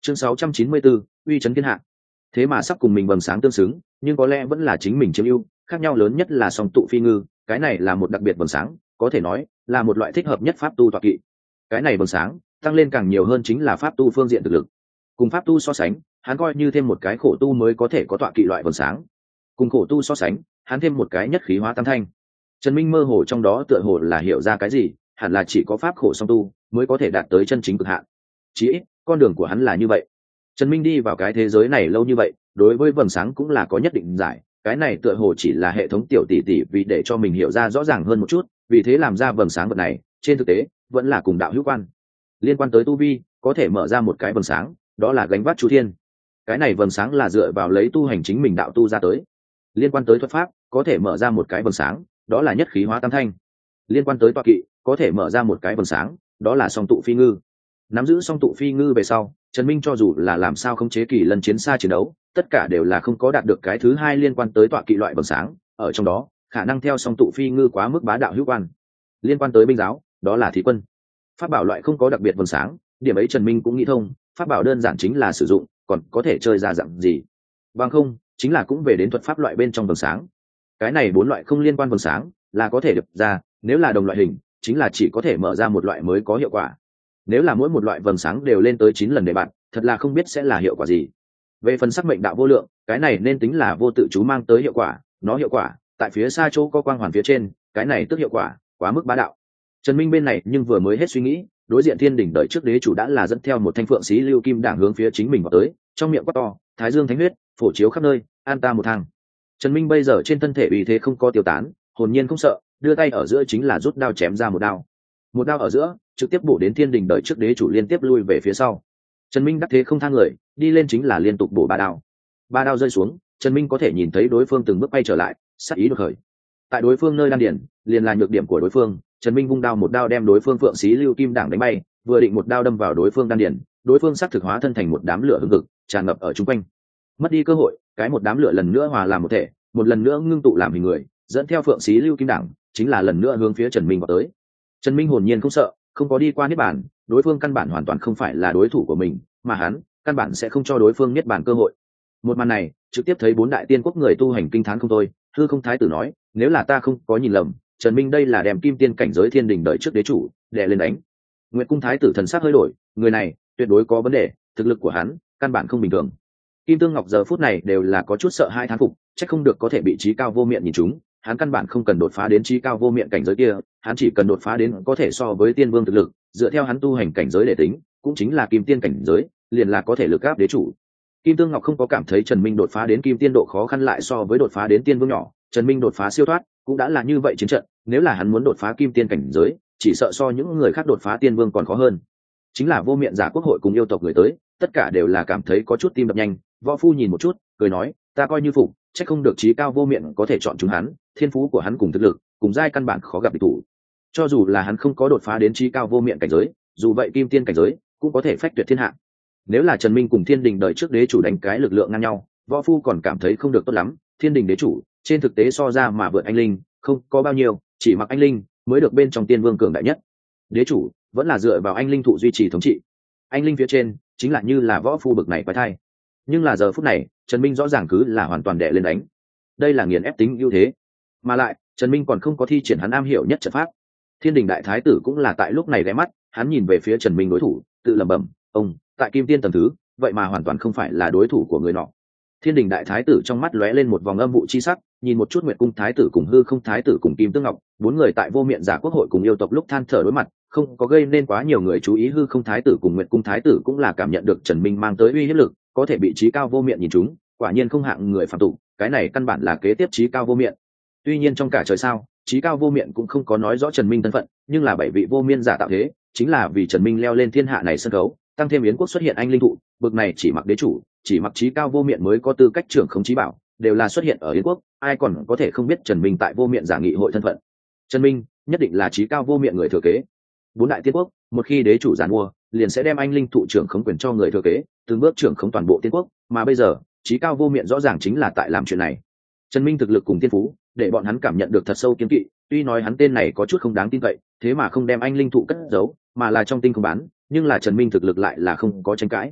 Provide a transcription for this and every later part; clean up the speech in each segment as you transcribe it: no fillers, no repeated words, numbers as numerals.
Chương 694, uy chấn thiên hạ. Thế mà sắp cùng mình vầng sáng tương xứng, nhưng có lẽ vẫn là chính mình chiếm ưu, khác nhau lớn nhất là song tụ phi ngư, cái này là một đặc biệt vầng sáng, có thể nói là một loại thích hợp nhất pháp tu tọa kỵ. Cái này vầng sáng tăng lên càng nhiều hơn chính là pháp tu phương diện thực lực. Cùng pháp tu so sánh, hắn coi như thêm một cái khổ tu mới có thể có tọa kỵ loại vầng sáng. Cùng khổ tu so sánh, hắn thêm một cái nhất khí hóa tam thanh. Trần Minh mơ hồ trong đó tựa hồ là hiểu ra cái gì, hẳn là chỉ có pháp khổ song tu mới có thể đạt tới chân chính cực hạn. Chí ít, con đường của hắn là như vậy. Trần Minh đi vào cái thế giới này lâu như vậy, đối với vầng sáng cũng là có nhất định giải, cái này tựa hồ chỉ là hệ thống tiểu tỷ tỷ vì để cho mình hiểu ra rõ ràng hơn một chút, vì thế làm ra vầng sáng vật này, trên thực tế vẫn là cùng đạo hữu quan. Liên quan tới tu vi, có thể mở ra một cái vầng sáng, đó là gánh vác chu thiên. Cái này vầng sáng là dựa vào lấy tu hành chính mình đạo tu ra tới. Liên quan tới thuật pháp, có thể mở ra một cái vầng sáng, đó là nhất khí hóa tam thanh. Liên quan tới tọa kỵ, có thể mở ra một cái vầng sáng, đó là song tụ phi ngư. Nắm giữ song tụ phi ngư về sau, Trần Minh cho dù là làm sao khống chế kỳ lân chiến xa chiến đấu, tất cả đều là không có đạt được cái thứ hai liên quan tới tọa kỵ loại vầng sáng, ở trong đó, khả năng theo song tụ phi ngư quá mức bá đạo hữu quan. Liên quan tới binh giáo, đó là thí quân. Pháp bảo loại không có đặc biệt vầng sáng, điểm ấy Trần Minh cũng nghĩ thông, pháp bảo đơn giản chính là sử dụng, còn có thể chơi ra dạng gì. Bằng không, chính là cũng về đến thuật pháp loại bên trong vầng sáng. Cái này bốn loại không liên quan vầng sáng, là có thể được ra, nếu là đồng loại hình, chính là chỉ có thể mở ra một loại mới có hiệu quả. Nếu là mỗi một loại vầng sáng đều lên tới 9 lần để bạn, thật là không biết sẽ là hiệu quả gì. Về phần sắc mệnh đạo vô lượng, cái này nên tính là vô tự chú mang tới hiệu quả, nó hiệu quả tại phía xa chỗ có quang hoàn phía trên, cái này tức hiệu quả quá mức bá đạo. Trần Minh bên này nhưng vừa mới hết suy nghĩ, đối diện thiên đỉnh đợi trước đế chủ đã là dẫn theo một thanh phượng xí lưu kim đảng hướng phía chính mình vào tới, trong miệng quát to, thái dương thánh huyết phổ chiếu khắp nơi, an ta một thang. Trần Minh bây giờ trên thân thể uy thế không có tiêu tán, hồn nhiên không sợ, đưa tay ở giữa chính là rút đao chém ra một đao. Một đao ở giữa trực tiếp bổ đến thiên đình đợi trước đế chủ liên tiếp lui về phía sau. Trần Minh đắc thế không thang người, đi lên chính là liên tục bổ ba đao. Ba đao rơi xuống, Trần Minh có thể nhìn thấy đối phương từng bước bay trở lại, sát ý đột khởi. Tại đối phương nơi đan điển, liền là nhược điểm của đối phương, Trần Minh vung đao một đao đem đối phương phượng xí lưu kim đảng đánh bay, vừa định một đao đâm vào đối phương đan điển, đối phương sắc thực hóa thân thành một đám lửa hừng hực, tràn ngập ở chung quanh. Mất đi cơ hội, cái một đám lửa lần nữa hòa làm một thể, một lần nữa ngưng tụ làm hình người, dẫn theo phượng xí lưu kim đảng, chính là lần nữa hướng phía Trần Minh vào tới. Trần Minh hồn nhiên không sợ, không có đi qua niết bàn, đối phương căn bản hoàn toàn không phải là đối thủ của mình, mà hắn căn bản sẽ không cho đối phương niết bàn cơ hội. Một màn này, trực tiếp thấy bốn đại tiên quốc người tu hành kinh thán không thôi. Hư Không Thái tử nói, nếu là ta không có nhìn lầm, Trần Minh đây là đem kim tiên cảnh giới thiên đình đợi trước đế chủ, đè lên đánh. Nguyệt Cung Thái tử thần sắc hơi đổi, người này tuyệt đối có vấn đề, thực lực của hắn căn bản không bình thường. Kim Tương Ngọc giờ phút này đều là có chút sợ hai thán phục, chắc không được có thể bị trí cao vô miệng nhìn chúng, hắn căn bản không cần đột phá đến trí cao vô miệng cảnh giới kia, hắn chỉ cần đột phá đến có thể so với tiên vương thực lực, dựa theo hắn tu hành cảnh giới để tính, cũng chính là kim tiên cảnh giới, liền là có thể lực áp đế chủ. Kim Tương Ngọc không có cảm thấy Trần Minh đột phá đến kim tiên độ khó khăn lại so với đột phá đến tiên vương nhỏ, Trần Minh đột phá siêu thoát, cũng đã là như vậy chiến trận, nếu là hắn muốn đột phá kim tiên cảnh giới, chỉ sợ so những người khác đột phá tiên vương còn khó hơn. Chính là vô miệng giả quốc hội cùng yêu tộc người tới, tất cả đều là cảm thấy có chút tim đập nhanh, Võ Phu nhìn một chút, cười nói, ta coi như phục, chắc không được trí cao vô miệng có thể chọn chúng hắn, thiên phú của hắn cùng thực lực, cùng giai căn bản khó gặp địch thủ. Cho dù là hắn không có đột phá đến trí cao vô miệng cảnh giới, dù vậy kim tiên cảnh giới cũng có thể phách tuyệt thiên hạ. Nếu là Trần Minh cùng thiên đình đợi trước đế chủ đánh cái lực lượng ngang nhau, Võ Phu còn cảm thấy không được tốt lắm, thiên đình đế chủ trên thực tế so ra mà vượt anh linh không có bao nhiêu, chỉ mặc anh linh mới được bên trong tiên vương cường đại nhất. Đế chủ vẫn là dựa vào anh linh thụ duy trì thống trị, anh linh phía trên chính là như là Võ Phu bực này quái thai. Nhưng là giờ phút này Trần Minh rõ ràng cứ là hoàn toàn đè lên đánh, đây là nghiền ép tính ưu thế, mà lại Trần Minh còn không có thi triển hắn am hiểu nhất trận pháp. Thiên đình đại thái tử cũng là tại lúc này ghé mắt, hắn nhìn về phía Trần Minh đối thủ, tự lẩm bẩm, ông tại kim tiên tầng thứ, vậy mà hoàn toàn không phải là đối thủ của người nọ. Thiên đình đại thái tử trong mắt lóe lên một vòng âm vụ chi sắc, nhìn một chút Nguyệt Cung Thái tử cùng Hư Không Thái tử cùng Kim Tương Ngọc, bốn người tại vô miệng giả quốc hội cùng yêu tộc lúc than thở đối mặt, không có gây nên quá nhiều người chú ý. Hư Không Thái tử cùng Nguyệt Cung Thái tử cũng là cảm nhận được Trần Minh mang tới uy hiếp lực, có thể bị trí cao vô miệng nhìn chúng, quả nhiên không hạng người phàm tục, cái này căn bản là kế tiếp trí cao vô miệng. Tuy nhiên trong cả trời sao, trí cao vô miệng cũng không có nói rõ Trần Minh thân phận, nhưng là bảy vị vô miên giả tạo thế, chính là vì Trần Minh leo lên thiên hạ này sân khấu, tăng thêm Yến quốc xuất hiện anh linh thụ, bực này chỉ mặc đế chủ, chỉ mặc trí cao vô miệng mới có tư cách trưởng không chí bảo, đều là xuất hiện ở Yến quốc, ai còn có thể không biết Trần Minh tại vô miệng giả nghị hội thân phận. Trần Minh nhất định là trí cao vô miệng người thừa kế. Bốn đại tiên quốc, một khi đế chủ giàn mua, liền sẽ đem anh linh thụ trưởng khống quyền cho người thừa kế, từng bước trưởng khống toàn bộ tiên quốc, mà bây giờ trí cao vô miệng rõ ràng chính là tại làm chuyện này. Trần Minh thực lực cùng tiên phú, để bọn hắn cảm nhận được thật sâu kiêng kỵ, tuy nói hắn tên này có chút không đáng tin cậy, thế mà không đem anh linh thụ cất giấu, mà là trong tinh không bán, nhưng là Trần Minh thực lực lại là không có tranh cãi.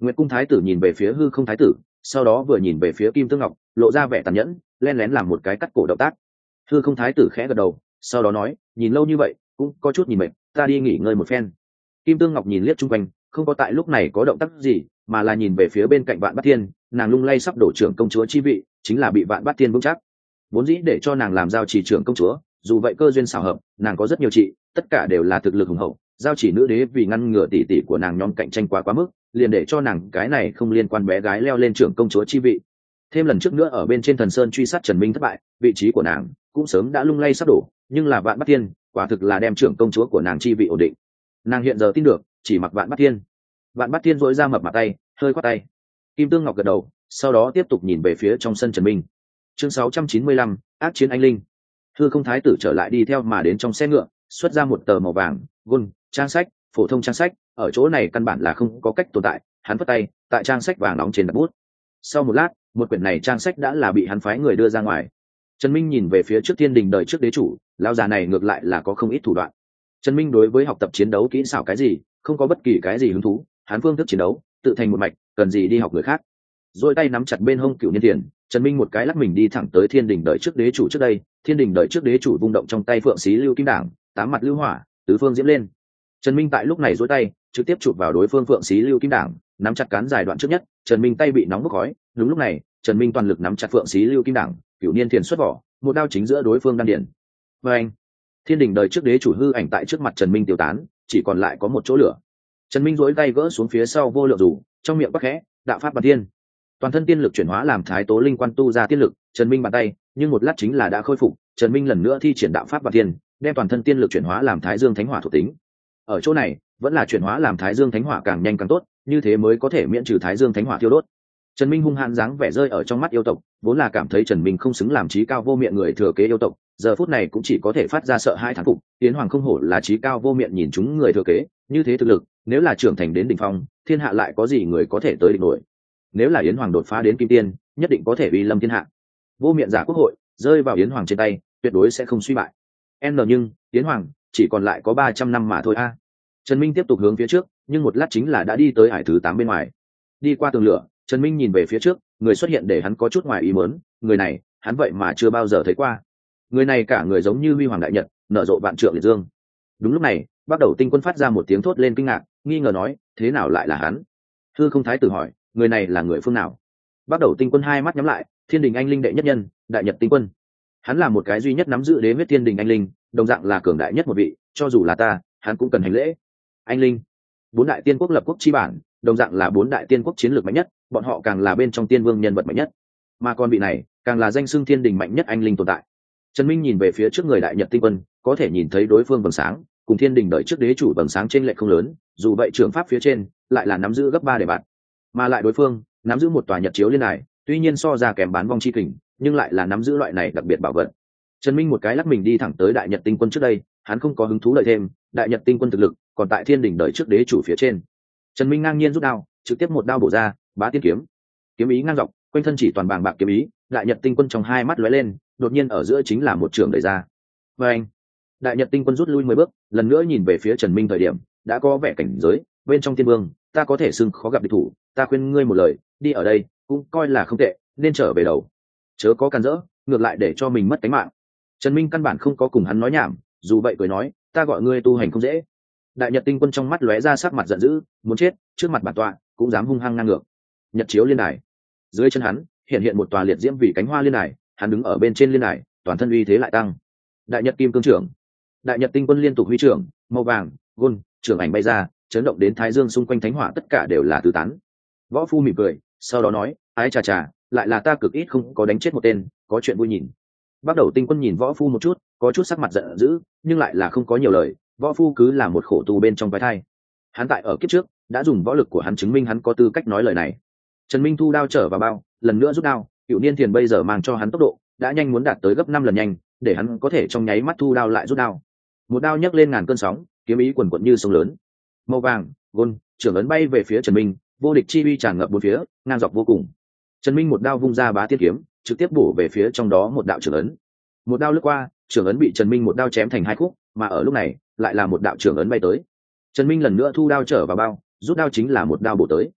Nguyệt cung thái tử nhìn về phía hư không thái tử, sau đó vừa nhìn về phía Kim Tương Ngọc, lộ ra vẻ tàn nhẫn, len lén làm một cái cắt cổ động tác. Hư không thái tử khẽ gật đầu, sau đó nói, nhìn lâu như vậy cũng có chút nhìn mệt, ta đi nghỉ ngơi một phen. Kim Tương Ngọc nhìn liếc chung quanh, không có tại lúc này có động tác gì, mà là nhìn về phía bên cạnh Vạn Bát Thiên, nàng lung lay sắp đổ trưởng công chúa chi vị, chính là bị Vạn Bát Thiên vững chắc. Vốn dĩ để cho nàng làm giao chỉ trưởng công chúa, dù vậy cơ duyên xảo hợp, nàng có rất nhiều chị, tất cả đều là thực lực hùng hậu. Giao chỉ nữ đế vì ngăn ngừa tỷ tỷ của nàng nhóm cạnh tranh quá mức, liền để cho nàng cái này không liên quan bé gái leo lên trưởng công chúa chi vị. Thêm lần trước nữa ở bên trên Thần Sơn truy sát Trần Minh thất bại, vị trí của nàng cũng sớm đã lung lay sắp đổ, nhưng là Vạn Bát Thiên quả thực là đem trưởng công chúa của nàng chi vị ổn định. Nàng hiện giờ tin được, chỉ mặc Vạn Bát Thiên. Vạn Bát Thiên dỗi ra mập mặt tay, hơi quát tay. Kim Tương Ngọc gật đầu, sau đó tiếp tục nhìn về phía trong sân Trần Minh. Chương 695, ác chiến anh linh. Hư không thái tử trở lại đi theo mà đến trong xe ngựa, xuất ra một tờ màu vàng gôn trang sách, phổ thông trang sách, ở chỗ này căn bản là không có cách tồn tại. Hắn vất tay, tại trang sách vàng nóng trên đặt bút. Sau một lát, một quyển này trang sách đã là bị hắn phái người đưa ra ngoài. Trần Minh nhìn về phía trước Thiên Đình đời trước đế chủ, lão già này ngược lại là có không ít thủ đoạn. Trần Minh đối với học tập chiến đấu kỹ xảo cái gì, không có bất kỳ cái gì hứng thú, hắn phương thức chiến đấu, tự thành một mạch, cần gì đi học người khác. Rồi tay nắm chặt bên hông Cửu Niên Thiền, Trần Minh một cái lắc mình đi thẳng tới Thiên Đình đời trước đế chủ trước đây. Thiên Đình đời trước đế chủ vung động trong tay phượng xí lưu kim đảng, tám mặt lưu hỏa, tứ phương diễm lên. Trần Minh tại lúc này duỗi tay, trực tiếp chụp vào đối phương phượng xí lưu kim đảng, nắm chặt cán dài đoạn trước nhất. Trần Minh tay bị nóng bốc khói, đúng lúc này, Trần Minh toàn lực nắm chặt phượng xí lưu kim đảng, Cửu Niên Thiền xuất vỏ, một đao chính giữa đối phương đan điền. Và anh, Thiên Đình đời trước đế chủ hư ảnh tại trước mặt Trần Minh tiêu tán, chỉ còn lại có một chỗ lửa. Trần Minh duỗi tay gỡ xuống phía sau vô lượng rủ, trong miệng quát khẽ, đạo pháp bản tiên. Toàn thân tiên lực chuyển hóa làm thái tố linh quan tu ra tiên lực, Trần Minh bàn tay, nhưng một lát chính là đã khôi phục. Trần Minh lần nữa thi triển đạo pháp bản tiên, đem toàn thân tiên lực chuyển hóa làm thái dương thánh hỏa thuộc tính. Ở chỗ này, vẫn là chuyển hóa làm thái dương thánh hỏa càng nhanh càng tốt, như thế mới có thể miễn trừ thái dương thánh hỏa thiêu đốt. Trần Minh hung hãn dáng vẻ rơi ở trong mắt yêu tộc, vốn là cảm thấy Trần Minh không xứng làm trí cao vô miệng người thừa kế yêu tộc, giờ phút này cũng chỉ có thể phát ra sợ hãi thán phục. Yến Hoàng không hổ là trí cao vô miệng nhìn chúng người thừa kế, như thế thực lực, nếu là trưởng thành đến đỉnh phong, thiên hạ lại có gì người có thể tới địch nổi. Nếu là Yến Hoàng đột phá đến kim tiên, nhất định có thể uy lâm thiên hạ. Vô miệng giả quốc hội rơi vào Yến Hoàng trên tay, tuyệt đối sẽ không suy bại. Nhưng Yến Hoàng chỉ còn lại có 300 năm mà thôi a. Trần Minh tiếp tục hướng phía trước, nhưng một lát chính là đã đi tới ải thứ 8 bên ngoài. Đi qua tường lửa, Trần Minh nhìn về phía trước, người xuất hiện để hắn có chút ngoài ý muốn, người này, hắn vậy mà chưa bao giờ thấy qua. Người này cả người giống như huy hoàng đại nhật, nở rộ vạn trượng liệt dương. Đúng lúc này, Bắt Đầu Tinh Quân phát ra một tiếng thốt lên kinh ngạc, nghi ngờ nói, thế nào lại là hắn? Hư không thái tử hỏi, người này là người phương nào? Bắt Đầu Tinh Quân hai mắt nhắm lại, Thiên Đình anh linh đệ nhất nhân, Đại Nhật Tinh Quân. Hắn là một cái duy nhất nắm giữ đế huyết Thiên Đình anh linh, đồng dạng là cường đại nhất một vị, cho dù là ta, hắn cũng cần hành lễ. Anh linh, bốn đại tiên quốc lập quốc chi bản, đồng dạng là bốn đại tiên quốc chiến lược mạnh nhất, bọn họ càng là bên trong tiên vương nhân vật mạnh nhất, mà con vị này càng là danh xưng Thiên Đình mạnh nhất anh linh tồn tại. Trần Minh nhìn về phía trước người Đại Nhật Tinh Quân, có thể nhìn thấy đối phương vầng sáng cùng Thiên Đình đợi trước đế chủ vầng sáng trên lệch không lớn, dù vậy trường pháp phía trên lại là nắm giữ gấp 3 để bạn, mà lại đối phương nắm giữ một tòa nhật chiếu liên đài, tuy nhiên so ra kèm bán vong chi kình, nhưng lại là nắm giữ loại này đặc biệt bảo vật. Trần Minh một cái lắc mình đi thẳng tới Đại Nhật Tinh Quân trước đây, hắn không có hứng thú lợi thêm, Đại Nhật Tinh Quân thực lực còn tại Thiên Đình đợi trước đế chủ phía trên. Trần Minh ngang nhiên rút đao, trực tiếp một đao bổ ra, Bá Tiên kiếm. Kiếm ý ngang dọc, quanh thân chỉ toàn bàng bạc kiếm ý, Đại Nhật Tinh Quân trong hai mắt lóe lên, đột nhiên ở giữa chính là một trường đẩy ra. Và anh, Đại Nhật Tinh Quân rút lui 10 bước, lần nữa nhìn về phía Trần Minh thời điểm, đã có vẻ cảnh giới, bên trong tiên vương, ta có thể xưng khó gặp địch thủ, ta khuyên ngươi một lời, đi ở đây, cũng coi là không tệ, nên trở về đầu. Chớ có can dỡ, ngược lại để cho mình mất tính mạng. Trần Minh căn bản không có cùng hắn nói nhảm, dù vậy cười nói, ta gọi ngươi tu hành không dễ. Đại Nhật Tinh Quân trong mắt lóe ra sắc mặt giận dữ, muốn chết, trước mặt bản tọa, cũng dám hung hăng ngang ngược. Nhật chiếu liên đài, dưới chân hắn hiện một tòa liệt diễm vì cánh hoa liên đài, hắn đứng ở bên trên liên đài, toàn thân uy thế lại tăng. Đại Nhật Kim Cương trưởng, Đại Nhật Tinh Quân liên tục huy trưởng, màu vàng gôn trưởng ảnh bay ra, chấn động đến thái dương xung quanh thánh hỏa tất cả đều là tứ tán. Võ Phu mỉm cười, sau đó nói, ái chà chà, lại là ta cực ít không có đánh chết một tên, có chuyện vui nhìn. Bắt Đầu Tinh Quân nhìn Võ Phu một chút, có chút sắc mặt giận dữ, nhưng lại là không có nhiều lời. Võ Phu cứ là một khổ tu bên trong quái thai, hắn tại ở kiếp trước đã dùng võ lực của hắn chứng minh hắn có tư cách nói lời này. Trần Minh thu đao trở vào bao, lần nữa rút đao, Cửu Niên Thiền bây giờ mang cho hắn tốc độ đã nhanh muốn đạt tới gấp 5 lần nhanh, để hắn có thể trong nháy mắt thu đao lại rút đao. Một đao nhấc lên ngàn cơn sóng, kiếm ý quần quật như sông lớn. Màu vàng gôn trưởng ấn bay về phía Trần Minh, vô địch chi uy tràn ngập bốn phía, ngang dọc vô cùng. Trần Minh một đao vung ra Bá Tiên kiếm, trực tiếp bổ về phía trong đó một đạo trưởng ấn. Một đao lướt qua, trưởng ấn bị Trần Minh một đao chém thành hai khúc, mà ở lúc này lại là một đạo trưởng ấn bay tới. Trần Minh lần nữa thu đao trở vào bao, rút đao chính là một đao bổ tới.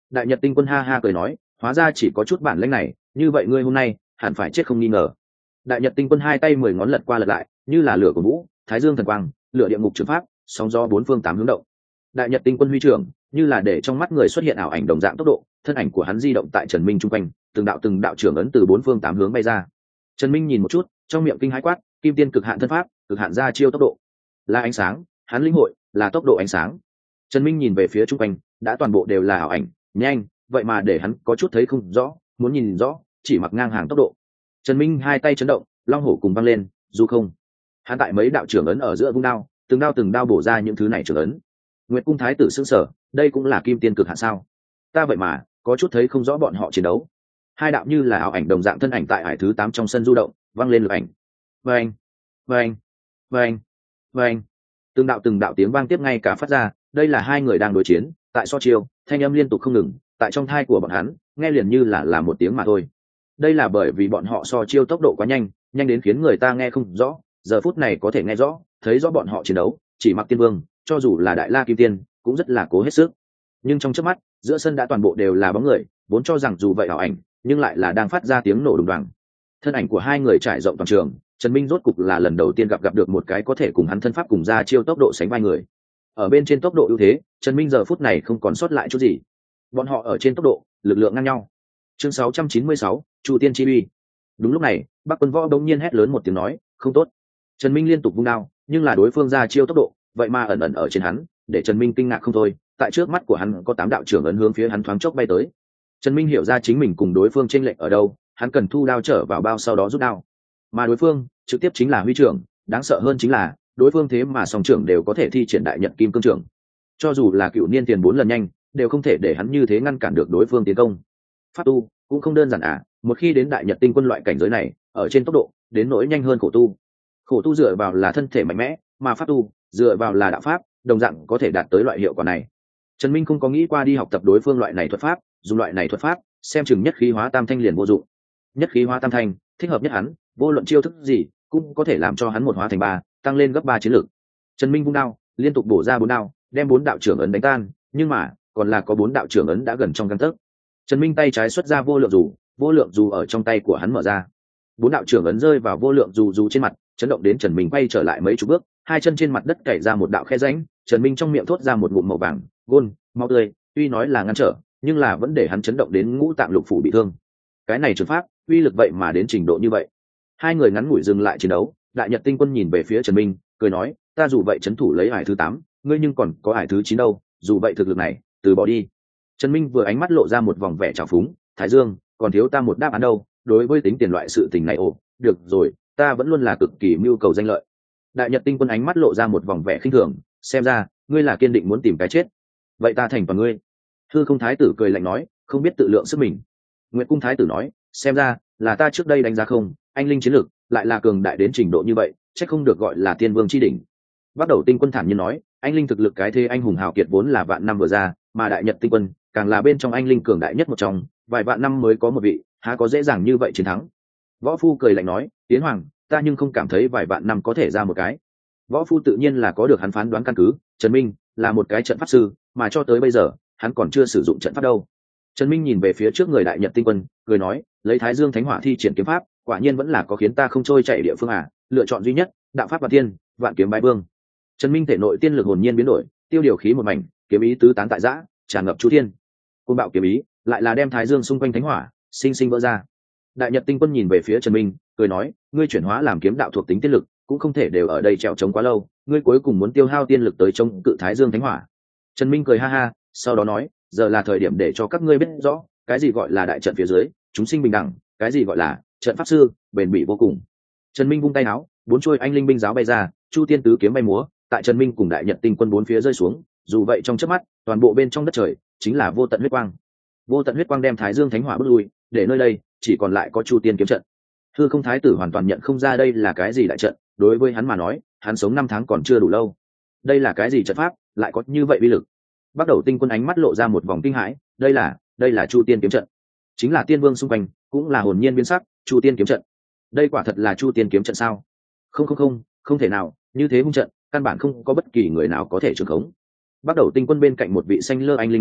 Đại Nhật Tinh Quân ha ha cười nói, hóa ra chỉ có chút bản lĩnh này, như vậy ngươi hôm nay hẳn phải chết không nghi ngờ. Đại Nhật Tinh Quân hai tay 10 ngón lật qua lật lại, như là lửa của vũ, thái dương thần quang, lửa địa ngục trường pháp, sóng gió bốn phương tám hướng động. Đại Nhật Tinh Quân huy trưởng, như là để trong mắt người xuất hiện ảo ảnh đồng dạng tốc độ, thân ảnh của hắn di động tại Trần Minh trung quanh, từng đạo trưởng ấn từ bốn phương tám hướng bay ra. Trần Minh nhìn một chút, trong miệng kinh hãi quát, kim tiên cực hạn thân pháp, cực hạn ra chiêu tốc độ, là ánh sáng, hắn linh hội, là tốc độ ánh sáng. Trần Minh nhìn về phía trung quanh, đã toàn bộ đều là ảo ảnh, nhanh, vậy mà để hắn có chút thấy không rõ, muốn nhìn rõ, chỉ mặc ngang hàng tốc độ. Trần Minh hai tay chấn động, long hổ cùng văng lên, du không. Hắn tại mấy đạo trưởng ấn ở giữa vung đao, từng đao bổ ra những thứ này trưởng ấn. Nguyệt cung thái tử sững sờ, đây cũng là kim tiên cực hạn sao? Ta vậy mà có chút thấy không rõ bọn họ chiến đấu. Hai đạo như là ảo ảnh đồng dạng thân ảnh tại hải thứ 8 trong sân du động, văng lên lực ảnh. Vâng, vâng, vâng, vâng. Từng đạo tiếng vang tiếp ngay cả phát ra, đây là hai người đang đối chiến, tại so chiêu, thanh âm liên tục không ngừng, tại trong thai của bọn hắn, nghe liền như là một tiếng mà thôi. Đây là bởi vì bọn họ so chiêu tốc độ quá nhanh, nhanh đến khiến người ta nghe không rõ, giờ phút này có thể nghe rõ, thấy rõ bọn họ chiến đấu, chỉ mặc tiên vương, cho dù là đại la kim tiên, cũng rất là cố hết sức. Nhưng trong chớp mắt, giữa sân đã toàn bộ đều là bóng người, vốn cho rằng dù vậy ảo ảnh, nhưng lại là đang phát ra tiếng nổ đùng đoàng. Thân ảnh của hai người trải rộng toàn trường, Trần Minh rốt cục là lần đầu tiên gặp được một cái có thể cùng hắn thân pháp cùng ra chiêu tốc độ sánh vai người. Ở bên trên tốc độ ưu thế, Trần Minh giờ phút này không còn sót lại chút gì. Bọn họ ở trên tốc độ, lực lượng ngang nhau. Chương 696, Chu Tiên Chi Uy. Đúng lúc này, Bắc Quân Võ đống nhiên hét lớn một tiếng nói, không tốt. Trần Minh liên tục vung đao, nhưng là đối phương ra chiêu tốc độ, vậy mà ẩn ẩn ở trên hắn, để Trần Minh kinh ngạc không thôi. Tại trước mắt của hắn có 8 đạo trưởng ấn hướng phía hắn thoáng chốc bay tới. Trần Minh hiểu ra chính mình cùng đối phương chênh lệch ở đâu, hắn cần thu đao trở vào bao sau đó rút đao. Mà đối phương trực tiếp chính là huy trưởng, đáng sợ hơn chính là đối phương thế mà song trưởng đều có thể thi triển đại nhật kim cương trưởng. Cho dù là cựu niên tiền 4 lần nhanh, đều không thể để hắn như thế ngăn cản được đối phương tiến công. Pháp tu cũng không đơn giản à, một khi đến đại nhật tinh quân loại cảnh giới này, ở trên tốc độ, đến nỗi nhanh hơn khổ tu. Khổ tu dựa vào là thân thể mạnh mẽ, mà pháp tu dựa vào là đạo pháp, đồng dạng có thể đạt tới loại hiệu quả này. Trần Minh không có nghĩ qua đi học tập đối phương loại này thuật pháp, dùng loại này thuật pháp, xem chừng nhất khí hóa tam thanh liền vô dụng. Nhất khí hóa tam thanh, thích hợp nhất hắn, vô luận chiêu thức gì, cũng có thể làm cho hắn một hóa thành 3, tăng lên gấp 3 chiến lược. Trần Minh vung đao, liên tục bổ ra 4 đao, đem 4 đạo trưởng ấn đánh tan, nhưng mà, còn là có 4 đạo trưởng ấn đã gần trong gang tấc. Trần Minh tay trái xuất ra vô lượng dù ở trong tay của hắn mở ra. 4 đạo trưởng ấn rơi vào vô lượng dù trên mặt, chấn động đến Trần Minh quay trở lại mấy chục bước, hai chân trên mặt đất cày ra một đạo khe rãnh, Trần Minh trong miệng thốt ra một ngụm màu vàng, gôn, máu tươi, tuy nói là ngăn trở, nhưng là vẫn để hắn chấn động đến ngũ tạng lục phủ bị thương. Cái này trường pháp, uy lực vậy mà đến trình độ như vậy. Hai người ngắn ngủi dừng lại chiến đấu, Đại Nhật Tinh Quân nhìn về phía Trần Minh, cười nói, ta dù vậy trấn thủ lấy ải thứ 8, ngươi nhưng còn có ải thứ 9 đâu, dù vậy thực lực này, từ bỏ đi. Trần Minh vừa ánh mắt lộ ra một vòng vẻ trào phúng, Thái Dương, còn thiếu ta một đáp án đâu, đối với tính tiền loại sự tình này được rồi, ta vẫn luôn là cực kỳ mưu cầu danh lợi. Đại Nhật Tinh Quân ánh mắt lộ ra một vòng vẻ khinh thường, xem ra, ngươi là kiên định muốn tìm cái chết. Vậy ta thành toàn ngươi. Hư Không Thái tử cười lạnh nói, không biết tự lượng sức mình. Nguyệt Cung Thái tử nói, xem ra là ta trước đây đánh giá không, anh linh chiến lược lại là cường đại đến trình độ như vậy, chắc không được gọi là tiên vương chi đỉnh. Bắt đầu Tinh Quân thản nhiên nói, anh linh thực lực cái thế anh hùng hào kiệt vốn là vạn năm vừa ra, mà Đại Nhật Tinh Quân càng là bên trong anh linh cường đại nhất một trong, vài vạn năm mới có một vị, há có dễ dàng như vậy chiến thắng. Võ Phu cười lạnh nói, Tiến Hoàng, ta nhưng không cảm thấy vài vạn năm có thể ra một cái. Võ Phu tự nhiên là có được hắn phán đoán căn cứ, Trần Minh là một cái trận pháp sư, mà cho tới bây giờ hắn còn chưa sử dụng trận pháp đâu. Trần Minh nhìn về phía trước người Đại Nhật Tinh Quân, cười nói, lấy Thái Dương Thánh Hỏa thi triển kiếm pháp, quả nhiên vẫn là có khiến ta không trôi chảy địa phương à, lựa chọn duy nhất, đạo pháp và tiên, vạn kiếm bái vương. Trần Minh thể nội tiên lực hồn nhiên biến đổi, tiêu điều khí một mảnh, kiếm ý tứ tán tại dã, tràn ngập chu thiên. Côn bạo kiếm ý, lại là đem Thái Dương xung quanh thánh hỏa, sinh sinh vỡ ra. Đại Nhật Tinh Quân nhìn về phía Trần Minh, cười nói, ngươi chuyển hóa làm kiếm đạo thuộc tính tiên lực, cũng không thể đều ở đây trèo trống quá lâu, ngươi cuối cùng muốn tiêu hao tiên lực tới chống cự Thái Dương thánh hỏa. Trần Minh cười ha ha, sau đó nói, giờ là thời điểm để cho các ngươi biết rõ, cái gì gọi là đại trận phía dưới, chúng sinh bình đẳng, cái gì gọi là trận pháp sư, bền bỉ vô cùng. Trần Minh vung tay áo, 4 chuôi anh linh binh giáo bay ra, Chu Tiên tứ kiếm bay múa, tại Trần Minh cùng Đại Nhật Tinh Quân 4 phía rơi xuống, dù vậy trong chớp mắt, toàn bộ bên trong đất trời chính là vô tận huyết quang. Vô tận huyết quang đem Thái Dương thánh hỏa bước lui, để nơi đây chỉ còn lại có Chu Tiên kiếm trận. Hư Không Thái tử hoàn toàn nhận không ra đây là cái gì đại trận, đối với hắn mà nói, hắn sống 5 tháng còn chưa đủ lâu. Đây là cái gì trận pháp, lại có như vậy uy lực? Bắt đầu Tinh Quân ánh mắt lộ ra một vòng kinh hãi, đây là Chu Tiên kiếm trận, chính là tiên vương xung quanh, cũng là hồn nhiên biến sắc, Chu Tiên kiếm trận. Đây quả thật là Chu Tiên kiếm trận sao? Không thể nào, như thế hung trận, căn bản không có bất kỳ người nào có thể trưởng khống. Bắt đầu Tinh Quân bên cạnh một vị xanh lơ anh linh nói,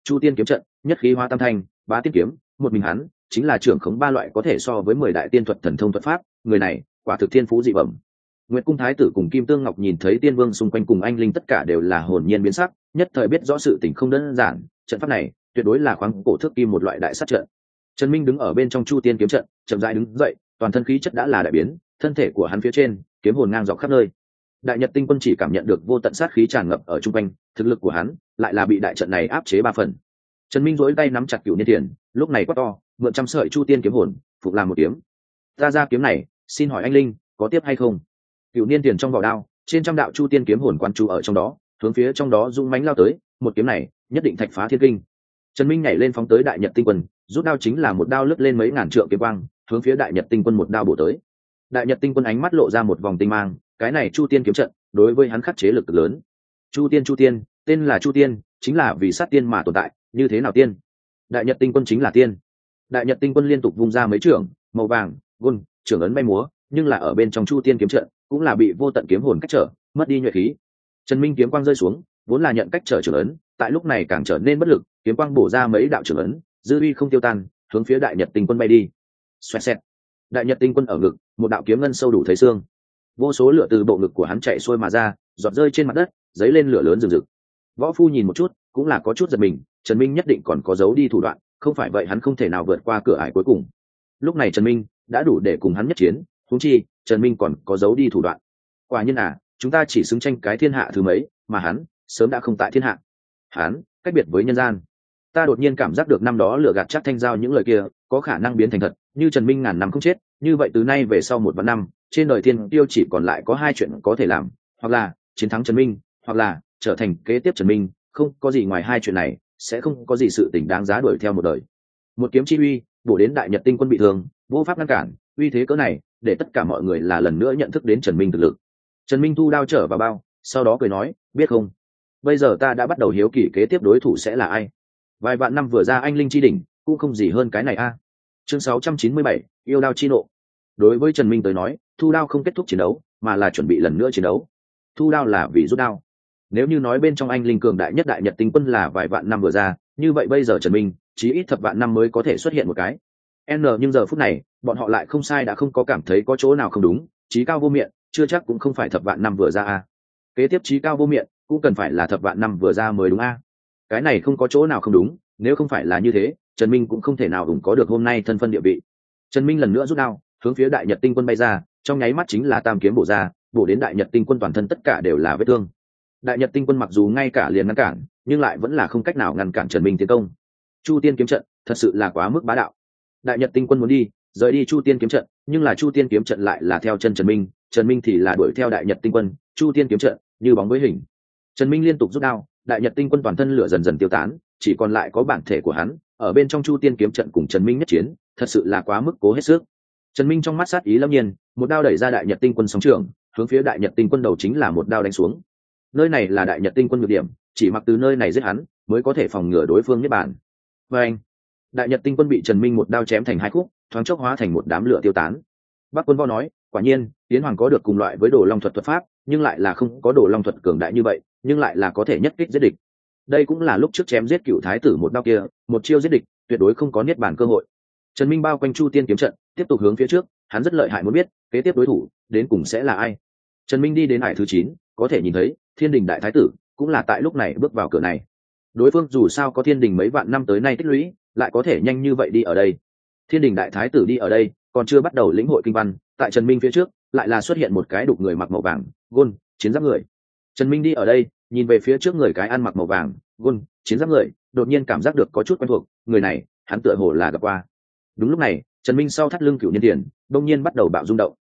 Chu Tiên kiếm trận, nhất khí hóa tam thanh, bá tiên kiếm, một mình hắn chính là trưởng khống ba loại có thể so với 10 đại tiên thuật thần thông thuật pháp, người này quả thực thiên phú dị bẩm. Nguyệt cung thái tử cùng Kim Tương Ngọc nhìn thấy tiên vương xung quanh cùng anh linh tất cả đều là hồn nhiên biến sắc, nhất thời biết rõ sự tình không đơn giản, trận pháp này tuyệt đối là khoáng cổ thước kim một loại đại sát trận. Trần Minh đứng ở bên trong Chu Tiên kiếm trận, chậm rãi đứng dậy, toàn thân khí chất đã là đại biến, thân thể của hắn phía trên, kiếm hồn ngang dọc khắp nơi. Đại Nhật Tinh Quân chỉ cảm nhận được vô tận sát khí tràn ngập ở trung quanh, thực lực của hắn lại là bị đại trận này áp chế 3 phần. Trần Minh duỗi tay nắm chặt Cửu Niên Tiền, lúc này quát to, mượn trăm sợi Chu Tiên kiếm hồn, phục làm một kiếm. Ta ra kiếm này, xin hỏi anh linh, có tiếp hay không? Cửu Niên Tiền trong vỏ đao, trên trăm đạo Chu Tiên kiếm hồn quan chú ở trong đó, hướng phía trong đó dũng mãnh lao tới, một kiếm này, nhất định thạch phá thiên kinh. Trần Minh nhảy lên phóng tới Đại Nhật Tinh Quân, rút đao chính là một đao lướt lên mấy ngàn trượng kiếm quang, hướng phía Đại Nhật Tinh Quân một đao bổ tới. Đại Nhật Tinh Quân ánh mắt lộ ra một vòng tinh mang, cái này Chu Tiên kiếm trận, đối với hắn khắc chế lực cực lớn. Chu Tiên, tên là Chu Tiên, chính là vì sát tiên mà tồn tại, như thế nào tiên? Đại Nhật Tinh Quân chính là tiên. Đại Nhật Tinh Quân liên tục vung ra mấy trưởng, màu vàng, gôn, trưởng ấn bay múa, nhưng là ở bên trong Chu Tiên kiếm trận, cũng là bị vô tận kiếm hồn cách trở, mất đi nhuệ khí. Trần Minh kiếm quang rơi xuống, vốn là nhận cách trở trưởng ấn, tại lúc này càng trở nên bất lực, kiếm quang bổ ra mấy đạo trưởng ấn, dư uy không tiêu tan, hướng phía Đại Nhật Tinh Quân bay đi. Xoẹt xẹt. Đại Nhật Tinh Quân ở ngực, một đạo kiếm ngân sâu đủ thấy xương. Vô số lửa từ bộ ngực của hắn chạy xuôi mà ra, giọt rơi trên mặt đất, giấy lên lửa lớn rừng rực. Võ Phu nhìn một chút, cũng là có chút giật mình, Trần Minh nhất định còn có giấu đi thủ đoạn, không phải vậy hắn không thể nào vượt qua cửa ải cuối cùng. Lúc này Trần Minh đã đủ để cùng hắn nhất chiến, huống chi Trần Minh còn có giấu đi thủ đoạn. Quả nhiên chúng ta chỉ xứng tranh cái thiên hạ thứ mấy, mà hắn sớm đã không tại thiên hạ. Hắn cách biệt với nhân gian. Ta đột nhiên cảm giác được năm đó lừa gạt chắc thanh giao những lời kia có khả năng biến thành thật, như Trần Minh ngàn năm không chết, như vậy từ nay về sau 1 vạn năm, trên đời thiên tiêu chỉ còn lại có 2 chuyện có thể làm, hoặc là chiến thắng Trần Minh, hoặc là trở thành kế tiếp Trần Minh, không có gì ngoài 2 chuyện này, sẽ không có gì sự tình đáng giá đuổi theo một đời. Một kiếm chi uy bổ đến Đại Nhật Tinh Quân bị thương, vô pháp ngăn cản, uy thế cỡ này để tất cả mọi người là lần nữa nhận thức đến Trần Minh thực lực. Trần Minh thu đao trở vào bao, sau đó cười nói, biết không, bây giờ ta đã bắt đầu hiếu kỳ kế tiếp đối thủ sẽ là ai. Vài vạn năm vừa ra anh linh chi đỉnh, cũng không gì hơn cái này Chương 697, yêu đao chi nộ. Đối với Trần Minh tới nói, thu đao không kết thúc chiến đấu, mà là chuẩn bị lần nữa chiến đấu. Thu đao là vì rút đao. Nếu như nói bên trong anh linh cường đại nhất Đại Nhật Tinh Quân là vài vạn năm vừa ra, như vậy bây giờ Trần Minh chí ít thập vạn năm mới có thể xuất hiện một cái. Nhưng giờ phút này, bọn họ lại không sai đã không có cảm thấy có chỗ nào không đúng, chí cao vô miệng, chưa chắc cũng không phải thập vạn năm vừa ra Kế tiếp chí cao vô miệng, cũng cần phải là thập vạn năm vừa ra mới đúng Cái này không có chỗ nào không đúng, nếu không phải là như thế, Trần Minh cũng không thể nào có được hôm nay thân phân địa vị. Trần Minh lần nữa rút đao, hướng phía Đại Nhật Tinh Quân bay ra, trong nháy mắt chính là tam kiếm bổ ra, bổ đến Đại Nhật Tinh Quân toàn thân tất cả đều là vết thương. Đại Nhật Tinh Quân mặc dù ngay cả liền ngăn cản, nhưng lại vẫn là không cách nào ngăn cản Trần Minh tiến công. Chu Tiên kiếm trận thật sự là quá mức bá đạo. Đại Nhật Tinh Quân muốn đi, rời đi Chu Tiên kiếm trận, nhưng là Chu Tiên kiếm trận lại là theo chân Trần Minh, Trần Minh thì là đuổi theo Đại Nhật Tinh Quân, Chu Tiên kiếm trận như bóng với hình. Trần Minh liên tục rút đao, Đại Nhật Tinh Quân toàn thân lửa dần dần tiêu tán, chỉ còn lại có bản thể của hắn ở bên trong Chu Tiên kiếm trận cùng Trần Minh nhất chiến, thật sự là quá mức cố hết sức. Trần Minh trong mắt sát ý lâm nhiên, một đao đẩy ra Đại Nhật Tinh Quân sóng trường, hướng phía Đại Nhật Tinh Quân đầu chính là một đao đánh xuống. Nơi này là Đại Nhật Tinh Quân nhược điểm, chỉ mặc từ nơi này giết hắn, mới có thể phòng ngừa đối phương niết bàn. Và anh, Đại Nhật Tinh Quân bị Trần Minh một đao chém thành 2 khúc, thoáng chốc hóa thành một đám lửa tiêu tán. Bắc Quân Võ nói, quả nhiên, Tiến Hoàng có được cùng loại với Đồ Long thuật thuật pháp, nhưng lại là không có Đồ Long thuật cường đại như vậy, nhưng lại là có thể nhất kích giết địch. Đây cũng là lúc trước chém giết Cựu Thái tử một đao kia, một chiêu giết địch, tuyệt đối không có niết bàn cơ hội. Trần Minh bao quanh Chu Tiên kiếm trận, tiếp tục hướng phía trước, hắn rất lợi hại muốn biết, kế tiếp đối thủ đến cùng sẽ là ai. Trần Minh đi đến ải thứ 9, có thể nhìn thấy, Thiên Đình Đại Thái tử cũng là tại lúc này bước vào cửa này. Đối phương dù sao có Thiên Đình mấy vạn năm tới nay tích lũy, lại có thể nhanh như vậy đi ở đây. Thiên Đình Đại Thái tử đi ở đây, còn chưa bắt đầu lĩnh hội kinh văn, tại Trần Minh phía trước, lại là xuất hiện một cái đục người mặc màu vàng, gôn, chiến giáp người. Trần Minh đi ở đây, nhìn về phía trước người cái ăn mặc màu vàng, gôn, chiến giáp người, đột nhiên cảm giác được có chút quen thuộc, người này, hắn tựa hồ là gặp qua. Đúng lúc này, Trần Minh sau thắt lưng Cựu Niên Tiền, đột nhiên bắt đầu bạo rung động.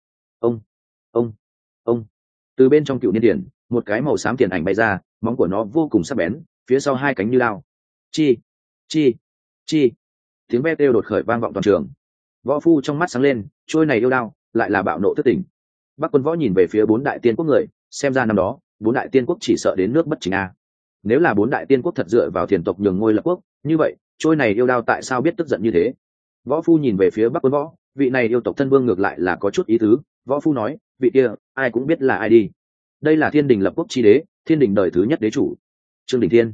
Ông. Từ bên trong Cựu Niên Tiền, một cái màu xám tiền ảnh bay ra, móng của nó vô cùng sắc bén, phía sau 2 cánh như lao. Chi. Tiếng ve kêu đột khởi vang vọng toàn trường. Võ Phu trong mắt sáng lên, trôi này yêu đao, lại là bạo nộ thức tỉnh. Bắc Quân Võ nhìn về phía 4 đại tiên quốc người, xem ra năm đó, 4 đại tiên quốc chỉ sợ đến nước bất chính Nếu là 4 đại tiên quốc thật dựa vào Thiền tộc nhường ngôi lập quốc, như vậy, trôi này yêu đao tại sao biết tức giận như thế? Võ Phu nhìn về phía Bắc Quân Võ, vị này yêu tộc thân vương ngược lại là có chút ý tứ. Võ Phu nói, vị kia, ai cũng biết là ai đi. Đây là Thiên Đình lập quốc chi đế, Thiên Đình đời thứ nhất đế chủ, Trương Đình Thiên.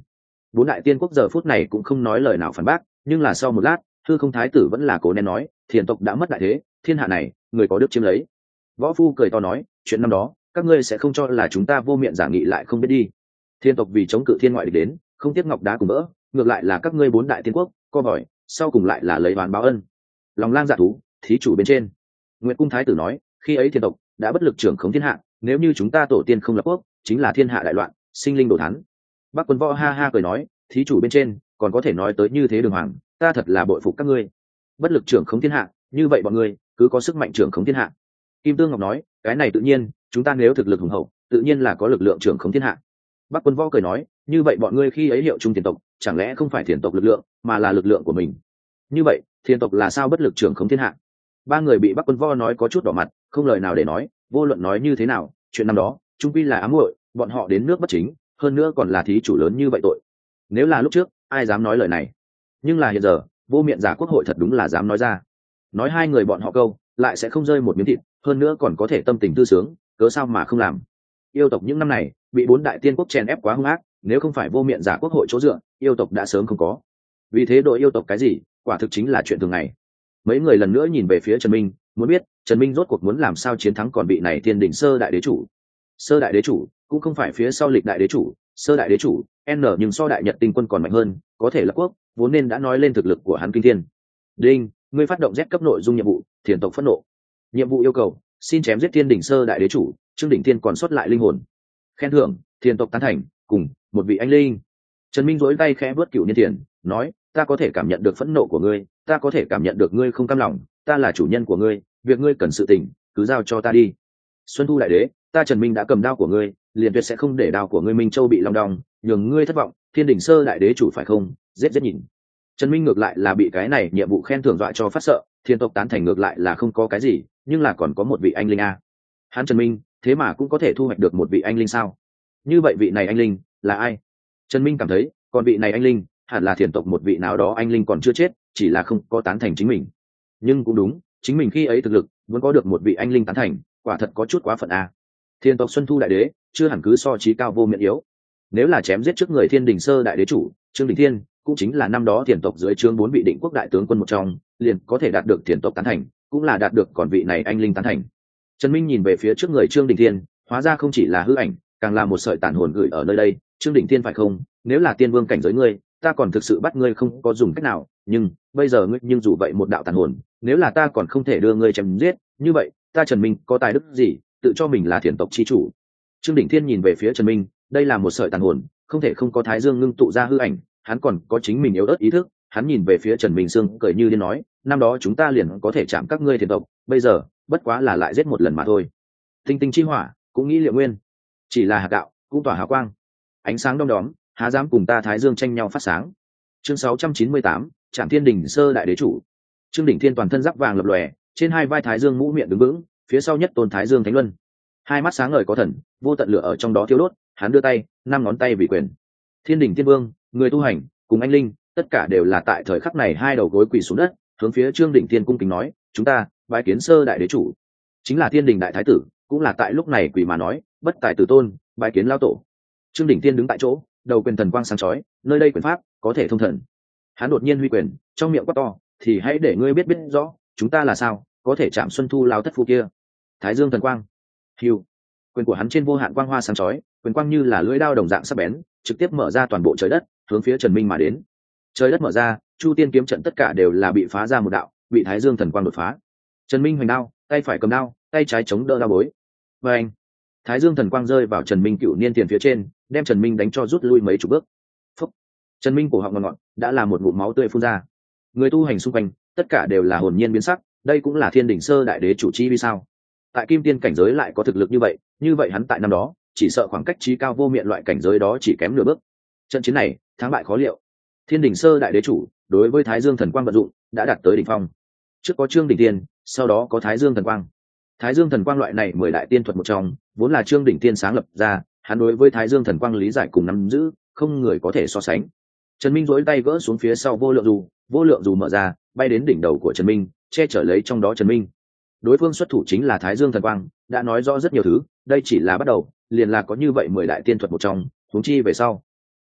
Bốn đại tiên quốc giờ phút này cũng không nói lời nào phản bác, nhưng là sau một lát, hư không thái tử vẫn là cố nén nói, thiền tộc đã mất đại thế, thiên hạ này người có đức chiếm lấy. Võ phu cười to nói, chuyện năm đó các ngươi sẽ không cho là chúng ta vô miệng giả nghị lại không biết đi. Thiên tộc vì chống cự thiên ngoại địch đến, không tiếc ngọc đá cùng vỡ, ngược lại là các ngươi bốn đại tiên quốc co vòi, sau cùng lại là lấy oán báo ân. Lòng lang dạ thú, thí chủ bên trên. Nguyệt cung thái tử nói, khi ấy thiên tộc đã bất lực trưởng khống thiên hạ, nếu như chúng ta tổ tiên không lập quốc, chính là thiên hạ đại loạn, sinh linh đổ thán. Bắc Quân Võ ha ha cười nói, thí chủ bên trên còn có thể nói tới như thế đường hoàng, ta thật là bội phục các ngươi. Bất lực trưởng khống thiên hạ, như vậy bọn ngươi cứ có sức mạnh trưởng khống thiên hạ. Kim Tương Ngọc nói, cái này tự nhiên, chúng ta nếu thực lực hùng hậu, tự nhiên là có lực lượng trưởng khống thiên hạ. Bắc Quân Võ cười nói, như vậy bọn ngươi khi ấy hiệu trung thiền tộc, chẳng lẽ không phải thiền tộc lực lượng, mà là lực lượng của mình? Như vậy, thiền tộc là sao bất lực trưởng khống thiên hạ? Ba người bị Bắc Quân Võ nói có chút đỏ mặt, không lời nào để nói. Vô luận nói như thế nào, chuyện năm đó, trung quy là ám muội, bọn họ đến nước bất chính, hơn nữa còn là thí chủ lớn như vậy tội. Nếu là lúc trước, ai dám nói lời này? Nhưng là hiện giờ, vô miệng giả quốc hội thật đúng là dám nói ra. Nói hai người bọn họ câu, lại sẽ không rơi một miếng thịt, hơn nữa còn có thể tâm tình tư sướng, cớ sao mà không làm? Yêu tộc những năm này bị bốn đại tiên quốc chèn ép quá hung ác, nếu không phải vô miệng giả quốc hội chỗ dựa, yêu tộc đã sớm không có. Vì thế đội yêu tộc cái gì, quả thực chính là chuyện thường ngày. Mấy người lần nữa nhìn về phía Trần Minh, muốn biết Trần Minh rốt cuộc muốn làm sao chiến thắng còn vị này thiên đỉnh sơ đại đế chủ. Sơ đại đế chủ cũng không phải phía sau lịch đại đế chủ, sơ đại đế chủ n nhưng so đại nhật tinh quân còn mạnh hơn, có thể lập quốc, vốn nên đã nói lên thực lực của hắn kinh thiên. Đinh, ngươi phát động Z cấp nội dung nhiệm vụ, thiền tộc phẫn nộ. Nhiệm vụ yêu cầu, xin chém giết thiên đỉnh sơ đại đế chủ, Trương Đỉnh Thiên còn sót lại linh hồn. Khen thưởng, thiền tộc tán thành, cùng một vị anh linh. Trần Minh duỗi tay khẽ vớt cựu niên thiền, nói, ta có thể cảm nhận được phẫn nộ của ngươi, ta có thể cảm nhận được ngươi không cam lòng, ta là chủ nhân của ngươi, việc ngươi cần sự tình, cứ giao cho ta đi. Xuân Thu đại đế, ta Trần Minh đã cầm đao của ngươi, liền tuyệt sẽ không để đao của ngươi Minh Châu bị long đong, nhường ngươi thất vọng, thiên đỉnh sơ đại đế chủ phải không? Giết giết nhìn. Trần Minh ngược lại là bị cái này nhiệm vụ khen thưởng dọa cho phát sợ, thiên tộc tán thành ngược lại là không có cái gì, nhưng là còn có một vị anh linh a. Hắn Trần Minh, thế mà cũng có thể thu hoạch được một vị anh linh sao? Như vậy vị này anh linh là ai? Trần Minh cảm thấy, còn vị này anh linh hẳn là thiền tộc một vị nào đó anh linh còn chưa chết, chỉ là không có tán thành chính mình. Nhưng cũng đúng, chính mình khi ấy thực lực muốn có được một vị anh linh tán thành, quả thật có chút quá phận a. Thiên tộc Xuân Thu đại đế chưa hẳn cứ so trí cao vô miệng yếu. Nếu là chém giết trước người thiên đình sơ đại đế chủ Trương Đình Thiên, cũng chính là năm đó thiền tộc dưới trướng 4 vị định quốc đại tướng quân một trong, liền có thể đạt được thiền tộc tán thành, cũng là đạt được còn vị này anh linh tán thành. Trần Minh nhìn về phía trước người Trương Đình Thiên, hóa ra không chỉ là hư ảnh, càng là một sợi tàn hồn gửi ở nơi đây. Trương Đình Thiên phải không? Nếu là tiên vương cảnh giới ngươi, ta còn thực sự bắt ngươi không có dùng cách nào, nhưng bây giờ ngươi nhưng dù vậy một đạo tàn hồn, nếu là ta còn không thể đưa ngươi chém giết, như vậy ta Trần Minh có tài đức gì, tự cho mình là thiền tộc chi chủ? Trương Đình Thiên nhìn về phía Trần Minh, đây là một sợi tàn hồn, không thể không có Thái Dương ngưng tụ ra hư ảnh, hắn còn có chính mình yếu ớt ý thức. Hắn nhìn về phía Trần Minh Sương, cười như điên nói, năm đó chúng ta liền có thể chạm các ngươi thiền tộc, bây giờ bất quá là lại giết một lần mà thôi. Tinh tinh chi hỏa cũng nghĩ liệu nguyên, chỉ là hạt gạo cũng tỏa hào quang, ánh sáng đom đóm, há dám cùng ta Thái Dương tranh nhau phát sáng. Chương 698, Trạm Thiên Đỉnh sơ đại đế chủ. Trương Đỉnh Thiên toàn thân giáp vàng lập lòe, trên hai vai Thái Dương mũ miệng đứng vững, phía sau nhất tôn Thái Dương Thánh Luân, hai mắt sáng ngời có thần, vô tận lửa ở trong đó thiêu đốt. Hắn đưa tay, 5 ngón tay vì quyền. Thiên Đỉnh Thiên Vương, người tu hành cùng anh linh, tất cả đều là tại thời khắc này hai đầu gối quỳ xuống đất, hướng phía Trương Đỉnh Thiên cung kính nói, chúng ta bái kiến sơ đại đế chủ. Chính là Thiên Đình đại thái tử, cũng là tại lúc này quỳ mà nói, bất tài tử tôn, bái kiến lao tổ. Trương Đỉnh Thiên đứng tại chỗ, đầu quyền thần quang sáng chói, nơi đây quyền pháp có thể thông thần. Hắn đột nhiên huy quyền, trong miệng quát to, thì hãy để ngươi biết rõ chúng ta là sao có thể chạm Xuân Thu lao thất phu kia. Thái Dương thần quang, hiu, quyền của hắn trên vô hạn quang hoa sáng chói, quyền quang như là lưỡi đao đồng dạng sắc bén, trực tiếp mở ra toàn bộ trời đất, hướng phía Trần Minh mà đến. Trời đất mở ra, Chu Tiên kiếm trận tất cả đều là bị phá ra một đạo, bị Thái Dương thần quang đột phá. Trần Minh hoành đao, tay phải cầm đao, tay trái chống đỡ đao bối. Và anh, Thái Dương thần quang rơi vào Trần Minh cựu niên tiền phía trên, đem Trần Minh đánh cho rút lui mấy chục bước. Phúc. Trần Minh cổ họng ngọt ngọt, đã là một ngụm máu tươi phun ra. Người tu hành xung quanh, tất cả đều là hồn nhiên biến sắc, đây cũng là Thiên Đỉnh sơ đại đế chủ chi vì sao? Tại Kim Tiên cảnh giới lại có thực lực như vậy hắn tại năm đó, chỉ sợ khoảng cách trí cao vô miệng loại cảnh giới đó chỉ kém nửa bước. Trận chiến này, thắng bại khó liệu. Thiên Đỉnh sơ đại đế chủ, đối với Thái Dương thần quang vận dụng, đã đạt tới đỉnh phong. Trước có Trương Đỉnh Tiên, sau đó có Thái Dương thần quang. Thái Dương thần quang loại này 10 đại tiên thuật một trong, vốn là Trương Đỉnh Tiên sáng lập ra, hắn đối với Thái Dương thần quang lý giải cùng nắm giữ, không người có thể so sánh. Trần Minh duỗi tay gỡ xuống phía sau vô lượng dù mở ra, bay đến đỉnh đầu của Trần Minh, che chở lấy trong đó Trần Minh. Đối phương xuất thủ chính là Thái Dương thần quang, đã nói rõ rất nhiều thứ, đây chỉ là bắt đầu, liền là có như vậy 10 đại tiên thuật một trong, huống chi về sau.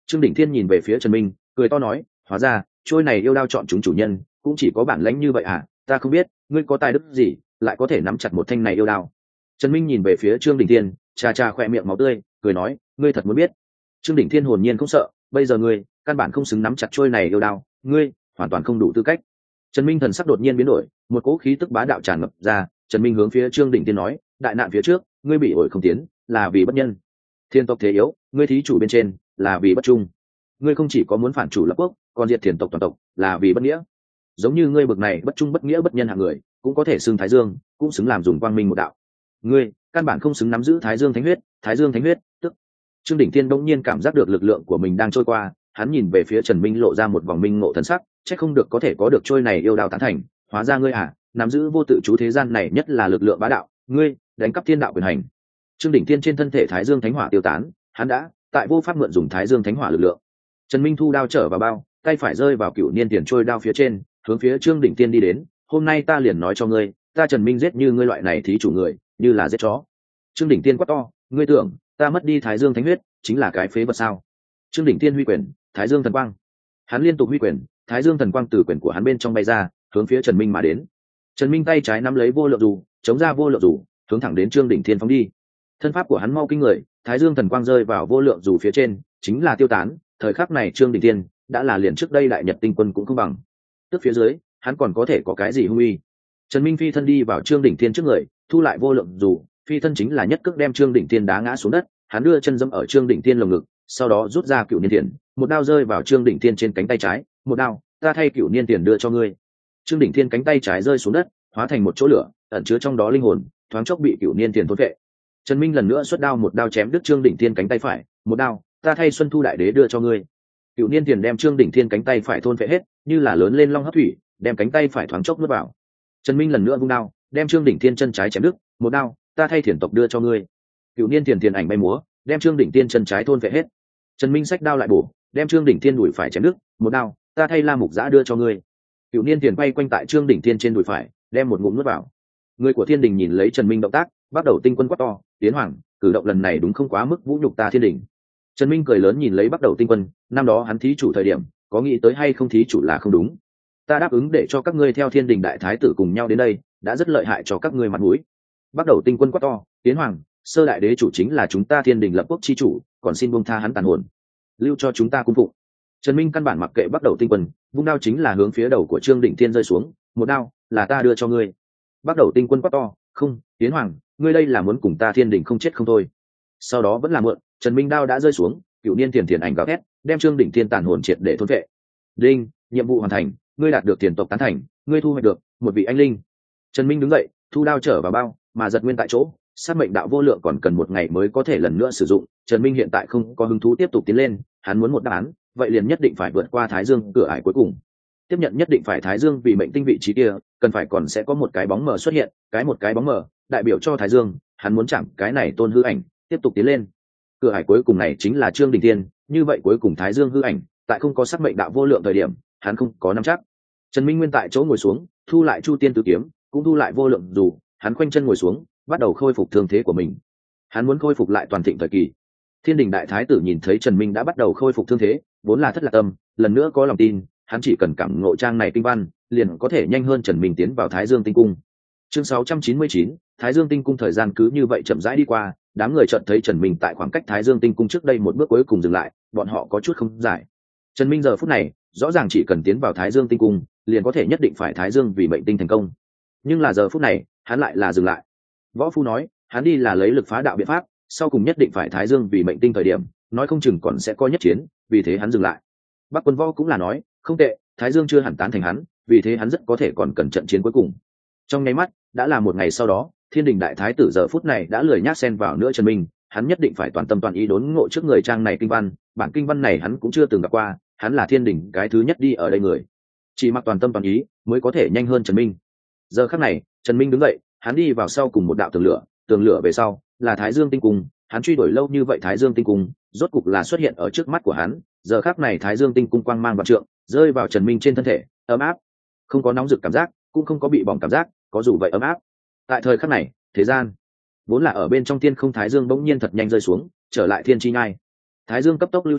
Trương Đỉnh Thiên nhìn về phía Trần Minh, cười to nói, hóa ra trôi này yêu đao chọn chúng chủ nhân cũng chỉ có bản lãnh như vậy à? Ta không biết ngươi có tài đức gì lại có thể nắm chặt một thanh này yêu đao. Trần Minh nhìn về phía Trương Đỉnh Thiên, chà khỏe miệng máu tươi, cười nói, ngươi thật muốn biết? Trương Đỉnh Thiên hồn nhiên không sợ, bây giờ ngươi căn bản không xứng nắm chặt trôi này yêu đao, ngươi hoàn toàn không đủ tư cách. Trần Minh thần sắc đột nhiên biến đổi, một cỗ khí tức bá đạo tràn ngập ra. Trần Minh hướng phía Trương Đỉnh Thiên nói, đại nạn phía trước ngươi bị ổi không tiến là vì bất nhân, thiên tộc thế yếu ngươi thí chủ bên trên là vì bất trung, ngươi không chỉ có muốn phản chủ lập quốc còn diệt thiền tộc toàn tộc là vì bất nghĩa. Giống như ngươi bực này bất trung bất nghĩa bất nhân hạng người cũng có thể xưng Thái Dương, cũng xứng làm dùng quang minh một đạo. Ngươi căn bản không xứng nắm giữ Thái Dương thánh huyết. Thái Dương thánh huyết tức. Trương Đỉnh Thiên bỗng nhiên cảm giác được lực lượng của mình đang trôi qua, hắn nhìn về phía Trần Minh lộ ra một vòng minh ngộ thần sắc, chắc không được có thể có được trôi này yêu đao tán thành, hóa ra ngươi à, nắm giữ vô tự chú thế gian này nhất là lực lượng bá đạo, ngươi đánh cắp thiên đạo quyền hành. Trương Đỉnh Thiên trên thân thể Thái Dương thánh hỏa tiêu tán, hắn đã tại vô pháp mượn dùng Thái Dương thánh hỏa lực lượng. Trần Minh thu đao trở vào bao, tay phải rơi vào cựu niên tiền trôi đao phía trên, hướng phía Trương Đỉnh Thiên đi đến, hôm nay ta liền nói cho ngươi, ta Trần Minh giết như ngươi loại này thí chủ người, như là giết chó. Trương Đỉnh Thiên quát to, ngươi tưởng ta mất đi Thái Dương thánh huyết chính là cái phế vật sao? Trương Đỉnh Thiên huy quyền, Thái Dương thần quang. Hắn liên tục huy quyền, Thái Dương thần quang từ quyền của hắn bên trong bay ra, hướng phía Trần Minh mà đến. Trần Minh tay trái nắm lấy vô lượng dù, chống ra vô lượng dù, hướng thẳng đến Trương Đỉnh Thiên phóng đi. Thân pháp của hắn mau kinh người, Thái Dương thần quang rơi vào vô lượng dù phía trên, chính là tiêu tán. Thời khắc này Trương Đỉnh Thiên đã là liền trước đây Đại Nhật tinh quân cũng không bằng. Tức phía dưới, hắn còn có thể có cái gì hung uy? Trần Minh phi thân đi vào Trương Đỉnh Thiên trước người, thu lại vô lượng dù, phi thân chính là nhất cước đem Trương Đỉnh Thiên đá ngã xuống đất. Hắn đưa chân dẫm ở Trương Đỉnh Thiên lồng ngực, sau đó rút ra cựu niên tiền, một đao rơi vào Trương Đỉnh Thiên trên cánh tay trái, một đao, ta thay cựu niên tiền đưa cho ngươi. Trương Đỉnh Thiên cánh tay trái rơi xuống đất, hóa thành một chỗ lửa, ẩn chứa trong đó linh hồn, thoáng chốc bị cựu niên tiền thôn vệ. Trần Minh lần nữa xuất đao một đao chém đứt Trương Đỉnh Thiên cánh tay phải, một đao, ta thay Xuân Thu đại đế đưa cho ngươi. Cựu niên tiền đem Trương Đỉnh Thiên cánh tay phải thôn vệ hết, như là lớn lên long hấp thủy, đem cánh tay phải thoáng chốc nuốt vào. Trần Minh lần nữa vung đao, đem Trương Đỉnh Thiên chân trái chém đứt, một đao, ta thay thiền tộc đưa cho ngươi. Cựu niên tiền ảnh bay múa, đem Trương Đỉnh Thiên chân trái thôn vệ hết. Trần Minh xách đao lại bổ, đem Trương Đỉnh Thiên đùi phải chém đứt, một đao, ta thay La Mục Giã đưa cho ngươi. Cựu niên tiền bay quanh tại Trương Đỉnh Thiên trên đùi phải, đem một ngụm nuốt vào. Người của Thiên Đình nhìn lấy Trần Minh động tác, bắt đầu tinh quân quát to, Tiến Hoàng, cử động lần này đúng không quá mức vũ nhục ta Thiên Đình. Trần Minh cười lớn nhìn lấy bắt đầu tinh quân, năm đó hắn thí chủ thời điểm, có nghĩ tới hay không thí chủ là không đúng. Ta đáp ứng để cho các ngươi theo Thiên Đình đại thái tử cùng nhau đến đây, đã rất lợi hại cho các ngươi mặt mũi. Bắt đầu tinh quân quát to, Tiến Hoàng, sơ đại đế chủ chính là chúng ta Thiên Đình lập quốc chi chủ, còn xin buông tha hắn tàn hồn, lưu cho chúng ta cung phụng. Trần Minh căn bản mặc kệ bắt đầu tinh quân, vung đao chính là hướng phía đầu của Trương Đỉnh Thiên rơi xuống, một đao, là ta đưa cho ngươi. Bắt đầu tinh quân quát to, không, Tiến Hoàng, ngươi đây là muốn cùng ta Thiên Đình không chết không thôi. Sau đó vẫn là mượn, Trần Minh đao đã rơi xuống, cựu niên tiền ảnh gào thét, đem Trương Đỉnh Thiên tàn hồn triệt để thôn vệ. Đinh, nhiệm vụ hoàn thành, ngươi đạt được tiền tộc tán thành, ngươi thu hoạch được một vị anh linh. Trần Minh đứng dậy, thu đao trở vào bao, mà giật nguyên tại chỗ. Sát mệnh đạo vô lượng còn cần một ngày mới có thể lần nữa sử dụng. Trần Minh hiện tại không có hứng thú tiếp tục tiến lên, hắn muốn một đáp án, vậy liền nhất định phải vượt qua Thái Dương cửa ải cuối cùng. Tiếp nhận nhất định phải Thái Dương vì mệnh tinh vị trí kia, cần phải còn sẽ có một cái bóng mờ xuất hiện, một cái bóng mờ đại biểu cho Thái Dương, hắn muốn chạm cái này tôn hư ảnh, tiếp tục tiến lên. Cửa ải cuối cùng này chính là Trương Đỉnh Thiên, như vậy cuối cùng Thái Dương hư ảnh, tại không có sát mệnh đạo vô lượng thời điểm, hắn không có nắm chắc. Trần Minh nguyên tại chỗ ngồi xuống, thu lại Chu Tiên Tứ Kiếm, cũng thu lại vô lượng dù, hắn khoanh chân ngồi xuống, bắt đầu khôi phục thương thế của mình. Hắn muốn khôi phục lại toàn thịnh thời kỳ. Thiên Đình đại thái tử nhìn thấy Trần Minh đã bắt đầu khôi phục thương thế, vốn là thất lạc tâm, lần nữa có lòng tin, hắn chỉ cần cảm ngộ trang này kinh văn, liền có thể nhanh hơn Trần Minh tiến vào Thái Dương tinh cung. Chương 699, Thái Dương tinh cung. Thời gian cứ như vậy chậm rãi đi qua, đám người chợt thấy Trần Minh tại khoảng cách Thái Dương tinh cung trước đây một bước cuối cùng dừng lại, bọn họ có chút không giải. Trần Minh giờ phút này, rõ ràng chỉ cần tiến vào Thái Dương tinh cung, liền có thể nhất định phải Thái Dương vì mệnh tinh thành công. Nhưng là giờ phút này, hắn lại là dừng lại. Võ Phu nói, hắn đi là lấy lực phá đạo biện pháp, sau cùng nhất định phải Thái Dương vì mệnh tinh thời điểm, nói không chừng còn sẽ có nhất chiến, vì thế hắn dừng lại. Bắc Quân Võ cũng là nói, không tệ, Thái Dương chưa hẳn tán thành hắn, vì thế hắn rất có thể còn cần trận chiến cuối cùng. Trong nháy mắt, đã là một ngày sau đó, Thiên Đình đại thái tử giờ phút này đã lười nhác xen vào nữa Trần Minh, hắn nhất định phải toàn tâm toàn ý đốn ngộ trước người trang này kinh văn, bản kinh văn này hắn cũng chưa từng gặp qua, hắn là Thiên Đình cái thứ nhất đi ở đây người, chỉ mặc toàn tâm toàn ý mới có thể nhanh hơn Trần Minh. Giờ khắc này, Trần Minh đứng dậy, hắn đi vào sau cùng một đạo tường lửa về sau là Thái Dương tinh cung, hắn truy đuổi lâu như vậy Thái Dương tinh cung, rốt cục là xuất hiện ở trước mắt của hắn. Giờ khắc này Thái Dương tinh cung quang mang vạn trượng, rơi vào Trần Minh trên thân thể, ấm áp, không có nóng rực cảm giác, cũng không có bị bỏng cảm giác, có dù vậy ấm áp. Tại thời khắc này, thế gian vốn là ở bên trong tiên không Thái Dương bỗng nhiên thật nhanh rơi xuống, trở lại thiên chi nhai. Thái Dương cấp tốc lưu chuyển,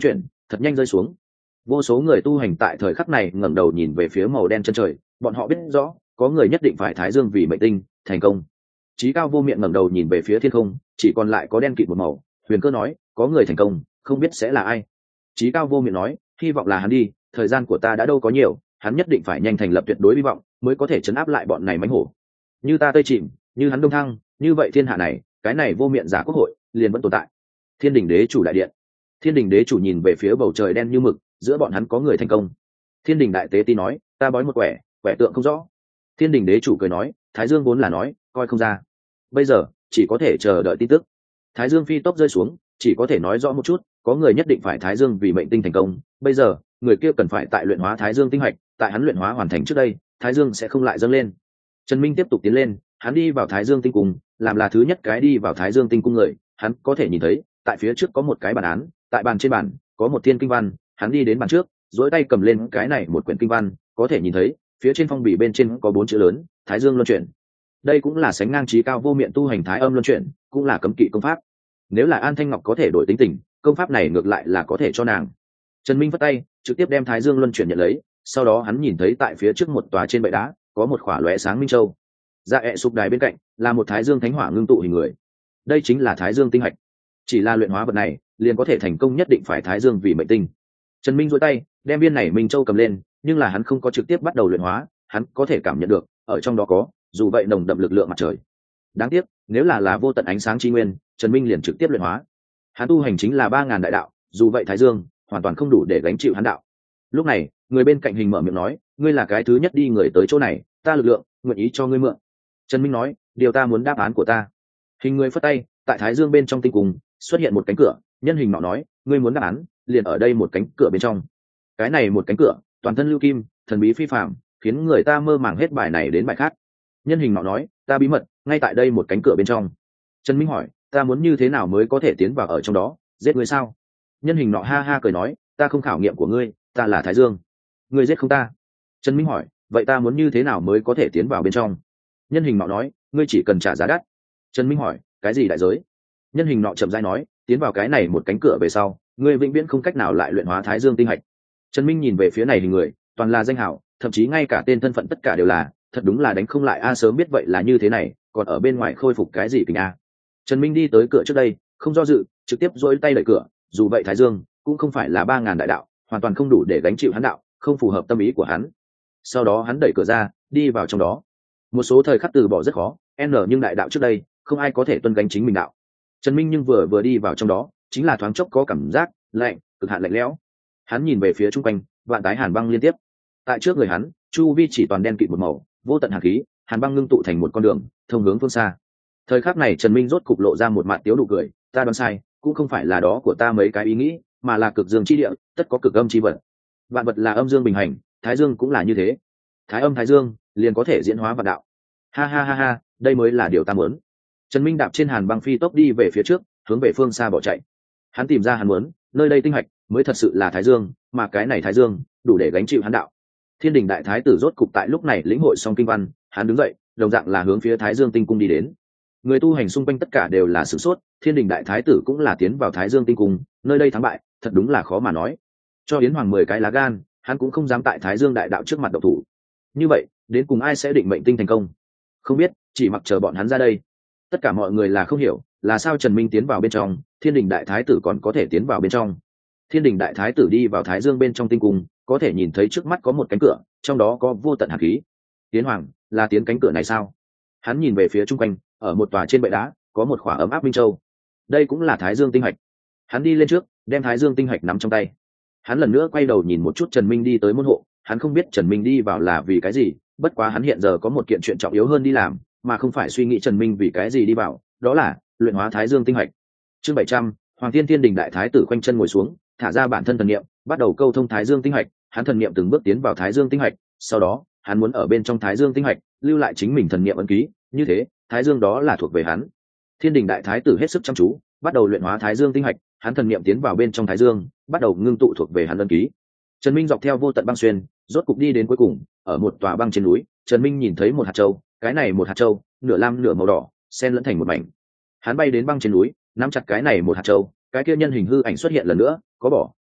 thật nhanh rơi xuống. Vô số người tu hành tại thời khắc này ngẩng đầu nhìn về phía màu đen chân trời, bọn họ biết rõ có người nhất định phải thái dương vì mệnh tinh thành công. Chí Cao Vô Miệng ngẩng đầu nhìn về phía thiên không, chỉ còn lại có đen kịt một màu. Huyền Cơ nói, có người thành công, không biết sẽ là ai. Chí Cao Vô Miệng nói, hy vọng là hắn đi, thời gian của ta đã đâu có nhiều, hắn nhất định phải nhanh thành lập tuyệt đối hy vọng mới có thể chấn áp lại bọn này mánh hổ. Như ta tây chìm, như hắn đông thăng, như vậy thiên hạ này, cái này vô miệng giả quốc hội liền vẫn tồn tại. Thiên Đình Đế chủ đại điện. Thiên Đình Đế chủ nhìn về phía bầu trời đen như mực, giữa bọn hắn có người thành công. Thiên Đình Đại Tế Ti nói, ta bói một quẻ, quẻ tượng không rõ. Thiên Đình Đế chủ cười nói, Thái Dương vốn là nói, coi không ra. Bây giờ chỉ có thể chờ đợi tin tức. Thái Dương phi tốc rơi xuống, chỉ có thể nói rõ một chút, có người nhất định phải Thái Dương vì mệnh tinh thành công. Bây giờ người kia cần phải tại luyện hóa Thái Dương tinh hạch, tại hắn luyện hóa hoàn thành trước đây, Thái Dương sẽ không lại dâng lên. Trần Minh tiếp tục tiến lên, hắn đi vào Thái Dương tinh cung, làm là thứ nhất cái đi vào Thái Dương tinh cung người. Hắn có thể nhìn thấy, tại phía trước có một cái bàn án, tại bàn trên bàn có một thiên kinh văn. Hắn đi đến bàn trước, duỗi tay cầm lên cái này một quyển kinh văn, có thể nhìn thấy phía trên phong bì bên trên có 4 chữ lớn, Thái Dương luân chuyển. Đây cũng là sánh ngang Chí Cao Vô Miệng tu hành Thái Âm luân chuyển, cũng là cấm kỵ công pháp. Nếu là An Thanh Ngọc có thể đổi tính tình, công pháp này ngược lại là có thể cho nàng. Trần Minh vất tay, trực tiếp đem Thái Dương luân chuyển nhận lấy, sau đó hắn nhìn thấy tại phía trước một tòa trên bệ đá có một khỏa lóe sáng minh châu. Dạ ẹ sụp đài bên cạnh là một Thái Dương thánh hỏa ngưng tụ hình người. Đây chính là Thái Dương tinh hạch. Chỉ là luyện hóa vật này, liền có thể thành công, nhất định phải Thái Dương vì mệnh tinh. Trần Minh duỗi tay, đem viên này minh châu cầm lên, nhưng là hắn không có trực tiếp bắt đầu luyện hóa, hắn có thể cảm nhận được, ở trong đó có, dù vậy nồng đậm lực lượng mặt trời. Đáng tiếc, nếu là vô tận ánh sáng chi nguyên, Trần Minh liền trực tiếp luyện hóa. Hắn tu hành chính là 3000 đại đạo, dù vậy Thái Dương hoàn toàn không đủ để gánh chịu hắn đạo. Lúc này, người bên cạnh hình mở miệng nói, ngươi là cái thứ nhất đi người tới chỗ này, ta lực lượng nguyện ý cho ngươi mượn. Trần Minh nói, điều ta muốn đáp án của ta. Hình người phất tay, tại Thái Dương bên trong tinh cung xuất hiện một cánh cửa, nhân hình nọ nói, ngươi muốn đáp án, liền ở đây một cánh cửa bên trong. Cái này một cánh cửa, toàn thân lưu kim, thần bí phi phàm, khiến người ta mơ màng hết bài này đến bài khác. Nhân hình nọ nói, ta bí mật ngay tại đây một cánh cửa bên trong. Trần Minh hỏi, ta muốn như thế nào mới có thể tiến vào ở trong đó, giết ngươi sao? Nhân hình nọ ha ha cười nói, ta không khảo nghiệm của ngươi, ta là Thái Dương, ngươi giết không ta. Trần Minh hỏi, vậy ta muốn như thế nào mới có thể tiến vào bên trong? Nhân hình nọ nói, ngươi chỉ cần trả giá đắt. Trần Minh hỏi, cái gì đại giới? Nhân hình nọ chậm rãi nói, tiến vào cái này một cánh cửa về sau, ngươi vĩnh viễn không cách nào lại luyện hóa Thái Dương tinh hạch. Trần Minh nhìn về phía này hình người, toàn là danh hảo, thậm chí ngay cả tên thân phận tất cả đều là, thật đúng là đánh không lại a, sớm biết vậy là như thế này, còn ở bên ngoài khôi phục cái gì kình a. Trần Minh đi tới cửa trước đây, không do dự, trực tiếp duỗi tay đẩy cửa, dù vậy Thái Dương cũng không phải là 3000 đại đạo, hoàn toàn không đủ để gánh chịu hắn đạo, không phù hợp tâm ý của hắn. Sau đó hắn đẩy cửa ra, đi vào trong đó. Một số thời khắc từ bỏ rất khó, nhưng đại đạo trước đây, không ai có thể tuân gánh chính mình đạo. Trần Minh nhưng vừa đi vào trong đó, chính là thoáng chốc có cảm giác lạnh, cực hạn lạnh lẽo. Hắn nhìn về phía trung quanh, vạn tái hàn băng liên tiếp. Tại trước người hắn, chu vi chỉ toàn đen kịt một màu, vô tận hàn khí, hàn băng ngưng tụ thành một con đường, thông hướng phương xa. Thời khắc này Trần Minh rốt cục lộ ra một mặt tiếu nụ cười, ta đoán sai, cũng không phải là đó của ta mấy cái ý nghĩ, mà là cực dương chi địa, tất có cực âm chi vật. Vạn vật là âm dương bình hành, Thái Dương cũng là như thế. Thái âm Thái Dương liền có thể diễn hóa vạn đạo. Ha ha ha ha, đây mới là điều ta muốn. Trần Minh đạp trên hàn băng phi tốc đi về phía trước, hướng về phương xa bỏ chạy. Hắn tìm ra hắn muốn, nơi đây tinh hạch mới thật sự là Thái Dương, mà cái này Thái Dương đủ để gánh chịu hắn đạo. Thiên Đình Đại Thái tử rốt cục tại lúc này lĩnh hội xong kinh văn, hắn đứng dậy, đồng dạng là hướng phía Thái Dương tinh cung đi đến. Người tu hành xung quanh tất cả đều là sửng sốt, Thiên Đình Đại Thái tử cũng là tiến vào Thái Dương tinh cung, nơi đây thắng bại, thật đúng là khó mà nói. Cho Yến Hoàng 10 cái lá gan, hắn cũng không dám tại Thái Dương đại đạo trước mặt động thủ. Như vậy, đến cùng ai sẽ định mệnh tinh thành công? Không biết, chỉ mặc chờ bọn hắn ra đây. Tất cả mọi người là không hiểu, là sao Trần Minh tiến vào bên trong, Thiên Đình Đại Thái tử còn có thể tiến vào bên trong. Thiên Đình Đại Thái tử đi vào Thái Dương bên trong tinh cung, có thể nhìn thấy trước mắt có một cánh cửa, trong đó có vô tận hàn khí. Yến Hoàng, là tiến cánh cửa này sao? Hắn nhìn về phía trung quanh, ở một tòa trên bệ đá, có một khỏa ấm áp minh châu. Đây cũng là Thái Dương tinh hạch. Hắn đi lên trước, đem Thái Dương tinh hạch nắm trong tay. Hắn lần nữa quay đầu nhìn một chút Trần Minh đi tới môn hộ, hắn không biết Trần Minh đi vào là vì cái gì, bất quá hắn hiện giờ có một kiện chuyện trọng yếu hơn đi làm, mà không phải suy nghĩ Trần Minh vì cái gì đi vào, đó là luyện hóa Thái Dương tinh hạch. Chương 700, Hoàng Thiên Thiên Đình Đại Thái tử khoanh chân ngồi xuống, thả ra bản thân thần niệm, bắt đầu câu thông Thái Dương tinh hạch, hắn thần niệm từng bước tiến vào Thái Dương tinh hạch, sau đó, hắn muốn ở bên trong Thái Dương tinh hạch lưu lại chính mình thần niệm ấn ký, như thế, Thái Dương đó là thuộc về hắn. Thiên Đình Đại Thái tử hết sức chăm chú, bắt đầu luyện hóa Thái Dương tinh hạch, hắn thần niệm tiến vào bên trong Thái Dương, bắt đầu ngưng tụ thuộc về hắn ấn ký. Trần Minh dọc theo vô tận băng xuyên, rốt cục đi đến cuối cùng, ở một tòa băng trên núi, Trần Minh nhìn thấy một hạt châu, cái này một hạt châu, nửa lam nửa màu đỏ, xen lẫn thành một mảnh. Hắn bay đến băng trên núi, nắm chặt cái này một hạt châu, cái kia nhân hình hư ảnh xuất hiện lần nữa, có bỏ,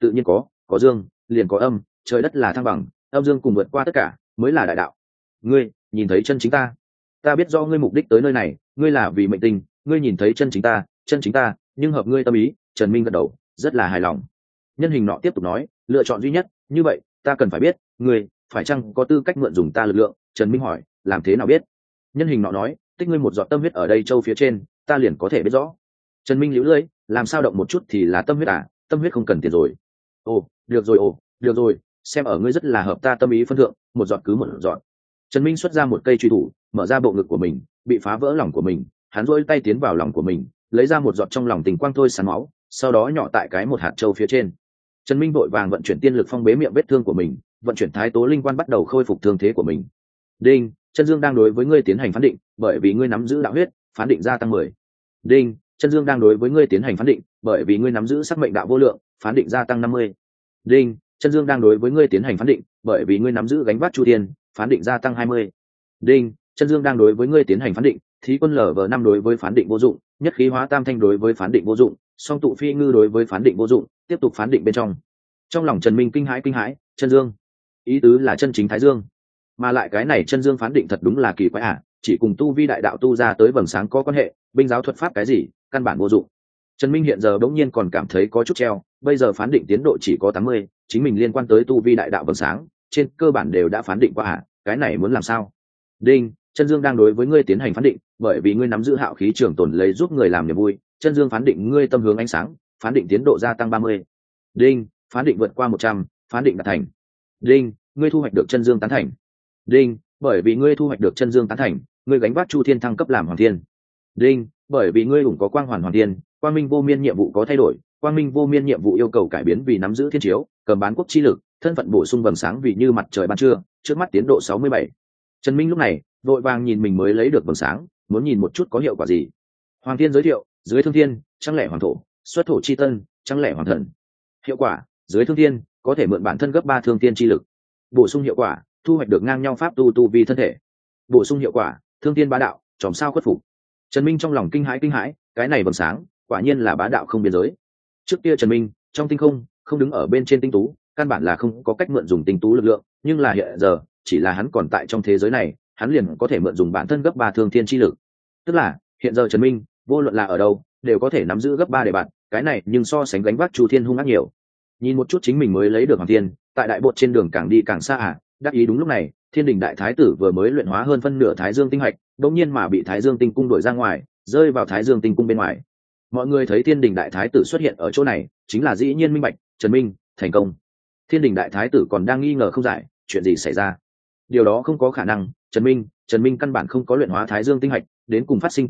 tự nhiên có dương liền có âm, trời đất là thăng bằng, âm dương cùng vượt qua tất cả mới là đại đạo. Ngươi nhìn thấy chân chính ta biết do ngươi mục đích tới nơi này, ngươi là vì mệnh tinh, ngươi nhìn thấy chân chính ta, nhưng hợp ngươi tâm ý. Trần Minh gật đầu, rất là hài lòng. Nhân hình nọ tiếp tục nói, lựa chọn duy nhất, như vậy ta cần phải biết ngươi phải chăng có tư cách mượn dùng ta lực lượng. Trần Minh hỏi, làm thế nào biết? Nhân hình nọ nói, tích ngươi một giọt tâm huyết ở đây châu phía trên, ta liền có thể biết rõ. Trần Minh liễu lưỡi, làm sao động một chút thì là tâm huyết à? Tâm huyết không cần tiền rồi. Được rồi, xem ở ngươi rất là hợp ta tâm ý phân thượng, một giọt cứ một giọt. Trần Minh xuất ra một cây truy thủ, mở ra bộ ngực của mình, bị phá vỡ lòng của mình, hắn rỗi tay tiến vào lòng của mình, lấy ra một giọt trong lòng tình quang thôi sán máu, sau đó nhỏ tại cái một hạt châu phía trên. Trần Minh vội vàng vận chuyển tiên lực phong bế miệng vết thương của mình, vận chuyển thái tố linh quan bắt đầu khôi phục thương thế của mình. Đinh, chân dương đang đối với ngươi tiến hành phán định, bởi vì ngươi nắm giữ đạo huyết, phán định gia tăng 10. Đinh, chân dương đang đối với ngươi tiến hành phán định, bởi vì ngươi nắm giữ sắc mệnh đạo vô lượng, phán định gia tăng 50. Đinh, chân dương đang đối với ngươi tiến hành phán định, bởi vì ngươi nắm giữ gánh vác chu thiên, phán định gia tăng 20. Đinh, chân dương đang đối với ngươi tiến hành phán định, thí quân LV5 đối với phán định vô dụng, nhất khí hóa tam thanh đối với phán định vô dụng, song tụ phi ngư đối với phán định vô dụng, tiếp tục phán định bên trong. Trong lòng Trần Minh kinh hãi, chân dương, ý tứ là chân chính thái dương, mà lại cái này chân dương phán định thật đúng là kỳ quái à, chỉ cùng tu vi đại đạo tu ra tới vầng sáng có quan hệ, binh giáo thuật pháp cái gì, căn bản vô dụng. Trần Minh hiện giờ bỗng nhiên còn cảm thấy có chút treo, bây giờ phán định tiến độ chỉ có 80, chính mình liên quan tới tu vi đại đạo vầng sáng, trên cơ bản đều đã phán định qua à, cái này muốn làm sao? Đinh, chân dương đang đối với ngươi tiến hành phán định, bởi vì ngươi nắm giữ hạo khí trường tồn lấy giúp người làm niềm vui, chân dương phán định ngươi tâm hướng ánh sáng, phán định tiến độ gia tăng 30. Đinh, phán định vượt qua 100, phán định đạt thành. Đinh, ngươi thu hoạch được chân dương tán thành. Đinh, bởi vì ngươi thu hoạch được chân dương tán thành, ngươi gánh vác chu thiên thăng cấp làm hoàng thiên. Đinh, bởi vì ngươi ủng có quang hoàn hoàng thiên, quang minh vô miên nhiệm vụ có thay đổi, quang minh vô miên nhiệm vụ yêu cầu cải biến vì nắm giữ thiên chiếu, cầm bán quốc chi lực, thân phận bổ sung vầng sáng vì như mặt trời ban trưa, trước mắt tiến độ 67. Trần Minh lúc này vội vàng nhìn mình mới lấy được vầng sáng, muốn nhìn một chút có hiệu quả gì. Hoàng thiên giới thiệu, dưới thương thiên, trăng lẻ hoàng thổ, xuất thổ chi tân, trăng lẻ hoàng thần. Hiệu quả, dưới thương thiên có thể mượn bản thân gấp 3 thương thiên chi lực. Bổ sung hiệu quả, thu hoạch được ngang nhau pháp tu vi thân thể. Bổ sung hiệu quả, thương thiên bá đạo, chòm sao khuất phục. Trần Minh trong lòng kinh hãi, cái này vầng sáng quả nhiên là bá đạo không biên giới. Trước kia Trần Minh trong tinh không đứng ở bên trên tinh tú, căn bản là không có cách mượn dùng tinh tú lực lượng, nhưng là hiện giờ chỉ là hắn còn tại trong thế giới này, hắn liền có thể mượn dùng bản thân gấp 3 thương thiên chi lực. Tức là hiện giờ Trần Minh vô luận là ở đâu đều có thể nắm giữ gấp 3 để bạn, cái này nhưng so sánh gánh vác chu thiên hung ác nhiều. Nhìn một chút chính mình mới lấy được hoàng thiên, tại đại bột trên đường càng đi càng xa à, đắc ý đúng lúc này, Thiên Đình đại thái tử vừa mới luyện hóa hơn phân nửa Thái Dương tinh hạch, đột nhiên mà bị Thái Dương tinh cung đuổi ra ngoài, rơi vào Thái Dương tinh cung bên ngoài. Mọi người thấy Thiên Đình đại thái tử xuất hiện ở chỗ này, chính là dĩ nhiên minh bạch, Trần Minh thành công. Thiên Đình đại thái tử còn đang nghi ngờ không giải, chuyện gì xảy ra? Điều đó không có khả năng, Trần Minh căn bản không có luyện hóa Thái Dương tinh hạch, đến cùng phát sinh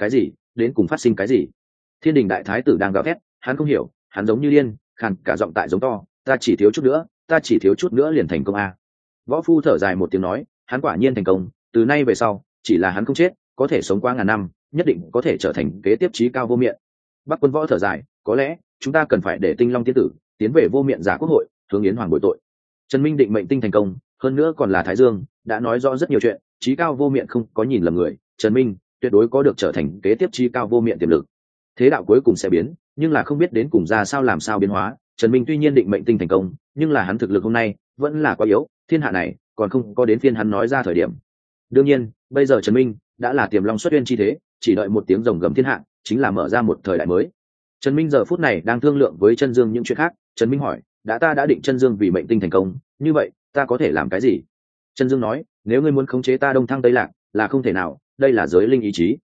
cái gì? Thiên Đình đại thái tử đang gào thét, hắn không hiểu, hắn giống như điên, khàn cả giọng tại giống to, ta chỉ thiếu chút nữa liền thành công a. Võ Phu thở dài một tiếng nói, hắn quả nhiên thành công, từ nay về sau chỉ là hắn không chết, có thể sống qua ngàn năm, nhất định có thể trở thành kế tiếp chí cao vô miện. Bắc Quân Võ thở dài, có lẽ chúng ta cần phải để Tinh Long tiên tử tiến về vô miện giả quốc hội, hướng Yến Hoàng bồi tội. Trần Minh định mệnh tinh thành công, hơn nữa còn là Thái Dương, đã nói rõ rất nhiều chuyện, chí cao vô miện không có nhìn lầm người, Trần Minh tuyệt đối có được trở thành kế tiếp chí cao vô miện tiềm lực. Thế đạo cuối cùng sẽ biến, nhưng là không biết đến cùng ra sao làm sao biến hóa. Trần Minh tuy nhiên định mệnh tinh thành công, nhưng là hắn thực lực hôm nay vẫn là quá yếu, thiên hạ này còn không có đến phiên hắn nói ra thời điểm. Đương nhiên bây giờ Trần Minh đã là tiềm long xuất uyên chi thế, chỉ đợi một tiếng rồng gầm thiên hạ, chính là mở ra một thời đại mới. Trần Minh giờ phút này đang thương lượng với Chân Dương những chuyện khác. Trần Minh hỏi, ta đã định Chân Dương vì mệnh tinh thành công, như vậy ta có thể làm cái gì? Chân Dương nói, nếu ngươi muốn khống chế ta đông thăng tây lạc là không thể nào, đây là giới linh ý chí,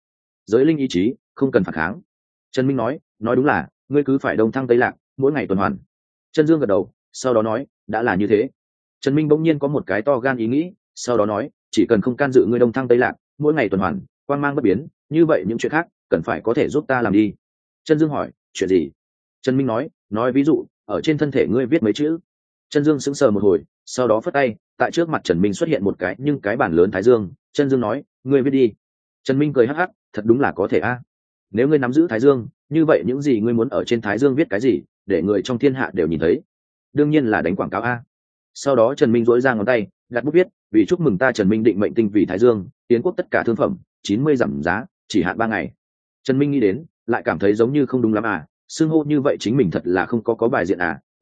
không cần phản kháng. Trần Minh nói đúng là, ngươi cứ phải đông thăng tây lạc, mỗi ngày tuần hoàn. Chân Dương gật đầu, sau đó nói, đã là như thế. Trần Minh bỗng nhiên có một cái to gan ý nghĩ, sau đó nói, chỉ cần không can dự ngươi đông thăng tây lạc, mỗi ngày tuần hoàn, quang mang bất biến, như vậy những chuyện khác cần phải có thể giúp ta làm đi. Chân Dương hỏi, chuyện gì? Trần Minh nói ví dụ, ở trên thân thể ngươi viết mấy chữ. Chân Dương sững sờ một hồi, sau đó phất tay, tại trước mặt Trần Minh xuất hiện một cái bản lớn Thái Dương. Chân Dương nói, ngươi viết đi. Trần Minh cười hắc hắc, thật đúng là có thể a. Nếu ngươi nắm giữ Thái Dương, như vậy những gì ngươi muốn ở trên Thái Dương viết cái gì, để người trong thiên hạ đều nhìn thấy? Đương nhiên là đánh quảng cáo a. Sau đó Trần Minh duỗi ra ngón tay, đặt bút viết, vì chúc mừng ta Trần Minh định mệnh tinh vì Thái Dương, tiến quốc tất cả thương phẩm 90 giảm giá, chỉ hạn 3 ngày. Trần Minh nghĩ đến, lại cảm thấy giống như không đúng lắm à, xưng hô như vậy chính mình thật là không có bài diện à, nhưng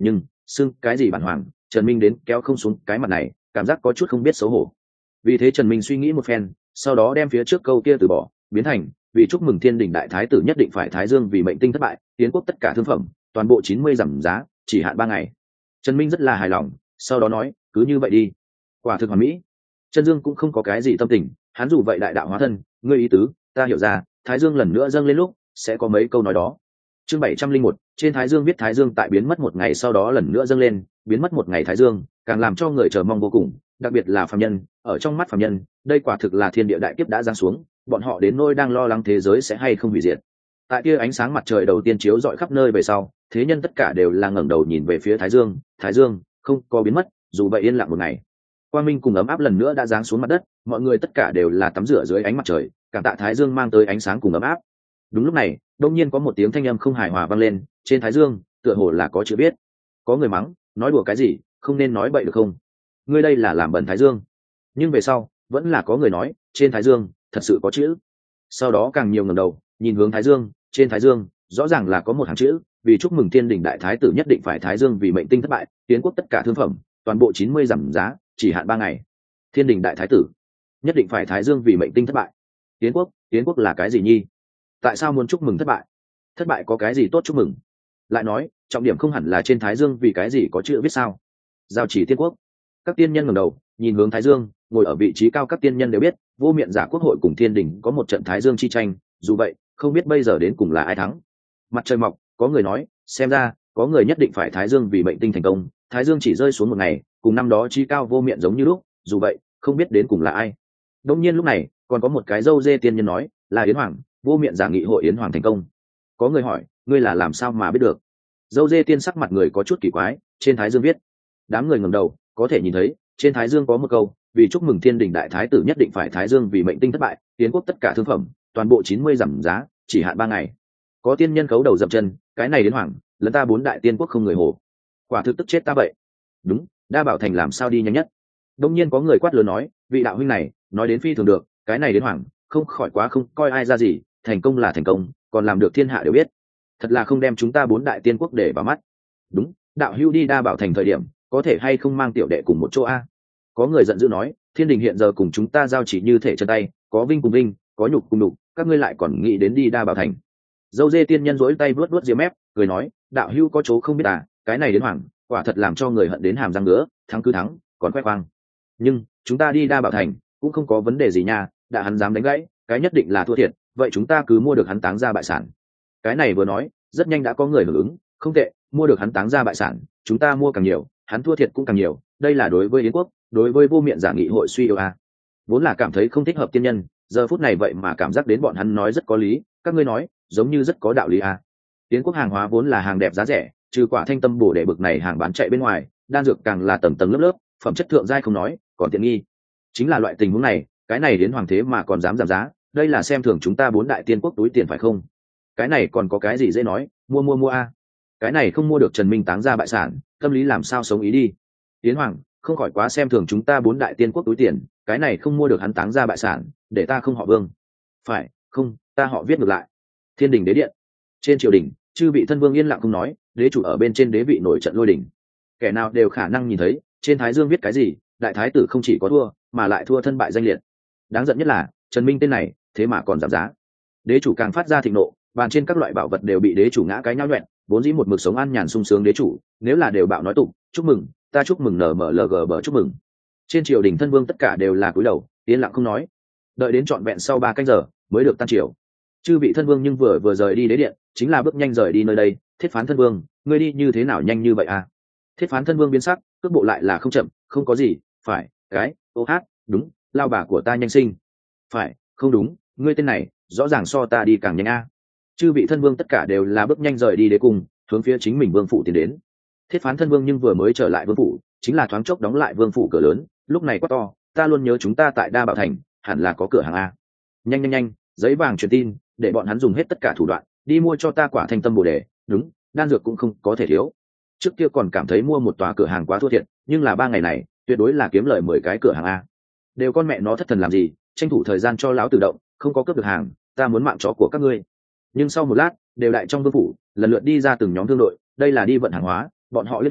xưng cái gì bản hoàng, Trần Minh đến kéo không xuống cái mặt này, cảm giác có chút không biết xấu hổ. Vì thế Trần Minh suy nghĩ một phen, sau đó đem phía trước câu kia từ bỏ, biến thành vì chúc mừng thiên đình đại thái tử nhất định phải thái dương vì mệnh tinh thất bại, tiến quốc tất cả thương phẩm toàn bộ 90 giảm giá, chỉ hạn 3 ngày. Trần Minh rất là hài lòng, sau đó nói cứ như vậy đi. Quả thực hoàn mỹ. Trần Dương cũng không có cái gì tâm tình, hắn dù vậy đại đạo hóa thân, ngươi ý tứ ta hiểu ra, thái dương lần nữa dâng lên lúc sẽ có mấy câu nói đó. Chương 701, trên thái dương viết thái dương tại biến mất một ngày sau đó lần nữa dâng lên, biến mất một ngày thái dương càng làm cho người chờ mong vô cùng, đặc biệt là phàm nhân, ở trong mắt phàm nhân đây quả thực là thiên địa đại kiếp đã giáng xuống, bọn họ đến nỗi đang lo lắng thế giới sẽ hay không hủy diệt. Tại kia ánh sáng mặt trời đầu tiên chiếu rọi khắp nơi về sau, thế nhân tất cả đều là ngẩng đầu nhìn về phía thái dương, thái dương không có biến mất, dù vậy yên lặng một ngày. Quang minh cùng ấm áp lần nữa đã giáng xuống mặt đất, mọi người tất cả đều là tắm rửa dưới ánh mặt trời, cảm tạ thái dương mang tới ánh sáng cùng ấm áp. Đúng lúc này, đột nhiên có một tiếng thanh âm không hài hòa vang lên, trên thái dương tựa hồ là có chữ viết. Có người mắng, nói đùa cái gì, không nên nói bậy được không? Ngươi đây là làm bẩn thái dương. Nhưng về sau, vẫn là có người nói, trên thái dương thật sự có chữ. Sau đó càng nhiều ngẩng đầu, nhìn hướng thái dương, trên thái dương rõ ràng là có một hàng chữ, vì chúc mừng thiên đình đại thái tử nhất định phải thái dương vì mệnh tinh thất bại, tiến quốc tất cả thương phẩm toàn bộ 90 giảm giá, chỉ hạn 3 ngày. Thiên đình đại thái tử nhất định phải thái dương vì mệnh tinh thất bại. Tiến quốc là cái gì nhi? Tại sao muốn chúc mừng thất bại? Thất bại có cái gì tốt chúc mừng? Lại nói, trọng điểm không hẳn là trên thái dương vì cái gì có chữ viết sao? Giao chỉ tiên quốc. Các tiên nhân ngẩng đầu, nhìn hướng thái dương, ngồi ở vị trí cao các tiên nhân đều biết, vô miệng giả quốc hội cùng thiên đình có một trận thái dương chi tranh, dù vậy, không biết bây giờ đến cùng là ai thắng. Mặt trời mọc, có người nói, xem ra, có người nhất định phải thái dương vì mệnh tinh thành công, thái dương chỉ rơi xuống một ngày, cùng năm đó chi cao vô miệng giống như lúc, dù vậy, không biết đến cùng là ai. Đông nhiên lúc này, còn có một cái dâu dê tiên nhân nói, là Yến Hoàng, vô miệng giả nghị hội Yến Hoàng thành công. Có người hỏi, ngươi là làm sao mà biết được? Dâu dê tiên sắc mặt người có chút kỳ quái, trên thái dương viết. Đám người ngẩng đầu, có thể nhìn thấy, trên thái dương có một câu, vì chúc mừng thiên đình đại thái tử nhất định phải thái dương vì mệnh tinh thất bại, tiến quốc tất cả thương phẩm toàn bộ 90 giảm giá, chỉ hạn 3 ngày. Có tiên nhân khấu đầu dậm chân, cái này đến Hoàng, lần ta 4 đại tiên quốc không người hồ. Quả thực tức chết ta vậy. Đúng, Đa Bảo Thành làm sao đi nhanh nhất? Đông nhiên có người quát lớn nói, vị đạo huynh này, nói đến phi thường được, cái này đến Hoàng, không khỏi quá không coi ai ra gì, thành công là thành công, còn làm được thiên hạ đều biết. Thật là không đem chúng ta 4 đại tiên quốc để vào mắt. Đúng, đạo hữu đi Đa Bảo Thành thời điểm, có thể hay không mang tiểu đệ cùng một chỗ a? Có người giận dữ nói, thiên đình hiện giờ cùng chúng ta giao chỉ như thể chân tay, có vinh cùng vinh, có nhục cùng nhục, các ngươi lại còn nghĩ đến đi Đa Bảo Thành. Dâu dê tiên nhân rỗi tay vuốt vuốt ria mép, cười nói, đạo hữu có chỗ không biết à, cái này đến Hoàng, quả thật làm cho người hận đến hàm răng ngứa, thắng cứ thắng, còn khoe khoang. Nhưng chúng ta đi Đa Bảo Thành cũng không có vấn đề gì nha, đã hắn dám đánh gãy, cái nhất định là thua thiệt, vậy chúng ta cứ mua được hắn táng ra bại sản. Cái này vừa nói, rất nhanh đã có người hưởng ứng, không tệ, mua được hắn táng ra bại sản, chúng ta mua càng nhiều, hắn thua thiệt cũng càng nhiều, đây là đối với Yến quốc, đối với vô miệng giả nghị hội suy yếu a. Vốn là cảm thấy không thích hợp tiên nhân, giờ phút này vậy mà cảm giác đến bọn hắn nói rất có lý, các ngươi nói, giống như rất có đạo lý a. Yến quốc hàng hóa vốn là hàng đẹp giá rẻ, trừ quả thanh tâm bổ để bực này hàng bán chạy bên ngoài, đan dược càng là tầng tầng lớp lớp, phẩm chất thượng giai không nói, còn tiện nghi. Chính là loại tình huống này, cái này đến hoàng thế mà còn dám giảm giá, đây là xem thường chúng ta 4 đại tiên quốc túi tiền phải không? Cái này còn có cái gì dễ nói, mua a. Cái này không mua được Trần Minh táng ra bại sản, tâm lý làm sao sống ý đi. Yến Hoàng, không khỏi quá xem thường chúng ta 4 đại tiên quốc túi tiền, cái này không mua được hắn táng ra bại sản, để ta không họ Vương. Phải, không, ta họ viết ngược lại. Thiên đình đế điện. Trên triều đình, chư vị thân vương yên lặng không nói, đế chủ ở bên trên đế vị nổi trận lôi đình. Kẻ nào đều khả năng nhìn thấy, trên thái dương viết cái gì, đại thái tử không chỉ có thua, mà lại thua thân bại danh liệt. Đáng giận nhất là, Trần Minh tên này, thế mà còn giảm giá. Đế chủ càng phát ra thịnh nộ, bàn trên các loại bảo vật đều bị đế chủ ngã cái nhão nhoẹn, vốn dĩ một mực sống an nhàn sung sướng đế chủ, nếu là đều bạo nói tụng, chúc mừng, ta chúc mừng NMLG bờ chúc mừng. Trên triều đình thân vương tất cả đều là cúi đầu, yên lặng không nói. Đợi đến trọn vẹn sau 3 canh giờ, mới được tan triều. Chư vị thân vương nhưng vừa rời đi đế điện, chính là bước nhanh rời đi nơi đây. Thiết Phán thân vương, ngươi đi như thế nào nhanh như vậy à? Thiết Phán thân vương biến sắc, cước bộ lại là không chậm, không có gì, phải, cái, ô hát, đúng, lao bà của ta nhanh sinh. Phải, không đúng, ngươi tên này, rõ ràng so ta đi càng nhanh a. Chư vị thân vương tất cả đều là bước nhanh rời đi đế cung, hướng phía chính mình vương phủ tiến đến. Thiết Phán thân vương nhưng vừa mới trở lại vương phủ, chính là thoáng chốc đóng lại vương phủ cửa lớn, lúc này quát to, ta luôn nhớ chúng ta tại Đa Bảo Thành, hẳn là có cửa hàng a. Nhanh, giấy vàng truyền tin, để bọn hắn dùng hết tất cả thủ đoạn, đi mua cho ta quả thanh tâm bồ đề, đúng, đan dược cũng không có thể thiếu. Trước kia còn cảm thấy mua một tòa cửa hàng quá thua thiệt, nhưng là 3 ngày này, tuyệt đối là kiếm lời 10 cái cửa hàng a. Đều con mẹ nó thất thần làm gì, tranh thủ thời gian cho lão tự động, không có cướp được hàng, ta muốn mạng chó của các ngươi. Nhưng sau một lát, đều đại trong vương phủ, lần lượt đi ra từng nhóm thương đội, đây là đi vận hàng hóa, bọn họ liếc nhau,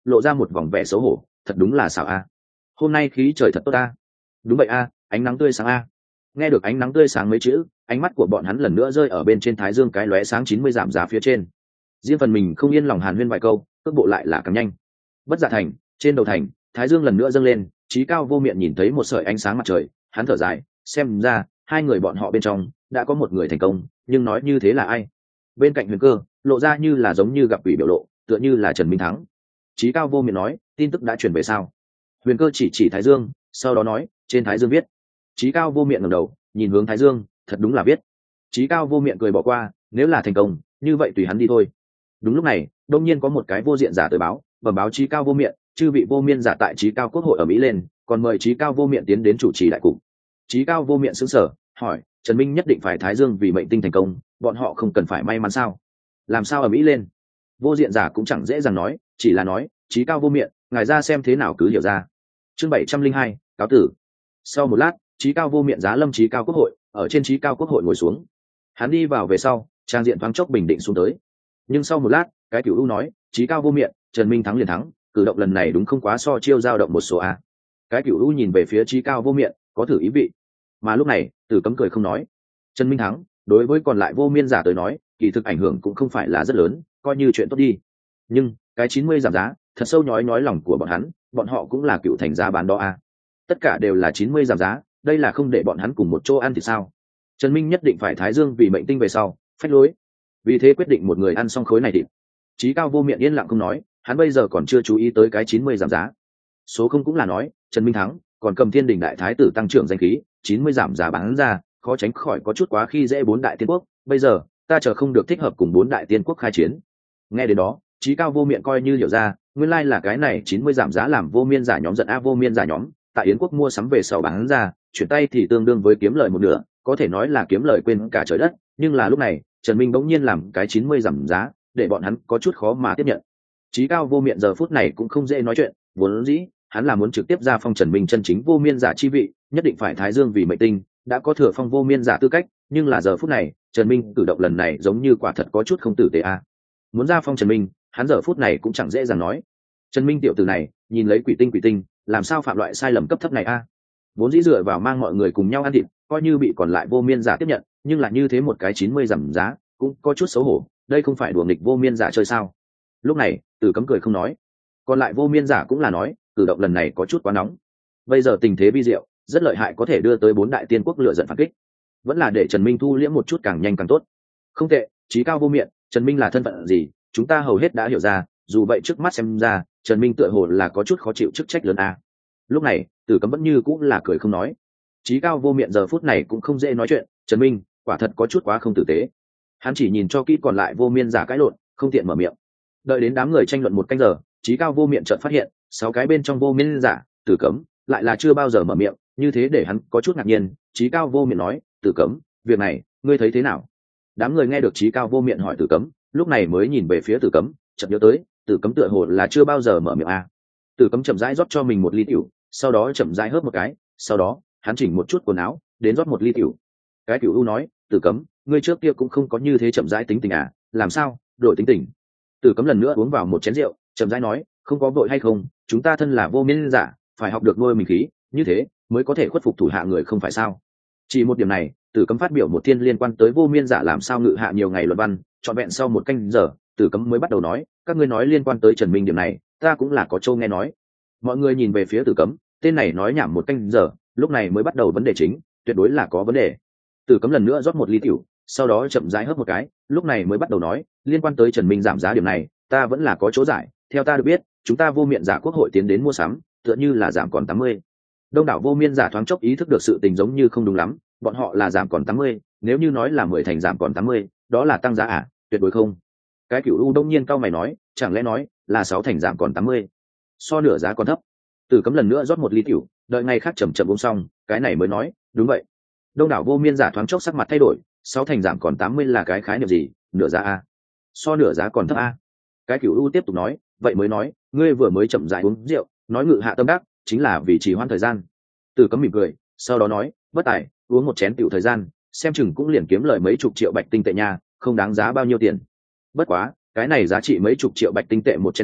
lộ ra một vòng vẻ xấu hổ. Thật đúng là xảo a, hôm nay khí trời thật tốt a. Đúng vậy a, ánh nắng tươi sáng a. Nghe được ánh nắng tươi sáng mấy chữ, ánh mắt của bọn hắn lần nữa rơi ở bên trên thái dương cái lóe sáng 90 giảm giá phía trên. Riêng phần mình không yên lòng hàn huyên vài câu, cước bộ lại là càng nhanh. Bất Dạ thành, trên đầu thành, thái dương lần nữa dâng lên, Chí Cao Vô Miệng nhìn thấy một sợi ánh sáng mặt trời, hắn thở dài, xem ra hai người bọn họ bên trong đã có một người thành công, nhưng nói như thế là ai? Bên cạnh Huyền Cơ, lộ ra như là giống như gặp quỷ biểu lộ, tựa như là Trần Minh Thắng. Chí Cao Vô Miệng nói, tin tức đã truyền về sao? Huyền Cơ chỉ thái dương, sau đó nói, trên thái dương viết. Chí Cao Vô Miệng ngẩng đầu, nhìn hướng thái dương, thật đúng là viết. Chí Cao Vô Miệng cười bỏ qua, nếu là thành công, như vậy tùy hắn đi thôi. Đúng lúc này, đột nhiên có một cái vô diện giả tới báo, bẩm báo Chí Cao Vô Miệng, chư vị vô miên giả tại Chí Cao Quốc hội ở Mỹ lên, còn mời Chí Cao Vô Miệng tiến đến chủ trì đại cục. Chí Cao Vô Miệng sững sờ, hỏi, Trần Minh nhất định phải thái dương vì mệnh tinh thành công, bọn họ không cần phải may mắn sao? Làm sao ở Mỹ lên? Vô diện giả cũng chẳng dễ dàng nói, chỉ là nói, Chí Cao Vô Miệng, ngài ra xem thế nào cứ hiểu ra. Chương 702, cáo tử. Sau một lát, Chí Cao Vô Miệng giá lâm Chí Cao Quốc hội, ở trên Chí Cao Quốc hội ngồi xuống. Hắn đi vào về sau, trang diện thoáng chốc bình định xuống tới. Nhưng sau một lát, cái Cửu U nói, Chí Cao Vô Miệng, Trần Minh thắng liền thắng, cử động lần này đúng không quá so chiêu dao động một số a. Cái Cửu U nhìn về phía Chí Cao Vô Miệng, có thử ý vị. Mà lúc này, Tử Cấm cười không nói. Trần Minh thắng, đối với còn lại vô miên giả tới nói, kỳ thực ảnh hưởng cũng không phải là rất lớn, coi như chuyện tốt đi. Nhưng cái 90 giảm giá, thật sâu nhói lòng của bọn hắn, bọn họ cũng là cựu thành giá bán đó a. Tất cả đều là 90 giảm giá, đây là không để bọn hắn cùng một chỗ ăn thì sao? Trần Minh nhất định phải thái dương vì mệnh tinh về sau, phách lối. Vì thế quyết định một người ăn xong khối này thịt. Chí Cao Vô Miệng yên lặng không nói, hắn bây giờ còn chưa chú ý tới cái 90 giảm giá. Số không cũng là nói, Trần Minh thắng, còn cầm Thiên Đình đại thái tử tăng trưởng danh khí, 90 giảm giá bán ra, khó tránh khỏi có chút quá khi dễ bốn đại tiên quốc, bây giờ ta chờ không được thích hợp cùng bốn đại tiên quốc khai chiến. Nghe đến đó, Chí Cao Vô Miệng coi như hiểu ra, nguyên lai là cái này 90 giảm giá làm vô miên giả nhóm giận vô miên giả nhóm, tại Yến quốc mua sắm về sau bán ra, chuyển tay thì tương đương với kiếm lời một nửa, có thể nói là kiếm lời quên cả trời đất, nhưng là lúc này, Trần Minh bỗng nhiên làm cái 90 giảm giá, để bọn hắn có chút khó mà tiếp nhận. Chí Cao Vô Miệng giờ phút này cũng không dễ nói chuyện, vốn dĩ hắn là muốn trực tiếp ra phong Trần Minh chân chính vô miên giả chi vị, nhất định phải thái dương vì mệnh tinh, đã có thừa phong vô miên giả tư cách, nhưng là giờ phút này, Trần Minh cử động lần này giống như quả thật có chút không tử tế a. Muốn ra phong Trần Minh, hắn giờ phút này cũng chẳng dễ dàng nói. Trần Minh tiểu tử này, nhìn lấy quỷ tinh, làm sao phạm loại sai lầm cấp thấp này a? Vốn dĩ dựa vào mang mọi người cùng nhau ăn thịt, coi như bị còn lại vô miên giả tiếp nhận, nhưng là như thế một cái 90 giảm giá, cũng có chút xấu hổ, đây không phải đùa nghịch vô miên giả chơi sao? Lúc này, Tử Cấm cười không nói. Còn lại vô miên giả cũng là nói, cử động lần này có chút quá nóng. Bây giờ tình thế vi diệu, rất lợi hại, có thể đưa tới bốn đại tiên quốc lựa giận phản kích. Vẫn là để Trần Minh thu liễm một chút càng nhanh càng tốt. Không tệ, Chí Cao Vô Miệng, Trần Minh là thân phận gì, chúng ta hầu hết đã hiểu ra, dù vậy trước mắt xem ra, Trần Minh tựa hồ là có chút khó chịu chức trách lớn a. Lúc này, Tử Cấm vẫn như cũng là cười không nói. Chí Cao Vô Miệng giờ phút này cũng không dễ nói chuyện, Trần Minh, quả thật có chút quá không tử tế. Hắn chỉ nhìn cho kỹ còn lại vô miên giả cãi lộn, không tiện mở miệng. Đợi đến đám người tranh luận một canh giờ, Chí Cao Vô Miệng chợt phát hiện, 6 cái bên trong vô miên giả, Tử Cấm lại là chưa bao giờ mở miệng, như thế để hắn có chút ngạc nhiên. Chí Cao Vô Miệng nói, Tử Cấm, việc này ngươi thấy thế nào? Đám người nghe được Chí Cao Vô Miệng hỏi Tử Cấm, lúc này mới nhìn về phía Tử Cấm, chợt nhớ tới, Tử Cấm tựa hồ là chưa bao giờ mở miệng a. Tử Cấm chậm rãi rót cho mình một ly tiểu, sau đó chậm rãi hớp một cái, sau đó hắn chỉnh một chút quần áo, đến rót một ly tiểu. Cái Cửu U nói, Tử Cấm, ngươi trước kia cũng không có như thế chậm rãi tính tình à, làm sao đổi tính tình? Tử Cấm lần nữa uống vào một chén rượu, chậm rãi nói, không có vội hay không, chúng ta thân là vô miên giả, phải học được nuôi mình khí, như thế mới có thể khuất phục thủ hạ người không phải sao? Chỉ một điểm này, Tử Cấm phát biểu một thiên liên quan tới vô miên giả làm sao ngự hạ nhiều ngày luận văn, trọn vẹn sau một canh giờ, Tử Cấm mới bắt đầu nói, các ngươi nói liên quan tới Trần Minh điểm này, ta cũng là có châu nghe nói. Mọi người nhìn về phía Tử Cấm, tên này nói nhảm một canh giờ, lúc này mới bắt đầu vấn đề chính, tuyệt đối là có vấn đề. Tử Cấm lần nữa rót một ly tiểu, sau đó chậm rãi hớp một cái, lúc này mới bắt đầu nói, liên quan tới Trần Minh giảm giá điểm này, ta vẫn là có chỗ giải, theo ta được biết, chúng ta vô miện giả quốc hội tiến đến mua sắm, tựa như là giảm còn 80. Đông đảo vô miên giả thoáng chốc ý thức được sự tình giống như không đúng lắm, bọn họ là giảm còn 80, nếu như nói là 10 thành giảm còn 80, đó là tăng giá à, tuyệt đối không. Cái Cửu U đông nhiên cau mày nói, chẳng lẽ nói là 6 thành giảm còn 80, so nửa giá còn thấp. Tử Cấm lần nữa rót một ly tiểu, đợi ngày khác chậm chậm uống xong, cái này mới nói, đúng vậy. Đông đảo vô miên giả thoáng chốc sắc mặt thay đổi, 6 thành giảm còn 80 là cái khái niệm gì, nửa giá a, so nửa giá còn thấp a. Cái Cửu U tiếp tục nói, vậy mới nói, ngươi vừa mới chậm rãi uống rượu, nói ngự hạ tâm đắc, chính là vì trì hoãn thời gian. Tử Cấm mỉm cười, sau đó nói, bất tài, uống một chén tiểu thời gian, xem chừng cũng liền kiếm lời mấy chục triệu bạch tinh tệ nha, không đáng giá bao nhiêu tiền. Bất quá, cái này giá trị mấy chục triệu bạch tinh tệ một chén rượu,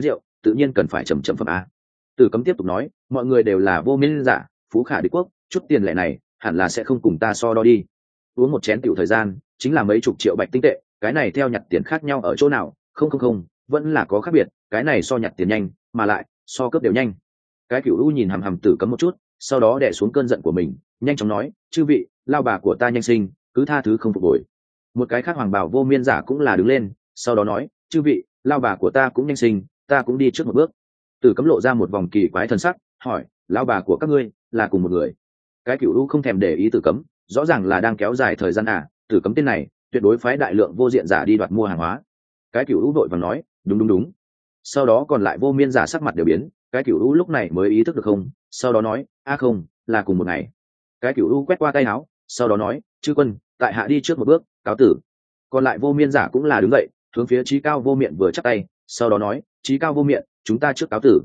tự nhiên cần phải trầm trầm phẩm a. Tử Cấm tiếp tục nói, mọi người đều là vô miên giả, phú khả địch quốc, chút tiền lẻ này hẳn là sẽ không cùng ta so đo đi. Uống một chén tiểu thời gian chính là mấy chục triệu bạch tinh tệ, cái này theo nhặt tiền khác nhau ở chỗ nào? Không, vẫn là có khác biệt, cái này so nhặt tiền nhanh, mà lại so cướp đều nhanh. Cái Cửu U nhìn hằm hằm Tử Cấm một chút, sau đó đè xuống cơn giận của mình, nhanh chóng nói, chư vị, lao bà của ta nhanh sinh, cứ tha thứ không phục hồi. Một cái khác hoàng bào vô miên giả cũng là đứng lên, sau đó nói, chư vị, lao bà của ta cũng nhanh sinh, ta cũng đi trước một bước. Tử Cấm lộ ra một vòng kỳ quái thần sắc, hỏi, lao bà của các ngươi là cùng một người? Cái Cửu U không thèm để ý Tử Cấm, rõ ràng là đang kéo dài thời gian à? Tử Cấm tên này tuyệt đối phái đại lượng vô diện giả đi đoạt mua hàng hóa. Cái Cửu U vội vàng nói, đúng. Sau đó còn lại vô miên giả sắc mặt đều biến, cái Cửu U lúc này mới ý thức được không, sau đó nói, a không, là cùng một ngày. Cái Cửu U quét qua tay áo, sau đó nói, chư quân, tại hạ đi trước một bước, cáo tử. Còn lại vô miên giả cũng là đứng dậy, hướng phía Chí Cao Vô Miện vừa chắp tay, sau đó nói, Chí Cao Vô Miện, chúng ta trước cáo tử.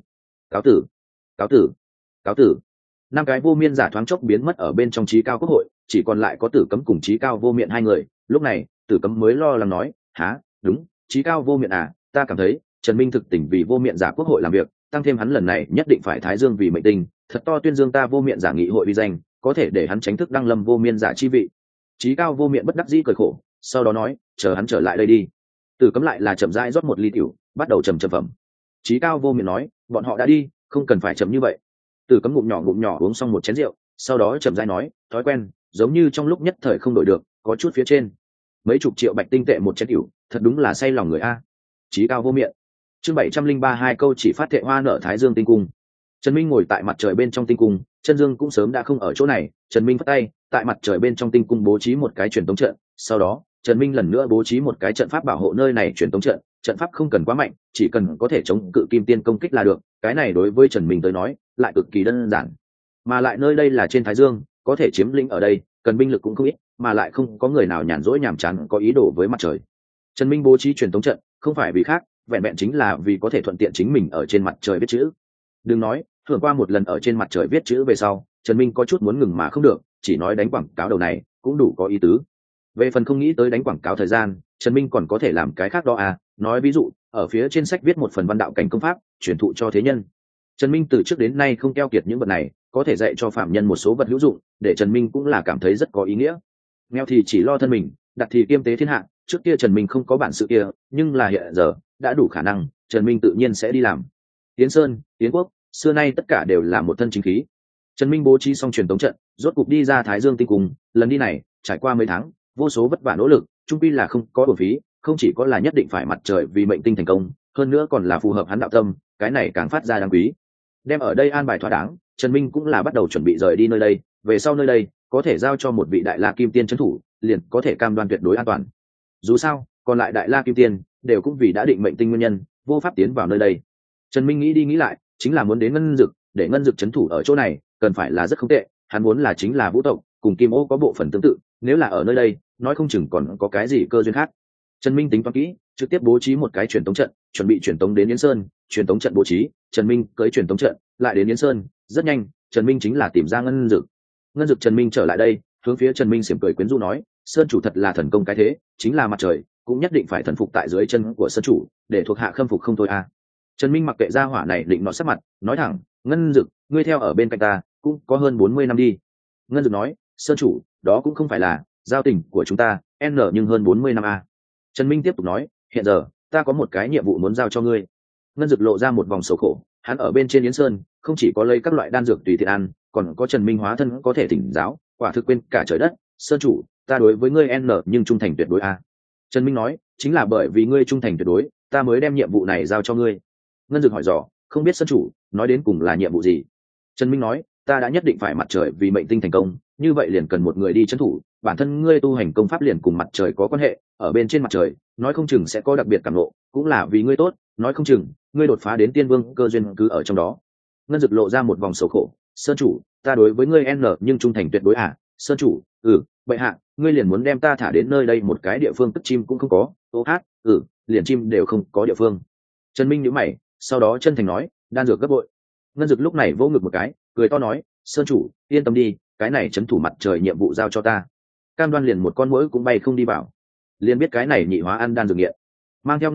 Cáo tử. Năm cái vô miên giả thoáng chốc biến mất ở bên trong Chí Cao Quốc hội, chỉ còn lại có Tử Cấm cùng Chí Cao Vô Miện hai người. Lúc này Tử Cấm mới lo lắng nói, há, đúng, Chí Cao Vô Miện à, ta cảm thấy Trần Minh thực tình vì vô miện giả quốc hội làm việc, tăng thêm hắn lần này nhất định phải thái dương vì mệnh tinh, thật to tuyên dương ta vô miện giả nghị hội uy danh, có thể để hắn tránh thức đăng lâm vô miên giả chi vị. Chí Cao Vô Miện bất đắc dĩ cười khổ, sau đó nói, chờ hắn trở lại đây đi. Tử Cấm lại là chậm rãi rót một ly tiểu, bắt đầu trầm phẩm. Chí Cao Vô Miện nói, bọn họ đã đi, không cần phải chậm như vậy. Tử Cấm ngụm nhỏ uống xong một chén rượu, sau đó chậm rãi nói, thói quen, giống như trong lúc nhất thời không đổi được, có chút phía trên. Mấy chục triệu bạch tinh tệ một chén tiểu, thật đúng là say lòng người a. Chí Cao Vô Miện. Chương 703 hai câu chỉ phát thệ hoa nở Thái Dương tinh cung. Trần Minh ngồi tại mặt trời bên trong tinh cung, chân dương cũng sớm đã không ở chỗ này. Trần Minh phất tay, tại mặt trời bên trong tinh cung bố trí một cái truyền tống trận, sau đó Trần Minh lần nữa bố trí một cái trận pháp bảo hộ nơi này truyền tống trận. Trận pháp không cần quá mạnh, chỉ cần có thể chống cự kim tiên công kích là được. Cái này đối với Trần Minh tới nói lại cực kỳ đơn giản, mà lại nơi đây là trên Thái Dương, có thể chiếm lĩnh ở đây, cần binh lực cũng không ít, mà lại không có người nào nhàn rỗi nhàm chán có ý đồ với mặt trời. Trần Minh bố trí truyền tống trận không phải vì khác, vẹn vẹn chính là vì có thể thuận tiện chính mình ở trên mặt trời viết chữ. Đừng nói, thường qua một lần ở trên mặt trời viết chữ về sau, Trần Minh có chút muốn ngừng mà không được, chỉ nói đánh quảng cáo đầu này cũng đủ có ý tứ. Về phần không nghĩ tới đánh quảng cáo thời gian, Trần Minh còn có thể làm cái khác đó à, nói ví dụ, ở phía trên sách viết một phần văn đạo cảnh công pháp, truyền thụ cho thế nhân. Trần Minh từ trước đến nay không keo kiệt những vật này, có thể dạy cho phạm nhân một số vật hữu dụng, để Trần Minh cũng là cảm thấy rất có ý nghĩa. Nghèo thì chỉ lo thân mình, đặt thì kiêm tế thiên hạ, trước kia Trần Minh không có bản sự kia, nhưng là hiện giờ đã đủ khả năng, Trần Minh tự nhiên sẽ đi làm. Yến Sơn, Yến Quốc, xưa nay tất cả đều là một thân chính khí. Trần Minh bố trí xong truyền tống trận, rốt cục đi ra Thái Dương tinh cung, lần đi này, trải qua mấy tháng, vô số vất vả nỗ lực, chung quy là không có uổng phí, không chỉ có là nhất định phải mặt trời vì mệnh tinh thành công, hơn nữa còn là phù hợp hắn đạo tâm, cái này càng phát ra đáng quý. Đem ở đây an bài thỏa đáng, Trần Minh cũng là bắt đầu chuẩn bị rời đi nơi đây, về sau nơi đây có thể giao cho một vị đại la kim tiên trấn thủ, liền có thể cam đoan tuyệt đối an toàn. Dù sao, còn lại đại la kim tiên đều cũng vì đã định mệnh tinh nguyên nhân, vô pháp tiến vào nơi đây. Trần Minh nghĩ đi nghĩ lại, chính là muốn đến Ngân Dực, để Ngân Dực trấn thủ ở chỗ này, cần phải là rất không tệ, hắn muốn là chính là vũ tộc, cùng Kim Ô có bộ phận tương tự, nếu là ở nơi đây, nói không chừng còn có cái gì cơ duyên khác. Trần Minh tính toán kỹ, trực tiếp bố trí một cái truyền tống trận, chuẩn bị truyền tống đến Yến Sơn, truyền tống trận bố trí, Trần Minh cưỡi truyền tống trận, lại đến Yến Sơn, rất nhanh, Trần Minh chính là tìm ra Ngân Dực. Ngân Dực Trần Minh trở lại đây, hướng phía Trần Minh xiểm cười quyến rũ nói, Sơn chủ thật là thần công cái thế, chính là mặt trời, cũng nhất định phải thần phục tại dưới chân của Sơn chủ, để thuộc hạ khâm phục không thôi a. Trần Minh mặc kệ gia hỏa này định nọ sắc mặt, nói thẳng, Ngân Dực, ngươi theo ở bên cạnh ta, cũng có hơn 40 năm đi. Ngân Dực nói, Sơn chủ, đó cũng không phải là giao tình của chúng ta, nhưng hơn 40 năm a. Trần Minh tiếp tục nói, hiện giờ ta có một cái nhiệm vụ muốn giao cho ngươi. Ngân Dực lộ ra một vòng sầu khổ, hắn ở bên trên Yến Sơn, không chỉ có lấy các loại đan dược tùy tiện ăn, còn có Trần Minh hóa thân có thể thỉnh giáo, quả thực quên cả trời đất. Sơn chủ, ta đối với ngươi nhưng trung thành tuyệt đối a. Trần Minh nói, chính là bởi vì ngươi trung thành tuyệt đối, ta mới đem nhiệm vụ này giao cho ngươi. Ngân Dực hỏi dò, không biết Sơn chủ nói đến cùng là nhiệm vụ gì? Trần Minh nói, ta đã nhất định phải mặt trời vì mệnh tinh thành công, như vậy liền cần một người đi trấn thủ, bản thân ngươi tu hành công pháp liền cùng mặt trời có quan hệ, ở bên trên mặt trời, nói không chừng sẽ có đặc biệt cảm ngộ, cũng là vì ngươi tốt, nói không chừng ngươi đột phá đến tiên vương cơ duyên cứ ở trong đó. Ngân Dực lộ ra một vòng sầu khổ, Sơn chủ, ta đối với ngươi nhưng trung thành tuyệt đối à? Sơn chủ, bệ hạ, ngươi liền muốn đem ta thả đến nơi đây một cái địa phương tức chim cũng không có, liền chim đều không có địa phương. Trần Minh nhíu mày, sau đó chân thành nói, đan dược gấp bội. Ngân Dực lúc này vỗ ngực một cái, cười to nói, Sơn chủ, yên tâm đi, cái này trấn thủ mặt trời nhiệm vụ giao cho ta, cam đoan liền một con muỗi cũng bay không đi vào. Liền biết cái này nhị hóa ăn đan dược nghiện. Mang theo Ngân Dực,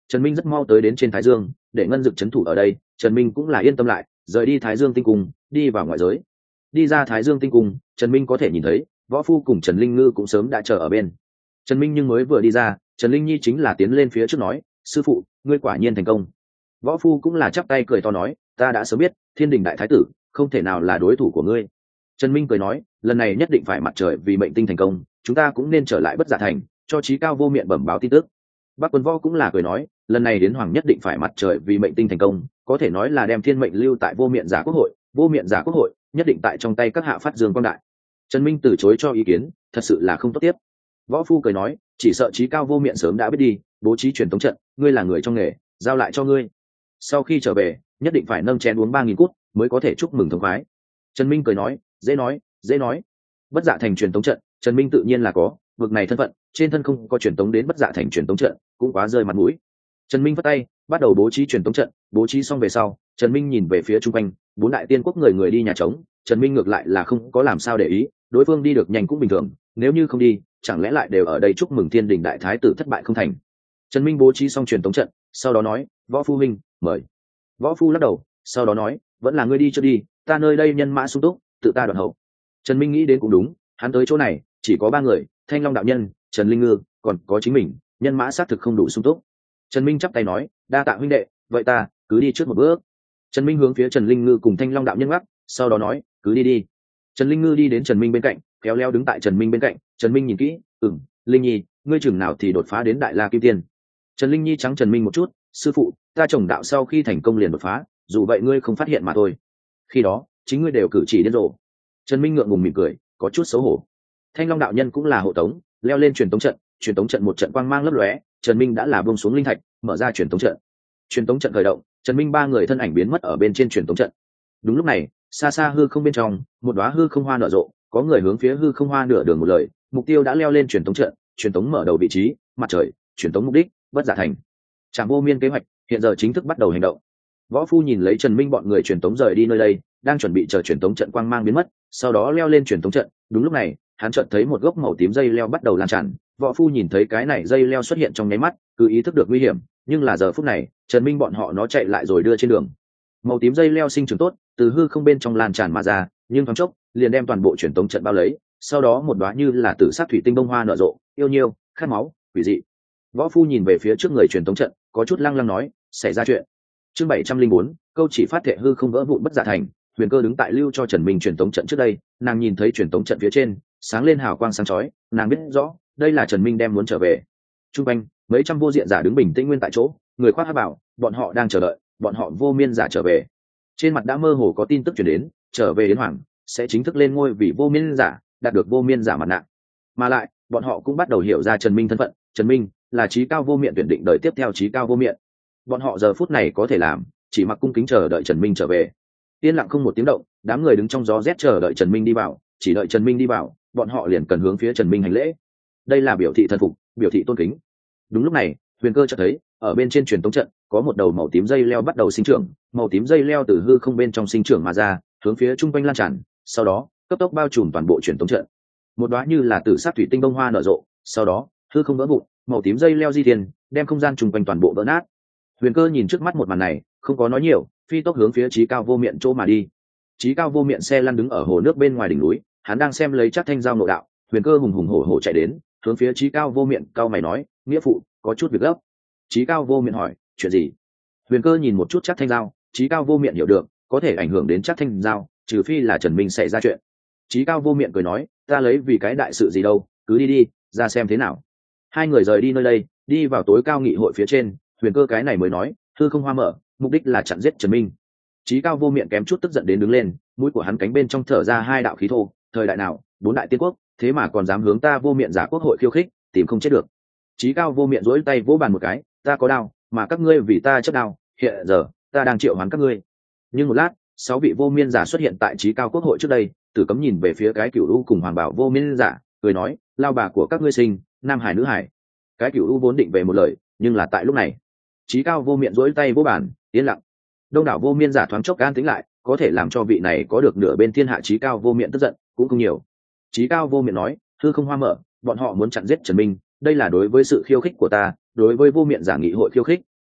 Trần Minh rất mau tới đến trên Thái Dương, để ngân dực trấn thủ ở đây, Trần Minh cũng là yên tâm lại, rời đi Thái Dương tinh cung, đi vào ngoại giới. Đi ra Thái Dương tinh cung, Trần Minh có thể nhìn thấy Võ Phu cùng Trần Linh Ngư cũng sớm đã chờ ở bên. Trần Minh nhưng mới vừa đi ra, Trần Linh Nhi chính là tiến lên phía trước nói, sư phụ, ngươi quả nhiên thành công. Võ Phu cũng là chắp tay cười to nói, ta đã sớm biết Thiên Đình đại thái tử không thể nào là đối thủ của ngươi. Trần Minh cười nói, lần này nhất định phải mặt trời vì mệnh tinh thành công, chúng ta cũng nên trở lại Bất Dạ Thành, cho Chí Cao Vô Miện bẩm báo tin tức. Bắc Quân Võ cũng là cười nói, lần này đến hoàng nhất định phải mặt trời vì mệnh tinh thành công, có thể nói là đem thiên mệnh lưu tại Vô Miện Giả Quốc hội, Vô Miện Giả Quốc hội nhất định tại trong tay các hạ phát dương quang đại. Trần Minh từ chối cho ý kiến, thật sự là không tốt tiếp. Võ Phu cười nói, chỉ sợ Chí Cao Vô Miện sớm đã biết đi, bố trí truyền tống trận, ngươi là người trong nghề, giao lại cho ngươi. Sau khi trở về, nhất định phải nâng chén uống 3000 cút, mới có thể chúc mừng thống khoái. Trần Minh cười nói, dễ nói, dễ nói. Bất Dạ Thành truyền tống trận, Trần Minh tự nhiên là có, vực này thân phận, trên thân không có truyền tống đến Bất Dạ Thành truyền tống trận, cũng quá rơi mặt mũi. Trần Minh vất tay, bắt đầu bố trí truyền tống trận, bố trí xong về sau, Trần Minh nhìn về phía trung quanh, bốn đại tiên quốc người người đi nhà trống, Trần Minh ngược lại là không có làm sao để ý, đối phương đi được nhanh cũng bình thường, nếu như không đi, chẳng lẽ lại đều ở đây chúc mừng Thiên Đình đại thái tử thất bại không thành. Trần Minh bố trí xong truyền tống trận, sau đó nói, Võ Phu huynh, mời. Võ Phu lắc đầu, sau đó nói, vẫn là ngươi đi cho đi, ta nơi đây nhân mã sung túc, tự ta đoạn hậu. Trần Minh nghĩ đến cũng đúng, hắn tới chỗ này chỉ có 3 người, Thanh Long đạo nhân, Trần Linh Ngư, còn có chính mình, nhân mã xác thực không đủ sung túc. Trần Minh chắp tay nói, đa tạ huynh đệ, vậy ta cứ đi trước một bước. Trần Minh hướng phía Trần Linh Ngư cùng Thanh Long đạo nhân ngắc, sau đó nói, cứ đi đi. Trần Linh Ngư đi đến Trần Minh bên cạnh, khéo léo đứng tại Trần Minh bên cạnh. Trần Minh nhìn kỹ, Linh Nhi, ngươi chừng nào thì đột phá đến Đại La Kim Tiên. Trần Linh Nhi trắng Trần Minh một chút, sư phụ, ta trồng đạo sau khi thành công liền đột phá, dù vậy ngươi không phát hiện mà thôi. Khi đó chính ngươi đều cử chỉ điên rồ. Trần Minh ngượng ngùng mỉm cười, có chút xấu hổ. Thanh Long đạo nhân cũng là hộ tống, leo lên truyền tống trận một trận quang mang lấp lóe, Trần Minh đã là buông xuống linh thạch, mở ra truyền tống trận. Truyền tống trận khởi động, Trần Minh 3 người thân ảnh biến mất ở bên trên truyền tống trận. Đúng lúc này, xa xa hư không bên trong, một đóa hư không hoa nở rộ, có người hướng phía hư không hoa nửa đường một lời, mục tiêu đã leo lên truyền tống trận, truyền tống mở đầu vị trí, mặt trời, truyền tống mục đích, Bất Dạ Thành. Trạm Vô Miên kế hoạch hiện giờ chính thức bắt đầu hành động. Võ Phu nhìn lấy Trần Minh bọn người truyền tống rời đi nơi đây, đang chuẩn bị chờ truyền tống trận quang mang biến mất, sau đó leo lên truyền tống trận. Đúng lúc này, hắn chợt thấy một gốc màu tím dây leo bắt đầu lan tràn. Võ Phu nhìn thấy cái này dây leo xuất hiện trong nháy mắt, cứ ý thức được nguy hiểm, nhưng là giờ phút này, Trần Minh bọn họ nó chạy lại rồi đưa trên đường. Màu tím dây leo sinh trưởng tốt, từ hư không bên trong lan tràn mà ra, nhưng thoáng chốc, liền đem toàn bộ truyền tống trận bao lấy. Sau đó một đóa như là tử sắc thủy tinh bông hoa nở rộ, yêu nhiêu, khát máu, quỷ dị. Võ Phu nhìn về phía trước người truyền tống trận, có chút lăng lăng nói, xảy ra chuyện. Chương 704, câu chỉ phát thệ hư không vỡ vụn Bất Dạ Thành. Huyền Cơ đứng tại lưu cho Trần Minh truyền tống trận trước đây, nàng nhìn thấy truyền tống trận phía trên sáng lên hào quang sáng chói, nàng biết rõ đây là Trần Minh đem muốn trở về. Trung quanh mấy trăm vô diện giả đứng bình tĩnh nguyên tại chỗ, người khoác hắc bảo, bọn họ đang chờ đợi, bọn họ vô miên giả trở về. Trên mặt đã mơ hồ có tin tức truyền đến, trở về đến hoàng sẽ chính thức lên ngôi vì vô miên giả, đạt được vô miên giả mặt nạ. Mà lại, bọn họ cũng bắt đầu hiểu ra Trần Minh thân phận, Trần Minh là Chí Cao Vô Miện tuyển định đời tiếp theo Chí Cao Vô Miện. Bọn họ giờ phút này có thể làm, chỉ mặc cung kính chờ đợi Trần Minh trở về. Yên lặng không một tiếng động, đám người đứng trong gió rét chờ đợi Trần Minh đi vào, chỉ đợi Trần Minh đi vào, bọn họ liền cần hướng phía Trần Minh hành lễ. Đây là biểu thị thân phục, biểu thị tôn kính. Đúng lúc này, Huyền Cơ chợt thấy, ở bên trên truyền tống trận, có một đầu màu tím dây leo bắt đầu sinh trưởng, màu tím dây leo từ hư không bên trong sinh trưởng mà ra, hướng phía trung quanh lan tràn, sau đó, cấp tốc bao trùm toàn bộ truyền tống trận. Một đóa như là tử sắc thủy tinh bông hoa nở rộ, sau đó, hư không vỡ vụn, màu tím dây leo di thiên, đem không gian trung quanh toàn bộ vỡ nát. Huyền Cơ nhìn trước mắt một màn này, không có nói nhiều, phi tốc hướng phía Chí Cao Vô Miện chỗ mà đi. Chí Cao Vô Miện xe lăn đứng ở hồ nước bên ngoài đỉnh núi, hắn đang xem lấy Trác Thanh Giao nội đạo. Huyền Cơ hùng hùng hổ hổ chạy đến, hướng phía Chí Cao Vô Miện cao mày nói, nghĩa phụ, có chút việc gấp. Chí Cao Vô Miện hỏi, chuyện gì? Huyền Cơ nhìn một chút Trác Thanh Giao, Chí Cao Vô Miện hiểu được, có thể ảnh hưởng đến Trác Thanh Giao, trừ phi là Trần Minh xảy ra chuyện. Chí Cao Vô Miện cười nói, ta lấy vì cái đại sự gì đâu, cứ đi đi, ra xem thế nào. Hai người rời đi nơi đây, đi vào tối cao nghị hội phía trên. Huyền Cơ cái này mới nói, hư không hoa mở, mục đích là chặn giết Trần Minh. Chí Cao Vô Miện kém chút tức giận đến đứng lên, mũi của hắn cánh bên trong thở ra 2 đạo khí thô, thời đại nào, 4 đại tiên quốc, thế mà còn dám hướng ta Vô Miện giả quốc hội khiêu khích, tìm không chết được. Chí Cao Vô Miện duỗi tay vỗ bàn một cái, ta có đao, mà các ngươi vì ta chấp đao, hiện giờ ta đang triệu hoán các ngươi. Nhưng một lát, 6 vị vô miên giả xuất hiện tại Chí Cao quốc hội trước đây. Tử Cấm nhìn về phía cái Cửu U cùng Hoàng Bảo vô miên giả, cười nói, lao bà của các ngươi sinh, nam hải nữ hải. Cái Cửu U vốn định về một lời, nhưng là tại lúc này, Chí Cao Vô Miện duỗi tay vỗ bàn, yên lặng. Đông đảo vô miên giả thoáng chốc an tĩnh lại, có thể làm cho vị này có được nửa bên thiên hạ Chí Cao Vô Miện tức giận cũng không nhiều. Chí Cao Vô Miện nói, hư không hoa mở, bọn họ muốn chặn giết Trần Minh, đây là đối với sự khiêu khích của ta, đối với vô miện giả nghị hội khiêu khích,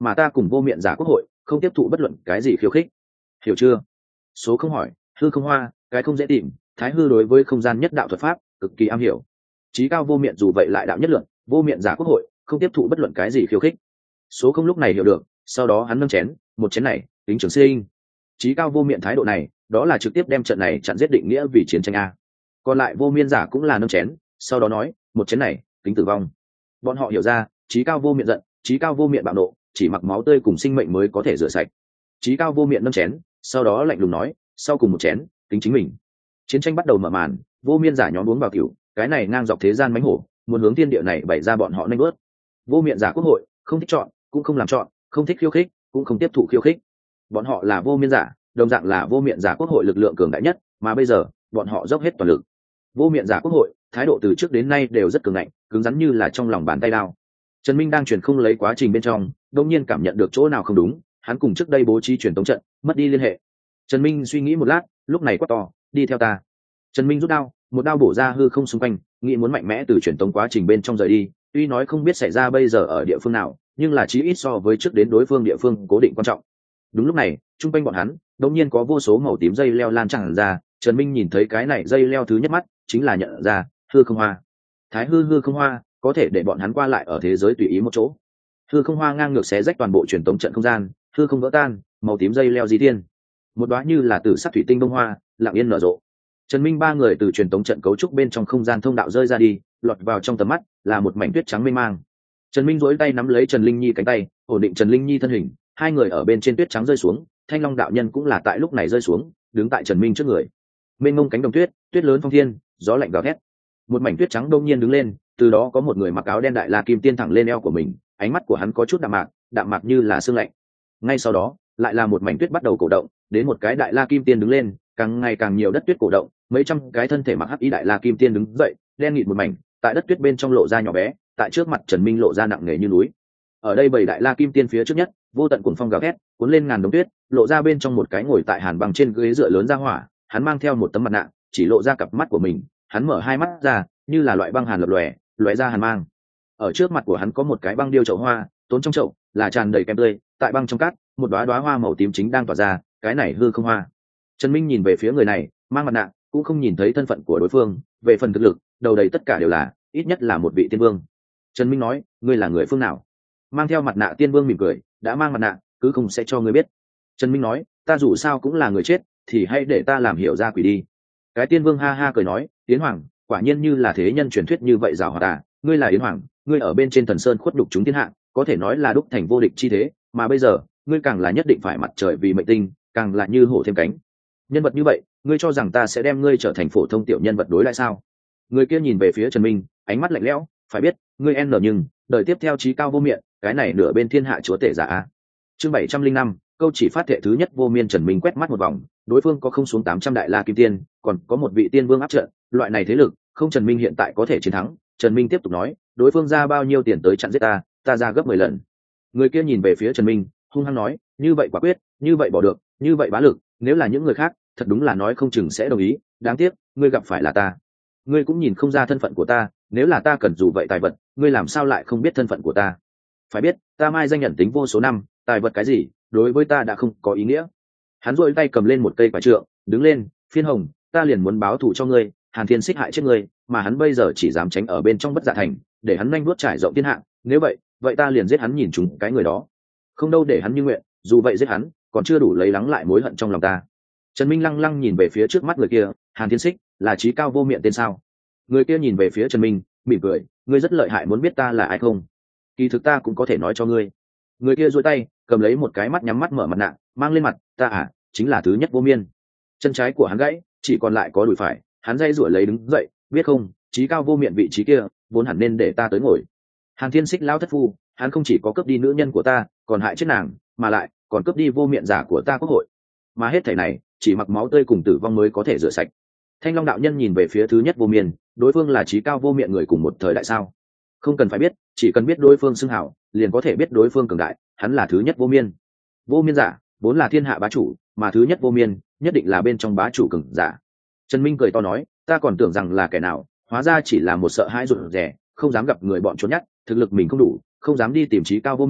mà ta cùng vô miệng giả quốc hội không tiếp thụ bất luận cái gì khiêu khích, hiểu chưa? Số không hỏi, hư không hoa, cái không dễ tìm. Thái hư đối với không gian nhất đạo thuật pháp cực kỳ am hiểu. Chí cao vô miệng dù vậy lại đạo nhất luận, vô miệng giả quốc hội không tiếp thụ bất luận cái gì khiêu khích. Số không lúc này hiểu được, sau đó hắn nâng chén, một chén này tính trường sinh. Chí cao vô miệng thái độ này, đó là trực tiếp đem trận này chặn giết định nghĩa vì chiến tranh a. Còn lại vô miên giả cũng là nâng chén, sau đó nói, một chén này tính tử vong. Bọn họ hiểu ra, chí cao vô miệng giận, chí cao vô miệng bạo nộ, chỉ mặc máu tươi cùng sinh mệnh mới có thể rửa sạch. Chí cao vô miệng nâng chén, sau đó lạnh lùng nói, sau cùng một chén tính chính mình. Chiến tranh bắt đầu mở màn, vô miên giả nhóm uống vào tiểu, cái này ngang dọc thế gian mánh hổ, muốn hướng thiên địa này bày ra bọn họ nanh bớt. Vô miệng giả quốc hội không thích chọn, cũng không làm chọn, không thích khiêu khích, cũng không tiếp thụ khiêu khích. Bọn họ là vô miên giả, đồng dạng là vô miệng giả quốc hội lực lượng cường đại nhất, mà bây giờ bọn họ dốc hết toàn lực. Vô miệng giả quốc hội thái độ từ trước đến nay đều rất cường ngạnh, cứng rắn như là trong lòng bàn tay đao. Trần Minh đang truyền không lấy quá trình bên trong, đột nhiên cảm nhận được chỗ nào không đúng, hắn cùng trước đây bố trí truyền tống trận mất đi liên hệ. Trần Minh suy nghĩ một lát, lúc này quát to, đi theo ta. Trần Minh rút đao, một đao bổ ra hư không xung quanh, nghĩ muốn mạnh mẽ từ truyền tống quá trình bên trong rời đi, tuy nói không biết xảy ra bây giờ ở địa phương nào, nhưng là chí ít so với trước đến đối phương địa phương cố định quan trọng. Đúng lúc này, trung quanh bọn hắn đột nhiên có vô số màu tím dây leo lan tràn ra. Trần Minh nhìn thấy cái này dây leo thứ nhất mắt chính là nhận ra hư không hoa. Thái hư không hoa có thể để bọn hắn qua lại ở thế giới tùy ý một chỗ. Hư không hoa ngang ngược xé rách toàn bộ truyền tống trận không gian, hư không vỡ tan, màu tím dây leo di thiên, một đóa như là tử sắc thủy tinh bông hoa lặng yên nở rộ. Trần Minh ba người từ truyền tống trận cấu trúc bên trong không gian thông đạo rơi ra đi, lọt vào trong tầm mắt là một mảnh tuyết trắng mênh mang. Trần Minh duỗi tay nắm lấy Trần Linh Nhi cánh tay, ổn định Trần Linh Nhi thân hình, hai người ở bên trên tuyết trắng rơi xuống. Thanh Long đạo nhân cũng là tại lúc này rơi xuống, đứng tại Trần Minh trước người. Mênh mông cánh đồng tuyết, tuyết lớn phong thiên, gió lạnh gào thét. Một mảnh tuyết trắng đông nhiên đứng lên, từ đó có một người mặc áo đen đại la kim tiên thẳng lên eo của mình, ánh mắt của hắn có chút đạm mạc như là sương lạnh. Ngay sau đó, lại là một mảnh tuyết bắt đầu cổ động, đến một cái đại la kim tiên đứng lên, càng ngày càng nhiều đất tuyết cổ động, mấy trăm cái thân thể mặc hắc y đại la kim tiên đứng dậy, đen nghịt một mảnh, tại đất tuyết bên trong lộ ra nhỏ bé, tại trước mặt Trần Minh lộ ra nặng nề như núi. Ở đây bảy đại la kim tiên phía trước nhất, vô tận cuồng phong gào thét, cuốn lên ngàn đống tuyết, lộ ra bên trong một cái ngồi tại hàn bằng trên ghế dựa lớn ra hỏa, hắn mang theo một tấm mặt nạ, chỉ lộ ra cặp mắt của mình, hắn mở hai mắt ra, như là loại băng hàn lập lóe ra hàn mang. Ở trước mặt của hắn có một cái băng điêu chậu hoa, tốn trong chậu là tràn đầy kem tươi, tại băng trong cát, một đóa hoa màu tím chính đang tỏa ra, cái này hư không hoa. Trần Minh nhìn về phía người này, mang mặt nạ, cũng không nhìn thấy thân phận của đối phương, về phần thực lực, đầu đầy tất cả đều là, ít nhất là một vị tiên vương. Trần Minh nói, ngươi là người phương nào? Mang theo mặt nạ tiên vương mỉm cười, đã mang mặt nạ, cứ không sẽ cho ngươi biết. Trần Minh nói, ta dù sao cũng là người chết, thì hãy để ta làm hiểu ra quỷ đi. Cái tiên vương ha ha cười nói, Yến Hoàng, quả nhiên như là thế nhân truyền thuyết như vậy giảo hoạt à, ngươi là Yến Hoàng, ngươi ở bên trên thần sơn khuất đục chúng thiên hạ, có thể nói là đúc thành vô địch chi thế, mà bây giờ, ngươi càng là nhất định phải mặt trời vì mệnh tinh, càng là như hổ thêm cánh. Nhân vật như vậy, ngươi cho rằng ta sẽ đem ngươi trở thành phổ thông tiểu nhân vật đối lại sao? Người kia nhìn về phía Trần Minh, ánh mắt lạnh lẽo, phải biết, ngươi nhưng đời tiếp theo chí cao vô miệng, cái này nửa bên thiên hạ chúa tể giả a. Chương 705, câu chỉ phát thệ thứ nhất vô miên. Trần Minh quét mắt một vòng, đối phương có không xuống 800 đại la kim tiên, còn có một vị tiên vương áp trận, loại này thế lực, không Trần Minh hiện tại có thể chiến thắng. Trần Minh tiếp tục nói, đối phương ra bao nhiêu tiền tới chặn giết ta, ta ra gấp 10 lần. Người kia nhìn về phía Trần Minh, hung hăng nói, như vậy quả quyết, như vậy bỏ được, như vậy bá lực, nếu là những người khác, thật đúng là nói không chừng sẽ đồng ý, đáng tiếc, ngươi gặp phải là ta. Ngươi cũng nhìn không ra thân phận của ta, nếu là ta cần dù vậy tài vật, ngươi làm sao lại không biết thân phận của ta? Phải biết, ta mai danh nhận tính vô số năm, tài vật cái gì, đối với ta đã không có ý nghĩa. Hắn rôi tay cầm lên một cây quả trượng, đứng lên, Phiên Hồng, ta liền muốn báo thù cho ngươi, Hàn Thiên Xích hại chết ngươi, mà hắn bây giờ chỉ dám tránh ở bên trong Bất Dạ Thành, để hắn nhanh vuốt trải rộng thiên hạ, nếu vậy ta liền giết hắn nhìn chúng cái người đó. Không đâu để hắn như nguyện, dù vậy giết hắn, còn chưa đủ lấy lắng lại mối hận trong lòng ta. Trần Minh lăng lăng nhìn về phía trước mắt người kia, Hàn Thiên Xích, là chí cao vô miệng tên sao? Người kia nhìn về phía Trần Minh, mỉm cười, ngươi rất lợi hại, muốn biết ta là ai không? Kỳ thực ta cũng có thể nói cho ngươi. Người kia duỗi tay, cầm lấy một cái mắt nhắm mắt mở mặt nạ, mang lên mặt, ta chính là thứ nhất vô miên. Chân trái của hắn gãy, chỉ còn lại có đùi phải, hắn dây rủa lấy đứng dậy, biết không, chí cao vô miệng vị trí kia, vốn hẳn nên để ta tới ngồi. Hàn Thiên Xích lão thất phu, hắn không chỉ có cướp đi nữ nhân của ta, còn hại chết nàng, mà lại còn cướp đi vô miệng giả của ta quốc hội. Mà hết thảy này, chỉ mặc máu tươi cùng tử vong mới có thể rửa sạch. Thanh Long đạo nhân nhìn về phía thứ nhất vô miên, đối phương là chí cao vô miệng người cùng một thời đại sao? Không cần phải biết, chỉ cần biết đối phương xưng hảo, liền có thể biết đối phương cường đại, hắn là thứ nhất vô miên. Vô miên giả, vốn là thiên hạ bá chủ, mà thứ nhất vô miên, nhất định là bên trong bá chủ cường giả. Trần Minh cười to nói, ta còn tưởng rằng là kẻ nào, hóa ra chỉ là một sợ hãi rụt rè, không dám gặp người bọn trốn nhát, thực lực mình không đủ, không dám đi tìm chí cao vô miệng,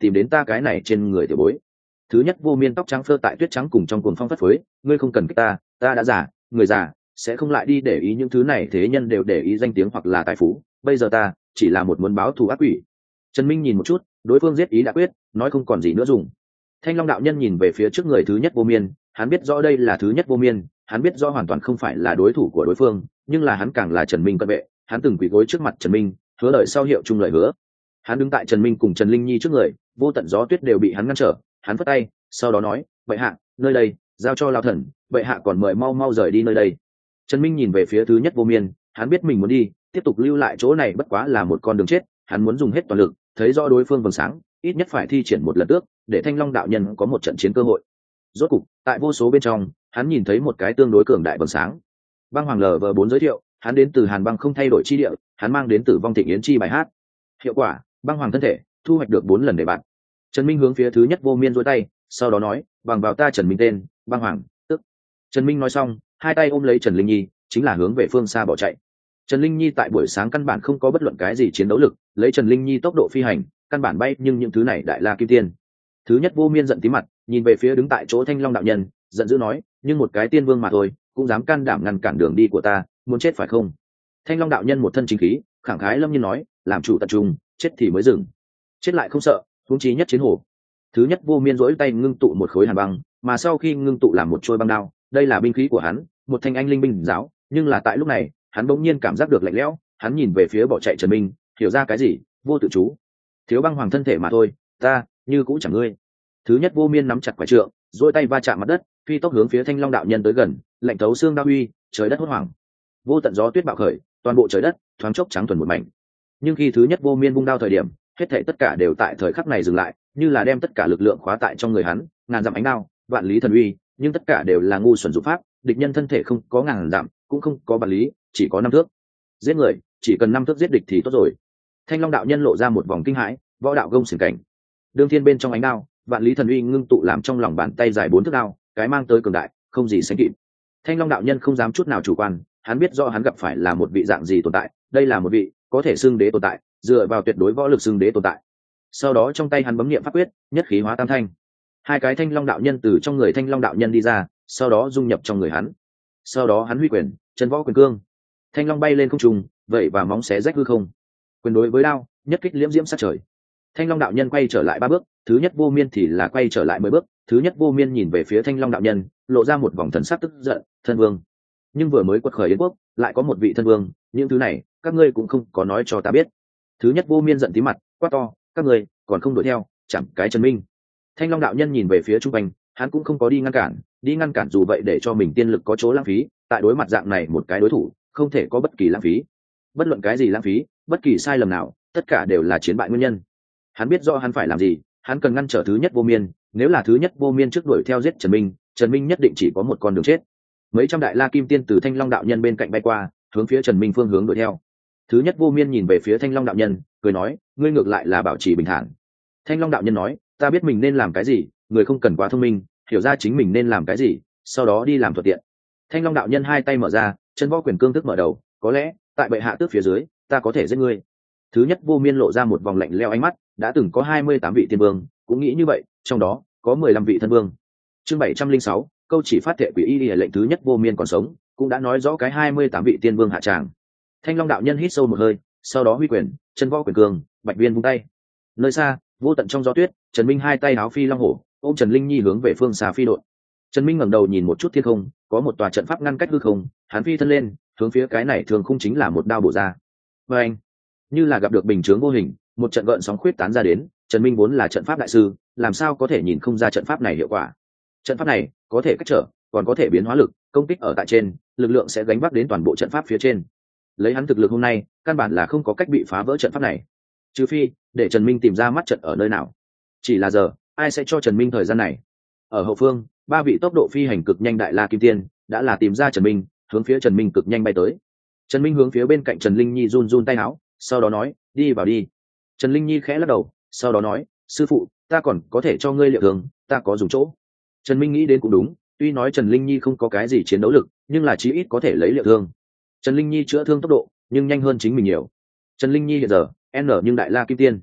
tìm đến ta cái này trên người tiểu bối. Thứ nhất vô miên tóc trắng phơ tại tuyết trắng cùng trong cuồng phong phất phới, ngươi không cần kích ta đã già, người già sẽ không lại đi để ý những thứ này, thế nhân đều để ý danh tiếng hoặc là tài phú, bây giờ ta chỉ là một muốn báo thù ác quỷ. Trần Minh nhìn một chút, đối phương giết ý đã quyết, nói không còn gì nữa dùng. Thanh Long đạo nhân nhìn về phía trước người thứ nhất vô miên, hắn biết rõ đây là thứ nhất vô miên, hắn biết rõ hoàn toàn không phải là đối thủ của đối phương, nhưng là hắn càng là Trần Minh cận vệ, hắn từng quỳ gối trước mặt Trần Minh, hứa lời sau hiệu chung lời hứa. Hắn đứng tại Trần Minh cùng Trần Linh Nhi trước người, vô tận gió tuyết đều bị hắn ngăn trở, hắn phất tay, sau đó nói, "Bệ hạ, nơi đây giao cho lão thần, bệ hạ còn mời mau rời đi nơi đây." Trần Minh nhìn về phía thứ nhất vô miên, hắn biết mình muốn đi, tiếp tục lưu lại chỗ này bất quá là một con đường chết, hắn muốn dùng hết toàn lực, thấy rõ đối phương vầng sáng, ít nhất phải thi triển một lần tước, để Thanh Long đạo nhân có một trận chiến cơ hội. Rốt cục, tại vô số bên trong, hắn nhìn thấy một cái tương đối cường đại vầng sáng. Băng Hoàng LV4 giới thiệu, hắn đến từ Hàn Băng không thay đổi chi địa, hắn mang đến Tử vong thịnh yến chi bài hát. Hiệu quả, Băng Hoàng thân thể thu hoạch được 4 lần để bạn. Trần Minh hướng phía thứ nhất vô miên giơ tay, sau đó nói, "Bằng vào ta Trần Minh tên, Băng Hoàng, tức." Trần Minh nói xong, hai tay ôm lấy Trần Linh Nhi, chính là hướng về phương xa bỏ chạy. Trần Linh Nhi tại buổi sáng căn bản không có bất luận cái gì chiến đấu lực, lấy Trần Linh Nhi tốc độ phi hành, căn bản bay, nhưng những thứ này đại la kim tiên. Thứ nhất vô miên giận tí mặt, nhìn về phía đứng tại chỗ Thanh Long đạo nhân, giận dữ nói, "Nhưng một cái tiên vương mà thôi, cũng dám can đảm ngăn cản đường đi của ta, muốn chết phải không?" Thanh Long đạo nhân một thân chính khí, khẳng khái lâm nhiên nói, "Làm chủ tận trung, chết thì mới dừng, chết lại không sợ, huống chí nhất chiến hồ." Thứ nhất vô miên rỗi tay ngưng tụ một khối hàn băng, mà sau khi ngưng tụ làm một trôi băng đao, đây là binh khí của hắn, một thanh anh linh binh giáo, nhưng là tại lúc này, hắn bỗng nhiên cảm giác được lạnh lẽo, hắn nhìn về phía bỏ chạy Trần Minh, hiểu ra cái gì, vô tự chú. "Thiếu Băng Hoàng thân thể mà thôi, ta như cũng chẳng ngươi." Thứ nhất vô miên nắm chặt quả trượng, duỗi tay va chạm mặt đất, phi tốc hướng phía Thanh Long đạo nhân tới gần, lạnh thấu xương đao uy, trời đất hốt hoảng. Vô tận gió tuyết bạo khởi, toàn bộ trời đất thoáng chốc trắng thuần một mảnh. Nhưng khi thứ nhất vô miên vung đao thời điểm, hết thảy tất cả đều tại thời khắc này dừng lại, như là đem tất cả lực lượng khóa tại trong người hắn, ngàn dặm ánh đao, vạn lý thần uy, nhưng tất cả đều là ngu xuẩn dụ pháp, địch nhân thân thể không có ngàn dặm, cũng không có vạn lý, chỉ có 5 thước. Giết người, chỉ cần 5 thước giết địch thì tốt rồi. Thanh Long đạo nhân lộ ra một vòng kinh hãi, võ đạo gông xiển cảnh. Đương thiên bên trong ánh đao, vạn lý thần uy ngưng tụ làm trong lòng bàn tay dài 4 thước đao, cái mang tới cường đại, không gì sánh kịp. Thanh Long đạo nhân không dám chút nào chủ quan, hắn biết rõ hắn gặp phải là một vị dạng gì tồn tại, đây là một vị có thể xưng đế tồn tại, dựa vào tuyệt đối võ lực xưng đế tồn tại. Sau đó trong tay hắn bấm niệm pháp quyết, nhất khí hóa tam thanh. Hai cái Thanh Long đạo nhân từ trong người Thanh Long đạo nhân đi ra, sau đó dung nhập trong người hắn. Sau đó hắn huy quyền, chân võ quyền cương. Thanh Long bay lên không trung, vậy và móng xé rách hư không. Quyền đối với đao, nhất kích liễm diễm sát trời. Thanh Long đạo nhân quay trở lại 3 bước, thứ nhất vô miên thì là quay trở lại 10 bước, thứ nhất vô miên nhìn về phía Thanh Long đạo nhân, lộ ra một vòng thần sắc tức giận, "Thân vương." Nhưng vừa mới quật khởi yến quốc, lại có một vị thân vương, những thứ này, các ngươi cũng không có nói cho ta biết. Thứ nhất vô miên giận tí mặt, quát to, "Các ngươi còn không đuổi theo, chẳng cái Trần Minh." Thanh Long đạo nhân nhìn về phía trung quanh, hắn cũng không có đi ngăn cản dù vậy để cho mình tiên lực có chỗ lãng phí, tại đối mặt dạng này một cái đối thủ, không thể có bất kỳ lãng phí. Bất luận cái gì lãng phí, bất kỳ sai lầm nào, tất cả đều là chiến bại nguyên nhân. Hắn biết rõ hắn phải làm gì, hắn cần ngăn trở thứ nhất vô miên, nếu là thứ nhất vô miên trước đuổi theo giết Trần Minh nhất định chỉ có một con đường chết. Mấy trăm đại la kim tiên từ Thanh Long đạo nhân bên cạnh bay qua, hướng phía Trần Minh phương hướng đuổi theo. Thứ nhất vô miên nhìn về phía Thanh Long đạo nhân, cười nói, "Ngươi ngược lại là bảo trì bình thản." Thanh Long đạo nhân nói, "Ta biết mình nên làm cái gì, người không cần quá thông minh, hiểu ra chính mình nên làm cái gì, sau đó đi làm thuận tiện." Thanh Long đạo nhân hai tay mở ra, chân võ quyền cương thức mở đầu, "Có lẽ tại bệ hạ tước phía dưới, ta có thể giết ngươi." Thứ nhất vô miên lộ ra một vòng lạnh lẽo ánh mắt, đã từng có 28 vị tiên vương, cũng nghĩ như vậy, trong đó có 15 vị thân vương. Chương 706, câu chỉ phát thệ quỷ y đi lệnh thứ nhất vô miên còn sống, cũng đã nói rõ cái 28 vị tiên vương hạ tràng. Thanh Long đạo nhân hít sâu một hơi, sau đó huy quyền, chân võ quyền cường, bạch viên vung tay. Nơi xa, vô tận trong gió tuyết, Trần Minh hai tay áo phi long hổ, ôm Trần Linh Nhi hướng về phương xa phi đội. Trần Minh ngẩng đầu nhìn một chút thiên không, có một tòa trận pháp ngăn cách hư không, hắn phi thân lên, hướng phía cái này thường khung chính là một đao bổ ra. Và anh, như là gặp được bình chướng vô hình, một trận gợn sóng khuyết tán ra đến. Trần Minh vốn là trận pháp đại sư, làm sao có thể nhìn không ra trận pháp này hiệu quả. Trận pháp này có thể cách trở, còn có thể biến hóa lực, công kích ở tại trên, lực lượng sẽ gánh vác đến toàn bộ trận pháp phía trên. Lấy hắn thực lực hôm nay, căn bản là không có cách bị phá vỡ trận pháp này, trừ phi để Trần Minh tìm ra mắt trận ở nơi nào. Chỉ là giờ, ai sẽ cho Trần Minh thời gian này? Ở hậu phương, 3 vị tốc độ phi hành cực nhanh đại la kim tiên đã là tìm ra Trần Minh, hướng phía Trần Minh cực nhanh bay tới. Trần Minh hướng phía bên cạnh Trần Linh Nhi run run tay áo, sau đó nói, "Đi vào đi." Trần Linh Nhi khẽ lắc đầu, sau đó nói, "Sư phụ, ta còn có thể cho ngươi liệu thương, ta có dùng chỗ." Trần Minh nghĩ đến cũng đúng, tuy nói Trần Linh Nhi không có cái gì chiến đấu lực, nhưng là chí ít có thể lấy liệu thương. Trần Linh Nhi chữa thương tốc độ, nhưng nhanh hơn chính mình nhiều. Trần Linh Nhi hiện giờ n nhưng đại la kim tiên.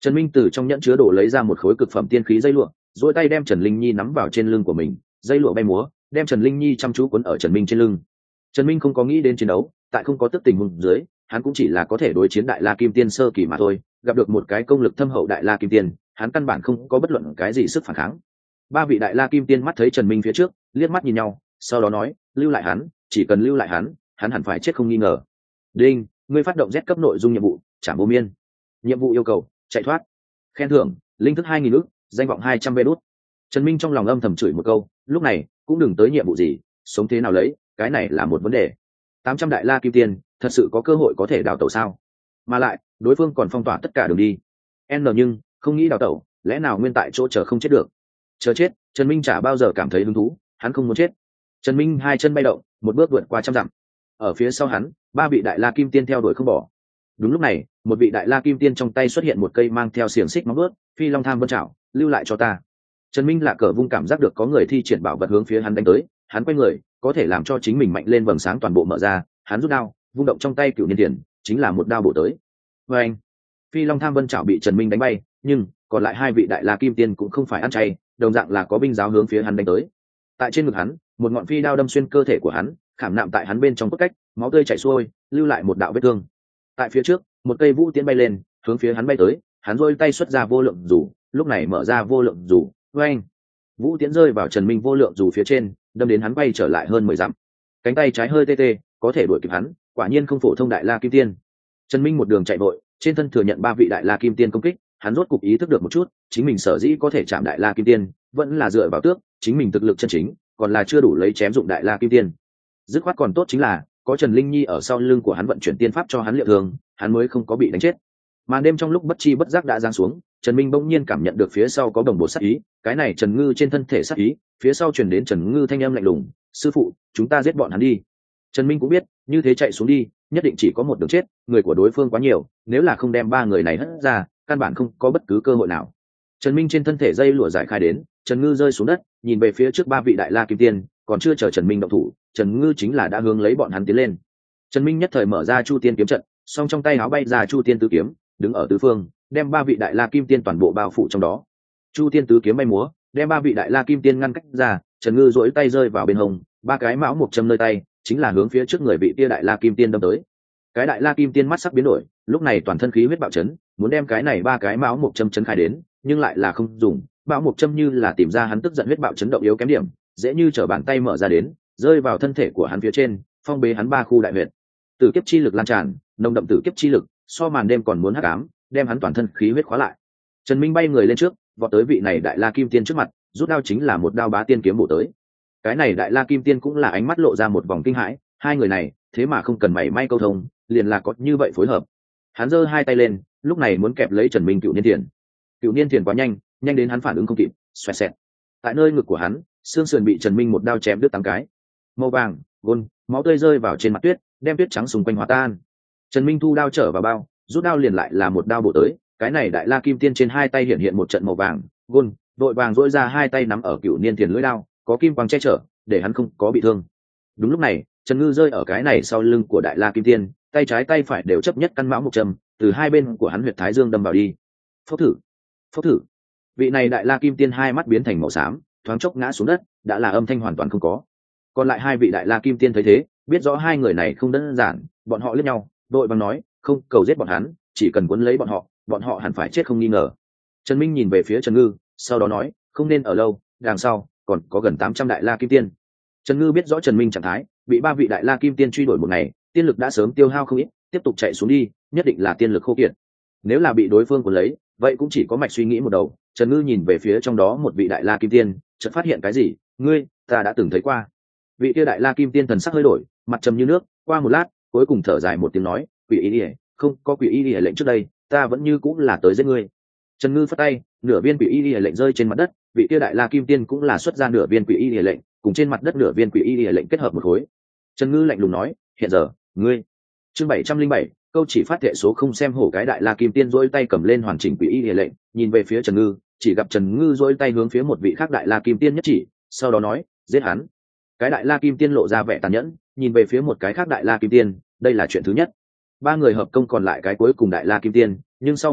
Trần Minh từ trong nhẫn chứa đồ lấy ra một khối cực phẩm tiên khí dây lụa, duỗi tay đem Trần Linh Nhi nắm vào trên lưng của mình, dây lụa bay múa, đem Trần Linh Nhi chăm chú quấn ở Trần Minh trên lưng. Trần Minh không có nghĩ đến chiến đấu, tại không có tức tình huống dưới, hắn cũng chỉ là có thể đối chiến đại la kim tiên sơ kỳ mà thôi, gặp được một cái công lực thâm hậu đại la kim tiên, hắn căn bản không có bất luận cái gì sức phản kháng. Ba vị đại la kim tiên mắt thấy Trần Minh phía trước, liếc mắt nhìn nhau, sau đó nói, lưu lại hắn, chỉ cần lưu lại hắn hẳn phải chết không nghi ngờ. Đinh, ngươi phát động Z cấp nội dung nhiệm vụ, Trảm Vô Miên. Nhiệm vụ yêu cầu, chạy thoát. Khen thưởng, linh thức 2000 ức, danh vọng 200 vé đút. Trần Minh trong lòng âm thầm chửi một câu, lúc này cũng đừng tới nhiệm vụ gì, sống thế nào lấy, cái này là một vấn đề. 800 đại la kim tiên, thật sự có cơ hội có thể đào tẩu sao? Mà lại, đối phương còn phong tỏa tất cả đường đi. Nhưng không nghĩ đào tẩu, lẽ nào nguyên tại chỗ chờ không chết được? Chờ chết, Trần Minh chả bao giờ cảm thấy hứng thú, hắn không muốn chết. Trần Minh hai chân bay động, một bước vượt qua trăm dặm. Ở phía sau hắn, ba vị đại la kim tiên theo đuổi không bỏ. Đúng lúc này, một vị đại la kim tiên trong tay xuất hiện một cây mang theo xiềng xích móng vuốt, Phi Long Tham Vân Trảo, lưu lại cho ta. Trần Minh lạ cờ vung cảm giác được có người thi triển bảo vật hướng phía hắn đánh tới, hắn quay người, có thể làm cho chính mình mạnh lên vầng sáng toàn bộ mở ra, hắn rút đao, vung động trong tay cửu niên tiền, chính là một đao bổ tới. Oeng! Phi Long Tham Vân Trảo bị Trần Minh đánh bay, nhưng còn lại hai vị đại la kim tiên cũng không phải ăn chay, đồng dạng là có binh giáo hướng phía hắn đánh tới. Tại trên ngực hắn, một ngọn phi đao đâm xuyên cơ thể của hắn, khảm nạm tại hắn bên trong cốt cách, máu tươi chảy xuôi, lưu lại một đạo vết thương. Tại phía trước, một cây vũ tiễn bay lên, hướng phía hắn bay tới, hắn rôi tay xuất ra vô lượng dù, lúc này mở ra vô lượng dù, oeng! Vũ tiễn rơi vào Trần Minh vô lượng dù phía trên, đâm đến hắn bay trở lại hơn 10 dặm. Cánh tay trái hơi tê tê, có thể đuổi kịp hắn, quả nhiên không phổ thông đại la kim tiên. Trần Minh một đường chạy vội, trên thân thừa nhận ba vị đại la kim tiên công kích, hắn rốt cục ý thức được một chút, chính mình sở dĩ có thể chạm đại la kim tiên, vẫn là dựa vào tước, chính mình thực lực chân chính, còn là chưa đủ lấy chém dụng đại la kim tiên. Dứt khoát còn tốt chính là có Trần Linh Nhi ở sau lưng của hắn vận chuyển tiên pháp cho hắn liệu thương, hắn mới không có bị đánh chết. Màn đêm trong lúc bất chi bất giác đã giáng xuống, Trần Minh bỗng nhiên cảm nhận được phía sau có đồng bộ sát ý, cái này Trần Ngư trên thân thể sát ý, phía sau truyền đến Trần Ngư thanh âm lạnh lùng, "Sư phụ, chúng ta giết bọn hắn đi." Trần Minh cũng biết, như thế chạy xuống đi, nhất định chỉ có một đường chết, người của đối phương quá nhiều, nếu là không đem ba người này hất ra, căn bản không có bất cứ cơ hội nào. Trần Minh trên thân thể dây lụa giải khai đến, Trần Ngư rơi xuống đất, nhìn về phía trước ba vị đại la kim tiên, còn chưa chờ Trần Minh động thủ, Trần Ngư chính là đã hướng lấy bọn hắn tiến lên. Trần Minh nhất thời mở ra Chu Tiên kiếm trận, song trong tay áo bay ra Chu Tiên tứ kiếm, đứng ở tứ phương, đem ba vị đại la kim tiên toàn bộ bao phủ trong đó. Chu Tiên tứ kiếm bay múa, đem ba vị đại la kim tiên ngăn cách ra, Trần Ngư duỗi tay rơi vào bên hông, ba cái mão một châm nơi tay, chính là hướng phía trước người vị kia đại la kim tiên đâm tới. Cái đại la kim tiên mắt sắc biến đổi, lúc này toàn thân khí huyết bạo chấn, muốn đem cái này ba cái mão một châm chấn khai đến, nhưng lại là không dùng, mão một châm như là tìm ra hắn tức giận huyết bạo chấn động yếu kém điểm, dễ như trở bàn tay mở ra đến, rơi vào thân thể của hắn phía trên, phong bế hắn ba khu đại huyệt. Tử kiếp chi lực lan tràn, nồng đậm tử kiếp chi lực, so màn đêm còn muốn hắc ám, đem hắn toàn thân khí huyết khóa lại. Trần Minh bay người lên trước, vọt tới vị này đại la kim tiên trước mặt, rút đao chính là một đao bá tiên kiếm bổ tới. Cái này đại la kim tiên cũng là ánh mắt lộ ra một vòng kinh hãi, hai người này thế mà không cần mảy may câu thông, liền là có như vậy phối hợp. Hắn giơ hai tay lên, lúc này muốn kẹp lấy Trần Minh cựu niên tiền. Cựu niên tiền quá nhanh, nhanh đến hắn phản ứng không kịp, xoẹt xẹt. Tại nơi ngực của hắn, xương sườn bị Trần Minh một đao chém đứt 8 cái. Màu vàng, gôn, máu tươi rơi vào trên mặt tuyết, đem tuyết trắng xung quanh hòa tan. Trần Minh thu đao trở vào bao, rút đao liền lại là một đao bổ tới, cái này đại la kim tiên trên hai tay hiện hiện một trận màu vàng, gôn, đội vàng dỗi ra hai tay nắm ở cựu niên tiền lưỡi đao, có kim quang che chở, để hắn không có bị thương. Đúng lúc này, Trần Ngư rơi ở cái này sau lưng của đại la kim tiên, tay trái tay phải đều chấp nhất căn mão một châm, từ hai bên của hắn huyệt thái dương đâm vào đi. Phốc thử, phốc thử. Vị này đại la kim tiên hai mắt biến thành màu xám, thoáng chốc ngã xuống đất, đã là âm thanh hoàn toàn không có. Còn lại hai vị đại la kim tiên thấy thế, biết rõ hai người này không đơn giản, bọn họ liếc nhau, đội bằng nói, không cầu giết bọn hắn, chỉ cần cuốn lấy bọn họ hẳn phải chết không nghi ngờ. Trần Minh nhìn về phía Trần Ngư, sau đó nói, không nên ở lâu, đằng sau còn có gần 800 đại la kim tiên. Trần Ngư biết rõ Trần Minh trạng thái, bị ba vị đại la kim tiên truy đuổi một ngày, tiên lực đã sớm tiêu hao không ít, tiếp tục chạy xuống đi, nhất định là tiên lực khô kiệt. Nếu là bị đối phương cuốn lấy, vậy cũng chỉ có mạch suy nghĩ một đầu. Trần Ngư nhìn về phía trong đó một vị đại la kim tiên, chợt phát hiện cái gì, ngươi, ta đã từng thấy qua. Vị kia đại la kim tiên thần sắc hơi đổi, mặt trầm như nước, qua một lát, cuối cùng thở dài một tiếng nói, quỷ y ỉa, không có quỷ y ỉa lệnh trước đây, ta vẫn như cũng là tới giết ngươi. Trần Ngư phất tay, nửa viên quỷ y ỉa lệnh rơi trên mặt đất, vị kia đại la kim tiên cũng là xuất ra nửa viên quỷ y ỉa lệnh, cùng trên mặt đất nửa viên quỷ y ỉa lệnh kết hợp một khối. Trần Ngư lạnh lùng nói, hiện giờ, ngươi. Chương 707, câu chỉ phát thệ số không xem hổ. Cái đại la kim tiên duỗi tay cầm lên hoàn chỉnh quỷ y ỉa lệnh, nhìn về phía Trần Ngư, chỉ gặp Trần Ngư duỗi tay hướng phía một vị khác đại la kim tiên nhất chỉ, sau đó nói, giết hắn. Cái đại la kim tiên lộ ra vẻ tàn nhẫn, nhìn về phía một cái khác đại la kim tiên, đây là chuyện thứ nhất. Ba người hợp công còn lại cái cuối cùng đại la kim tiên, nhưng sau một lát,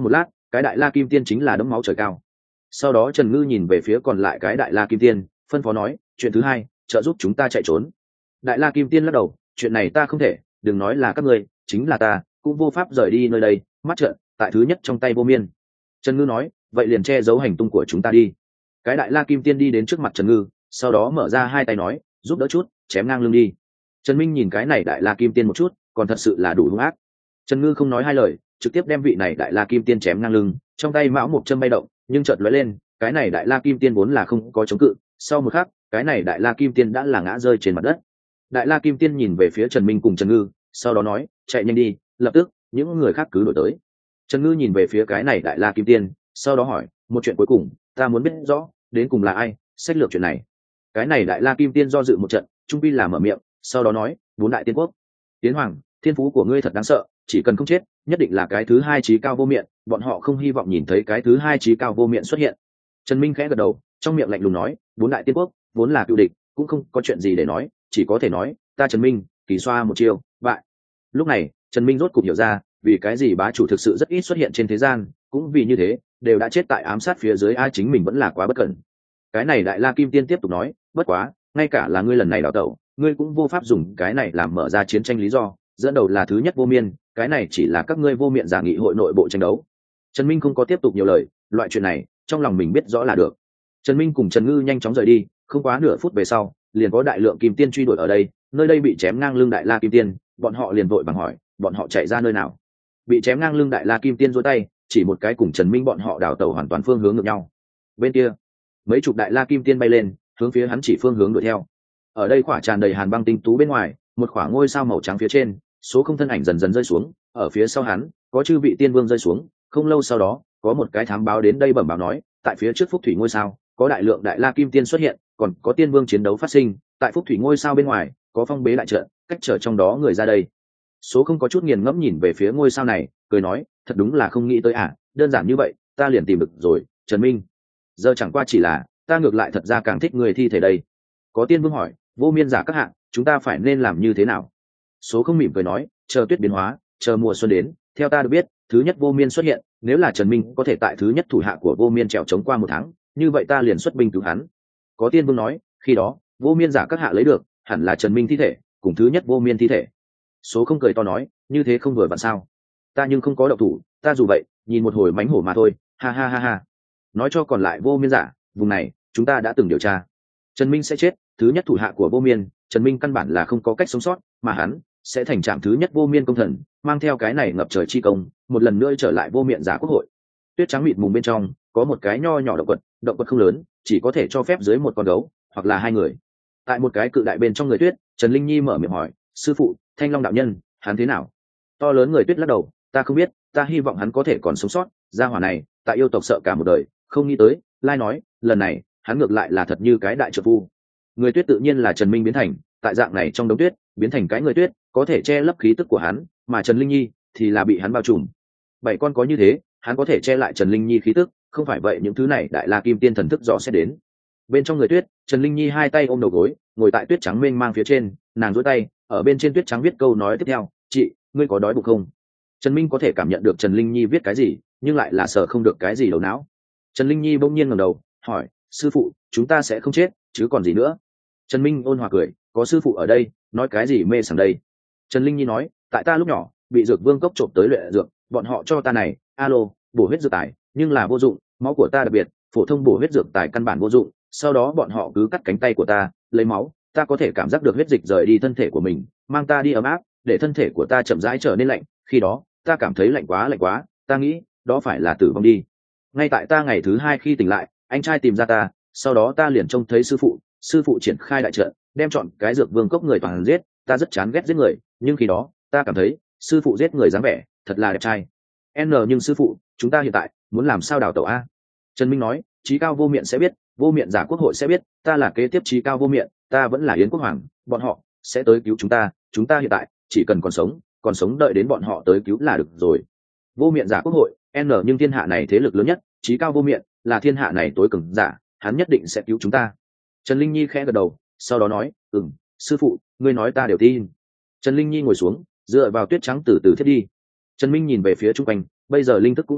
cái đại la kim tiên chính là đấm máu trời cao. Sau đó Trần Ngư nhìn về phía còn lại cái đại la kim tiên, phân phó nói, chuyện thứ hai, trợ giúp chúng ta chạy trốn. Đại la kim tiên lắc đầu, chuyện này ta không thể, đừng nói là các ngươi, chính là ta cũng vô pháp rời đi nơi đây, mắt trợn tại thứ nhất trong tay vô miên. Trần Ngư nói, vậy liền che giấu hành tung của chúng ta đi. Cái đại la kim tiên đi đến trước mặt Trần Ngư, sau đó mở ra hai tay nói, giúp đỡ chút, chém ngang lưng đi. Trần Minh nhìn cái này đại la kim tiên một chút, còn thật sự là đủ hung ác. Trần Ngư không nói hai lời, trực tiếp đem vị này đại la kim tiên chém ngang lưng, trong tay mão một châm bay động, nhưng chợt lóe lên, cái này đại la kim tiên vốn là không có chống cự, sau một khắc, cái này đại la kim tiên đã là ngã rơi trên mặt đất. Đại la kim tiên nhìn về phía Trần Minh cùng Trần Ngư, sau đó nói, chạy nhanh đi, lập tức những người khác cứ đuổi tới. Trần Ngư nhìn về phía cái này đại la kim tiên, sau đó hỏi, một chuyện cuối cùng, ta muốn biết rõ đến cùng là ai sách lược chuyện này. Cái này đại la kim tiên do dự một trận, trung pi là mở miệng, sau đó nói, bốn đại tiên quốc. Tiến Hoàng, thiên phú của ngươi thật đáng sợ, chỉ cần không chết, nhất định là cái thứ hai chí cao vô miện, bọn họ không hy vọng nhìn thấy cái thứ hai chí cao vô miện xuất hiện. Trần Minh khẽ gật đầu, trong miệng lạnh lùng nói, bốn đại tiên quốc vốn là cựu địch, cũng không có chuyện gì để nói, chỉ có thể nói, ta Trần Minh kỳ xoa một chiêu bại. Lúc này Trần Minh rốt cục hiểu ra vì cái gì bá chủ thực sự rất ít xuất hiện trên thế gian, cũng vì như thế đều đã chết tại ám sát phía dưới, ai chính mình vẫn là quá bất cẩn. Cái này đại la kim tiên tiếp tục nói, bất quá ngay cả là ngươi lần này đào tẩu, ngươi cũng vô pháp dùng cái này làm mở ra chiến tranh lý do, dẫn đầu là thứ nhất vô miên, cái này chỉ là các ngươi vô miện giả nghị hội nội bộ tranh đấu. Trần Minh không có tiếp tục nhiều lời, loại chuyện này trong lòng mình biết rõ là được. Trần Minh cùng Trần Ngư nhanh chóng rời đi, không quá nửa phút về sau liền có đại lượng kim tiên truy đuổi ở đây, nơi đây bị chém ngang lưng đại la kim tiên, bọn họ liền vội vàng hỏi, bọn họ chạy ra nơi nào. Bị chém ngang lưng đại la kim tiên giơ tay chỉ một cái, cùng Trần Minh bọn họ đào tẩu hoàn toàn phương hướng ngược nhau. Bên kia mấy chục đại la kim tiên bay lên, hướng phía hắn chỉ phương hướng đuổi theo. Ở đây khỏa tràn đầy hàn băng tinh tú bên ngoài, một khỏa ngôi sao màu trắng phía trên, số không thân ảnh dần dần rơi xuống, ở phía sau hắn có chư vị tiên vương rơi xuống. Không lâu sau đó có một cái thám báo đến đây bẩm báo nói, tại phía trước phúc thủy ngôi sao có đại lượng đại la kim tiên xuất hiện, còn có tiên vương chiến đấu phát sinh. Tại phúc thủy ngôi sao bên ngoài có phong bế đại trận, cách trở trong đó người ra đây. Số không có chút nghiền ngẫm nhìn về phía ngôi sao này, cười nói, thật đúng là không nghĩ tới à, đơn giản như vậy ta liền tìm được rồi. Trần Minh, giờ chẳng qua chỉ là ta ngược lại thật ra càng thích người thi thể đây. Có tiên vương hỏi, vô miên giả các hạng, chúng ta phải nên làm như thế nào? Số không mỉm cười nói, chờ tuyết biến hóa, chờ mùa xuân đến, theo ta được biết thứ nhất vô miên xuất hiện, nếu là Trần Minh có thể tại thứ nhất thủ hạ của vô miên trèo chống qua một tháng, như vậy ta liền xuất binh cứu hắn. Có tiên vương nói, khi đó vô miên giả các hạ lấy được hẳn là Trần Minh thi thể cùng thứ nhất vô miên thi thể. Số không cười to nói, như thế không vừa vặn sao? Ta nhưng không có động thủ, ta dù vậy nhìn một hồi mánh hổ mà thôi, ha ha ha ha. Nói cho còn lại vô miên giả, vùng này chúng ta đã từng điều tra, Trần Minh sẽ chết, thứ nhất thủ hạ của vô miên, Trần Minh căn bản là không có cách sống sót, mà hắn sẽ thành trạm thứ nhất vô miên công thần, mang theo cái này ngập trời chi công, một lần nữa trở lại vô miện giả quốc hội. Tuyết trắng mịt mùng bên trong có một cái nho nhỏ động vật không lớn, chỉ có thể cho phép dưới một con gấu hoặc là hai người. Tại một cái cự đại bên trong người tuyết, Trần Linh Nhi mở miệng hỏi, sư phụ, Thanh Long đạo nhân hắn thế nào? To lớn người tuyết lắc đầu, ta không biết, ta hy vọng hắn có thể còn sống sót. Gia hỏa này tại yêu tộc sợ cả một đời, không nghĩ tới lai nói lần này hắn ngược lại là thật như cái đại trợ phu. Người tuyết tự nhiên là Trần Minh biến thành, tại dạng này trong đống tuyết biến thành cái người tuyết có thể che lấp khí tức của hắn, mà Trần Linh Nhi thì là bị hắn bao trùm. Bảy con có như thế, hắn có thể che lại Trần Linh Nhi khí tức, không phải vậy những thứ này đại la kim tiên thần thức rõ sẽ đến. Bên trong người tuyết, Trần Linh Nhi hai tay ôm đầu gối, ngồi tại tuyết trắng mênh mang phía trên, nàng duỗi tay ở bên trên tuyết trắng viết câu nói tiếp theo, chị, ngươi có đói bụng không? Trần Minh có thể cảm nhận được Trần Linh Nhi viết cái gì, nhưng lại là sợ không được cái gì đầu não. Trần Linh Nhi bỗng nhiên ngẩng đầu hỏi, sư phụ, chúng ta sẽ không chết chứ còn gì nữa? Trần Minh ôn hòa cười, có sư phụ ở đây nói cái gì mê sảng đây. Trần Linh Nhi nói, tại ta lúc nhỏ bị dược vương cốc trộm tới luyện dược, bọn họ cho ta này alo bổ huyết dược tài, nhưng là vô dụng, máu của ta đặc biệt, phổ thông bổ huyết dược tài căn bản vô dụng. Sau đó bọn họ cứ cắt cánh tay của ta lấy máu, ta có thể cảm giác được huyết dịch rời đi thân thể của mình, mang ta đi ấm áp, để thân thể của ta chậm rãi trở nên lạnh. Khi đó ta cảm thấy lạnh quá, ta nghĩ đó phải là tử vong đi. Ngay tại ta ngày thứ hai khi tỉnh lại, anh trai tìm ra ta, sau đó ta liền trông thấy sư phụ triển khai đại trận, đem chọn cái dược vương cốc người toàn giết. Ta rất chán ghét giết người, nhưng khi đó ta cảm thấy sư phụ giết người dáng vẻ thật là đẹp trai. Nhưng sư phụ, chúng ta hiện tại muốn làm sao đào tẩu a? Trần Minh nói, chí cao vô miện sẽ biết, vô miện giả quốc hội sẽ biết, ta là kế tiếp chí cao vô miện, ta vẫn là Yến Quốc Hoàng, bọn họ sẽ tới cứu chúng ta hiện tại chỉ cần còn sống đợi đến bọn họ tới cứu là được rồi. Vô miện giả quốc hội, nhưng thiên hạ này thế lực lớn nhất, chí cao vô miện là thiên hạ này tối cường giả, hắn nhất định sẽ cứu chúng ta. Trần Linh Nhi khẽ gật đầu, sau đó nói, sư phụ, ngươi nói ta đều tin. Trần Linh Nhi ngồi xuống, dựa vào tuyết trắng từ từ thiết đi. Trần Minh nhìn về phía chung quanh, bây giờ linh thức cũng không nhiều,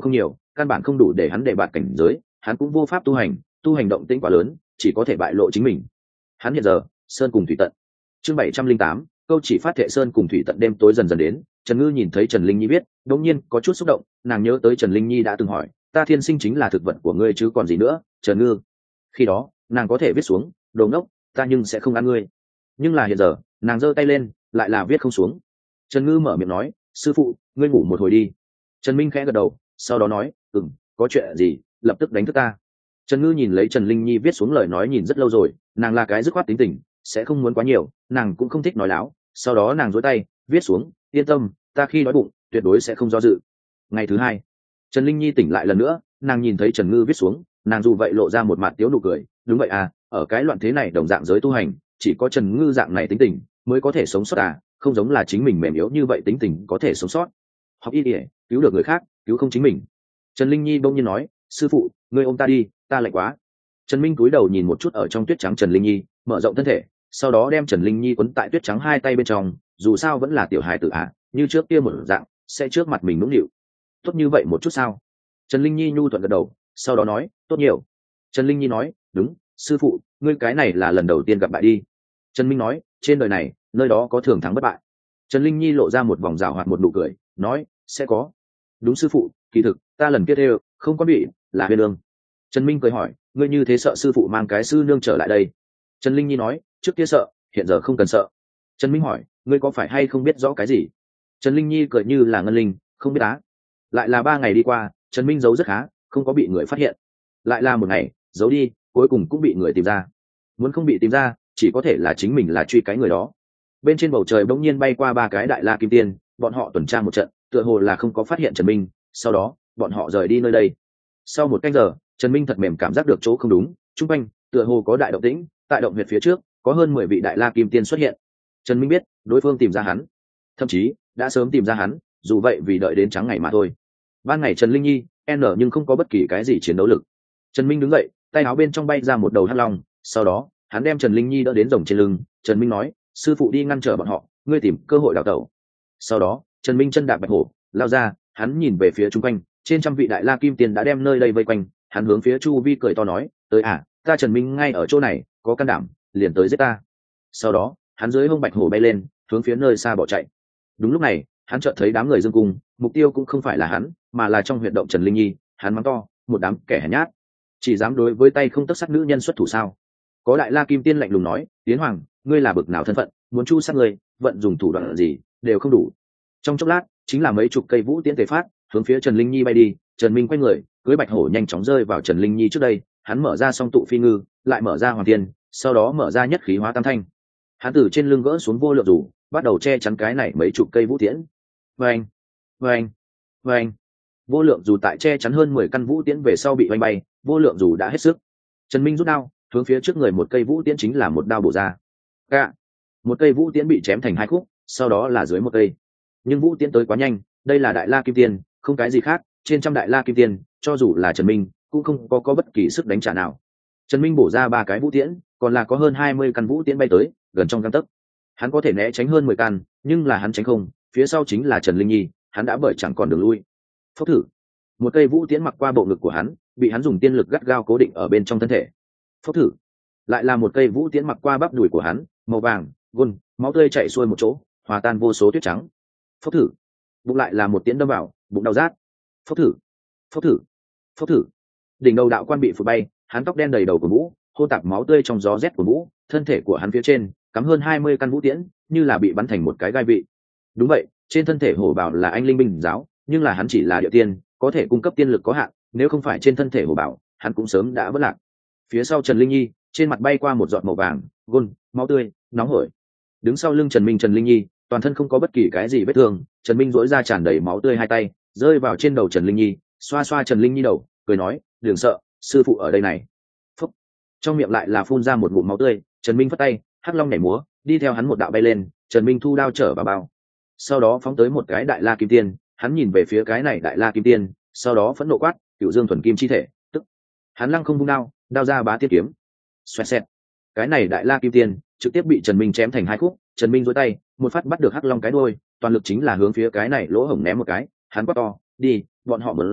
căn bản không đủ để hắn để bạt cảnh giới, hắn cũng vô pháp tu hành động tĩnh quá lớn, chỉ có thể bại lộ chính mình. Hắn hiện giờ sơn cùng thủy tận. Chương 708, câu chỉ phát thệ sơn cùng thủy tận. Đêm tối dần dần đến, Trần Ngư nhìn thấy Trần Linh Nhi viết, đột nhiên có chút xúc động, nàng nhớ tới Trần Linh Nhi đã từng hỏi, ta thiên sinh chính là thực vật của ngươi chứ còn gì nữa, Trần Ngư. Khi đó, nàng có thể viết xuống, đồ ngốc, ta nhưng sẽ không ăn ngươi. Nhưng là hiện giờ, nàng giơ tay lên, lại là viết không xuống. Trần Ngư mở miệng nói, sư phụ, ngươi ngủ một hồi đi. Trần Minh khẽ gật đầu, sau đó nói, có chuyện gì, lập tức đánh thức ta. Trần Ngư nhìn lấy Trần Linh Nhi viết xuống lời nói nhìn rất lâu rồi, nàng là cái dứt khoát tính tình, sẽ không muốn quá nhiều, nàng cũng không thích nói láo. Sau đó nàng duỗi tay viết xuống, yên tâm, ta khi đói bụng tuyệt đối sẽ không do dự. Ngày thứ hai, Trần Linh Nhi tỉnh lại lần nữa, nàng nhìn thấy Trần Ngư viết xuống, nàng dù vậy lộ ra một mặt tiếu nụ cười. Đúng vậy à, ở cái loạn thế này đồng dạng giới tu hành, chỉ có Trần Ngư dạng này tính tình mới có thể sống sót à, không giống là chính mình mềm yếu như vậy tính tình có thể sống sót. Học y để cứu được người khác, cứu không chính mình. Trần Linh Nhi bỗng nhiên nói, sư phụ, ngươi ôm ta đi, ta lạnh quá. Trần Minh cúi đầu nhìn một chút ở trong tuyết trắng Trần Linh Nhi, mở rộng thân thể, sau đó đem Trần Linh Nhi quấn tại tuyết trắng hai tay bên trong, dù sao vẫn là tiểu hài tử ạ, như trước kia một dạng, sẽ trước mặt mình nũng nịu. Tốt như vậy một chút sao? Trần Linh Nhi nhu thuận gật đầu, sau đó nói, tốt nhiều. Trần Linh Nhi nói, đúng, sư phụ, ngươi cái này là lần đầu tiên gặp bại đi. Trần Minh nói, trên đời này, nơi đó có thường thắng bất bại. Trần Linh Nhi lộ ra một vòng rào hoạt một nụ cười, nói, sẽ có. Đúng sư phụ, kỳ thực, ta lần kia đều không có bị, là Huyên Ương. Trần Minh cười hỏi, ngươi như thế sợ sư phụ mang cái sư nương trở lại đây? Trần Linh Nhi nói, trước kia sợ, hiện giờ không cần sợ. Trần Minh hỏi, ngươi có phải hay không biết rõ cái gì? Trần Linh Nhi cười như là ngân linh, không biết á. Lại là 3 ngày đi qua, Trần Minh giấu rất khá, không có bị người phát hiện. Lại là một ngày, giấu đi, cuối cùng cũng bị người tìm ra. Muốn không bị tìm ra, chỉ có thể là chính mình là truy cái người đó. Bên trên bầu trời bỗng nhiên bay qua 3 cái đại la kim tiên, bọn họ tuần tra một trận, tựa hồ là không có phát hiện Trần Minh. Sau đó, bọn họ rời đi nơi đây. Sau 1 canh giờ, Trần Minh thật mềm cảm giác được chỗ không đúng, trung quanh tựa hồ có đại động tĩnh, tại động huyệt phía trước có hơn 10 vị đại la kim tiên xuất hiện. Trần Minh biết đối phương tìm ra hắn, thậm chí đã sớm tìm ra hắn, dù vậy vì đợi đến trắng ngày mà thôi. Ban ngày Trần Linh Nhi nhưng không có bất kỳ cái gì chiến đấu lực. Trần Minh đứng dậy, tay áo bên trong bay ra một đầu hắc long, sau đó hắn đem Trần Linh Nhi đỡ đến rồng trên lưng. Trần Minh nói, sư phụ đi ngăn trở bọn họ, ngươi tìm cơ hội đào tẩu. Sau đó Trần Minh chân đạp bạch hổ lao ra, hắn nhìn về phía chung quanh, trên trăm vị đại la kim tiên đã đem nơi đây vây quanh. Hắn hướng phía chu vi cười to nói, tới à, ta Trần Minh ngay ở chỗ này, có can đảm liền tới giết ta. Sau đó hắn dưới hông bạch hổ bay lên, hướng phía nơi xa bỏ chạy. Đúng lúc này hắn chợt thấy đám người dương cung, mục tiêu cũng không phải là hắn, mà là trong huyệt động Trần Linh Nhi. Hắn mắng to, một đám kẻ hèn nhát, chỉ dám đối với tay không tấc sắt nữ nhân xuất thủ sao? Có đại la kim tiên lạnh lùng nói, tiến hoàng, ngươi là bực nào thân phận, muốn chu sát ngươi, vận dùng thủ đoạn gì đều không đủ. Trong chốc lát chính là mấy chục cây vũ tiễn tề phát, hướng phía Trần Linh Nhi bay đi. Trần Minh quay người, cưỡi bạch hổ nhanh chóng rơi vào Trần Linh Nhi trước đây. Hắn mở ra song tụ phi ngư, lại mở ra hoàng thiên, sau đó mở ra nhất khí hóa tam thanh. Hắn từ trên lưng gỡ xuống vô lượng dù, bắt đầu che chắn cái này mấy chục cây vũ tiễn. Vâng, vâng, vâng. Vô lượng dù tại che chắn hơn 10 căn vũ tiễn về sau bị oanh bay, vô lượng dù đã hết sức. Trần Minh rút đao, hướng phía trước người một cây vũ tiễn chính là một đao bổ ra. Cả một cây vũ tiễn bị chém thành 2 khúc, sau đó là dưới một cây. Nhưng vũ tiễn tới quá nhanh, đây là đại la kim tiên, không cái gì khác, trên trăm đại la kim tiên, cho dù là Trần Minh cũng không có bất kỳ sức đánh trả nào. Trần Minh bổ ra 3 cái vũ tiễn, còn là có hơn 20 căn vũ tiễn bay tới, gần trong gang tấc. Hắn có thể né tránh hơn 10 căn, nhưng là hắn tránh không, phía sau chính là Trần Linh Nhi, hắn đã bởi chẳng còn đường lui. Phốc thử, một cây vũ tiễn mặc qua bộ ngực của hắn, bị hắn dùng tiên lực gắt gao cố định ở bên trong thân thể. Phốc thử, lại là một cây vũ tiễn mặc qua bắp đùi của hắn, màu vàng gôn, máu tươi chảy xuôi một chỗ, hòa tan vô số tuyết trắng. Phốc thử, bụng lại là một tiễn đâm vào, bụng đau rát. Phốc thử, phốc thử, phốc thử, đỉnh đầu đạo quan bị phụt bay, hắn tóc đen đầy đầu của vũ, hô tạp máu tươi trong gió rét của vũ, thân thể của hắn phía trên cắm hơn 20 căn vũ tiễn, như là bị bắn thành một cái gai vị. Đúng vậy, trên thân thể hổ bảo là anh linh binh giáo, nhưng là hắn chỉ là địa tiên, có thể cung cấp tiên lực có hạn, nếu không phải trên thân thể hổ bảo, hắn cũng sớm đã vỡ lạc. Phía sau Trần Linh Nhi, trên mặt bay qua một giọt màu vàng gôn, máu tươi nóng hổi. Đứng sau lưng Trần Minh Trần Linh Nhi, toàn thân không có bất kỳ cái gì vết thương. Trần Minh duỗi ra tràn đầy máu tươi hai tay, rơi vào trên đầu Trần Linh Nhi, xoa xoa Trần Linh Nhi đầu, cười nói, đừng sợ, sư phụ ở đây này. Phúc, trong miệng lại là phun ra một ngụm máu tươi. Trần Minh phất tay, hắc long nhảy múa, đi theo hắn một đạo bay lên. Trần Minh thu đao trở vào bao, sau đó phóng tới một cái đại la kim tiên. Hắn nhìn về phía cái này đại la kim tiên, sau đó phẫn nộ quát, Cửu Dương thuần kim chi thể. Tức hắn lăng không vung đao, đao ra bá tiết kiếm, xoẹt xẹt. Cái này đại la kim tiên trực tiếp bị Trần Minh chém thành 2 khúc. Trần Minh duỗi tay, một phát bắt được hắc long cái đuôi, toàn lực chính là hướng phía cái này lỗ hổng ném một cái. Hắn quát to, đi, bọn họ muốn giết,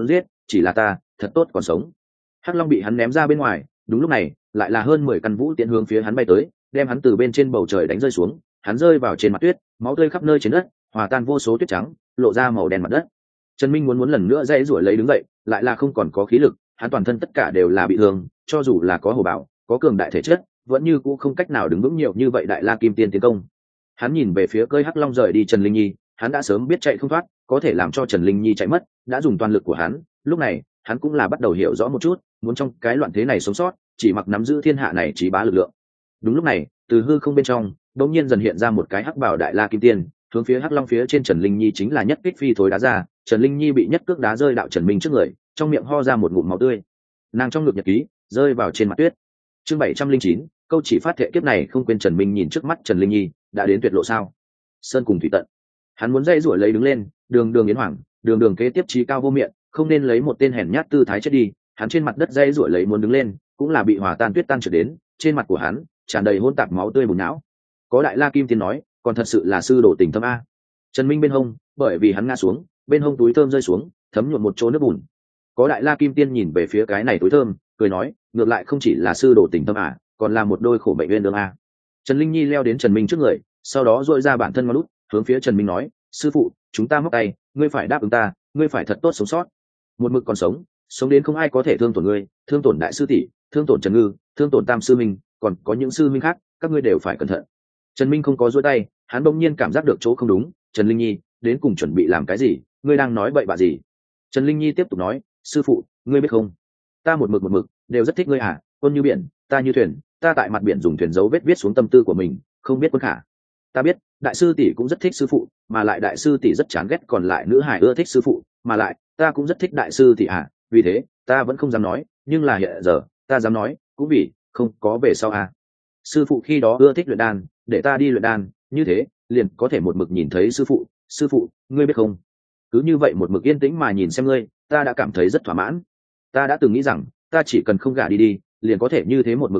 chỉ là ta thật tốt còn sống. Hắc long bị hắn ném ra bên ngoài, đúng lúc này lại là hơn 10 căn vũ tiễn hướng phía hắn bay tới, đem hắn từ bên trên bầu trời đánh rơi xuống. Hắn rơi vào trên mặt tuyết, máu tươi khắp nơi trên đất, hòa tan vô số tuyết trắng, lộ ra màu đen mặt đất. Trần Minh muốn lần nữa dãy rủa lấy đứng dậy, lại là không còn có khí lực, hắn toàn thân tất cả đều là bị thương, cho dù là có hổ bảo, có cường đại thể chất, vẫn như cũ không cách nào đứng vững nhiều như vậy. Đại La Kim Tiên tiến công. Hắn nhìn về phía cơi hắc long rời đi Trần Linh Nhi, hắn đã sớm biết chạy không thoát, có thể làm cho Trần Linh Nhi chạy mất, đã dùng toàn lực của hắn. Lúc này, hắn cũng là bắt đầu hiểu rõ một chút, muốn trong cái loạn thế này sống sót, chỉ mặc nắm giữ thiên hạ này chí bá lực lượng. Đúng lúc này, từ hư không bên trong, đột nhiên dần hiện ra một cái hắc bảo Đại La Kim Tiên, hướng phía hắc long phía trên Trần Linh Nhi chính là nhất kích phi thối đá ra. Trần Linh Nhi bị nhất cước đá rơi đạo Trần Minh trước người, trong miệng ho ra một ngụm máu tươi. Nàng trong ngực nhật ký rơi vào trên mặt tuyết. Chương 709, câu chỉ phát thệ kiếp này không quên. Trần Minh nhìn trước mắt Trần Linh Nhi, đã đến tuyệt lộ sao? Sơn cùng thủy tận. Hắn muốn dây rủi lấy đứng lên, đường đường yến hoàng, đường đường kế tiếp trí cao vô miệng, không nên lấy một tên hèn nhát tư thái chết đi. Hắn trên mặt đất dây rủi lấy muốn đứng lên, cũng là bị hòa tan tuyết tan trở đến, trên mặt của hắn tràn đầy hỗn tạp máu tươi bùn não. Có Đại La Kim Tiên nói, còn thật sự là sư đồ tình thâm a. Trần Minh bên hông, bởi vì hắn ngã xuống, bên hông túi thơm rơi xuống, thấm nhuộm một chỗ nước bùn. Có Đại La Kim Tiên nhìn về phía cái này túi thơm, cười nói, ngược lại không chỉ là sư đồ tình thâm à, còn là một đôi khổ mệnh nguyên đường a. Trần Linh Nhi leo đến Trần Minh trước người, sau đó duỗi ra bản thân ngón út, hướng phía Trần Minh nói, sư phụ, chúng ta móc tay, ngươi phải đáp ứng ta, ngươi phải thật tốt sống sót. Một mực còn sống, sống đến không ai có thể thương tổn ngươi, thương tổn đại sư tỷ, thương tổn Trần Ngư, thương tổn Tam sư Minh, còn có những sư minh khác, các ngươi đều phải cẩn thận. Trần Minh không có duỗi tay, hắn bỗng nhiên cảm giác được chỗ không đúng. Trần Linh Nhi, đến cùng chuẩn bị làm cái gì? Ngươi đang nói bậy bạ gì? Trần Linh Nhi tiếp tục nói, sư phụ, ngươi biết không, ta một mực đều rất thích ngươi à, quân như biển, ta như thuyền, ta tại mặt biển dùng thuyền dấu vết viết xuống tâm tư của mình, không biết quân khả. Ta biết đại sư tỷ cũng rất thích sư phụ, mà lại đại sư tỷ rất chán ghét còn lại nữ hải ưa thích sư phụ, mà lại ta cũng rất thích đại sư tỷ à, vì thế ta vẫn không dám nói, nhưng là hiện giờ ta dám nói, cũng vì không có về sau à. Sư phụ khi đó ưa thích luyện đan, để ta đi luyện đan, như thế liền có thể một mực nhìn thấy sư phụ. Sư phụ, ngươi biết không, cứ như vậy một mực yên tĩnh mà nhìn xem ngươi, ta đã cảm thấy rất thỏa mãn. Ta đã từng nghĩ rằng ta chỉ cần không gả đi liền có thể như thế một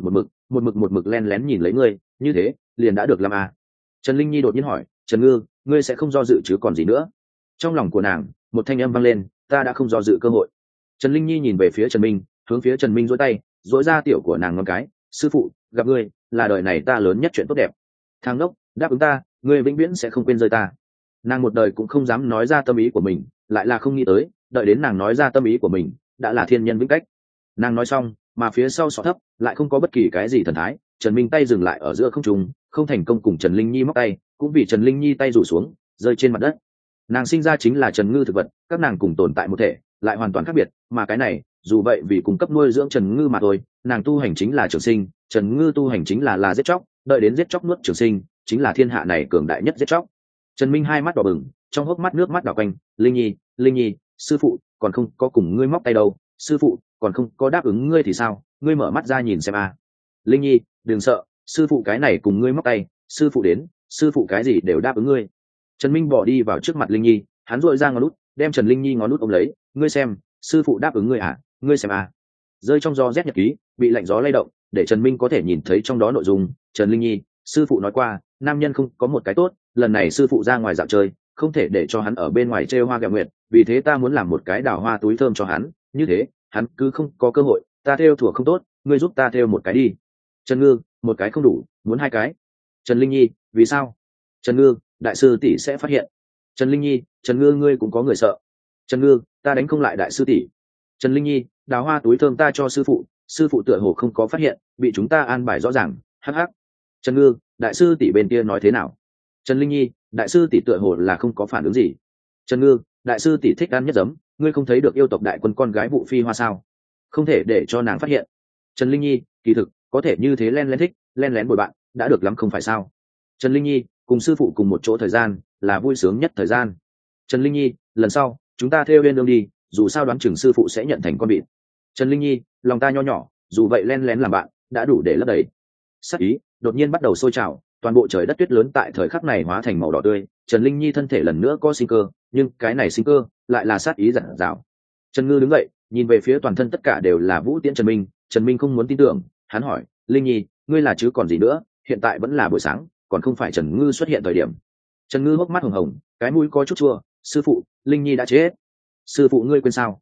mực len lén nhìn lấy ngươi, như thế liền đã được làm à. Trần Linh Nhi đột nhiên hỏi, Trần Ngư, ngươi sẽ không do dự chứ còn gì nữa? Trong lòng của nàng một thanh âm vang lên, ta đã không do dự cơ hội. Trần Linh Nhi nhìn về phía Trần Minh, hướng phía Trần Minh duỗi tay, duỗi ra tiểu của nàng ngón cái, sư phụ, gặp ngươi là đời này ta lớn nhất chuyện tốt đẹp. Thằng ngốc, đáp ứng ta, ngươi vĩnh viễn sẽ không quên rơi ta. Nàng một đời cũng không dám nói ra tâm ý của mình, lại là không nghĩ tới, đợi đến nàng nói ra tâm ý của mình, đã là thiên nhân vĩnh cách. Nàng nói xong, mà phía sau sọ thấp lại không có bất kỳ cái gì thần thái. Trần Minh tay dừng lại ở giữa không trung, không thành công cùng Trần Linh Nhi móc tay, cũng vì Trần Linh Nhi tay rủ xuống, rơi trên mặt đất. Nàng sinh ra chính là Trần Ngư thực vật, các nàng cùng tồn tại một thể, lại hoàn toàn khác biệt, mà cái này, dù vậy vì cung cấp nuôi dưỡng Trần Ngư mà thôi, nàng tu hành chính là trường sinh, Trần Ngư tu hành chính là giết chóc, đợi đến giết chóc nuốt trường sinh, chính là thiên hạ này cường đại nhất giết chóc. Trần Minh hai mắt đỏ bừng, trong hốc mắt nước mắt đỏ quanh, Linh Nhi, sư phụ còn không có cùng ngươi móc tay đâu, sư phụ còn không có đáp ứng ngươi thì sao, ngươi mở mắt ra nhìn xem a. Linh Nhi, đừng sợ, sư phụ cái này cùng ngươi móc tay, sư phụ đến, sư phụ cái gì đều đáp ứng ngươi. Trần Minh bỏ đi vào trước mặt Linh Nhi, hắn duỗi ra ngón út, đem Trần Linh Nhi ngón út ôm lấy, ngươi xem, sư phụ đáp ứng ngươi à, ngươi xem a. Rơi trong gió rét nhật ký, bị lạnh gió lay động, để Trần Minh có thể nhìn thấy trong đó nội dung. Trần Linh Nhi, sư phụ nói qua, nam nhân không có một cái tốt, lần này sư phụ ra ngoài dạo chơi, không thể để cho hắn ở bên ngoài trêu hoa gẹo nguyệt, vì thế ta muốn làm một cái đào hoa túi thơm cho hắn, như thế hắn cứ không có cơ hội. Ta thêu thủa không tốt, ngươi giúp ta thêu một cái đi. Trần Ngư, một cái không đủ, muốn hai cái. Trần Linh Nhi, vì sao? Trần Ngư, đại sư tỷ sẽ phát hiện. Trần Linh Nhi, Trần Ngư ngươi cũng có người sợ. Trần Ngư, ta đánh không lại đại sư tỷ. Trần Linh Nhi, đào hoa túi thơm ta cho sư phụ tựa hồ không có phát hiện, bị chúng ta an bài rõ ràng. Hắc hắc. Trần Ngư, đại sư tỷ bên kia nói thế nào? Trần Linh Nhi, đại sư tỷ tựa hồ là không có phản ứng gì. Trần Ngư, đại sư tỷ thích ăn nhất giấm, ngươi không thấy được yêu tộc đại quân con gái Vụ Phi Hoa sao? Không thể để cho nàng phát hiện. Trần Linh Nhi, kỳ thực có thể như thế len lén thích, len lén bồi bạn, đã được lắm không phải sao? Trần Linh Nhi, cùng sư phụ cùng một chỗ thời gian là vui sướng nhất thời gian. Trần Linh Nhi, lần sau chúng ta theo lên đường đi, dù sao đoán chừng sư phụ sẽ nhận thành con vịt. Trần Linh Nhi, lòng ta nho nhỏ, dù vậy len lén làm bạn đã đủ để lấp đầy. Sắc ý đột nhiên bắt đầu sôi trào, toàn bộ trời đất tuyết lớn tại thời khắc này hóa thành màu đỏ tươi. Trần Linh Nhi thân thể lần nữa có sinh cơ, nhưng cái này sinh cơ lại là sát ý dạt dào. Trần Ngư đứng dậy, nhìn về phía toàn thân tất cả đều là vũ tiễn Trần Minh. Trần Minh không muốn tin tưởng, hắn hỏi, Linh Nhi, ngươi là chứ còn gì nữa, hiện tại vẫn là buổi sáng, còn không phải Trần Ngư xuất hiện thời điểm. Trần Ngư hốc mắt hồng hồng, cái mũi có chút chua, sư phụ, Linh Nhi đã chết. Sư phụ ngươi quên sao?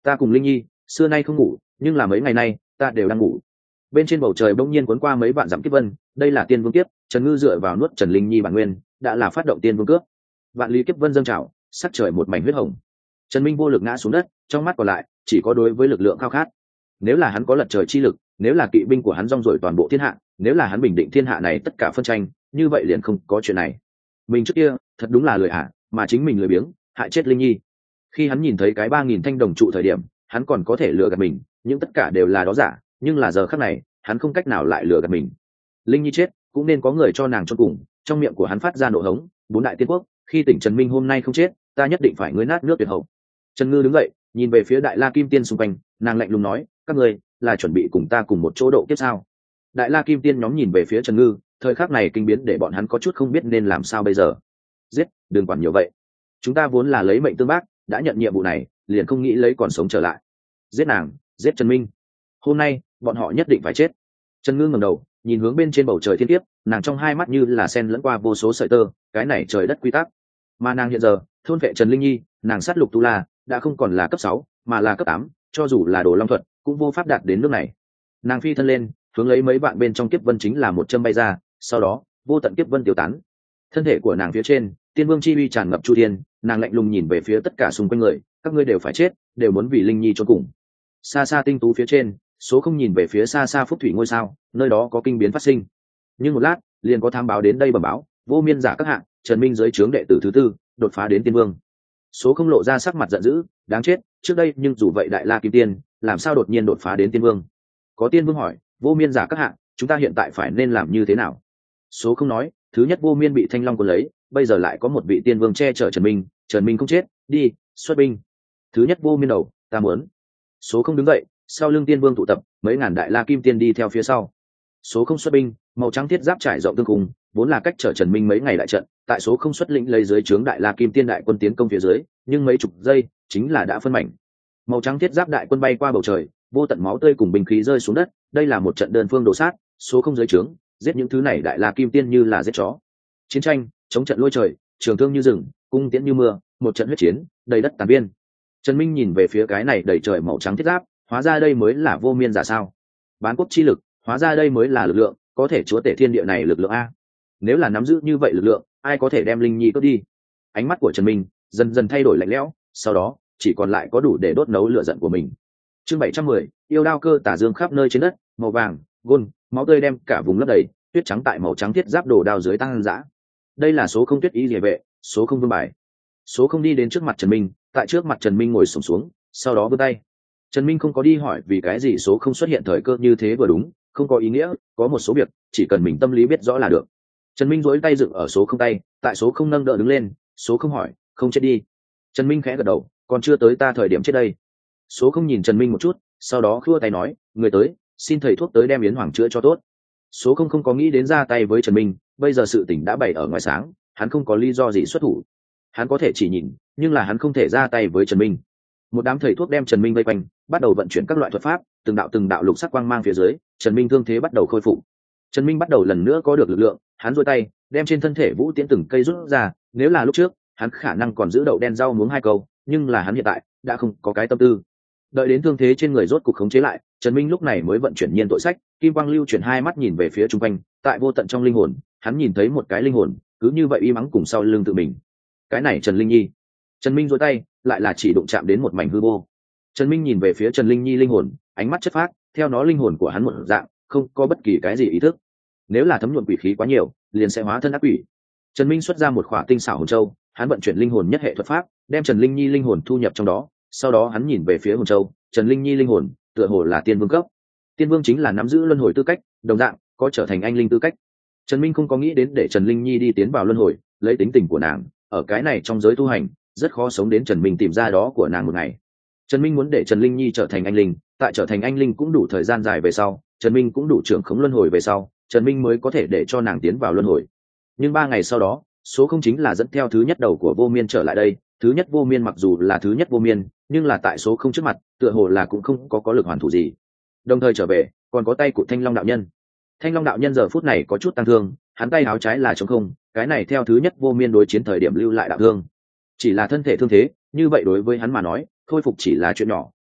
Ta cùng linh nhi xưa nay không ngủ, nhưng là mấy ngày nay ta đều đang ngủ. Bên trên bầu trời bỗng nhiên cuốn qua mấy vạn dặm kiếp vân, đây là tiên vương kiếp. Trần Ngư dựa vào nuốt Trần Linh Nhi bản nguyên, đã là phát động tiên vương cướp. Vạn lý kiếp vân dâng trào, sắc trời một mảnh huyết hồng. Trần Minh vô lực ngã xuống đất, trong mắt còn lại chỉ có đối với lực lượng khao khát. Nếu là hắn có lật trời chi lực, nếu là kỵ binh của hắn rong ruổi toàn bộ thiên hạ, nếu là hắn bình định thiên hạ này tất cả phân tranh, như vậy liền không có chuyện này. Mình trước kia thật đúng là lười hạ, mà chính mình lười biếng, hại chết Linh Nhi. Khi hắn nhìn thấy cái 3000 thanh đồng trụ thời điểm, hắn còn có thể lừa gạt mình, nhưng tất cả đều là đó giả, nhưng là giờ khắc này, hắn không cách nào lại lừa gạt mình. Linh Nhi chết, cũng nên có người cho nàng chôn cùng. Trong miệng của hắn phát ra nộ hống, bốn đại tiên quốc, khi tỉnh Trần Minh hôm nay không chết, ta nhất định phải ngươi nát nước tuyệt hậu. Trần Ngư đứng dậy, nhìn về phía Đại La Kim Tiên xung quanh, nàng lạnh lùng nói, các ngươi là chuẩn bị cùng ta cùng một chỗ độ kiếp sao? Đại La Kim Tiên nhóm nhìn về phía Trần Ngư, thời khắc này kinh biến để bọn hắn có chút không biết nên làm sao bây giờ. Giết, đừng quản nhiều vậy. Chúng ta vốn là lấy mệnh tương bác, đã nhận nhiệm vụ này, liền không nghĩ lấy còn sống trở lại. Giết nàng, giết Trần Minh. Hôm nay, bọn họ nhất định phải chết. Trần Ngư ngẩng đầu, nhìn hướng bên trên bầu trời thiên kiếp, nàng trong hai mắt như là sen lẫn qua vô số sợi tơ, cái này trời đất quy tắc. Mà nàng hiện giờ, thôn vệ Trần Linh Nhi, nàng sát lục tu la, đã không còn là cấp 6, mà là cấp 8, cho dù là đồ long thuật, cũng vô pháp đạt đến nước này. Nàng phi thân lên, hướng lấy mấy bạn bên trong kiếp vân chính là một châm bay ra, sau đó, vô tận kiếp vân tiêu tán. Thân thể của nàng phía trên, tiên vương chi uy tràn ngập chu thiên, nàng lạnh lùng nhìn về phía tất cả xung quanh người, các ngươi đều phải chết, đều muốn vì Linh Nhi chôn cùng. Xa xa tinh tú phía trên, số không nhìn về phía xa xa phúc thủy ngôi sao, nơi đó có kinh biến phát sinh. Nhưng một lát, liền có thám báo đến đây bẩm báo, vô miên giả các hạng, Trần Minh dưới trướng đệ tử thứ tư, đột phá đến tiên vương. Số không lộ ra sắc mặt giận dữ, đáng chết, trước đây nhưng dù vậy Đại La Kim Tiên, làm sao đột nhiên đột phá đến tiên vương? Có tiên vương hỏi, vô miên giả các hạng, chúng ta hiện tại phải nên làm như thế nào? Số không nói, thứ nhất vô miên bị Thanh Long cuốn lấy, bây giờ lại có một vị tiên vương che chở Trần Minh không chết, đi, xuất binh. Thứ nhất vô miên đầu, ta muốn. Số không đứng dậy, sau lưng tiên vương tụ tập, mấy ngàn Đại La Kim Tiên đi theo phía sau. Số không xuất binh, màu trắng thiết giáp trải rộng tương cùng, vốn là cách chở Trần Minh mấy ngày đại trận, tại số không xuất lĩnh lấy dưới trướng Đại La Kim Tiên đại quân tiến công phía dưới, nhưng mấy chục giây, chính là đã phân mảnh. Màu trắng thiết giáp đại quân bay qua bầu trời, vô tận máu tươi cùng binh khí rơi xuống đất, đây là một trận đơn phương đổ sát, số không dưới trướng, giết những thứ này Đại La Kim Tiên như là giết chó. Chiến tranh, chống trận lôi trời, trường thương như rừng, cung tiễn như mưa, một trận huyết chiến, đầy đất tàn biên. Trần Minh nhìn về phía cái này đầy trời màu trắng thiết giáp, hóa ra đây mới là vô miên giả sao? Bán quốc chi lực, hóa ra đây mới là lực lượng, có thể chúa tể thiên địa này lực lượng a. Nếu là nắm giữ như vậy lực lượng, ai có thể đem Linh Nhi cướp đi? Ánh mắt của Trần Minh dần dần thay đổi lạnh lẽo, sau đó chỉ còn lại có đủ để đốt nấu lửa giận của mình. Chương 710, yêu đao cơ tả dương khắp nơi trên đất, màu vàng, gôn, máu tươi đem cả vùng lấp đầy, tuyết trắng tại màu trắng thiết giáp đổ đao dưới tăng dã. Đây là số không tuyết ý liề vệ, số không vương bài. Số không đi đến trước mặt Trần Minh, tại trước mặt Trần Minh ngồi xổm xuống, sau đó vươn tay. Trần Minh không có đi hỏi vì cái gì số không xuất hiện thời cơ như thế vừa đúng, không có ý nghĩa, có một số việc chỉ cần mình tâm lý biết rõ là được. Trần Minh duỗi tay dựng ở số không tay, tại số không nâng đỡ đứng lên, số không hỏi, không chết đi. Trần Minh khẽ gật đầu, còn chưa tới ta thời điểm chết đây. Số không nhìn Trần Minh một chút, sau đó khua tay nói, người tới, xin thầy thuốc tới đem Yến Hoàng chữa cho tốt. Số không có nghĩ đến ra tay với Trần Minh, bây giờ sự tình đã bày ở ngoài sáng, hắn không có lý do gì xuất thủ. Hắn có thể chỉ nhìn, nhưng là hắn không thể ra tay với Trần Minh. Một đám thầy thuốc đem Trần Minh vây quanh, bắt đầu vận chuyển các loại thuật pháp, từng đạo lục sắc quang mang phía dưới, Trần Minh thương thế bắt đầu khôi phục. Trần Minh bắt đầu lần nữa có được lực lượng, hắn duỗi tay, đem trên thân thể Vũ Tiễn từng cây rút ra, nếu là lúc trước, hắn khả năng còn giữ đậu đen rau muống hai câu, nhưng là hắn hiện tại đã không có cái tâm tư. Đợi đến thương thế trên người rốt cục khống chế lại, Trần Minh lúc này mới vận chuyển nhiên tội sách, kim quang lưu chuyển hai mắt nhìn về phía trung quanh, tại vô tận trong linh hồn, hắn nhìn thấy một cái linh hồn, cứ như vậy im ắng cùng sau lưng tự mình. Cái này Trần Linh Nhi. Trần Minh duỗi tay, lại là chỉ đụng chạm đến một mảnh hư vô. Trần Minh nhìn về phía Trần Linh Nhi linh hồn, ánh mắt chất phác, theo nó linh hồn của hắn một dạng, không có bất kỳ cái gì ý thức. Nếu là thấm nhuận quỷ khí quá nhiều, liền sẽ hóa thân ác quỷ. Trần Minh xuất ra một khỏa tinh xảo hồn châu, hắn vận chuyển linh hồn nhất hệ thuật pháp, đem Trần Linh Nhi linh hồn thu nhập trong đó, sau đó hắn nhìn về phía hồn châu, Trần Linh Nhi linh hồn, tựa hồ là tiên vương cấp. Tiên vương chính là nắm giữ luân hồi tư cách, đồng dạng có trở thành anh linh tư cách. Trần Minh không có nghĩ đến để Trần Linh Nhi đi tiến vào luân hồi, lấy tính tình của nàng, ở cái này trong giới tu hành, rất khó sống đến Trần Minh tìm ra đó của nàng một ngày. Trần Minh muốn để Trần Linh Nhi trở thành anh linh, tại trở thành anh linh cũng đủ thời gian dài về sau, Trần Minh cũng đủ trưởng khống luân hồi về sau, Trần Minh mới có thể để cho nàng tiến vào luân hồi. Nhưng 3 ngày sau đó, số không chính là dẫn theo thứ nhất đầu của vô miên trở lại đây. Thứ nhất vô miên mặc dù là thứ nhất vô miên, nhưng là tại số không trước mặt, tựa hồ là cũng không có lực hoàn thủ gì. Đồng thời trở về, còn có tay của Thanh Long đạo nhân. Thanh Long đạo nhân giờ phút này có chút tăng thương, hắn tay áo trái là trống không, cái này theo thứ nhất vô miên đối chiến thời điểm lưu lại đạo thương. Chỉ là thân thể thương thế, như vậy đối với hắn mà nói, khôi phục chỉ là chuyện nhỏ,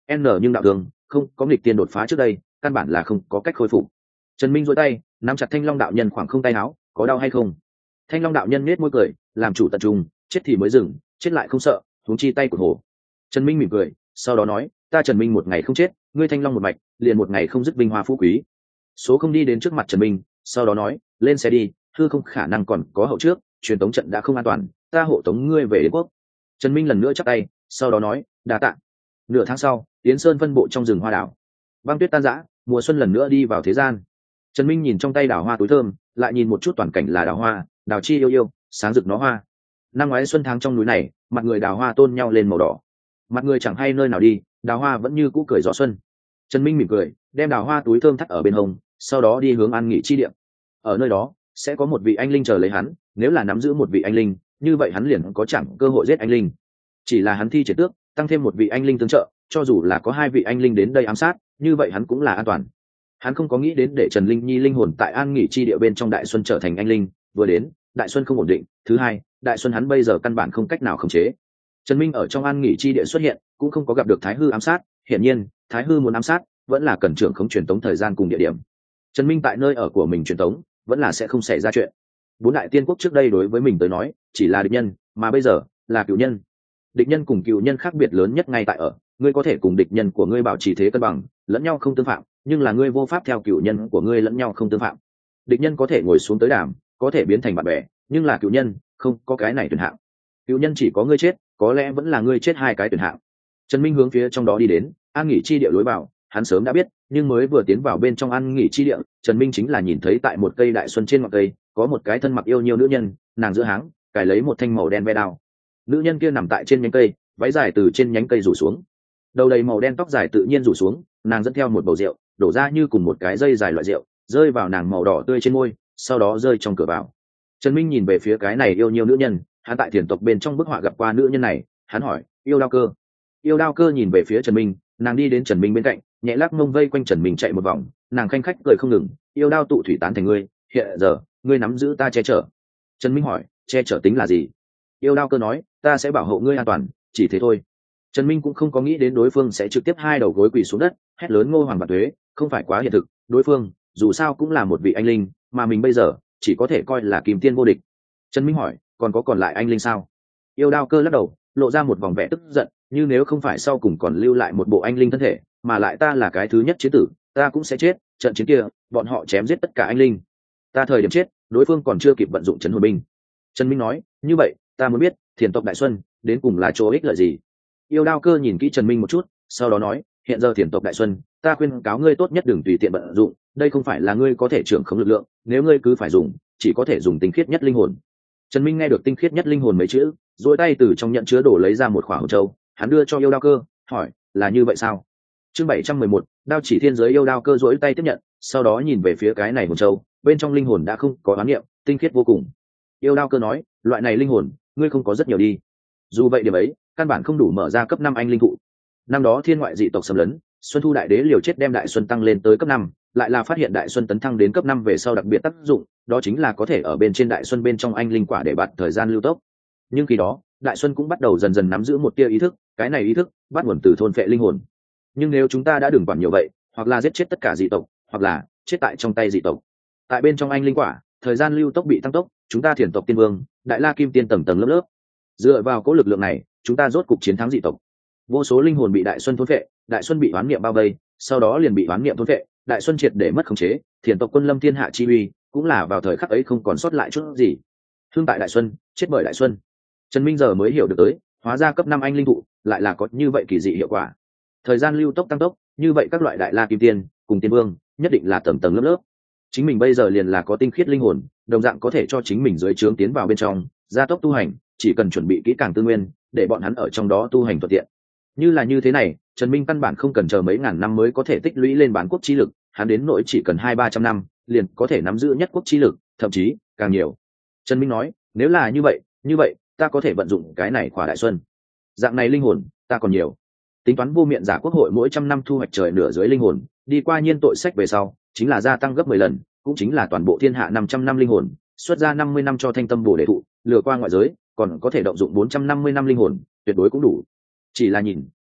n nhưng đạo thường không có nghịch tiên đột phá trước đây căn bản là không có cách khôi phục. Trần Minh duỗi tay nắm chặt Thanh Long đạo nhân khoảng không tay áo, có đau hay không? Thanh Long đạo nhân nhếch môi cười, làm chủ tận trung, chết thì mới dừng, chết lại không sợ, huống chi tay của hổ. Trần Minh mỉm cười, sau đó nói, ta Trần Minh một ngày không chết, ngươi Thanh Long một mạch, liền một ngày không dứt vinh hoa phú quý. Số không đi đến trước mặt Trần Minh, sau đó nói, lên xe đi, hư không khả năng còn có hậu trước, truyền tống trận đã không an toàn, ta hộ tống ngươi về Yến quốc. Trần Minh lần nữa chắp tay, sau đó nói, đa tạ. Nửa tháng sau, Yến Sơn phân bộ trong rừng hoa đảo, băng tuyết tan rã, mùa xuân lần nữa đi vào thế gian. Trần Minh nhìn trong tay đào hoa túi thơm, lại nhìn một chút toàn cảnh là đào hoa, đào chi yêu yêu, sáng rực nó hoa. Năm ngoái xuân tháng trong núi này, mặt người đào hoa tôn nhau lên màu đỏ, mặt người chẳng hay nơi nào đi, đào hoa vẫn như cũ cười gió xuân. Trần Minh mỉm cười, đem đào hoa túi thơm thắt ở bên hông, sau đó đi hướng an nghỉ chi địa. Ở nơi đó sẽ có một vị anh linh chờ lấy hắn, nếu là nắm giữ một vị anh linh, như vậy hắn liền có chẳng cơ hội giết anh linh. Chỉ là hắn thi triển tước, tăng thêm một vị anh linh tương trợ, cho dù là có hai vị anh linh đến đây ám sát, như vậy hắn cũng là an toàn. Hắn không có nghĩ đến để Trần Linh Nhi linh hồn tại an nghỉ chi địa bên trong Đại Xuân trở thành anh linh, vừa đến, Đại Xuân không ổn định, thứ hai, Đại Xuân hắn bây giờ căn bản không cách nào khống chế. Trần Minh ở trong an nghỉ chi địa xuất hiện, cũng không có gặp được Thái Hư ám sát, hiển nhiên, Thái Hư muốn ám sát, vẫn là cần trưởng khống truyền tống thời gian cùng địa điểm. Trần Minh tại nơi ở của mình truyền tống, vẫn là sẽ không xảy ra chuyện. Bốn đại tiên quốc trước đây đối với mình tới nói, chỉ là địch nhân, mà bây giờ là cựu nhân. Địch nhân cùng cựu nhân khác biệt lớn nhất ngay tại ở, ngươi có thể cùng địch nhân của ngươi bảo trì thế cân bằng, lẫn nhau không tương phạm, nhưng là ngươi vô pháp theo cựu nhân của ngươi lẫn nhau không tương phạm. Địch nhân có thể ngồi xuống tới đàm, có thể biến thành bạn bè, nhưng là cựu nhân không có cái này tuyển hạng. Cựu nhân chỉ có ngươi chết, có lẽ vẫn là ngươi chết hai cái tuyển hạng. Trần Minh hướng phía trong đó đi đến, an nghỉ chi địa lối vào, hắn sớm đã biết, nhưng mới vừa tiến vào bên trong an nghỉ chi địa, Trần Minh chính là nhìn thấy tại một cây đại xuân trên ngọn cây, có một cái thân mặc yêu nhiều nữ nhân, nàng giữa háng cài lấy một thanh màu đen ve đao. Nữ nhân kia nằm tại trên nhánh cây, váy dài từ trên nhánh cây rủ xuống, đầu đầy màu đen tóc dài tự nhiên rủ xuống, nàng dẫn theo một bầu rượu, đổ ra như cùng một cái dây dài loại rượu, rơi vào nàng màu đỏ tươi trên môi, sau đó rơi trong cửa vào. Trần Minh nhìn về phía cái này yêu nhiều nữ nhân, hắn tại thiền tộc bên trong bức họa gặp qua nữ nhân này, hắn hỏi, yêu đao cơ. Yêu đao cơ nhìn về phía Trần Minh, nàng đi đến Trần Minh bên cạnh, nhẹ lắc mông vây quanh Trần Minh chạy một vòng, nàng khanh khách cười không ngừng, yêu đao tụ thủy tán thành ngươi, hiện giờ ngươi nắm giữ ta che chở. Trần Minh hỏi, che chở tính là gì? Yêu đao cơ nói, ta sẽ bảo hộ ngươi an toàn, chỉ thế thôi. Trần Minh cũng không có nghĩ đến đối phương sẽ trực tiếp hai đầu gối quỳ xuống đất, hét lớn ngô hoàng vạn tuế, không phải quá hiện thực, đối phương dù sao cũng là một vị anh linh, mà mình bây giờ chỉ có thể coi là kim tiên vô địch. Trần Minh hỏi, còn có còn lại anh linh sao? Yêu đao cơ lắc đầu, lộ ra một vòng vẻ tức giận, như nếu không phải sau cùng còn lưu lại một bộ anh linh thân thể, mà lại ta là cái thứ nhất chiến tử, ta cũng sẽ chết, trận chiến kia, bọn họ chém giết tất cả anh linh. Ta thời điểm chết, đối phương còn chưa kịp vận dụng trấn hồn binh. Trần Minh nói, như vậy, ta muốn biết, thiền tộc Đại Xuân, đến cùng là chỗ ích lợi gì? Yêu đao cơ nhìn kỹ Trần Minh một chút, sau đó nói, hiện giờ thiền tộc Đại Xuân, ta khuyên cáo ngươi tốt nhất đừng tùy tiện vận dụng, đây không phải là ngươi có thể trưởng khống lực lượng, nếu ngươi cứ phải dùng, chỉ có thể dùng tinh khiết nhất linh hồn. Trần Minh nghe được tinh khiết nhất linh hồn mấy chữ, duỗi tay từ trong nhận chứa đồ lấy ra một khỏa hồn châu, hắn đưa cho yêu đao cơ, hỏi, là như vậy sao? Chương 711, đao chỉ thiên giới. Yêu đao cơ duỗi tay tiếp nhận, sau đó nhìn về phía cái này hồn châu, bên trong linh hồn đã không có oán niệm, tinh khiết vô cùng. Yêu đao cơ nói, loại này linh hồn, ngươi không có rất nhiều đi. Dù vậy điểm ấy, căn bản không đủ mở ra cấp 5 anh linh thụ. Năm đó thiên ngoại dị tộc xâm lấn, Xuân Thu đại đế liều chết đem Đại Xuân tăng lên tới cấp 5, lại là phát hiện Đại Xuân tấn thăng đến cấp 5 về sau đặc biệt tác dụng, đó chính là có thể ở bên trên Đại Xuân bên trong anh linh quả để bạt thời gian lưu tốc. Nhưng khi đó, Đại Xuân cũng bắt đầu dần dần nắm giữ một tia ý thức, cái này ý thức bắt nguồn từ thôn phệ linh hồn. Nhưng nếu chúng ta đã đừng quản nhiều vậy, hoặc là giết chết tất cả dị tộc, hoặc là chết tại trong tay dị tộc. Tại bên trong anh linh quả, thời gian lưu tốc bị tăng tốc, chúng ta thiền tộc tiên vương, Đại La Kim Tiên tầng tầng lớp lớp. Dựa vào cố lực lượng này, chúng ta rốt cục chiến thắng dị tộc. Vô số linh hồn bị Đại Xuân thôn phệ, Đại Xuân bị oán niệm bao vây, sau đó liền bị oán niệm thôn phệ, Đại Xuân triệt để mất khống chế, thiền tộc quân lâm thiên hạ chi uy, cũng là vào thời khắc ấy không còn sót lại chút gì. Thương tại Đại Xuân, chết bởi Đại Xuân. Trần Minh giờ mới hiểu được tới, hóa ra cấp 5 anh linh thụ lại là có như vậy kỳ dị hiệu quả. Thời gian lưu tốc tăng tốc, như vậy các loại Đại La Kim Tiên cùng Tiên Vương nhất định là tầng tầng lớp lớp. Chính mình bây giờ liền là có tinh khiết linh hồn, đồng dạng có thể cho chính mình dưới trướng tiến vào bên trong, gia tốc tu hành, chỉ cần chuẩn bị kỹ càng tư nguyên, để bọn hắn ở trong đó tu hành thuận tiện. Như là như thế này, Trần Minh căn bản không cần chờ mấy ngàn năm mới có thể tích lũy lên bán quốc chi lực, hắn đến nỗi chỉ cần 200-300 năm, liền có thể nắm giữ nhất quốc chi lực, thậm chí càng nhiều. Trần Minh nói, nếu là như vậy, ta có thể vận dụng cái này khỏa Đại Xuân. Dạng này linh hồn, ta còn nhiều. Tính toán vô miệng giả quốc hội mỗi trăm năm thu hoạch trời nửa dưới linh hồn, đi qua nhiên tội sách về sau, chính là gia tăng gấp 10 lần, cũng chính là toàn bộ thiên hạ 500 năm linh hồn, xuất ra 50 năm cho thanh tâm bổ đề thụ, lừa qua ngoại giới, còn có thể động dụng 450 năm linh hồn, tuyệt đối cũng đủ. Chỉ là nhìn,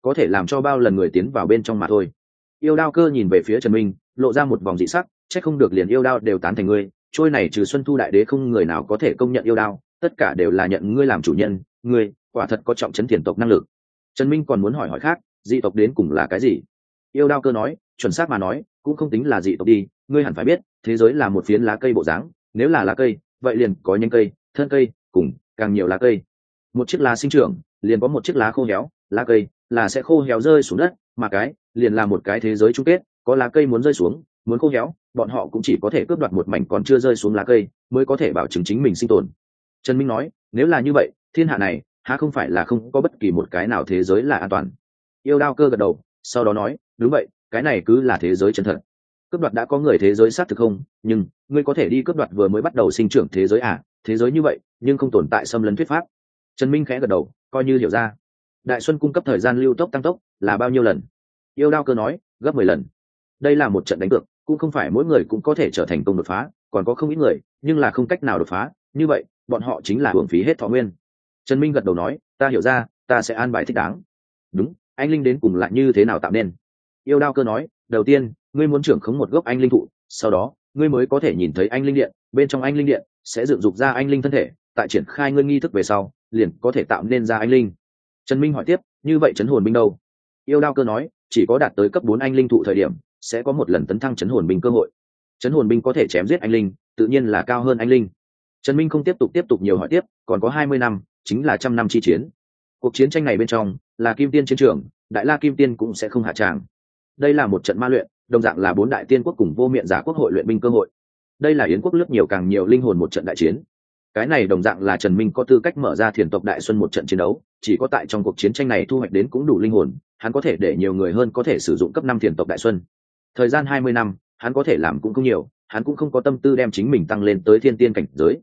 có thể làm cho bao lần người tiến vào bên trong mà thôi. Yêu đao cơ nhìn về phía Trần Minh, lộ ra một vòng dị sắc, chắc không được liền yêu đao đều tán thành ngươi, trôi này trừ Xuân Thu đại đế không người nào có thể công nhận yêu đao, tất cả đều là nhận ngươi làm chủ nhân, ngươi quả thật có trọng trấn thiền tộc năng lực. Trần Minh còn muốn hỏi hỏi khác, dị tộc đến cùng là cái gì? Yêu đao cơ nói, chuẩn xác mà nói, cũng không tính là dị tộc đi, ngươi hẳn phải biết, thế giới là một phiến lá cây bộ dáng, nếu là lá cây, vậy liền có nhánh cây, thân cây, cùng càng nhiều lá cây. Một chiếc lá sinh trưởng, liền có một chiếc lá khô héo, lá cây là sẽ khô héo rơi xuống đất, mà cái liền là một cái thế giới chung kết, có lá cây muốn rơi xuống, muốn khô héo, bọn họ cũng chỉ có thể cướp đoạt một mảnh còn chưa rơi xuống lá cây, mới có thể bảo chứng chính mình sinh tồn. Trần Minh nói, nếu là như vậy, thiên hạ này há không phải là không có bất kỳ một cái nào thế giới là an toàn. Yêu đao cơ gật đầu, sau đó nói, đúng vậy, cái này cứ là thế giới chân thật. Cướp đoạt đã có người thế giới xác thực không, nhưng ngươi có thể đi cướp đoạt vừa mới bắt đầu sinh trưởng thế giới à? Thế giới như vậy nhưng không tồn tại xâm lấn thuyết pháp. Trần Minh khẽ gật đầu, coi như hiểu ra. Đại Xuân cung cấp thời gian lưu tốc tăng tốc là bao nhiêu lần? Yêu đao cơ nói, gấp 10 lần. Đây là một trận đánh cược, cũng không phải mỗi người cũng có thể trở thành công đột phá, còn có không ít người nhưng là không cách nào đột phá, như vậy bọn họ chính là hưởng phí hết thọ nguyên. Trần Minh gật đầu nói, ta hiểu ra, ta sẽ an bài thích đáng. Đúng, anh linh đến cùng lại như thế nào tạo nên? Yêu đao cơ nói, đầu tiên ngươi muốn trưởng khống một gốc anh linh thụ, sau đó ngươi mới có thể nhìn thấy anh linh điện, bên trong anh linh điện sẽ dựng dục ra anh linh thân thể, tại triển khai ngươi nghi thức về sau liền có thể tạo nên ra anh linh. Trần Minh hỏi tiếp, như vậy chấn hồn binh đâu? Yêu đao cơ nói, chỉ có đạt tới cấp 4 anh linh thụ thời điểm sẽ có một lần tấn thăng chấn hồn binh cơ hội. Chấn hồn binh có thể chém giết anh linh, tự nhiên là cao hơn anh linh. Trần Minh không tiếp tục nhiều hỏi tiếp, còn có 20 năm, chính là 100 năm chi chiến. Cuộc chiến tranh này bên trong là kim tiên chiến trường, đại la kim tiên cũng sẽ không hạ tràng. Đây là một trận ma luyện, đồng dạng là 4 đại tiên quốc cùng vô miệng giả quốc hội luyện binh cơ hội. Đây là yến quốc lướt nhiều càng nhiều linh hồn một trận đại chiến. Cái này đồng dạng là Trần Minh có tư cách mở ra thiền tộc đại xuân một trận chiến đấu, chỉ có tại trong cuộc chiến tranh này thu hoạch đến cũng đủ linh hồn, hắn có thể để nhiều người hơn có thể sử dụng cấp 5 thiền tộc đại xuân. Thời gian 20 năm, hắn có thể làm cũng không nhiều, hắn cũng không có tâm tư đem chính mình tăng lên tới thiên tiên cảnh giới,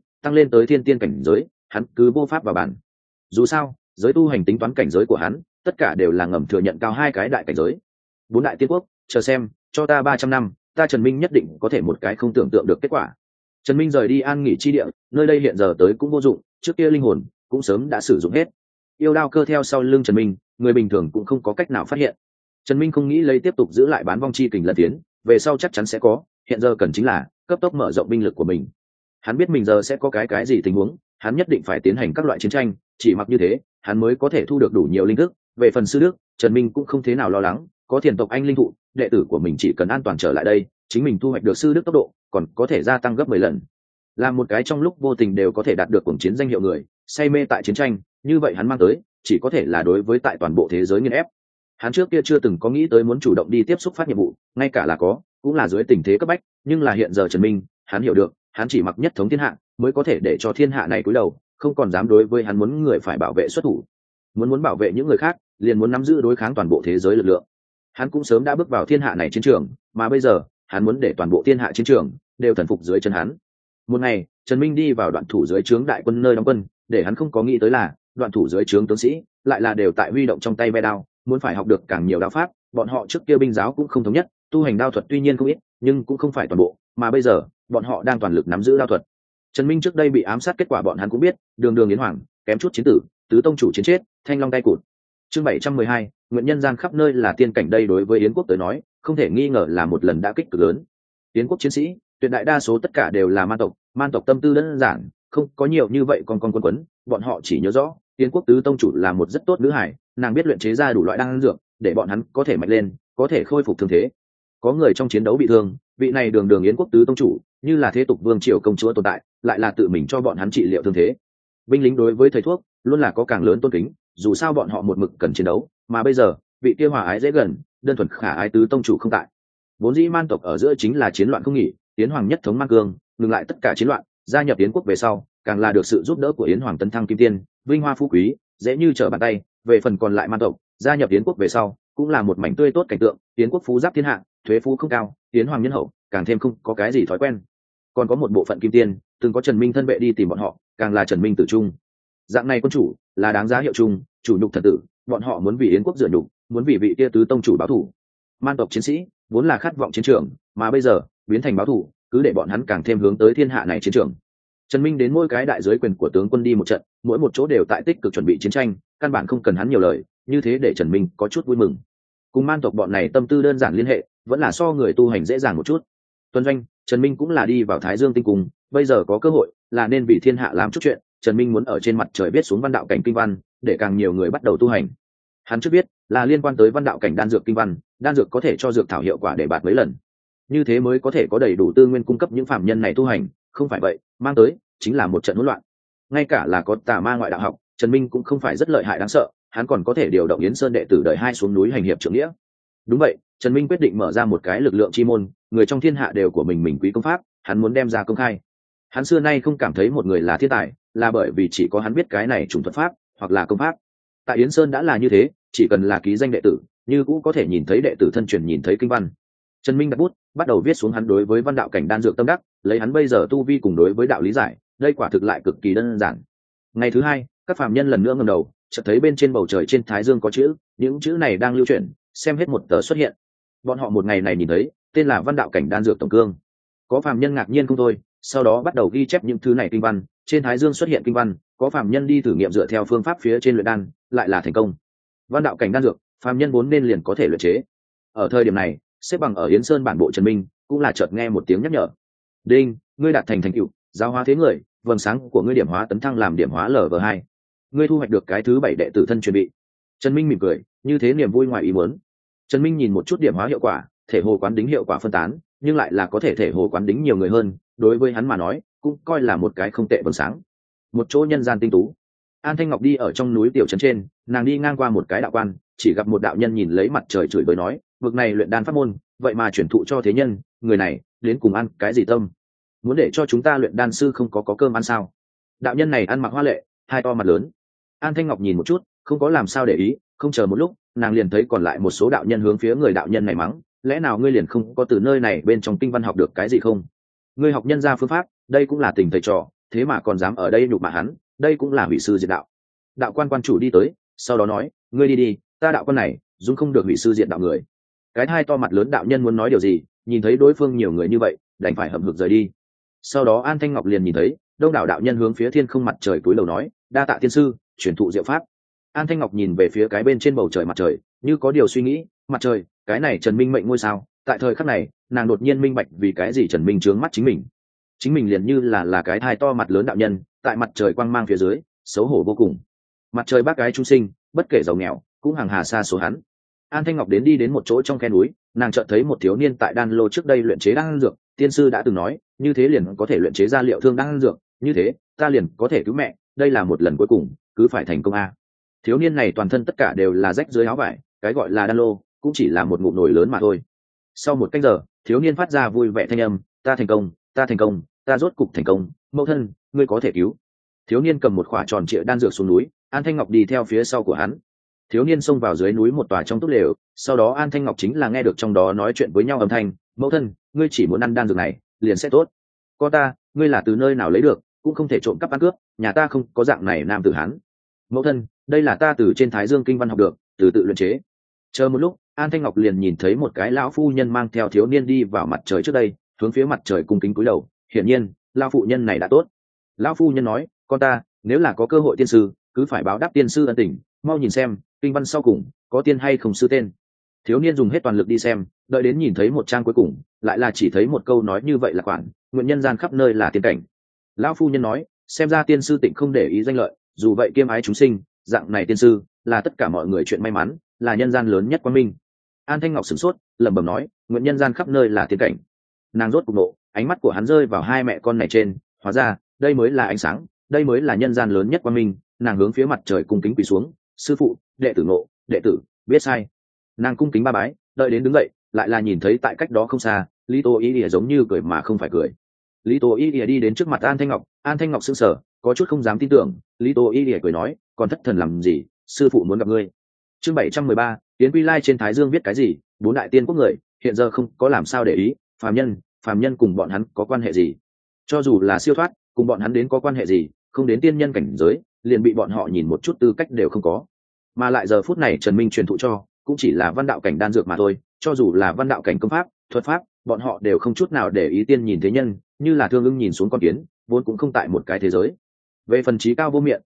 hắn cứ vô pháp vào bản. Dù sao, giới tu hành tính toán cảnh giới của hắn, tất cả đều là ngầm thừa nhận cao 2 cái đại cảnh giới. 4 đại tiên quốc, chờ xem, cho ta 300 năm, ta Trần Minh nhất định có thể một cái không tưởng tượng được kết quả. Trần Minh rời đi an nghỉ chi địa, nơi đây hiện giờ tới cũng vô dụng, trước kia linh hồn cũng sớm đã sử dụng hết. Yêu đao cơ theo sau lưng Trần Minh, người bình thường cũng không có cách nào phát hiện. Trần Minh không nghĩ lấy tiếp tục giữ lại bán vong chi kình lật tiến, về sau chắc chắn sẽ có, hiện giờ cần chính là cấp tốc mở rộng binh lực của mình. Hắn biết mình giờ sẽ có cái gì tình huống, hắn nhất định phải tiến hành các loại chiến tranh, chỉ mặc như thế, hắn mới có thể thu được đủ nhiều linh thức. Về phần sư đức, Trần Minh cũng không thế nào lo lắng, có thiền tộc anh linh thụ, đệ tử của mình chỉ cần an toàn trở lại đây, chính mình thu hoạch được sư đức tốc độ còn có thể gia tăng gấp 10 lần. Là một cái trong lúc vô tình đều có thể đạt được cuồng chiến danh hiệu người, say mê tại chiến tranh, như vậy hắn mang tới, chỉ có thể là đối với tại toàn bộ thế giới nghiền ép. Hắn trước kia chưa từng có nghĩ tới muốn chủ động đi tiếp xúc phát nhiệm vụ, ngay cả là có, cũng là dưới tình thế cấp bách, nhưng là hiện giờ Trần Minh, hắn hiểu được, hắn chỉ mặc nhất thống thiên hạ, mới có thể để cho thiên hạ này cúi đầu, không còn dám đối với hắn muốn người phải bảo vệ xuất thủ. Muốn bảo vệ những người khác, liền muốn nắm giữ đối kháng toàn bộ thế giới lực lượng. Hắn cũng sớm đã bước vào thiên hạ này chiến trường, mà bây giờ, hắn muốn để toàn bộ thiên hạ chiến trường đều thần phục dưới chân hắn. Một ngày, Trần Minh đi vào Đoạn Thủ dưới trướng đại quân nơi đóng quân, để hắn không có nghĩ tới là, Đoạn Thủ dưới trướng tướng sĩ lại là đều tại huy động trong tay ve đao, muốn phải học được càng nhiều đao pháp, bọn họ trước kia binh giáo cũng không thống nhất, tu hành đao thuật tuy nhiên không ít, nhưng cũng không phải toàn bộ, mà bây giờ, bọn họ đang toàn lực nắm giữ đao thuật. Trần Minh trước đây bị ám sát kết quả bọn hắn cũng biết, đường đường yến hoàng, kém chút chiến tử, tứ tông chủ chiến chết, thanh long tay cụt. Chương 712, nguyện nhân gian khắp nơi là tiên cảnh, đây đối với yến quốc tới nói, không thể nghi ngờ là một lần đả kích cực lớn. Yến quốc chiến sĩ, tuyệt đại đa số tất cả đều là man tộc tâm tư đơn giản, không có nhiều như vậy con quân quấn, bọn họ chỉ nhớ rõ, yến quốc tứ tông chủ là một rất tốt nữ hải, nàng biết luyện chế ra đủ loại đan dược, để bọn hắn có thể mạnh lên, có thể khôi phục thương thế. Có người trong chiến đấu bị thương, vị này đường đường yến quốc tứ tông chủ, như là thế tục vương triều công chúa tồn tại, lại là tự mình cho bọn hắn trị liệu thương thế. Binh lính đối với thầy thuốc luôn là có càng lớn tôn kính, dù sao bọn họ một mực cần chiến đấu, mà bây giờ, vị kia hòa ái dễ gần, đơn thuần khả ái tứ tông chủ không tại. Vốn dĩ man tộc ở giữa chính là chiến loạn không nghỉ, yến hoàng nhất thống man cương, ngừng lại tất cả chiến loạn, gia nhập yến quốc về sau, càng là được sự giúp đỡ của yến hoàng tấn thăng kim tiên, vinh hoa phú quý, dễ như trở bàn tay. Về phần còn lại man tộc, gia nhập yến quốc về sau, cũng là một mảnh tươi tốt cảnh tượng, yến quốc phú giáp thiên hạ, thuế phú không cao, yến hoàng nhân hậu, càng thêm không có cái gì thói quen. Còn có một bộ phận kim tiên, từng có Trần Minh thân vệ đi tìm bọn họ, càng là Trần Minh tử trung. Dạng này quân chủ là đáng giá hiệu chung, chủ nhục thần tử, bọn họ muốn vì yến quốc dựa nhục, muốn vì vị kia tứ tông chủ báo thù. Man tộc chiến sĩ vốn là khát vọng chiến trường, mà bây giờ biến thành báo thù, cứ để bọn hắn càng thêm hướng tới thiên hạ này chiến trường. Trần Minh đến mỗi cái đại giới quyền của tướng quân đi một trận, mỗi một chỗ đều tại tích cực chuẩn bị chiến tranh, căn bản không cần hắn nhiều lời, như thế để Trần Minh có chút vui mừng. Cùng man tộc bọn này tâm tư đơn giản liên hệ vẫn là so người tu hành dễ dàng một chút. Tuân doanh, Trần Minh cũng là đi vào Thái Dương tinh cung, bây giờ có cơ hội là nên vì thiên hạ làm chút chuyện. Trần Minh muốn ở trên mặt trời viết xuống văn đạo cảnh kinh văn, để càng nhiều người bắt đầu tu hành. Hắn trước biết là liên quan tới văn đạo cảnh đan dược kinh văn, đan dược có thể cho dược thảo hiệu quả để bạt mấy lần, như thế mới có thể có đầy đủ tư nguyên cung cấp những phạm nhân này tu hành. Không phải vậy, mang tới chính là một trận hỗn loạn. Ngay cả là có tà ma ngoại đạo học, Trần Minh cũng không phải rất lợi hại đáng sợ, hắn còn có thể điều động Yến Sơn đệ tử đời hai xuống núi hành hiệp trưởng nghĩa. Đúng vậy, Trần Minh quyết định mở ra một cái lực lượng chi môn, người trong thiên hạ đều của mình quý công pháp, hắn muốn đem ra công khai. Hắn xưa nay không cảm thấy một người là thiên tài, là bởi vì chỉ có hắn biết cái này chủng thuật pháp hoặc là công pháp. Tại Yến Sơn đã là như thế, chỉ cần là ký danh đệ tử, như cũng có thể nhìn thấy đệ tử thân truyền nhìn thấy kinh văn. Trần Minh đặt bút, bắt đầu viết xuống hắn đối với văn đạo cảnh đan dược tâm đắc, lấy hắn bây giờ tu vi cùng đối với đạo lý giải, đây quả thực lại cực kỳ đơn giản. Ngày thứ hai, các phàm nhân lần nữa ngẩng đầu, chợt thấy bên trên bầu trời trên thái dương có chữ, những chữ này đang lưu chuyển, xem hết một tờ xuất hiện. Bọn họ một ngày này nhìn thấy, tên là văn đạo cảnh đan dược tổng cương. Có phàm nhân ngạc nhiên không thôi, sau đó bắt đầu ghi chép những thứ này kinh văn, trên thái dương xuất hiện kinh văn, có phàm nhân đi thử nghiệm dựa theo phương pháp phía trên luyện đan, lại là thành công. Văn đạo cảnh đan dược, phàm nhân vốn nên liền có thể luyện chế. Ở thời điểm này, xếp bằng ở Yến Sơn bản bộ Trần Minh cũng là chợt nghe một tiếng nhắc nhở. Đinh, ngươi đạt thành tựu, giáo hóa thế người, vầng sáng của ngươi điểm hóa tấn thăng làm điểm hóa LV2. Ngươi thu hoạch được cái thứ 7 đệ tử thân truyền bị. Trần Minh mỉm cười, như thế niềm vui ngoài ý muốn. Trần Minh nhìn một chút điểm hóa hiệu quả, thể hồ quán đính hiệu quả phân tán, nhưng lại là có thể thể hồ quán đính nhiều người hơn, đối với hắn mà nói, cũng coi là một cái không tệ vầng sáng. Một chỗ nhân gian tinh tú. An Thanh Ngọc đi ở trong núi tiểu trấn trên, nàng đi ngang qua một cái đạo quan, chỉ gặp một đạo nhân nhìn lấy mặt trời chửi bới nói, vực này luyện đan pháp môn, vậy mà chuyển thụ cho thế nhân, người này đến cùng ăn cái gì tâm? Muốn để cho chúng ta luyện đan sư không có cơm ăn sao? Đạo nhân này ăn mặc hoa lệ, hai to mặt lớn. An Thanh Ngọc nhìn một chút, không có làm sao để ý, không chờ một lúc, nàng liền thấy còn lại một số đạo nhân hướng phía người đạo nhân này mắng, lẽ nào ngươi liền không có từ nơi này bên trong kinh văn học được cái gì không? Ngươi học nhân ra phương pháp, đây cũng là tình thầy trò, thế mà còn dám ở đây nhục mạ hắn, đây cũng là hủy sư diệt đạo. Đạo quan quan chủ đi tới, sau đó nói, ngươi đi đi, ta đạo quan này dung không được hủy sư diệt đạo người. Cái hai to mặt lớn đạo nhân muốn nói điều gì, nhìn thấy đối phương nhiều người như vậy, đành phải hậm hực rời đi. Sau đó An Thanh Ngọc liền nhìn thấy đông đảo đạo nhân hướng phía thiên không mặt trời cúi đầu nói, đa tạ tiên sư truyền thụ diệu pháp. An Thanh Ngọc nhìn về phía cái bên trên bầu trời mặt trời, như có điều suy nghĩ, mặt trời, cái này Trần Minh mệnh ngôi sao. Tại thời khắc này, nàng đột nhiên minh bạch vì cái gì Trần Minh trướng mắt chính mình liền như là cái thai to mặt lớn đạo nhân, tại mặt trời quang mang phía dưới, xấu hổ vô cùng. Mặt trời bác gái trung sinh, bất kể giàu nghèo, cũng hàng hà xa số hắn. An Thanh Ngọc đi đến một chỗ trong khe núi, nàng chợt thấy một thiếu niên tại đan lô trước đây luyện chế đan dược, tiên sư đã từng nói, như thế liền có thể luyện chế ra liệu thương đan dược, như thế, ta liền có thể cứu mẹ, đây là một lần cuối cùng, cứ phải thành công a. Thiếu niên này toàn thân tất cả đều là rách dưới áo vải, cái gọi là đan lô, cũng chỉ là một ngụm nồi lớn mà thôi. Sau một canh giờ, thiếu niên phát ra vui vẻ thanh âm, ta thành công, ta thành công, ta rốt cục thành công, mẫu thân, ngươi có thể cứu. Thiếu niên cầm một quả tròn trịa đan dược xuống núi, An Thanh Ngọc đi theo phía sau của hắn. Thiếu niên xông vào dưới núi một tòa trong túp lều, sau đó An Thanh Ngọc chính là nghe được trong đó nói chuyện với nhau âm thanh, mẫu thân, ngươi chỉ muốn ăn đan dược này, liền sẽ tốt. Con ta, ngươi là từ nơi nào lấy được, cũng không thể trộm cắp ăn cướp, nhà ta không có dạng này nam tử hán. Mẫu thân, đây là ta từ trên Thái Dương kinh văn học được, từ tự luyện chế. Chờ một lúc, An Thanh Ngọc liền nhìn thấy một cái lão phu nhân mang theo thiếu niên đi vào mặt trời trước đây, hướng phía mặt trời cung kính cúi đầu, hiển nhiên, lão phụ nhân này đã tốt. Lão phu nhân nói, con ta, nếu là có cơ hội tiên sư, cứ phải báo đáp tiên sư ân tình, mau nhìn xem, kinh văn sau cùng, có tiên hay không sư tên. Thiếu niên dùng hết toàn lực đi xem, đợi đến nhìn thấy một trang cuối cùng, lại là chỉ thấy một câu nói như vậy là quản, nguyện nhân gian khắp nơi là tiên cảnh. Lão phu nhân nói, xem ra tiên sư tịnh không để ý danh lợi, dù vậy kiêm ái chúng sinh, dạng này tiên sư, là tất cả mọi người chuyện may mắn, là nhân gian lớn nhất quang minh. An Thanh Ngọc sửng sốt, lẩm bẩm nói, nguyện nhân gian khắp nơi là tiên cảnh. Nàng rốt cục nộ, ánh mắt của hắn rơi vào hai mẹ con này trên, hóa ra, đây mới là ánh sáng, đây mới là nhân gian lớn nhất quang minh. Nàng hướng phía mặt trời cung kính quỳ xuống, sư phụ, đệ tử nộ, đệ tử biết sai. Nàng cung kính ba bái, đợi đến đứng dậy, lại là nhìn thấy tại cách đó không xa, Lý Tô Y Lìa giống như cười mà không phải cười. Lý Tô Y Lìa đi đến trước mặt An Thanh Ngọc sững sờ, có chút không dám tin tưởng. Lý Tô Y Lìa cười nói, còn thất thần làm gì, sư phụ muốn gặp ngươi. Chương 713, Tiến Quy Lai trên Thái Dương viết cái gì? Bốn đại tiên quốc người, hiện giờ không có làm sao để ý, phàm nhân cùng bọn hắn có quan hệ gì? Cho dù là siêu thoát, cùng bọn hắn đến có quan hệ gì? Không đến tiên nhân cảnh giới, liền bị bọn họ nhìn một chút tư cách đều không có. Mà lại giờ phút này Trần Minh truyền thụ cho, cũng chỉ là văn đạo cảnh đan dược mà thôi, cho dù là văn đạo cảnh công pháp, thuật pháp, bọn họ đều không chút nào để ý tiên nhìn thế nhân, như là thương ưng nhìn xuống con kiến, vốn cũng không tại một cái thế giới. Về phần trí cao vô miệng,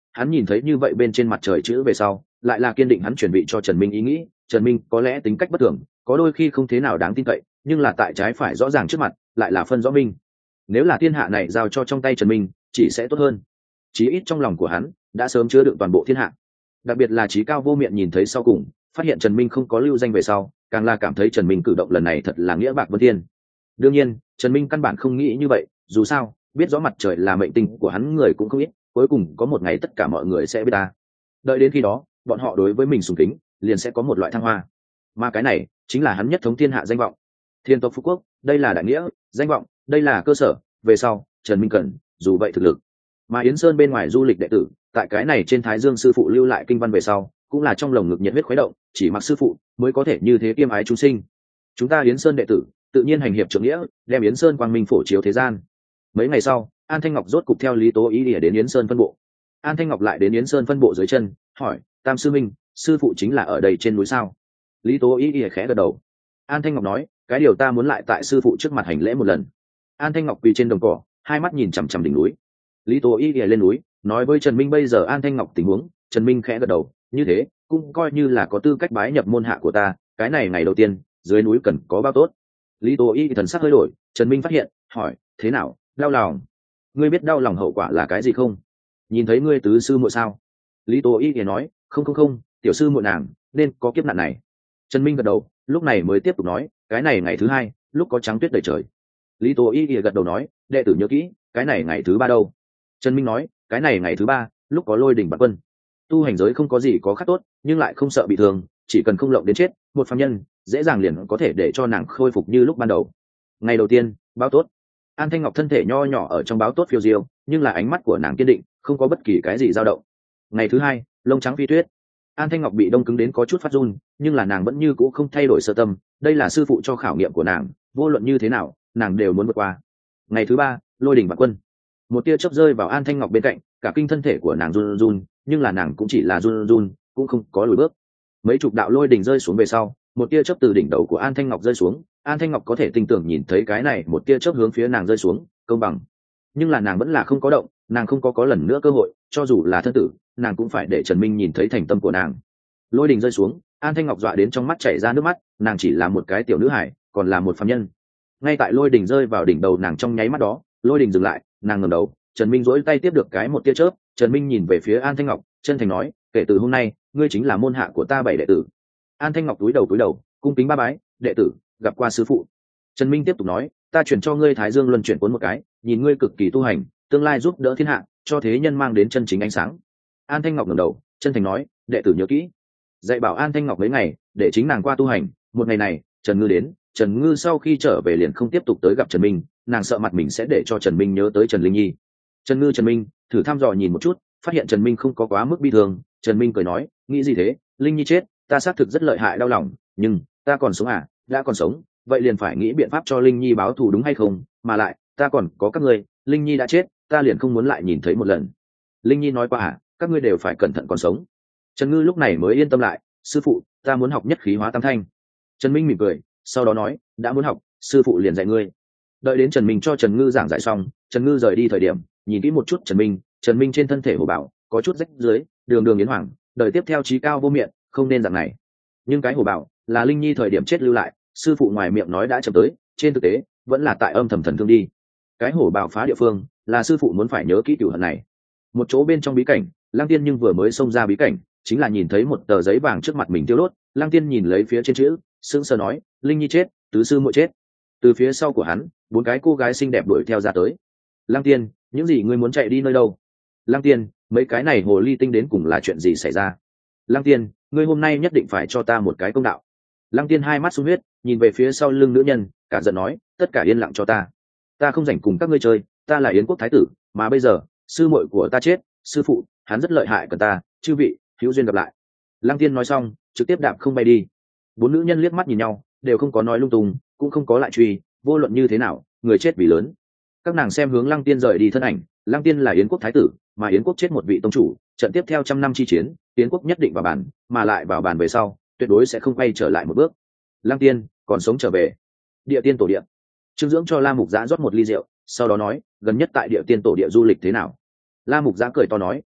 hắn nhìn thấy như vậy bên trên mặt trời chữ về sau lại là kiên định hắn chuẩn bị cho Trần Minh ý nghĩ. Trần Minh có lẽ tính cách bất thường, có đôi khi không thế nào đáng tin cậy, nhưng là tại trái phải rõ ràng trước mặt lại là phân rõ minh. Nếu là thiên hạ này giao cho trong tay Trần Minh chỉ sẽ tốt hơn, chí ít trong lòng của hắn đã sớm chứa đựng toàn bộ thiên hạ. Đặc biệt là Chí Cao Vô Miện nhìn thấy sau cùng, phát hiện Trần Minh không có lưu danh về sau, càng là cảm thấy Trần Minh cử động lần này thật là nghĩa bạc vân thiên. Đương nhiên Trần Minh căn bản không nghĩ như vậy, dù sao biết rõ mặt trời là mệnh tinh của hắn người cũng không ít, cuối cùng có một ngày tất cả mọi người sẽ biết ta. Đợi đến khi đó bọn họ đối với mình sùng kính liền sẽ có một loại thăng hoa, mà cái này chính là hắn nhất thống thiên hạ danh vọng. Thiên tộc phú quốc, đây là đại nghĩa, danh vọng đây là cơ sở, về sau Trần Minh cần dù vậy thực lực. Mà Yến Sơn bên ngoài du lịch đệ tử tại cái này trên Thái Dương sư phụ lưu lại kinh văn về sau cũng là trong lồng ngực nhiệt huyết khuấy động, chỉ mặc sư phụ mới có thể như thế kiêm ái chúng sinh. Chúng ta Yến Sơn đệ tử tự nhiên hành hiệp trượng nghĩa, đem Yến Sơn quang minh phổ chiếu thế gian. Mấy ngày sau An Thanh Ngọc rốt cục theo Lý Tố Ý ỉa đến Yến Sơn phân bộ. An Thanh Ngọc lại đến Yến Sơn phân bộ dưới chân, hỏi: Tam sư minh, sư phụ chính là ở đây trên núi sao? Lý Tố Ý ỉa khẽ gật đầu. An Thanh Ngọc nói: cái điều ta muốn lại tại sư phụ trước mặt hành lễ một lần. An Thanh Ngọc quỳ trên đồng cỏ, hai mắt nhìn chằm chằm đỉnh núi. Lý Tố Ý ỉa lên núi nói với Trần Minh bây giờ An Thanh Ngọc tình huống. Trần Minh khẽ gật đầu, như thế cũng coi như là có tư cách bái nhập môn hạ của ta. Cái này ngày đầu tiên dưới núi cần có bao tốt. Lý Tố Y thần sắc hơi đổi. Trần Minh phát hiện, hỏi: thế nào, đau lòng? Ngươi biết đau lòng hậu quả là cái gì không? Nhìn thấy ngươi tứ sư muội sao? Lý Tố Y thì nói: không, tiểu sư muội nàng nên có kiếp nạn này. Trần Minh gật đầu, lúc này mới tiếp tục nói: cái này ngày thứ hai lúc có trắng tuyết đầy trời. Lý Tố Y thì gật đầu nói: đệ tử nhớ kỹ. Cái này ngày thứ ba đâu? Trần Minh nói: cái này ngày thứ ba lúc có lôi đỉnh bạt quân. Tu hành giới không có gì có khác tốt, nhưng lại không sợ bị thương, chỉ cần không lộng đến chết một phàm nhân dễ dàng liền có thể để cho nàng khôi phục như lúc ban đầu. Ngày đầu tiên báo tốt. An Thanh Ngọc thân thể nho nhỏ ở trong báo tốt phiêu diêu, nhưng là ánh mắt của nàng kiên định, không có bất kỳ cái gì dao động. Ngày thứ hai lông trắng phi tuyết. An Thanh Ngọc bị đông cứng đến có chút phát run, nhưng là nàng vẫn như cũ không thay đổi sơ tâm, đây là sư phụ cho khảo nghiệm của nàng, vô luận như thế nào nàng đều muốn vượt qua. Ngày thứ ba lôi đỉnh bạt quân. Một tia chớp rơi vào An Thanh Ngọc bên cạnh, cả kinh thân thể của nàng run run, nhưng là nàng cũng chỉ là run run, cũng không có lùi bước. Mấy chục đạo lôi đỉnh rơi xuống về sau, một tia chớp từ đỉnh đầu của An Thanh Ngọc rơi xuống. An Thanh Ngọc có thể tin tưởng nhìn thấy cái này một tia chớp hướng phía nàng rơi xuống, công bằng. Nhưng là nàng vẫn là không có động, nàng không có lần nữa cơ hội, cho dù là thân tử, nàng cũng phải để Trần Minh nhìn thấy thành tâm của nàng. Lôi đỉnh rơi xuống, An Thanh Ngọc dọa đến trong mắt chảy ra nước mắt, nàng chỉ là một cái tiểu nữ hài, còn là một phàm nhân. Ngay tại lôi đỉnh rơi vào đỉnh đầu nàng trong nháy mắt đó, lôi đỉnh dừng lại, nàng ngẩng đầu, Trần Minh duỗi tay tiếp được cái một tia chớp. Trần Minh nhìn về phía An Thanh Ngọc, chân thành nói: kể từ hôm nay ngươi chính là môn hạ của ta 7 đệ tử. An Thanh Ngọc cúi đầu cung kính ba bái: đệ tử gặp qua sư phụ. Trần Minh tiếp tục nói: ta chuyển cho ngươi Thái Dương luân chuyển cuốn một cái, nhìn ngươi cực kỳ tu hành, tương lai giúp đỡ thiên hạ, cho thế nhân mang đến chân chính ánh sáng. An Thanh Ngọc ngẩng đầu, chân thành nói: đệ tử nhớ kỹ. Dạy bảo An Thanh Ngọc mấy ngày, để chính nàng qua tu hành. Một ngày này Trần Ngư đến, Trần Ngư sau khi trở về liền không tiếp tục tới gặp Trần Minh, nàng sợ mặt mình sẽ để cho Trần Minh nhớ tới Trần Linh Nhi. Trần Ngư Trần Minh thử thăm dò nhìn một chút, phát hiện Trần Minh không có quá mức bi thương. Trần Minh cười nói: nghĩ gì thế, Linh Nhi chết ta xác thực rất lợi hại đau lòng, nhưng ta còn sống à? Đã còn sống vậy liền phải nghĩ biện pháp cho Linh Nhi báo thù đúng hay không, mà lại ta còn có các ngươi, Linh Nhi đã chết ta liền không muốn lại nhìn thấy một lần. Linh Nhi nói qua à, các ngươi đều phải cẩn thận còn sống. Trần Ngư lúc này mới yên tâm lại: sư phụ ta muốn học nhất khí hóa tam thanh. Trần Minh mỉm cười, sau đó nói: đã muốn học, sư phụ liền dạy ngươi. Đợi đến Trần Minh cho Trần Ngư giảng giải xong, Trần Ngư rời đi thời điểm nhìn kỹ một chút Trần Minh trên thân thể hổ bảo có chút rách dưới, đường yến hoàng, đời tiếp theo Chí Cao Vô Miện không nên dạng này. Nhưng cái hổ bảo là Linh Nhi thời điểm chết lưu lại, sư phụ ngoài miệng nói đã chậm tới, trên thực tế vẫn là tại âm thầm thần thương đi. Cái hổ bảo phá địa phương là sư phụ muốn phải nhớ kỹ cửu hận này. Một chỗ bên trong bí cảnh, Lăng Tiên nhưng vừa mới xông ra bí cảnh, chính là nhìn thấy một tờ giấy vàng trước mặt mình tiêu đốt. Lăng Tiên nhìn lấy phía trên chữ, sững sờ nói: Linh Nhi chết, tứ sư muội chết. Từ phía sau của hắn 4 cái cô gái xinh đẹp đuổi theo ra tới. Lăng Tiên, những gì ngươi muốn chạy đi nơi đâu? Lăng Tiên, mấy cái này hồ ly tinh đến cùng là chuyện gì xảy ra? Lăng Tiên, ngươi hôm nay nhất định phải cho ta một cái công đạo. Lăng Tiên hai mắt sung huyết, nhìn về phía sau lưng nữ nhân, cả giận nói: tất cả yên lặng cho ta, ta không rảnh cùng các ngươi chơi, ta là Yến quốc thái tử, mà bây giờ sư muội của ta chết, sư phụ hắn rất lợi hại, cần ta, chư vị hữu duyên gặp lại. Lăng Tiên nói xong trực tiếp đạp không bay đi. 4 nữ nhân liếc mắt nhìn nhau, đều không có nói lung tung, cũng không có lại truy, vô luận như thế nào người chết vì lớn. Các nàng xem hướng Lăng Tiên rời đi thân ảnh. Lăng Tiên là Yến quốc thái tử, mà Yến quốc chết một vị tông chủ, trận tiếp theo 100 năm chi chiến, Yến quốc nhất định vào bàn, mà lại vào bàn về sau tuyệt đối sẽ không quay trở lại một bước. Lăng Tiên còn sống trở về. Địa tiên tổ địa. Trương Dưỡng cho La Mục Giã rót một ly rượu, sau đó nói: gần nhất tại địa tiên tổ địa du lịch thế nào? La Mục Giã cười to nói: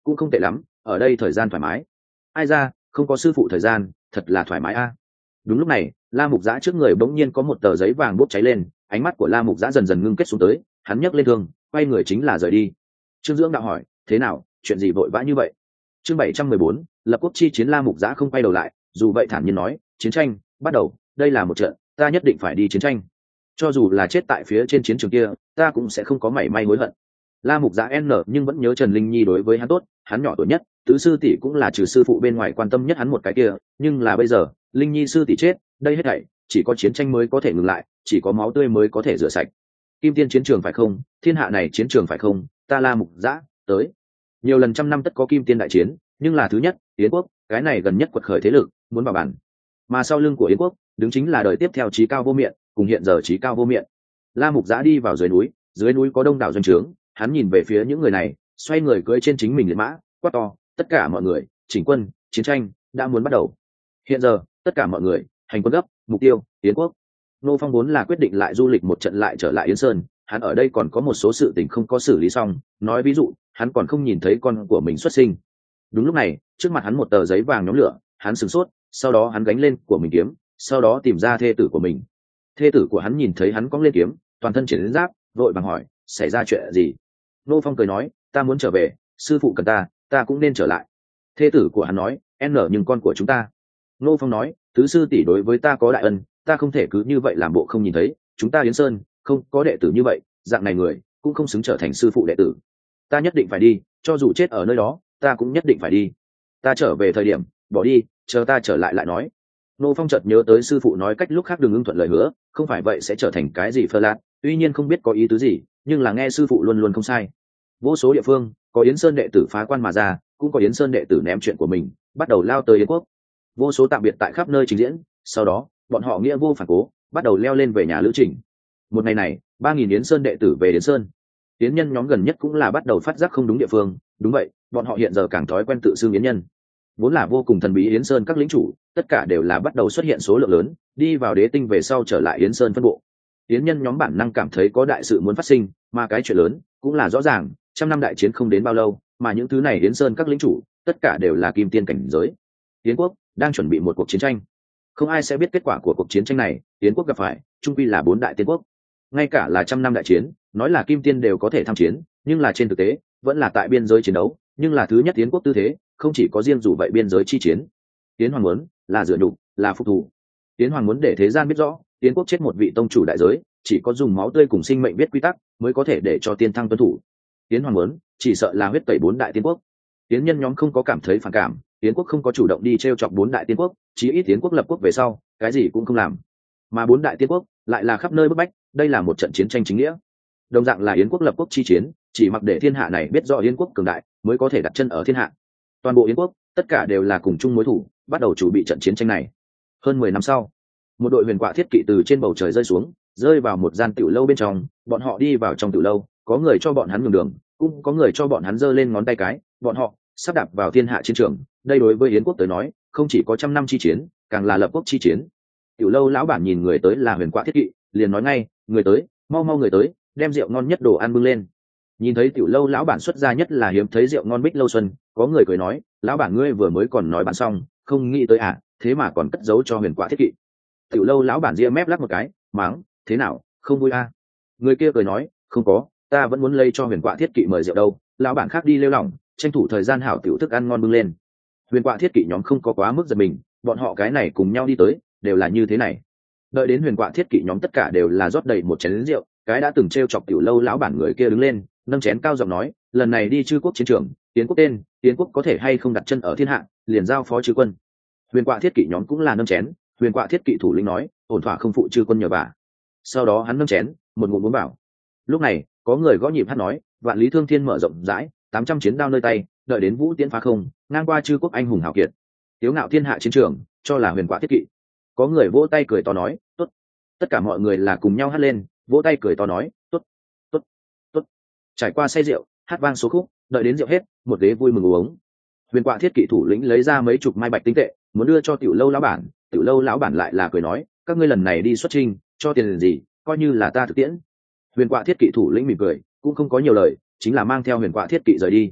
cũng không tệ lắm, ở đây thời gian thoải mái. Ai ra, không có sư phụ thời gian, thật là thoải mái a. Đúng lúc này, La Mục Giã trước người bỗng nhiên có một tờ giấy vàng bốc cháy lên, ánh mắt của La Mục Giã dần dần ngưng kết xuống tới, hắn nhấc lên thương, quay người chính là rời đi. Trương Dưỡng đạo hỏi, thế nào, chuyện gì vội vã như vậy? Chương 714, lập quốc chi chiến. La Mục Giã không quay đầu lại, dù vậy thản nhiên nói, chiến tranh bắt đầu, đây là một trận, ta nhất định phải đi chiến tranh. Cho dù là chết tại phía trên chiến trường kia, ta cũng sẽ không có mảy may hối hận. La Mục Giã nhưng vẫn nhớ Trần Linh Nhi đối với hắn tốt, hắn nhỏ tuổi nhất, tứ sư tỷ cũng là trừ sư phụ bên ngoài quan tâm nhất hắn một cái kia, nhưng là bây giờ, Linh Nhi sư tỷ chết, đây hết thảy chỉ có chiến tranh mới có thể ngừng lại, chỉ có máu tươi mới có thể rửa sạch. Kim Tiên chiến trường phải không? Thiên hạ này chiến trường phải không? Ta La Mục Giã tới. Nhiều lần trăm năm tất có Kim Tiên đại chiến, nhưng là thứ nhất, Yến quốc, cái này gần nhất quật khởi thế lực, muốn vào bản. Mà sau lưng của Yến quốc, đứng chính là đời tiếp theo Chí Cao Vô Miện, cùng hiện giờ Chí Cao Vô Miện. La Mục Giã đi vào dưới núi có đông đảo doanh trướng, hắn nhìn về phía những người này, xoay người cưỡi trên chính mình liệt mã, quát to, tất cả mọi người, chỉnh quân, chiến tranh đã muốn bắt đầu. Hiện giờ, tất cả mọi người, hành quân gấp, mục tiêu, Yến quốc. Nô Phong vốn là quyết định lại du lịch một trận lại trở lại Yến Sơn, hắn ở đây còn có một số sự tình không có xử lý xong, nói ví dụ, hắn còn không nhìn thấy con của mình xuất sinh. Đúng lúc này, trước mặt hắn một tờ giấy vàng nhóm lửa, hắn sửng sốt, sau đó hắn gánh lên của mình kiếm, sau đó tìm ra thê tử của mình. Thê tử của hắn nhìn thấy hắn cong lên kiếm, toàn thân triển đến giáp, vội vàng hỏi, xảy ra chuyện gì? Nô Phong cười nói, ta muốn trở về, sư phụ cần ta cũng nên trở lại. Thê tử của hắn nói, nhưng con của chúng ta. Nô Phong nói, tứ sư tỷ đối với ta có đại ân, ta không thể cứ như vậy làm bộ không nhìn thấy, chúng ta Yến Sơn không có đệ tử như vậy, dạng này người cũng không xứng trở thành sư phụ đệ tử. Ta nhất định phải đi, cho dù chết ở nơi đó, ta cũng nhất định phải đi. Ta trở về thời điểm, bỏ đi, chờ ta trở lại lại nói. Nô Phong chợt nhớ tới sư phụ nói cách lúc khác đừng ưng thuận lời hứa, không phải vậy sẽ trở thành cái gì phơ lạc, tuy nhiên không biết có ý tứ gì, nhưng là nghe sư phụ luôn luôn không sai. Vô số địa phương, có Yến Sơn đệ tử phá quan mà ra, cũng có Yến Sơn đệ tử ném chuyện của mình, bắt đầu lao tới Yến quốc. Vô số tạm biệt tại khắp nơi trình diễn, sau đó, bọn họ nghĩa vô phản cố, bắt đầu leo lên về nhà lữ trình. Một ngày này, 3.000 Yến Sơn đệ tử về Yến Sơn. Yến nhân nhóm gần nhất cũng là bắt đầu phát giác không đúng địa phương, đúng vậy, bọn họ hiện giờ càng thói quen tự xưng Yến nhân. Vốn là vô cùng thần bí Yến Sơn các lĩnh chủ, tất cả đều là bắt đầu xuất hiện số lượng lớn, đi vào đế tinh về sau trở lại Yến Sơn phân bộ. Yến nhân nhóm bản năng cảm thấy có đại sự muốn phát sinh, mà cái chuyện lớn cũng là rõ ràng, trăm năm đại chiến không đến bao lâu, mà những thứ này Yến Sơn các lĩnh chủ, tất cả đều là kim tiên cảnh giới. Yến quốc đang chuẩn bị một cuộc chiến tranh. Không ai sẽ biết kết quả của cuộc chiến tranh này, Yến quốc gặp phải, chung quy là 4 đại tiên quốc. Ngay cả là trăm năm đại chiến, nói là kim tiên đều có thể tham chiến, nhưng là trên thực tế, vẫn là tại biên giới chiến đấu, nhưng là thứ nhất Yến quốc tư thế, không chỉ có riêng dù vậy biên giới chi chiến. Yến Hoàng muốn là dựa nhục, là phục thù. Yến Hoàng muốn để thế gian biết rõ, Yến quốc chết một vị tông chủ đại giới, chỉ có dùng máu tươi cùng sinh mệnh biết quy tắc, mới có thể để cho tiên thăng tuân thủ. Yến Hoàng muốn, chỉ sợ là huyết tẩy 4 đại tiên quốc. Yến nhân nhóm không có cảm thấy phản cảm, Yến quốc không có chủ động đi trêu chọc 4 đại tiên quốc, chí ít Yến quốc lập quốc về sau, cái gì cũng không làm. Mà 4 đại tiên quốc lại là khắp nơi bức bách, đây là một trận chiến tranh chính nghĩa. Đồng dạng là Yến quốc lập quốc chi chiến, chỉ mặc để thiên hạ này biết rõ Yến quốc cường đại, mới có thể đặt chân ở thiên hạ. Toàn bộ Yến quốc, tất cả đều là cùng chung mối thù, bắt đầu chuẩn bị trận chiến tranh này. Hơn 10 năm sau, một đội huyền quạ thiết kỵ từ trên bầu trời rơi xuống, rơi vào một gian tiểu lâu bên trong, bọn họ đi vào trong tiểu lâu, có người cho bọn hắn nhường đường, cũng có người cho bọn hắn giơ lên ngón tay cái, bọn họ sắp đạp vào thiên hạ chiến trường. Đây đối với Yến quốc tới nói, không chỉ có trăm năm chi chiến, càng là lập quốc chi chiến. Tiểu lâu lão bản nhìn người tới là huyền quạ thiết kỵ, liền nói ngay, người tới, mau mau người tới, đem rượu ngon nhất đồ ăn bưng lên. Nhìn thấy tiểu lâu lão bản xuất ra nhất là hiếm thấy rượu ngon Bích Lâu Xuân, có người cười nói, lão bản ngươi vừa mới còn nói bán xong, không nghĩ tới à, thế mà còn cất giấu cho huyền quạ thiết kỵ. Tiểu lâu lão bản ria mép lắc một cái, mắng, thế nào, không vui à? Người kia cười nói, không có, ta vẫn muốn lây cho huyền quạ thiết kỵ mời rượu đâu. Lão bản khác đi lêu lỏng, tranh thủ thời gian hảo tiểu thức ăn ngon bưng lên. Huyền quạ thiết kỵ nhóm không có quá mức giật mình, bọn họ cái này cùng nhau đi tới, đều là như thế này. Đợi đến huyền quạ thiết kỵ nhóm tất cả đều là rót đầy một chén rượu, cái đã từng trêu chọc tiểu lâu lão bản người kia đứng lên, nâng chén cao giọng nói, lần này đi chư quốc chiến trường, Yến quốc tên, Yến quốc có thể hay không đặt chân ở thiên hạ, liền giao phó chư quân. Huyền quạ thiết kỵ nhóm cũng là nâng chén, huyền quạ thiết kỵ thủ lĩnh nói, ổn thỏa không phụ chư quân nhờ vả. Sau đó hắn nâng chén, một ngụm uống vào. Lúc này, có người gõ nhịp hát nói, vạn lý thương thiên mở rộng rãi, 800 chiến đao nơi tay, đợi đến vũ tiễn phá không, ngang qua chư quốc anh hùng hào kiệt. Tiếu ngạo thiên hạ chiến trường, cho là huyền quạ thiết kỵ. Có người vỗ tay cười to nói, tốt. Tất cả mọi người là cùng nhau hát lên, vỗ tay cười to nói, tốt, tốt, tốt. Trải qua say rượu, hát vang số khúc, đợi đến rượu hết, một ghế vui mừng uống. Huyền quạ thiết kỵ thủ lĩnh lấy ra mấy chục mai bạch tinh tệ, muốn đưa cho tiểu lâu lão bản, tiểu lâu lão bản lại là cười nói, các ngươi lần này đi xuất chinh, cho tiền gì, coi như là ta thực tiễn. Huyền quạ thiết kỵ thủ lĩnh mỉm cười, cũng không có nhiều lời, chính là mang theo huyền quạ thiết kỵ rời đi.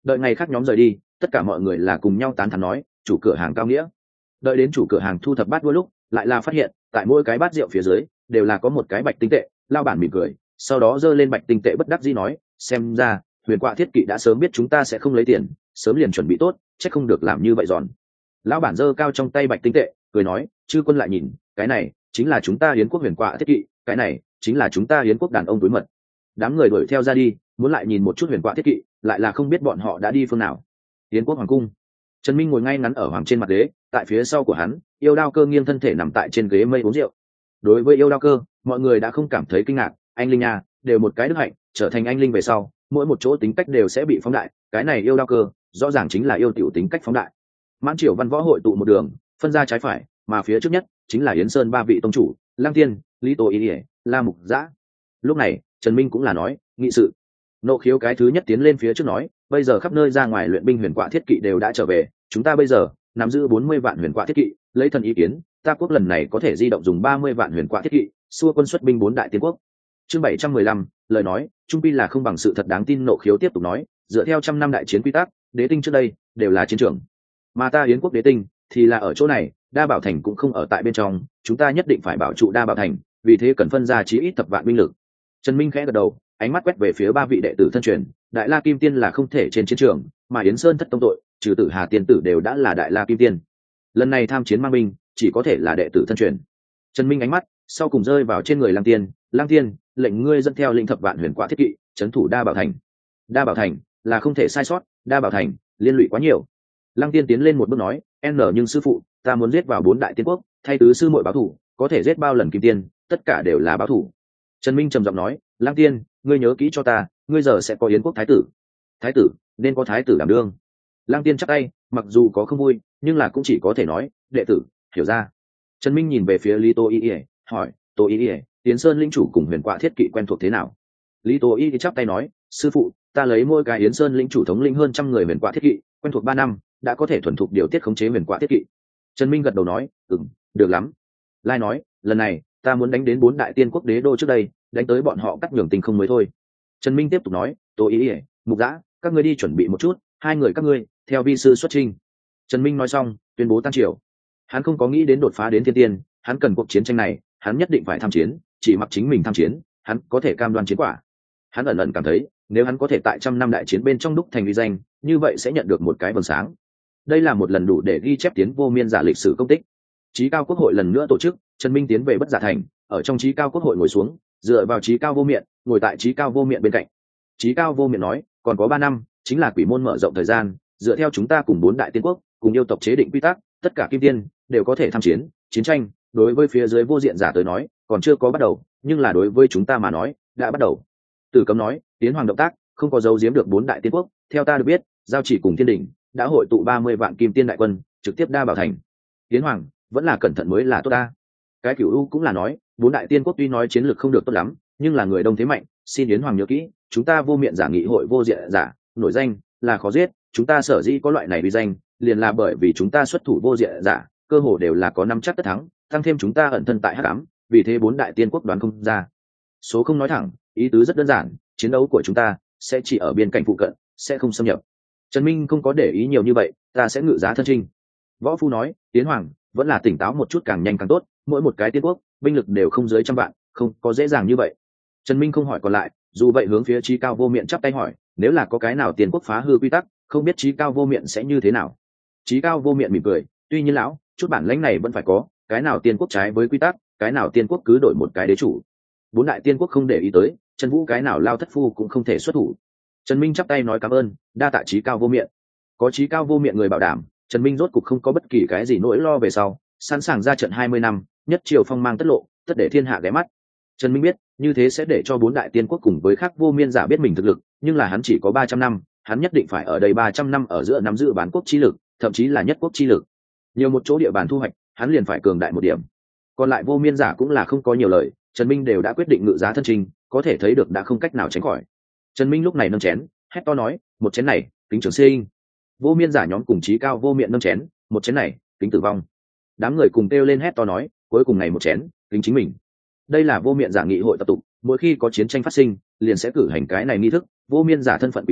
Đợi ngày khác nhóm rời đi, tất cả mọi người là cùng nhau tán thán nói chủ cửa hàng cao nghĩa. Đợi đến chủ cửa hàng thu thập bát đua lúc, lại là phát hiện tại mỗi cái bát rượu phía dưới đều là có một cái bạch tinh tệ. Lao bản mỉm cười, sau đó giơ lên bạch tinh tệ bất đắc dĩ nói, xem ra Huyền Quạ Thiết Kỵ đã sớm biết chúng ta sẽ không lấy tiền, sớm liền chuẩn bị tốt, chắc không được làm như vậy giòn. Lão bản giơ cao trong tay bạch tinh tệ, cười nói, chư quân lại nhìn, cái này chính là chúng ta Yến quốc Huyền Quạ Thiết Kỵ, cái này chính là chúng ta Yến quốc đàn ông túi mật. Đám người đuổi theo ra đi, muốn lại nhìn một chút Huyền Quạ Thiết Kỵ, lại là không biết bọn họ đã đi phương nào. Yến quốc hoàng cung, Trần Minh ngồi ngay ngắn ở hoàng trên mặt ghế, tại phía sau của hắn, Yêu Đao Cơ nghiêng thân thể nằm tại trên ghế mây uống rượu. Đối với Yêu Đao Cơ, mọi người đã không cảm thấy kinh ngạc, anh linh nha, đều một cái đức hạnh, trở thành anh linh về sau, mỗi một chỗ tính cách đều sẽ bị phóng đại, cái này Yêu Đao Cơ, rõ ràng chính là yêu tiểu tính cách phóng đại. Mãn Triều văn võ hội tụ một đường, phân ra trái phải, mà phía trước nhất chính là Yến Sơn ba vị tông chủ, Lăng Tiên, Lý Tô Ý, La Mục Dã. Lúc này, Trần Minh cũng là nói, nghị sự. Nộ Khiếu cái thứ nhất tiến lên phía trước nói, bây giờ khắp nơi ra ngoài luyện binh Huyền Quạ Thiết Kỵ đều đã trở về, chúng ta bây giờ nắm giữ 40 vạn Huyền Quạ Thiết Kỵ, lấy thần ý kiến, ta quốc lần này có thể di động dùng 30 vạn Huyền Quạ Thiết Kỵ, xua quân xuất binh 4 đại tiến quốc. Chương 715, lời nói, trung pi là không bằng sự thật đáng tin. Nộ Khiếu tiếp tục nói, dựa theo trăm năm đại chiến quy tắc, đế tinh trước đây đều là chiến trường, mà ta Yến quốc đế tinh thì là ở chỗ này, Đa Bảo Thành cũng không ở tại bên trong, chúng ta nhất định phải bảo trụ Đa Bảo Thành, vì thế cần phân ra chí ít thập vạn binh lực. Trần Minh khẽ gật đầu, ánh mắt quét về phía ba vị đệ tử thân truyền, Đại La Kim Tiên là không thể trên chiến trường, mà Yến Sơn thất tông tội, trừ tử Hà Tiên tử đều đã là Đại La Kim Tiên. Lần này tham chiến mang binh, chỉ có thể là đệ tử thân truyền. Trần Minh ánh mắt sau cùng rơi vào trên người Lăng Tiên, Lăng Tiên, lệnh ngươi dẫn theo lĩnh thập vạn Huyền Quạ Thiết Kỵ, trấn thủ Đa Bảo Thành. Đa Bảo Thành là không thể sai sót, Đa Bảo Thành liên lụy quá nhiều. Lăng Tiên tiến lên một bước nói, nhưng sư phụ, ta muốn giết vào 4 đại tiên quốc, thay tứ sư muội báo thủ, có thể giết bao lần Kim Tiên, tất cả đều là báo thủ. Trần Minh trầm giọng nói, Lăng Tiên, ngươi nhớ kỹ cho ta, ngươi giờ sẽ có Yến quốc thái tử. Thái tử nên có thái tử đảm đương. Lăng Tiên chắp tay, mặc dù có không vui, nhưng là cũng chỉ có thể nói, đệ tử hiểu ra. Trần Minh nhìn về phía Lý Tô Y, hỏi, Tô Y, Yến Sơn lĩnh chủ cùng Huyền Quạ Thiết Kỵ quen thuộc thế nào? Lý Tô Y chắp tay nói, sư phụ, ta lấy mỗi cái Yến Sơn lĩnh chủ thống lĩnh hơn 100 người Huyền Quạ Thiết Kỵ, quen thuộc 3 năm, đã có thể thuần thục điều tiết khống chế Huyền Quạ Thiết Kỵ. Trần Minh gật đầu nói, được lắm. Lai nói, lần này ta muốn đánh đến 4 đại tiên quốc đế đô trước đây, đánh tới bọn họ cắt nhường tình không mới thôi. Trần Minh tiếp tục nói, Tô Ý, Mục Dã, các ngươi đi chuẩn bị một chút, 2 người các ngươi theo vi sư xuất chinh. Trần Minh nói xong, tuyên bố tan triều. Hắn không có nghĩ đến đột phá đến thiên tiên, hắn cần cuộc chiến tranh này, hắn nhất định phải tham chiến, chỉ mặc chính mình tham chiến, hắn có thể cam đoan chiến quả. Hắn ẩn ẩn cảm thấy, nếu hắn có thể tại 100 năm đại chiến bên trong đúc thành uy danh, như vậy sẽ nhận được một cái vầng sáng. Đây là một lần đủ để ghi chép tiến vô miên giả lịch sử công tích. Chí Cao Quốc hội lần nữa tổ chức, Trần Minh tiến về Bất Giả Thành, ở trong Chí Cao Quốc hội ngồi xuống, dựa vào Chí Cao Vô Miện, ngồi tại Chí Cao Vô Miện bên cạnh. Chí Cao Vô Miện nói, còn có 3 năm, chính là quỷ môn mở rộng thời gian, dựa theo chúng ta cùng 4 đại tiên quốc, cùng yêu tộc chế định quy tắc, tất cả kim tiên đều có thể tham chiến, chiến tranh, đối với phía dưới vô diện giả tới nói, còn chưa có bắt đầu, nhưng là đối với chúng ta mà nói, đã bắt đầu. Tử Cấm nói, tiến hoàng động tác, không có giấu giếm được 4 đại tiên quốc, theo ta được biết, giao chỉ cùng thiên đỉnh đã hội tụ 30 vạn kim tiên đại quân, trực tiếp Đa Bảo Thành. Tiến hoàng vẫn là cẩn thận mới là tốt ta. Cái Cửu U cũng là nói, 4 đại tiên quốc tuy nói chiến lược không được tốt lắm, nhưng là người đông thế mạnh, xin Yến hoàng nhớ kỹ, chúng ta vô miệng giả nghị hội vô diện giả, nổi danh là khó giết, chúng ta sở dĩ có loại này uy danh, liền là bởi vì chúng ta xuất thủ vô diện giả, cơ hồ đều là có năm chắc tất thắng, tăng thêm chúng ta ẩn thân tại hắc ám, vì thế 4 đại tiên quốc đoán không ra. Số không nói thẳng, ý tứ rất đơn giản, chiến đấu của chúng ta sẽ chỉ ở biên cảnh phụ cận, sẽ không xâm nhập. Trần Minh không có để ý nhiều như vậy, ta sẽ ngự giá thân trinh. Võ Phu nói, Tiến hoàng vẫn là tỉnh táo một chút càng nhanh càng tốt, mỗi một cái tiên quốc binh lực đều không dưới 100 vạn, không có dễ dàng như vậy. Trần Minh không hỏi còn lại, dù vậy hướng phía Chí Cao Vô Miện chắp tay hỏi, nếu là có cái nào tiên quốc phá hư quy tắc, không biết Chí Cao Vô Miện sẽ như thế nào. Chí Cao Vô Miện mỉm cười, tuy nhiên lão, chút bản lãnh này vẫn phải có, cái nào tiên quốc trái với quy tắc, cái nào tiên quốc cứ đổi một cái đế chủ. 4 đại tiên quốc không để ý tới, Trần Vũ cái nào lao thất phu cũng không thể xuất thủ. Trần Minh chắp tay nói cảm ơn, đa tạ Chí Cao Vô Miện. Có Chí Cao Vô Miện người bảo đảm, Trần Minh rốt cục không có bất kỳ cái gì nỗi lo về sau, sẵn sàng ra trận 20 năm, nhất triều phong mang tất lộ, tất để thiên hạ ghé mắt. Trần Minh biết, như thế sẽ để cho 4 đại tiên quốc cùng với khác vô miên giả biết mình thực lực, nhưng là hắn chỉ có 300 năm, hắn nhất định phải ở đây 300 năm ở giữa nắm giữ bán quốc chi lực, thậm chí là nhất quốc chi lực. Nhiều một chỗ địa bàn thu hoạch, hắn liền phải cường đại một điểm. Còn lại vô miên giả cũng là không có nhiều lời, Trần Minh đều đã quyết định ngự giá thân trình, có thể thấy được đã không cách nào tránh khỏi. Trần Minh lúc này nâng chén, hét to nói, một chén này, kính Trường Sinh. Vô miên giả nhóm cùng Chí Cao Vô Miện nâng chén, một chén này, kính Tử Vong. Đám người cùng kêu lên hét to nói, cuối cùng này một chén, kính chính mình. Đây là vô miện giả nghị hội tập tục, mỗi khi có chiến tranh phát sinh, liền sẽ cử hành cái này nghi thức, vô miên giả thân phận quý giá,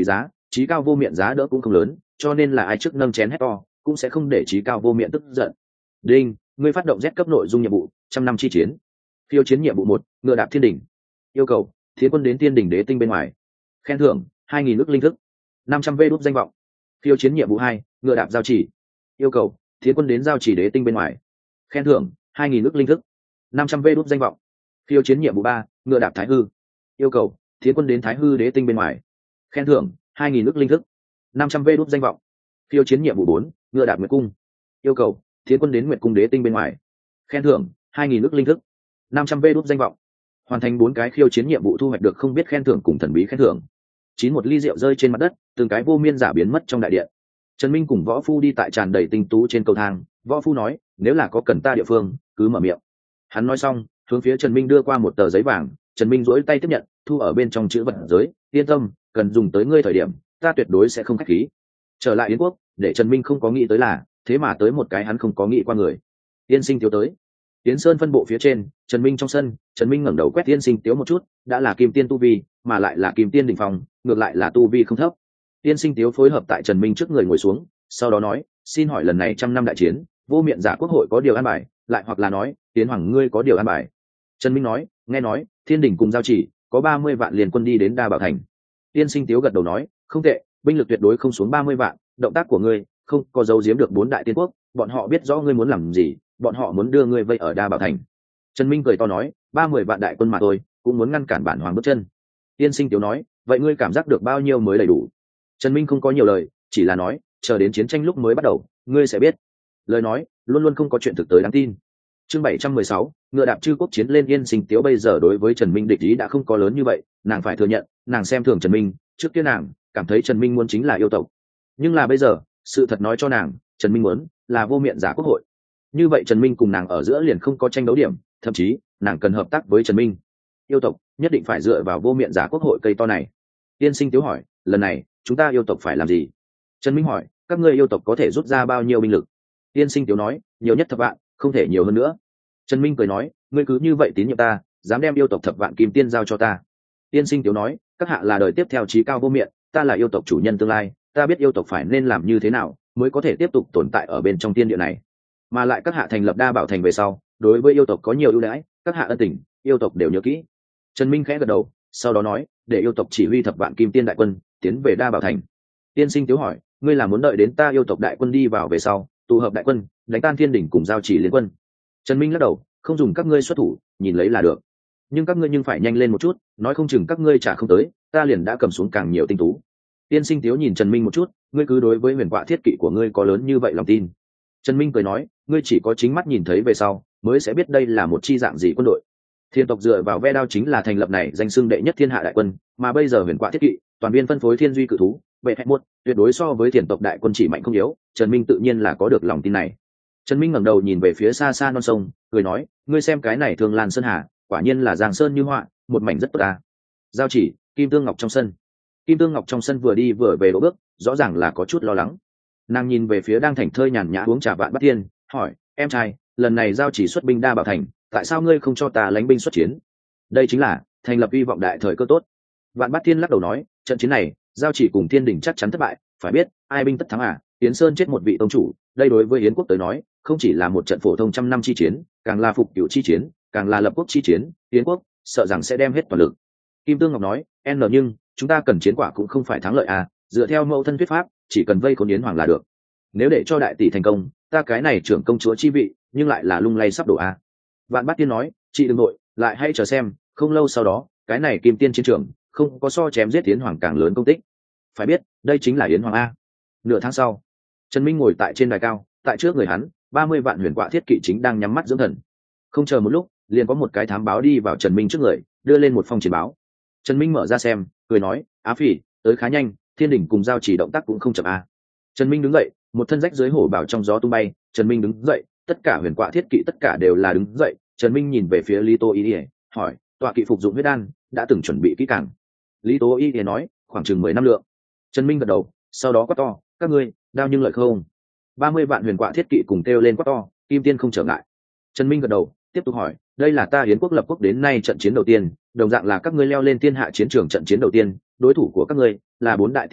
trí cao vô miệng giá đỡ cũng không lớn, cho nên là ai trước nâng chén hét to cũng sẽ không để trí cao vô miệng tức giận. Đinh, ngươi phát động Z cấp nội dung nhiệm vụ, trăm năm chi chiến. Phiêu chiến nhiệm vụ 1, ngựa đạp thiên đỉnh. Yêu cầu, thiến quân đến thiên đỉnh đế tinh bên ngoài. Khen thưởng, 2.000 ức linh thức, 500 vê đúp danh vọng. Phiêu chiến nhiệm vụ 2, ngựa đạp giao chỉ. Yêu cầu, thiến quân đến giao chỉ đế tinh bên ngoài. Khen thưởng, 2.000 ức linh thức, 500 vê đúp danh vọng. Phiêu chiến nhiệm vụ 3, ngựa đạp thái hư. Yêu cầu, thiến quân đến thái hư đế tinh bên ngoài. Khen thưởng, 2.000 ức linh thức, 500 vê đúp danh vọng. Phiêu chiến nhiệm vụ 4, ngựa đạp nguyệt cung. Yêu cầu, thiến quân đến nguyệt cung đế tinh bên ngoài. Khen thưởng, 2.000 ức linh thức, 500 vê đúp danh vọng. Hoàn thành 4 cái khiêu chiến nhiệm vụ thu hoạch được không biết khen thưởng cùng thần bí khen thưởng. Một ly rượu rơi trên mặt đất, từng cái vô miên giả biến mất trong đại điện. Trần Minh cùng võ phu đi tại tràn đầy tinh tú trên cầu thang. Võ phu nói, nếu là có cần ta địa phương cứ mở miệng. Hắn nói xong hướng phía Trần Minh đưa qua một tờ giấy vàng. Trần Minh duỗi tay tiếp nhận, thu ở bên trong chữ vật giới. Yên tâm, cần dùng tới ngươi thời điểm ta tuyệt đối sẽ không khách khí. Trở lại Yến quốc, để Trần Minh không có nghĩ tới là thế mà tới một cái hắn không có nghĩ qua người. Tiên Sinh Tiếu tới. Tiến Sơn phân bộ phía trên, Trần Minh trong sân. Trần Minh ngẩng đầu quét Tiên Sinh Tiếu một chút, đã là kim tiên tu vi, mà lại là kim tiên đỉnh phong, ngược lại là tu vi không thấp. Tiên Sinh Tiếu phối hợp tại Trần Minh trước người ngồi xuống, sau đó nói, xin hỏi lần này trăm năm đại chiến, vô miệng giả quốc hội có điều an bài, lại hoặc là nói, Tiến Hoàng ngươi có điều an bài. Trần Minh nói, nghe nói, Thiên Đình cùng giao chỉ có 30 vạn liền quân đi đến Đa Bảo Thành. Tiên Sinh Tiếu gật đầu nói, không tệ, binh lực tuyệt đối không xuống 30 vạn, động tác của ngươi không có giấu giếm được 4 đại tiên quốc, bọn họ biết rõ ngươi muốn làm gì, bọn họ muốn đưa ngươi vây ở Đa Bảo Thành. Trần Minh cười to nói, 30 vạn đại quân mà thôi, cũng muốn ngăn cản bản hoàng bước chân. Tiên Sinh Tiếu nói, vậy ngươi cảm giác được bao nhiêu mới đầy đủ? Trần Minh không có nhiều lời, chỉ là nói, chờ đến chiến tranh lúc mới bắt đầu, ngươi sẽ biết. Lời nói luôn luôn không có chuyện thực tới đáng tin. Chương 716, ngựa đạp chư quốc chiến lên. Tiên Sinh Tiếu bây giờ đối với Trần Minh địch ý đã không có lớn như vậy, nàng phải thừa nhận, nàng xem thường Trần Minh, trước kia nàng cảm thấy Trần Minh muốn chính là yêu tộc, nhưng là bây giờ, sự thật nói cho nàng, Trần Minh muốn là vô miệng giả quốc hội. Như vậy Trần Minh cùng nàng ở giữa liền không có tranh đấu điểm, thậm chí nàng cần hợp tác với Trần Minh. Yêu tộc nhất định phải dựa vào vô miệng giả quốc hội cây to này. Tiên Sinh Tiếu hỏi, lần này chúng ta yêu tộc phải làm gì? Trần Minh hỏi, các ngươi yêu tộc có thể rút ra bao nhiêu binh lực? Tiên Sinh Tiếu nói, nhiều nhất thập vạn, không thể nhiều hơn nữa. Trần Minh cười nói, ngươi cứ như vậy tín nhiệm ta, dám đem yêu tộc thập vạn kim tiên giao cho ta. Tiên Sinh Tiếu nói, các hạ là đời tiếp theo trí cao vô miệng, ta là yêu tộc chủ nhân tương lai, ta biết yêu tộc phải nên làm như thế nào mới có thể tiếp tục tồn tại ở bên trong thiên địa này, mà lại các hạ thành lập Đa Bảo Thành về sau, đối với yêu tộc có nhiều ưu đãi, các hạ ân tình yêu tộc đều nhớ kỹ. Trần Minh khẽ gật đầu, sau đó nói, để yêu tộc chỉ huy thập vạn kim tiên đại quân tiến về Đa Bảo Thành. Tiên Sinh Tiếu hỏi, ngươi là muốn đợi đến ta yêu tộc đại quân đi vào về sau, tụ hợp đại quân đánh tan Thiên Đỉnh cùng giao chỉ liên quân? Trần Minh lắc đầu, không dùng các ngươi xuất thủ, nhìn lấy là được, nhưng các ngươi phải nhanh lên một chút, nói không chừng các ngươi trả không tới, ta liền đã cầm xuống càng nhiều tinh tú. Tiên Sinh Tiếu nhìn Trần Minh một chút, ngươi cứ đối với huyền quạ thiết kỵ của ngươi có lớn như vậy lòng tin? Trần Minh cười nói, ngươi chỉ có chính mắt nhìn thấy về sau mới sẽ biết đây là một chi dạng gì quân đội. Thiên tộc dựa vào ve đao chính là thành lập này danh xưng đệ nhất thiên hạ đại quân, mà bây giờ huyền quạ thiết kỵ toàn viên phân phối thiên duy cự thú vệ hẹn muôn, tuyệt đối so với thiên tộc đại quân chỉ mạnh không yếu. Trần Minh tự nhiên là có được lòng tin này. Trần Minh ngẩng đầu nhìn về phía xa xa non sông, cười nói, ngươi xem cái này Thương Lan Sơn Hà, quả nhiên là giang sơn như họa, một mảnh rất tốt à. Giao chỉ, Kim Tương Ngọc trong sân. Kim Tương Ngọc trong sân vừa đi vừa về đỗ bước, rõ ràng là có chút lo lắng. Nàng nhìn về phía đang thảnh thơi nhàn nhã uống trà Vạn Bát Thiên, hỏi, em trai, lần này giao chỉ xuất binh Đa Bảo Thành, tại sao ngươi không cho ta lãnh binh xuất chiến? Đây chính là thành lập hy vọng đại thời cơ tốt. Vạn Bát Thiên lắc đầu nói, trận chiến này giao chỉ cùng Thiên Đình chắc chắn thất bại, phải biết ai binh tất thắng à? Yến Sơn chết một vị tông chủ, đây đối với Yến quốc tới nói không chỉ là một trận phổ thông trăm năm chi chiến, càng là phục cửu chi chiến, càng là lập quốc chi chiến. Yến quốc sợ rằng sẽ đem hết toàn lực. Kim Tương Ngọc nói, nhưng chúng ta cần chiến quả cũng không phải thắng lợi à? Dựa theo mẫu thân thuyết pháp, chỉ cần vây khốn Yến Hoàng là được. Nếu để cho đại tỷ thành công, ta cái này trưởng công chúa chi vị nhưng lại là lung lay sắp đổ à? Vạn Bát Tiên nói, chị đừng nội, lại hãy chờ xem, không lâu sau đó cái này Kim Tiên chiến trường không có so chém giết Yến Hoàng càng lớn công tích. Phải biết đây chính là Yến Hoàng a. Nửa tháng sau, Trần Minh ngồi tại trên đài cao, tại trước người hắn 30 vạn huyền quạ thiết kỵ chính đang nhắm mắt dưỡng thần. Không chờ một lúc, liền có một cái thám báo đi vào Trần Minh trước người, đưa lên một phong chiến báo. Trần Minh mở ra xem, cười nói, Á Phỉ tới khá nhanh, Thiên Đình cùng giao chỉ động tác cũng không chậm a. Trần Minh đứng dậy, một thân rách dưới hổ bảo trong gió tung bay. Trần Minh đứng dậy, tất cả huyền quạ thiết kỵ tất cả đều là đứng dậy. Trần Minh nhìn về phía Lý Tô Y, hỏi, tọa kỵ phục dụng huyết đan đã từng chuẩn bị kỹ càng? Lý Tô Y nói, khoảng chừng 10 năm lượng. Trần Minh gật đầu, sau đó quát to, các ngươi đao nhưng lợi không? 30 vạn huyền quạ thiết kỵ cùng kêu lên quát to, Kim Tiên không trở ngại. Trần Minh gật đầu, tiếp tục hỏi, đây là ta Yến quốc lập quốc đến nay trận chiến đầu tiên, đồng dạng là các ngươi leo lên thiên hạ chiến trường trận chiến đầu tiên, đối thủ của các ngươi là 4 đại tiên quốc,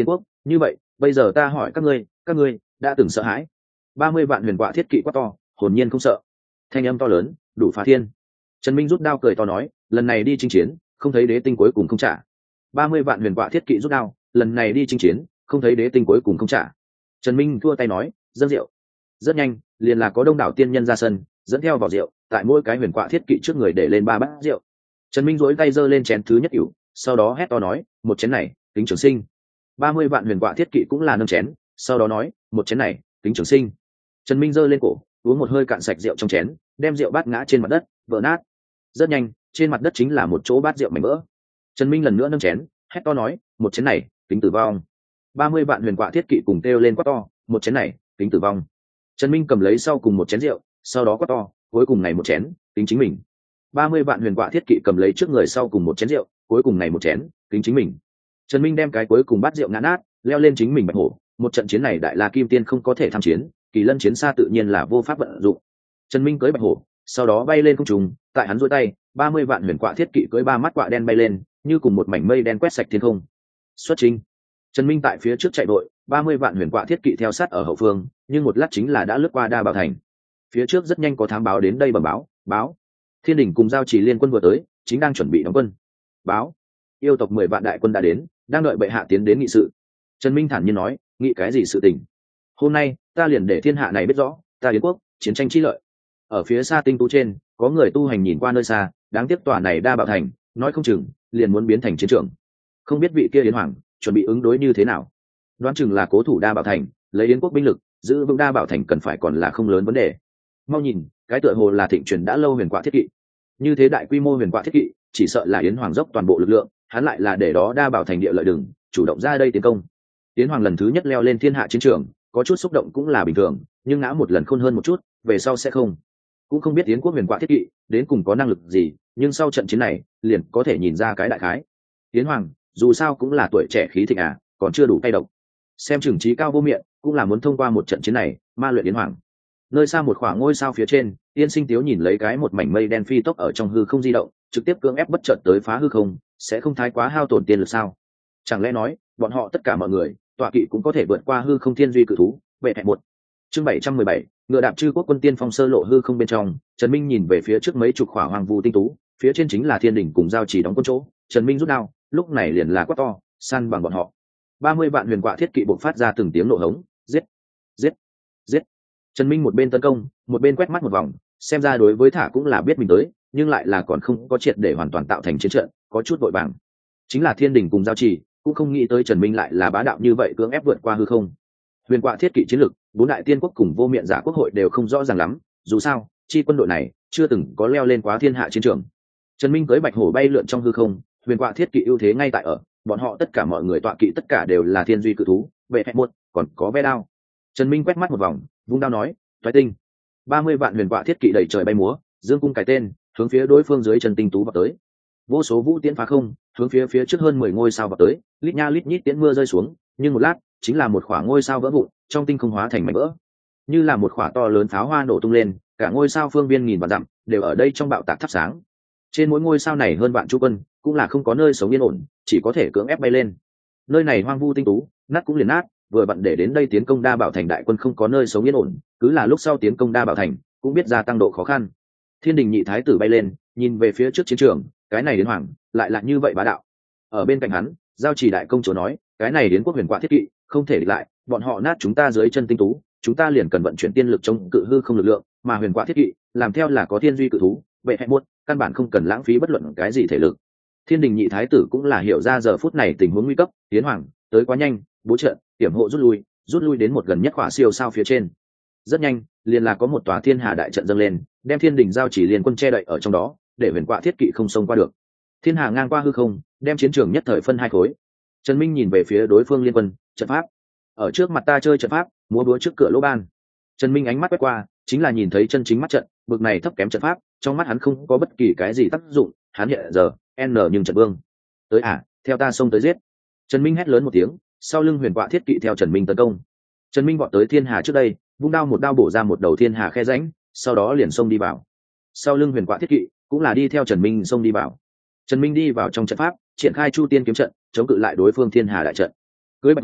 như vậy bây giờ ta hỏi các ngươi đã từng sợ hãi 30 vạn huyền quạ thiết kỵ quá to, hồn nhiên không sợ. Thanh âm to lớn đủ phá thiên. Trần Minh rút đao cười to nói, lần này đi chinh chiến không thấy đế tinh cuối cùng không trả. 30 vạn huyền quạ thiết kỵ rút đao, lần này đi chinh chiến không thấy đế tinh cuối cùng không trả. Trần Minh thua tay nói, dâng rượu. Rất nhanh liền là có đông đảo tiên nhân ra sân, dẫn theo vào rượu, tại mỗi cái huyền quạ thiết kỵ trước người để lên 3 bát rượu. Trần Minh duỗi tay giơ lên chén thứ nhất ỉu, sau đó hét to nói, một chén này kính trường sinh. 30 vạn huyền quạ thiết kỵ cũng là nâng chén, sau đó nói, một chén này kính trường sinh. Trần Minh giơ lên cổ, uống một hơi cạn sạch rượu trong chén, đem rượu bát ngã trên mặt đất, vỡ nát. Rất nhanh trên mặt đất chính là một chỗ bát rượu mảnh vỡ. Trần Minh lần nữa nâng chén, hét to nói, một chén này kính tử vong. 30 vạn huyền quạ thiết kỵ cùng kêu lên quát to, một chén này kính tử vong. Trần Minh cầm lấy sau cùng một chén rượu, sau đó quát to, cuối cùng này một chén kính chính mình. 30 vạn huyền quạ thiết kỵ cầm lấy trước người sau cùng một chén rượu, cuối cùng này một chén kính chính mình. Trần Minh đem cái cuối cùng bát rượu ngã nát, leo lên chính mình bạch hổ. Một trận chiến này đại la kim tiên không có thể tham chiến, kỳ lân chiến xa tự nhiên là vô pháp vận dụng. Trần Minh cưỡi bạch hổ, sau đó bay lên không trung, tại hắn duỗi tay, 30 vạn huyền quạ thiết kỵ cưỡi 3 mắt quạ đen bay lên, như cùng một mảnh mây đen quét sạch thiên không. Xuất chinh. Trần Minh tại phía trước chạy vội, 30 vạn huyền quạ thiết kỵ theo sát ở hậu phương, nhưng một lát chính là đã lướt qua Đa Bảo thành. Phía trước rất nhanh có thám báo đến đây bẩm báo, Thiên đỉnh cùng giao chỉ liên quân vừa tới, chính đang chuẩn bị đóng quân. Báo, yêu tộc 10 vạn đại quân đã đến, đang đợi bệ hạ tiến đến nghị sự. Trần Minh thản nhiên nói, nghị cái gì sự tình? Hôm nay ta liền để thiên hạ này biết rõ, ta Yến quốc chiến tranh chi lợi. Ở phía xa tinh tú trên, có người tu hành nhìn qua nơi xa, đáng tiếc tòa này Đa Bảo thành, nói không chừng liền muốn biến thành chiến trường. Không biết vị kia Yến hoàng chuẩn bị ứng đối như thế nào. Đoán chừng là cố thủ Đa Bảo thành, lấy Yến quốc binh lực giữ vững Đa Bảo thành cần phải còn là không lớn vấn đề. Mau nhìn, cái tựa hồ là thịnh truyền đã lâu huyền quạ thiết kỵ. Như thế đại quy mô huyền quạ thiết kỵ, chỉ sợ là Yến hoàng dốc toàn bộ lực lượng, hắn lại là để đó Đa Bảo thành địa lợi đừng chủ động ra đây tiến công. Yến hoàng lần thứ nhất leo lên thiên hạ chiến trường, có chút xúc động cũng là bình thường, nhưng ngã một lần khôn hơn một chút, về sau sẽ không. Cũng không biết Yến quốc huyền quạ thiết kỵ đến cùng có năng lực gì, nhưng sau trận chiến này liền có thể nhìn ra cái đại khái. Yến hoàng dù sao cũng là tuổi trẻ khí thịnh còn chưa đủ cay độc. Xem chừng trí cao vô miệng, cũng là muốn thông qua một trận chiến này ma luyện Yến hoàng. Nơi xa một khoảng ngôi sao phía trên, Yên Sinh Tiếu nhìn lấy cái một mảnh mây đen phi tốc ở trong hư không di động, trực tiếp cưỡng ép bất chợt tới phá hư không, sẽ không thái quá hao tổn tiên lực sao? Chẳng lẽ nói, bọn họ tất cả mọi người, tọa kỵ cũng có thể vượt qua hư không thiên duy cự thú, vệ hẹn một. Chương 717, ngựa đạp chư quốc quân tiên phong sơ lộ hư không bên trong, Trần Minh nhìn về phía trước mấy chục khỏa hoàng vu tinh tú, phía trên chính là Thiên đỉnh cùng giao chỉ đóng quân chỗ. Trần Minh rút đao, lúc này liền là quát to, săn bằng bọn họ. 30 vạn huyền quạ thiết kỵ bộc phát ra từng tiếng nổ hống, giết, giết, giết. Trần Minh một bên tấn công, một bên quét mắt một vòng, xem ra đối với thả cũng là biết mình tới, nhưng lại là còn không có triệt để hoàn toàn tạo thành chiến trận, có chút vội vàng. Chính là Thiên đỉnh cùng giao chỉ, cũng không nghĩ tới Trần Minh lại là bá đạo như vậy cưỡng ép vượt qua hư không. Huyền quạ thiết kỵ chiến lực, 4 đại tiên quốc cùng vô miện giả quốc hội đều không rõ ràng lắm, dù sao, chi quân đội này chưa từng có leo lên quá thiên hạ chiến trường. Trần Minh cưỡi bạch hổ bay lượn trong hư không, huyền quạ thiết kỵ ưu thế ngay tại ở, bọn họ tất cả mọi người tọa kỵ tất cả đều là thiên duy cự thú, vệ hẹn một, còn có ve đao. Trần Minh quét mắt một vòng, vung đao nói, toái tinh. 30 vạn huyền quạ thiết kỵ đẩy trời bay múa, dương cung cái tên, hướng phía đối phương dưới chân tinh tú vào tới. Vô số vũ tiễn phá không, hướng phía trước hơn 10 ngôi sao vào tới, lít nha lít nhít tiễn mưa rơi xuống, nhưng một lát, chính là một khỏa ngôi sao vỡ vụn, trong tinh không hóa thành mảnh vỡ. Như là một khỏa to lớn pháo hoa nổ tung lên, cả ngôi sao phương viên nghìn vạn dặm đều ở đây trong bạo tạc thắp sáng. Trên mỗi ngôi sao này hơn vạn chú quân, cũng là không có nơi sống yên ổn, chỉ có thể cưỡng ép bay lên. Nơi này hoang vu tinh tú, nát cũng liền nát, vừa bận để đến đây tiến công Đa Bảo thành đại quân không có nơi sống yên ổn, cứ là lúc sau tiến công Đa Bảo thành, cũng biết gia tăng độ khó khăn. Thiên đình nhị thái tử bay lên, nhìn về phía trước chiến trường, cái này đến hoàng, lại là như vậy bá đạo. Ở bên cạnh hắn, giao chỉ đại công chúa nói, cái này đến quốc huyền quạ thiết kỵ, không thể địch lại, bọn họ nát chúng ta dưới chân tinh tú, chúng ta liền cần vận chuyển tiên lực chống cự hư không lực lượng, mà huyền quạ thiết kỵ, làm theo là có thiên duy cự thú, vệ hẹn muôn, căn bản không cần lãng phí bất luận cái gì thể lực. Thiên đình nhị thái tử cũng là hiểu ra giờ phút này tình huống nguy cấp, tiến hoàng tới quá nhanh, bố trận hiểm hộ rút lui đến một gần nhất khỏa siêu sao phía trên. Rất nhanh, liền là có một tòa thiên hà đại trận dâng lên, đem thiên đình giao chỉ liên quân che đậy ở trong đó, để huyền quạ thiết kỵ không xông qua được. Thiên hà ngang qua hư không, đem chiến trường nhất thời phân hai khối. Trần Minh nhìn về phía đối phương liên quân, trận pháp ở trước mặt ta chơi trận pháp, múa búa trước cửa lỗ ban. Trần Minh ánh mắt quét qua, chính là nhìn thấy chân chính mắt trận, bực này thấp kém trận pháp, trong mắt hắn không có bất kỳ cái gì tác dụng, hắn hiện giờ n nhưng trận vương tới theo ta xông tới giết. Trần Minh hét lớn một tiếng, sau lưng huyền quạ thiết kỵ theo Trần Minh tấn công. Trần Minh vọt tới thiên hà trước đây, vung đao một đao bổ ra một đầu thiên hà khe rãnh, sau đó liền xông đi vào. Sau lưng huyền quạ thiết kỵ cũng là đi theo Trần Minh xông đi vào. Trần Minh đi vào trong trận pháp, triển khai chu tiên kiếm trận, chống cự lại đối phương thiên hà đại trận. Cưới bạch hổ,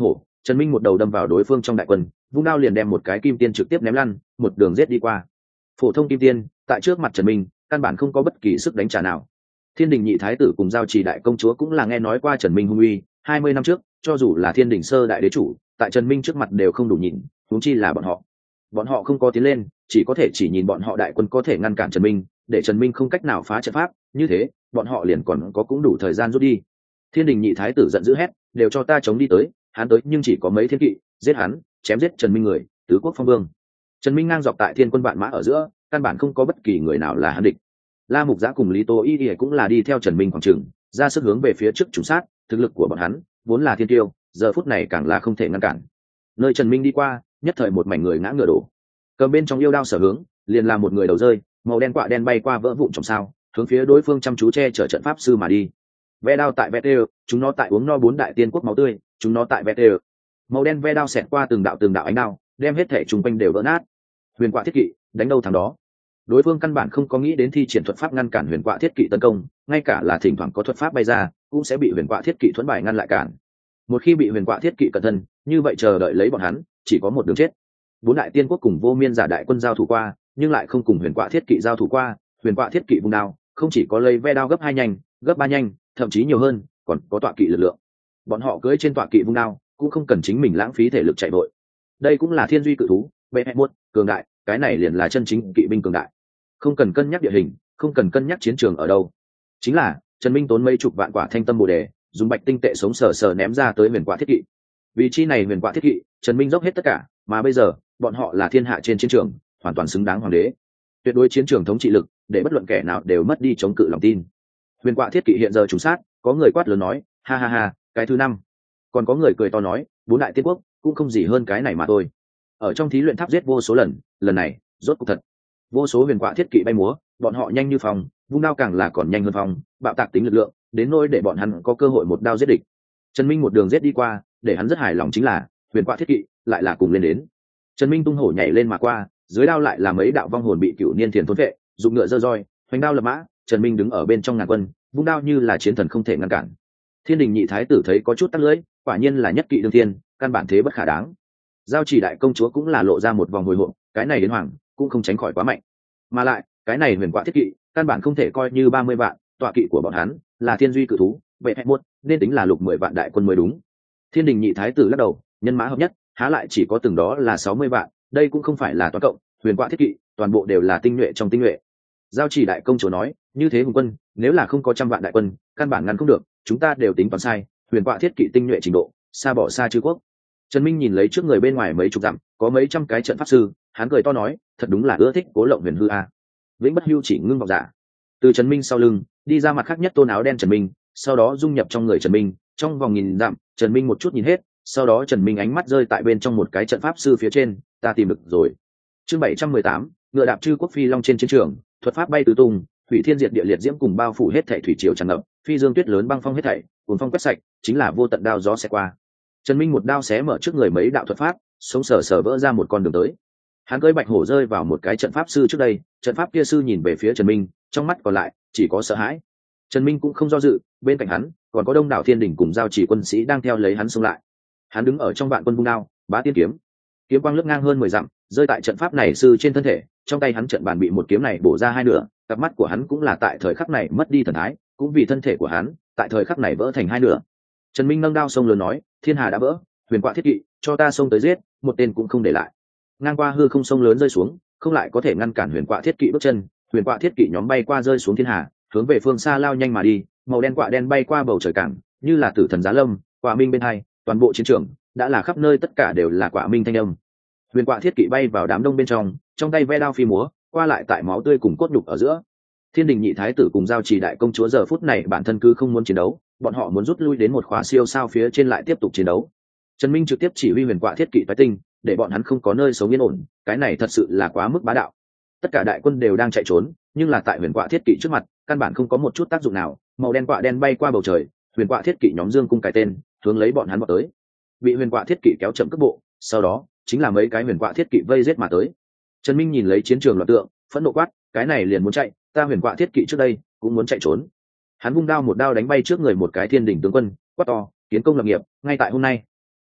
Trần Minh một đầu đâm vào đối phương trong đại quân, vung đao liền đem một cái kim tiên trực tiếp ném lăn, một đường giết đi qua. Phổ thông kim tiên tại trước mặt Trần Minh căn bản không có bất kỳ sức đánh trả nào. Thiên Đình nhị thái tử cùng Giao Trì đại công chúa cũng là nghe nói qua Trần Minh hung uy, 20 năm trước cho dù là Thiên Đình sơ đại đế chủ tại Trần Minh trước mặt đều không đủ nhìn, huống chi là bọn họ không có tiến lên, chỉ có thể chỉ nhìn bọn họ đại quân có thể ngăn cản Trần Minh, để Trần Minh không cách nào phá trận pháp, như thế bọn họ liền còn có cũng đủ thời gian rút đi. Thiên Đình nhị thái tử giận dữ hét, đều cho ta chống đi tới, hắn tới nhưng chỉ có mấy thiên kỵ, giết hắn, chém giết Trần Minh người, tứ quốc phong vương. Trần Minh ngang dọc tại thiên quân vạn mã ở giữa, căn bản không có bất kỳ người nào là hắn địch. La Mục Giã cùng Lý Tô Y cũng là đi theo Trần Minh khoảng trường, ra sức hướng về phía trước trùng sát, thực lực của bọn hắn vốn là thiên tiêu, giờ phút này càng là không thể ngăn cản. Nơi Trần Minh đi qua, nhất thời một mảnh người ngã ngựa đổ. Cầm bên trong yêu đao sở hướng, liền là một người đầu rơi, màu đen quạ đen bay qua vỡ vụn trong sao, hướng phía đối phương chăm chú che chở trận pháp sư mà đi. Ve đao tại vét đều, chúng nó tại uống no 4 đại tiên quốc máu tươi, chúng nó tại vét đều. Màu đen ve đao xẹt qua từng đạo ánh đao, đem hết thể chúng quanh đều vỡ nát. Huyền quạ thiết kỵ, đánh đâu thắng đó. Đối phương căn bản không có nghĩ đến thi triển thuật pháp ngăn cản huyền quạ thiết kỵ tấn công, ngay cả là thỉnh thoảng có thuật pháp bay ra cũng sẽ bị huyền quạ thiết kỵ thuẫn bài ngăn lại cản. Một khi bị huyền quạ thiết kỵ cẩn thân, như vậy chờ đợi lấy bọn hắn chỉ có một đường chết. 4 đại tiên quốc cùng vô miên giả đại quân giao thủ qua, nhưng lại không cùng huyền quạ thiết kỵ giao thủ qua. Huyền quạ thiết kỵ vung đao không chỉ có lấy ve đao gấp 2 nhanh, gấp 3 nhanh, thậm chí nhiều hơn, còn có tọa kỵ lực lượng. Bọn họ cưỡi trên tọa kỵ vung đao cũng không cần chính mình lãng phí thể lực chạy vội. Đây cũng là thiên duy cự thú, Behemoth, cường đại, cái này liền là chân chính kỵ binh cường đại. Không cần cân nhắc địa hình, không cần cân nhắc chiến trường ở đâu, chính là Trần Minh tốn mấy chục vạn quả thanh tâm bồ đề, dùng bạch tinh tệ sống sờ sờ ném ra tới huyền quạ thiết kỵ. Vị trí này huyền quạ thiết kỵ, Trần Minh dốc hết tất cả, mà bây giờ bọn họ là thiên hạ trên chiến trường, hoàn toàn xứng đáng hoàng đế. Tuyệt đối chiến trường thống trị lực, để bất luận kẻ nào đều mất đi chống cự lòng tin. Huyền quạ thiết kỵ hiện giờ trùng sát, có người quát lớn nói, ha ha ha, cái thứ 5. Còn có người cười to nói, 4 đại tiên quốc cũng không gì hơn cái này mà thôi. Ở trong thí luyện tháp giết vô số lần, lần này rốt cuộc thật. Vô số huyền quạ thiết kỵ bay múa, bọn họ nhanh như phong, vung đao càng là còn nhanh hơn phong, bạo tạc tính lực lượng, đến nỗi để bọn hắn có cơ hội một đao giết địch. Trần Minh một đường giết đi qua, để hắn rất hài lòng chính là huyền quạ thiết kỵ lại là cùng lên đến. Trần Minh tung hổ nhảy lên mà qua, dưới đao lại là mấy đạo vong hồn bị cửu niên thiền thôn vệ, dùng ngựa giơ roi, hoành đao lập mã. Trần Minh đứng ở bên trong ngàn quân, vung đao như là chiến thần không thể ngăn cản. Thiên Đình nhị thái tử thấy có chút tắc lưỡi, quả nhiên là nhất kỵ đương thiên, căn bản thế bất khả đáng. Giao Chỉ đại công chúa cũng là lộ ra một vòng hồi hộp, cái này đến hoàng cũng không tránh khỏi quá mạnh, mà lại cái này huyền quạ thiết kỵ căn bản không thể coi như 30 vạn, tọa kỵ của bọn hắn là thiên duy cự thú, vậy hay muốt nên tính là lục 10 vạn đại quân mới đúng. Thiên Đình nhị thái tử lắc đầu, nhân mã hợp nhất há lại chỉ có từng đó là 60 vạn, đây cũng không phải là toán cộng, huyền quạ thiết kỵ toàn bộ đều là tinh nhuệ trong tinh nhuệ. Giao Chỉ đại công chúa nói, như thế hùng quân nếu là không có trăm vạn đại quân căn bản ngăn không được, chúng ta đều tính toán sai, huyền quạ thiết kỵ tinh nhuệ trình độ xa bỏ xa chư quốc. Trần Minh nhìn lấy trước người bên ngoài mấy chục dặm có mấy trăm cái trận pháp sư, hắn cười to nói, thật đúng là ưa thích Cố Lộng Huyền hư a. Vĩnh Bất Hưu chỉ ngưng vọng giả. Từ Trần Minh sau lưng đi ra mặt khác nhất tôn áo đen Trần Minh, sau đó dung nhập trong người Trần Minh, trong vòng nghìn dặm Trần Minh một chút nhìn hết, sau đó Trần Minh ánh mắt rơi tại bên trong một cái trận pháp sư phía trên, ta tìm được rồi. Chương 718, ngựa đạp chư quốc phi long trên chiến trường, thuật pháp bay tứ tung, hủy thiên diệt địa liệt diễm cùng bao phủ hết thảy thủy triều tràn ngập, phi dương tuyết lớn băng phong hết thảy, cuồng phong quét sạch, chính là vô tận đao gió sẽ qua. Trần Minh một đao xé mở trước người mấy đạo thuật pháp, sống sờ sờ vỡ ra một con đường tới. Hắn cưỡi bạch hổ rơi vào một cái trận pháp sư trước đây, trận pháp kia sư nhìn về phía Trần Minh, trong mắt còn lại chỉ có sợ hãi. Trần Minh cũng không do dự, bên cạnh hắn còn có đông đảo Thiên Đình cùng Giao Chỉ quân sĩ đang theo lấy hắn xông lại. Hắn đứng ở trong vạn quân vung đao, bá tiên kiếm, kiếm quang lướt ngang hơn 10 dặm, rơi tại trận pháp này sư trên thân thể, trong tay hắn trận bàn bị một kiếm này bổ ra hai nửa, cặp mắt của hắn cũng là tại thời khắc này mất đi thần thái, cũng vì thân thể của hắn tại thời khắc này vỡ thành hai nửa. Trần Minh nâng đao xông lớn nói, thiên hà đã vỡ, huyền quạ thiết kỵ cho ta xông tới giết, một tên cũng không để lại. Ngang qua hư không sông lớn rơi xuống, không lại có thể ngăn cản huyền quạ thiết kỵ bước chân. Huyền quạ thiết kỵ nhóm bay qua rơi xuống thiên hà, hướng về phương xa lao nhanh mà đi. Màu đen quạ đen bay qua bầu trời cảng, như là tử thần giá lâm. Quạ minh bên hai, toàn bộ chiến trường đã là khắp nơi tất cả đều là quạ minh thanh âm. Huyền quạ thiết kỵ bay vào đám đông bên trong tay ve đao phi múa, qua lại tại máu tươi cùng cốt nhục ở giữa. Thiên Đình nhị thái tử cùng Giao Chỉ đại công chúa giờ phút này bản thân cứ không muốn chiến đấu, bọn họ muốn rút lui đến một khóa siêu sao phía trên lại tiếp tục chiến đấu. Trần Minh trực tiếp chỉ huy huyền quạ thiết kỵ phái tinh, để bọn hắn không có nơi sống yên ổn, cái này thật sự là quá mức bá đạo. Tất cả đại quân đều đang chạy trốn, nhưng là tại huyền quạ thiết kỵ trước mặt, căn bản không có một chút tác dụng nào. Màu đen quạ đen bay qua bầu trời, huyền quạ thiết kỵ nhóm dương cung cái tên, hướng lấy bọn hắn vọt tới. Bị huyền quạ thiết kỵ kéo chậm cước bộ, sau đó chính là mấy cái huyền quạ thiết kỵ vây giết mà tới. Trần Minh nhìn lấy chiến trường loạn tượng, phẫn nộ quát, cái này liền muốn chạy, ta huyền quạ thiết kỵ trước đây cũng muốn chạy trốn. Hắn vung đao một đao đánh bay trước người một cái Thiên Đình tướng quân, quát to, kiến công lập nghiệp, ngay tại hôm nay.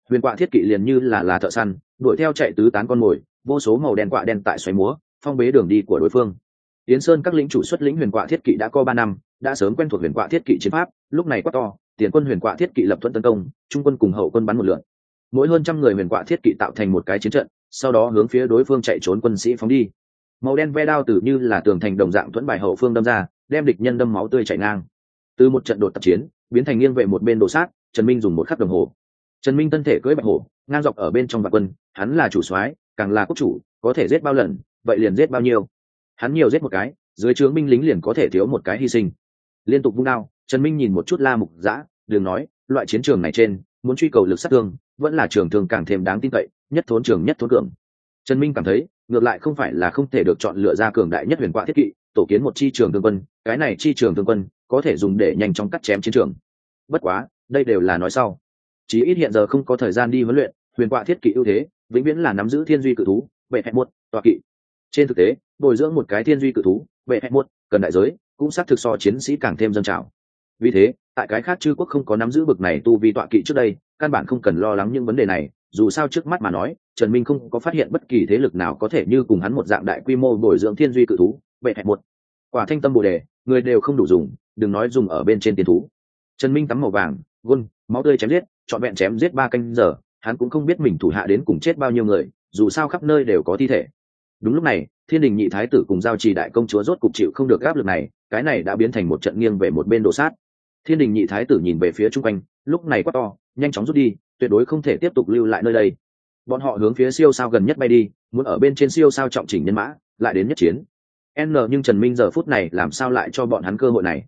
huyền quạ thiết kỵ liền như là thợ săn đuổi theo chạy tứ tán con mồi, vô số màu đen quạ đen tại xoáy múa phong bế đường đi của đối phương. Yến Sơn các lĩnh chủ xuất lĩnh huyền quạ thiết kỵ đã có 3 năm, đã sớm quen thuộc huyền quạ thiết kỵ chiến pháp, lúc này quát to, tiền quân huyền quạ thiết kỵ lập thuận tấn công, trung quân cùng hậu quân bắn một lượt. Mỗi hơn trăm người huyền quạ thiết kỵ tạo thành một cái chiến trận, sau đó hướng phía đối phương chạy trốn quân sĩ phóng đi. Màu đen ve đao từ như là tường thành đồng dạng thuẫn bài hậu phương đâm ra, đem địch nhân đâm máu tươi chảy ngang. Từ một trận đột tập chiến, biến thành nghiêng về một bên đổ sát, Trần Minh dùng một khắc đồng hồ. Trần Minh thân thể cưỡi bạch hổ, ngang dọc ở bên trong vạn quân, hắn là chủ soái, càng là quốc chủ, có thể giết bao lần, vậy liền giết bao nhiêu. Hắn nhiều giết một cái, dưới trướng binh lính liền có thể thiếu một cái hy sinh. Liên tục vung đao, Trần Minh nhìn một chút La Mục Dã, đừng nói, loại chiến trường này trên, muốn truy cầu lực sát thương, vẫn là trường thường càng thêm đáng tin cậy, nhất thốn trường nhất thốn cường. Trần Minh cảm thấy, ngược lại không phải là không thể được chọn lựa ra cường đại nhất huyền quạ thiết kỵ, tổ kiến một chi trường thương quân, cái này chi trường thương quân có thể dùng để nhanh chóng cắt chém chiến trường. Bất quá, đây đều là nói sau. Chí ít hiện giờ không có thời gian đi huấn luyện, huyền quạ thiết kỵ ưu thế, vĩnh viễn là nắm giữ thiên duy cự thú, vệ hẹn muột, tọa kỵ. Trên thực tế, bồi dưỡng một cái thiên duy cự thú, vệ hẹn muột, cần đại giới, cũng xác thực so chiến sĩ càng thêm dâng trào. Vì thế, tại cái khác chư quốc không có nắm giữ bực này tu vi tọa kỵ trước đây, căn bản không cần lo lắng những vấn đề này, dù sao trước mắt mà nói, Trần Minh không có phát hiện bất kỳ thế lực nào có thể như cùng hắn một dạng đại quy mô bồi dưỡng thiên duy cự thú, vệ hẹn muột. Quả thanh tâm bồ đề, người đều không đủ dùng, đừng nói dùng ở bên trên tiền thú. Trần Minh tắm màu vàng, gôn, máu tươi chém giết, trọn vẹn chém giết 3 canh giờ, hắn cũng không biết mình thủ hạ đến cùng chết bao nhiêu người, dù sao khắp nơi đều có thi thể. Đúng lúc này, Thiên Đình nhị thái tử cùng Giao Trì đại công chúa rốt cục chịu không được áp lực này, cái này đã biến thành một trận nghiêng về một bên đổ sát. Thiên Đình nhị thái tử nhìn về phía trung quanh, lúc này quát to, nhanh chóng rút đi, tuyệt đối không thể tiếp tục lưu lại nơi đây. Bọn họ hướng phía siêu sao gần nhất bay đi, muốn ở bên trên siêu sao trọng chỉnh nhân mã, lại đến nhất chiến. Nhưng Trần Minh giờ phút này làm sao lại cho bọn hắn cơ hội này?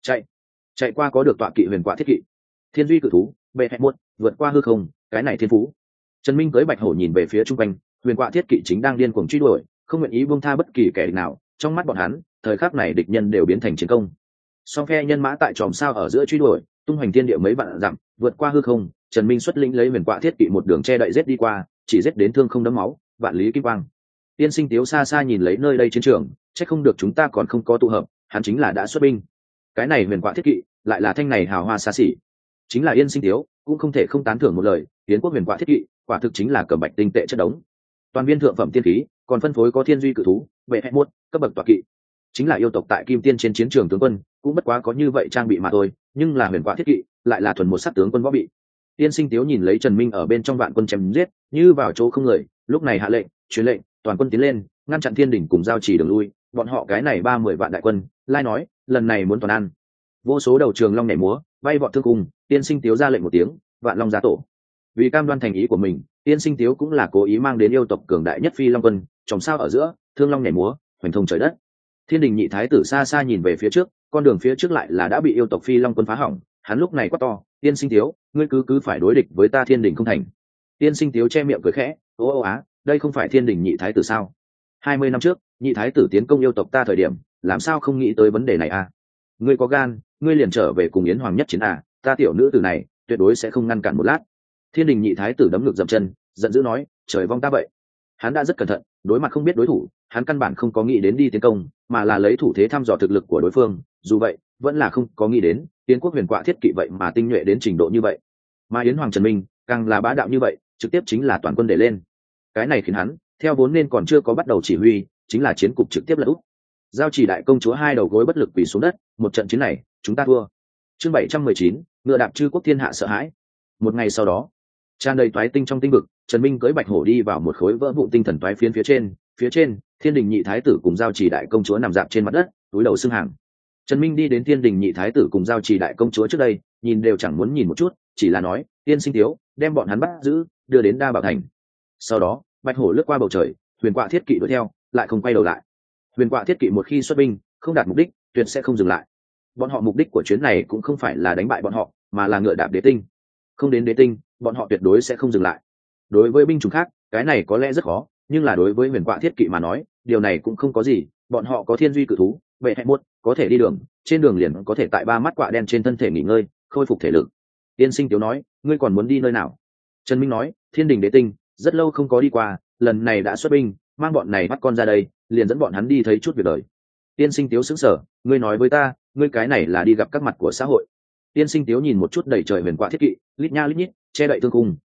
Chạy qua có được tọa kỵ huyền quạ thiết kỵ, thiên duy cự thú, bệ hẹn muột, vượt qua hư không, cái này thiên phú. Trần Minh cưỡi bạch hổ nhìn về phía trung quanh, huyền quạ thiết kỵ chính đang điên cuồng truy đuổi, không nguyện ý buông tha bất kỳ kẻ địch nào. Trong mắt bọn hắn, thời khắc này địch nhân đều biến thành chiến công. Song phe nhân mã tại chòm sao ở giữa truy đuổi, tung hoành thiên địa mấy vạn dặm, vượt qua hư không. Trần Minh xuất lĩnh lấy huyền quạ thiết kỵ một đường che đậy giết đi qua, chỉ giết đến thương không đẫm máu, vạn lý kim quang. Tiên Sinh Tiếu xa xa nhìn lấy nơi đây chiến trường, chắc không được chúng ta còn không có tụ hợp, hắn chính là đã xuất binh. Cái này huyền quạ thiết kỵ, lại là thanh này hào hoa xa xỉ. Chính là Yên Sinh Tiếu, cũng không thể không tán thưởng một lời, Yến quốc huyền quạ thiết kỵ, quả thực chính là cẩm bạch tinh tệ chất đống. Toàn viên thượng phẩm tiên khí, còn phân phối có thiên duy cự thú, vệ hẹn muột, cấp bậc tọa kỵ. Chính là yêu tộc tại Kim Tiên trên chiến trường tướng quân, cũng bất quá có như vậy trang bị mà thôi, nhưng là huyền quạ thiết kỵ, lại là thuần một sắc tướng quân võ bị. Tiên Sinh Tiếu nhìn lấy Trần Minh ở bên trong vạn quân chém giết, như vào chỗ không người, lúc này hạ lệnh, truyền lệnh, toàn quân tiến lên, ngăn chặn Thiên Đỉnh cùng Giao Chỉ đường lui, bọn họ cái này 30 vạn đại quân, lai nói, lần này muốn toàn ăn. Vô số đầu trường long nhảy múa, bay vọt thương cung, Tiên Sinh Tiếu ra lệnh một tiếng, vạn long giá tổ. Vì cam đoan thành ý của mình, Tiên Sinh Tiếu cũng là cố ý mang đến yêu tộc cường đại nhất phi long quân, trồng sao ở giữa, thương long nhảy múa, hoành thông trời đất. Thiên Đình nhị thái tử xa xa nhìn về phía trước, con đường phía trước lại là đã bị yêu tộc phi long quân phá hỏng, hắn lúc này quát to, Tiên Sinh Tiếu, ngươi cứ phải đối địch với ta Thiên Đình không thành. Tiên Sinh Tiếu che miệng cười khẽ, ô á, đây không phải Thiên Đình nhị thái tử sao? 20 năm trước, nhị thái tử tiến công yêu tộc ta thời điểm, làm sao không nghĩ tới vấn đề này à? Ngươi có gan, ngươi liền trở về cùng Yến Hoàng nhất chiến à, ta tiểu nữ tử này, tuyệt đối sẽ không ngăn cản một lát. Thiên Đình nhị thái tử đấm ngực dậm chân, giận dữ nói, trời vong ta vậy. Hắn đã rất cẩn thận, đối mặt không biết đối thủ, hắn căn bản không có nghĩ đến đi tiến công, mà là lấy thủ thế thăm dò thực lực của đối phương, dù vậy, vẫn là không có nghĩ đến, Yến quốc huyền quạ thiết kỵ vậy mà tinh nhuệ đến trình độ như vậy. Mà Yến Hoàng Trần Minh, càng là bá đạo như vậy, trực tiếp chính là toàn quân để lên. Cái này khiến hắn, theo vốn nên còn chưa có bắt đầu chỉ huy, chính là chiến cục trực tiếp lật úp. Giao Chỉ đại công chúa hai đầu gối bất lực quỳ xuống đất, một trận chiến này, chúng ta thua. Chương 719, ngựa đạp chư quốc thiên hạ sợ hãi. Một ngày sau đó, tràn đầy toái tinh trong tinh vực, Trần Minh cưỡi bạch hổ đi vào một khối vỡ vụn tinh thần toái phiến phía trên, Thiên Đình nhị thái tử cùng Giao Chỉ đại công chúa nằm dạp trên mặt đất, túi đầu xưng hàng. Trần Minh đi đến Thiên Đình nhị thái tử cùng Giao Chỉ đại công chúa trước đây, nhìn đều chẳng muốn nhìn một chút, chỉ là nói, Tiên Sinh Tiếu, đem bọn hắn bắt giữ, đưa đến Đa Bảo thành. Sau đó, bạch hổ lướt qua bầu trời, huyền quạ thiết kỵ đuổi theo, lại không quay đầu lại. Huyền quạ thiết kỵ một khi xuất binh, không đạt mục đích, tuyệt sẽ không dừng lại. Bọn họ mục đích của chuyến này cũng không phải là đánh bại bọn họ, mà là ngựa đạp đế tinh. Không đến đế tinh, bọn họ tuyệt đối sẽ không dừng lại. Đối với binh chủng khác, cái này có lẽ rất khó, nhưng là đối với huyền quạ thiết kỵ mà nói, điều này cũng không có gì. Bọn họ có thiên duy cự thú, vệ hẹn muột, có thể đi đường, trên đường liền có thể tại 3 mắt quạ đen trên thân thể nghỉ ngơi, khôi phục thể lực. Tiên Sinh Tiếu nói, ngươi còn muốn đi nơi nào? Trần Minh nói, Thiên Đình đế tinh, rất lâu không có đi qua, lần này đã xuất binh, mang bọn này bắt con ra đây, liền dẫn bọn hắn đi thấy chút việc đời. Tiên Sinh Tiếu sững sờ, ngươi nói với ta, ngươi cái này là đi gặp các mặt của xã hội. Tiên Sinh Tiếu nhìn một chút đầy trời huyền quạ thiết kỵ, lít nha lít nhít, che đậy thương cung,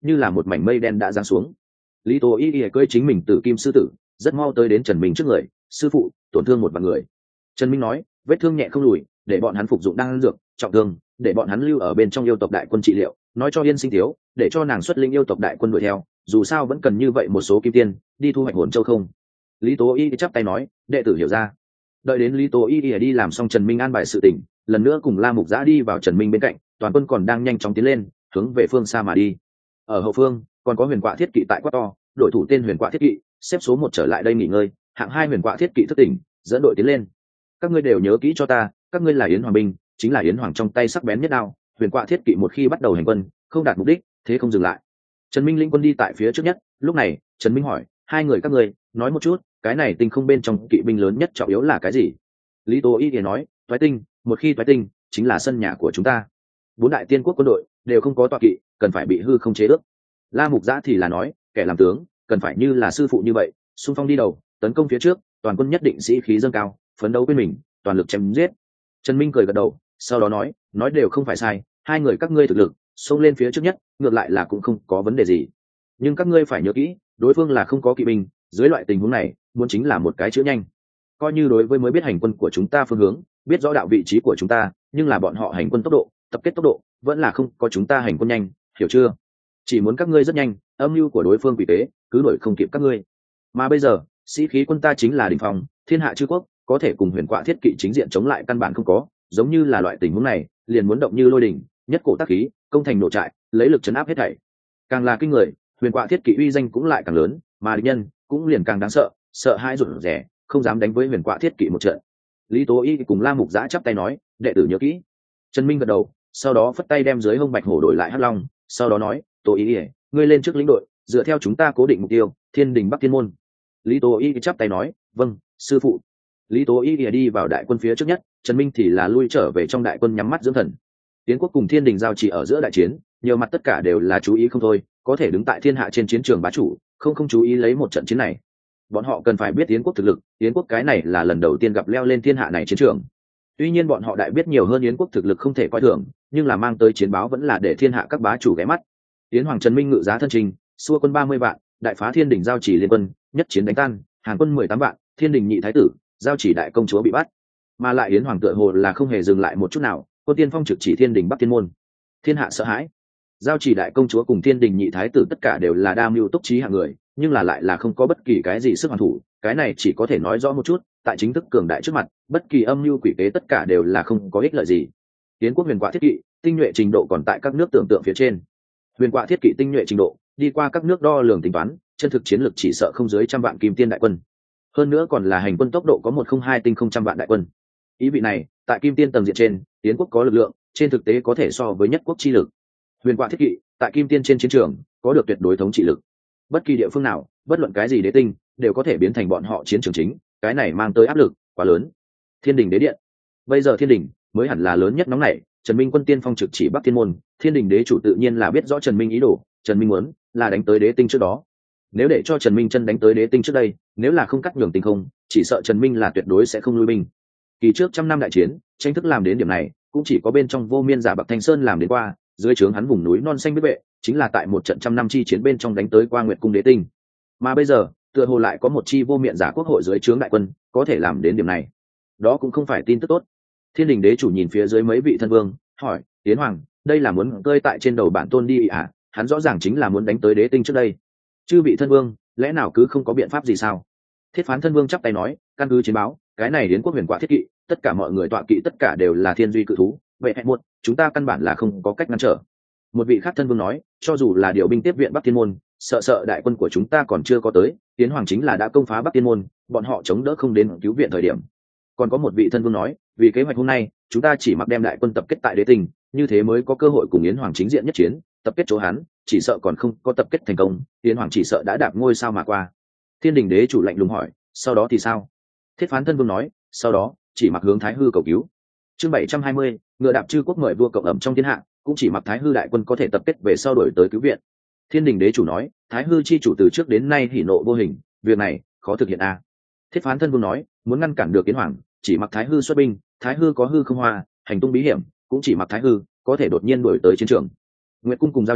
như là một mảnh mây đen đã giáng xuống. Lý Tố Y cưỡi chính mình Tử Kim sư tử, rất mau tới đến Trần Minh trước người. Sư phụ, tổn thương một vạn người. Trần Minh nói, vết thương nhẹ không lùi, để bọn hắn phục dụng đan dược, trọng thương để bọn hắn lưu ở bên trong yêu tộc đại quân trị liệu. Nói cho Yên Sinh thiếu, để cho nàng xuất linh yêu tộc đại quân đuổi theo, dù sao vẫn cần như vậy một số kim tiên đi thu hoạch hồn châu không. Lý Tố Y chắp tay nói, đệ tử hiểu ra. Đợi đến Lý Tố Y đi làm xong Trần Minh an bài sự tình, lần nữa cùng La Mục Giã đi vào Trần Minh bên cạnh, toàn quân còn đang nhanh chóng tiến lên, hướng về phương xa mà đi. Ở hậu phương còn có huyền quạ thiết kỵ tại quát to, đội thủ tên huyền quạ thiết kỵ xếp số 1 trở lại đây nghỉ ngơi, hạng 2 huyền quạ thiết kỵ thức tỉnh, dẫn đội tiến lên. Các ngươi đều nhớ kỹ cho ta, các ngươi là Yến Hoàng binh, chính là Yến Hoàng trong tay sắc bén nhất đao. Huyền quạ thiết kỵ một khi bắt đầu hành quân, không đạt mục đích, thế không dừng lại. Trần Minh lĩnh quân đi tại phía trước nhất. Lúc này Trần Minh hỏi, hai người các ngươi nói một chút, cái này tinh không bên trong kỵ binh lớn nhất trọng yếu là cái gì? Lý Tố Y thì nói, toái tinh, một khi toái tinh chính là sân nhà của chúng ta. 4 đại tiên quốc quân đội đều không có tọa kỵ, cần phải bị hư không chế ước. La Mục Giã thì là nói, kẻ làm tướng cần phải như là sư phụ như vậy, xung phong đi đầu, tấn công phía trước, toàn quân nhất định sĩ khí dâng cao, phấn đấu bên mình, toàn lực chém giết. Trần Minh cười gật đầu, sau đó nói đều không phải sai, hai người các ngươi thực lực xông lên phía trước nhất, ngược lại là cũng không có vấn đề gì. Nhưng các ngươi phải nhớ kỹ, đối phương là không có kỵ binh, dưới loại tình huống này, muốn chính là một cái chữa nhanh. Coi như đối với mới biết hành quân của chúng ta phương hướng, biết rõ đạo vị trí của chúng ta, nhưng là bọn họ hành quân tốc độ, tập kết tốc độ vẫn là không có chúng ta hành quân nhanh, hiểu chưa? Chỉ muốn các ngươi rất nhanh, âm mưu của đối phương quỷ tế cứ đuổi không kịp các ngươi. Mà bây giờ sĩ khí quân ta chính là đỉnh phong, thiên hạ chư quốc có thể cùng huyền quạ thiết kỵ chính diện chống lại căn bản không có, giống như là loại tình huống này liền muốn động như lôi đỉnh, nhất cổ tác khí, công thành nổ trại, lấy lực chấn áp hết thảy. Càng là kinh người, huyền quạ thiết kỵ uy danh cũng lại càng lớn, mà địch nhân cũng liền càng đáng sợ, sợ hãi rụt rè, không dám đánh với huyền quạ thiết kỵ một trận. Lý Tố Y cùng La Mục Giã chắp tay nói, đệ tử nhớ kỹ. Trần Minh gật đầu, sau đó phất tay đem dưới hông bạch hổ đổi lại hắc long, sau đó nói, Tố Y, ngươi lên trước lĩnh đội, dựa theo chúng ta cố định mục tiêu, Thiên Đình Bắc Thiên môn. Lý Tố Y chắp tay nói, vâng, sư phụ. Lý Tố Y đi vào đại quân phía trước nhất, Trần Minh thì là lui trở về trong đại quân nhắm mắt dưỡng thần. Tiến quốc cùng Thiên Đình giao chỉ ở giữa đại chiến, nhiều mặt tất cả đều là chú ý không thôi, có thể đứng tại thiên hạ trên chiến trường bá chủ, không chú ý lấy một trận chiến này. Bọn họ cần phải biết Tiến quốc thực lực, Tiến quốc cái này là lần đầu tiên gặp leo lên thiên hạ này chiến trường. Tuy nhiên bọn họ đại biết nhiều hơn Yến quốc thực lực không thể coi thường, nhưng là mang tới chiến báo vẫn là để thiên hạ các bá chủ ghé mắt. Yến Hoàng Trần Minh ngự giá thân trình, xua quân 30 vạn, đại phá Thiên Đình giao chỉ liên quân, nhất chiến đánh tan Hàn quân 18 vạn, Thiên Đình nhị thái tử, giao chỉ đại công chúa bị bắt. Mà lại Yến Hoàng tựa hồ là không hề dừng lại một chút nào, quân tiên phong trực chỉ Thiên Đình Bắc Thiên môn. Thiên hạ sợ hãi. Giao chỉ đại công chúa cùng Thiên Đình nhị thái tử tất cả đều là đa mưu túc trí hạng người, nhưng là lại là không có bất kỳ cái gì sức hoàn thủ, cái này chỉ có thể nói rõ một chút, tại chính thức cường đại trước mặt, bất kỳ âm mưu quỷ kế tất cả đều là không có ích lợi gì. Yến quốc huyền quạ thiết kỵ tinh nhuệ trình độ còn tại các nước tưởng tượng phía trên. Huyền quạ thiết kỵ tinh nhuệ trình độ đi qua các nước đo lường tính toán, chân thực chiến lược chỉ sợ không dưới 100 vạn kim tiên đại quân. Hơn nữa còn là hành quân tốc độ có 102 tinh không trăm vạn đại quân. Ý vị này, tại kim tiên tầng diện trên, Yến quốc có lực lượng, trên thực tế có thể so với nhất quốc chi lực. Huyền quạ thiết kỵ tại kim tiên trên chiến trường có được tuyệt đối thống trị lực. Bất kỳ địa phương nào, bất luận cái gì đế tinh đều có thể biến thành bọn họ chiến trường chính, cái này mang tới áp lực quá lớn. Thiên Đình đế điện, bây giờ Thiên Đình mới hẳn là lớn nhất nóng này. Trần Minh quân tiên phong trực chỉ Bắc Thiên môn, Thiên Đình đế chủ tự nhiên là biết rõ Trần Minh ý đồ, Trần Minh muốn là đánh tới đế tinh trước đó. Nếu để cho Trần Minh chân đánh tới đế tinh trước đây, nếu là không cắt nhường tinh không, chỉ sợ Trần Minh là tuyệt đối sẽ không lui binh. Kỳ trước 100 năm đại chiến, tranh thức làm đến điểm này, cũng chỉ có bên trong Vô Miên giả Bạc Thanh Sơn làm đến qua, dưới trướng hắn vùng núi non xanh biết vệ, chính là tại một trận 100 năm chi chiến bên trong đánh tới qua Nguyệt cung đế tinh. Mà bây giờ, tựa hồ lại có một chi Vô Miện giả quốc hội dưới trướng đại quân, có thể làm đến điểm này. Đó cũng không phải tin tức tốt. Thiên Đình đế chủ nhìn phía dưới mấy vị thân vương, hỏi, Yến Hoàng, đây là muốn cơi tại trên đầu bản tôn đi à? Hắn rõ ràng chính là muốn đánh tới đế tinh trước đây. Chư vị thân vương, lẽ nào cứ không có biện pháp gì sao? Thiết Phán thân vương chắp tay nói, căn cứ chiến báo, cái này Yến quốc huyền quạ thiết kỵ, tất cả mọi người tọa kỵ tất cả đều là thiên duy cự thú, vậy hẹn một, chúng ta căn bản là không có cách ngăn trở. Một vị khác thân vương nói, cho dù là điều binh tiếp viện Bắc Thiên môn, sợ đại quân của chúng ta còn chưa có tới, Yến Hoàng chính là đã công phá Bắc Thiên môn, bọn họ chống đỡ không đến cứu viện thời điểm. Còn có một vị thân vương nói, vì kế hoạch hôm nay, chúng ta chỉ mặc đem đại quân tập kết tại đế tinh, như thế mới có cơ hội cùng Yến Hoàng chính diện nhất chiến, tập kết chỗ hắn, chỉ sợ còn không có tập kết thành công, Yến Hoàng chỉ sợ đã đạp ngôi sao mà qua. Thiên Đình đế chủ lạnh lùng hỏi, sau đó thì sao? Thiết Phán thân vương nói, sau đó chỉ mặc hướng Thái Hư cầu cứu. Chương 720, ngựa đạp chư quốc mời vua cộng ẩm trong thiên hạ, cũng chỉ mặc Thái Hư đại quân có thể tập kết về sau đổi tới cứu viện. Thiên Đình đế chủ nói, Thái Hư chi chủ từ trước đến nay hỉ nộ vô hình, việc này khó thực hiện a. Thiết Phán thân vương nói, muốn ngăn cản được Yến Hoàng, chỉ mặc Thái Hư xuất binh, Thái Hư có hư không hoa, hành tung bí hiểm, cũng chỉ mặc Thái Hư có thể đột nhiên đổi tới chiến trường. Nguyệt cung cùng giao chỉ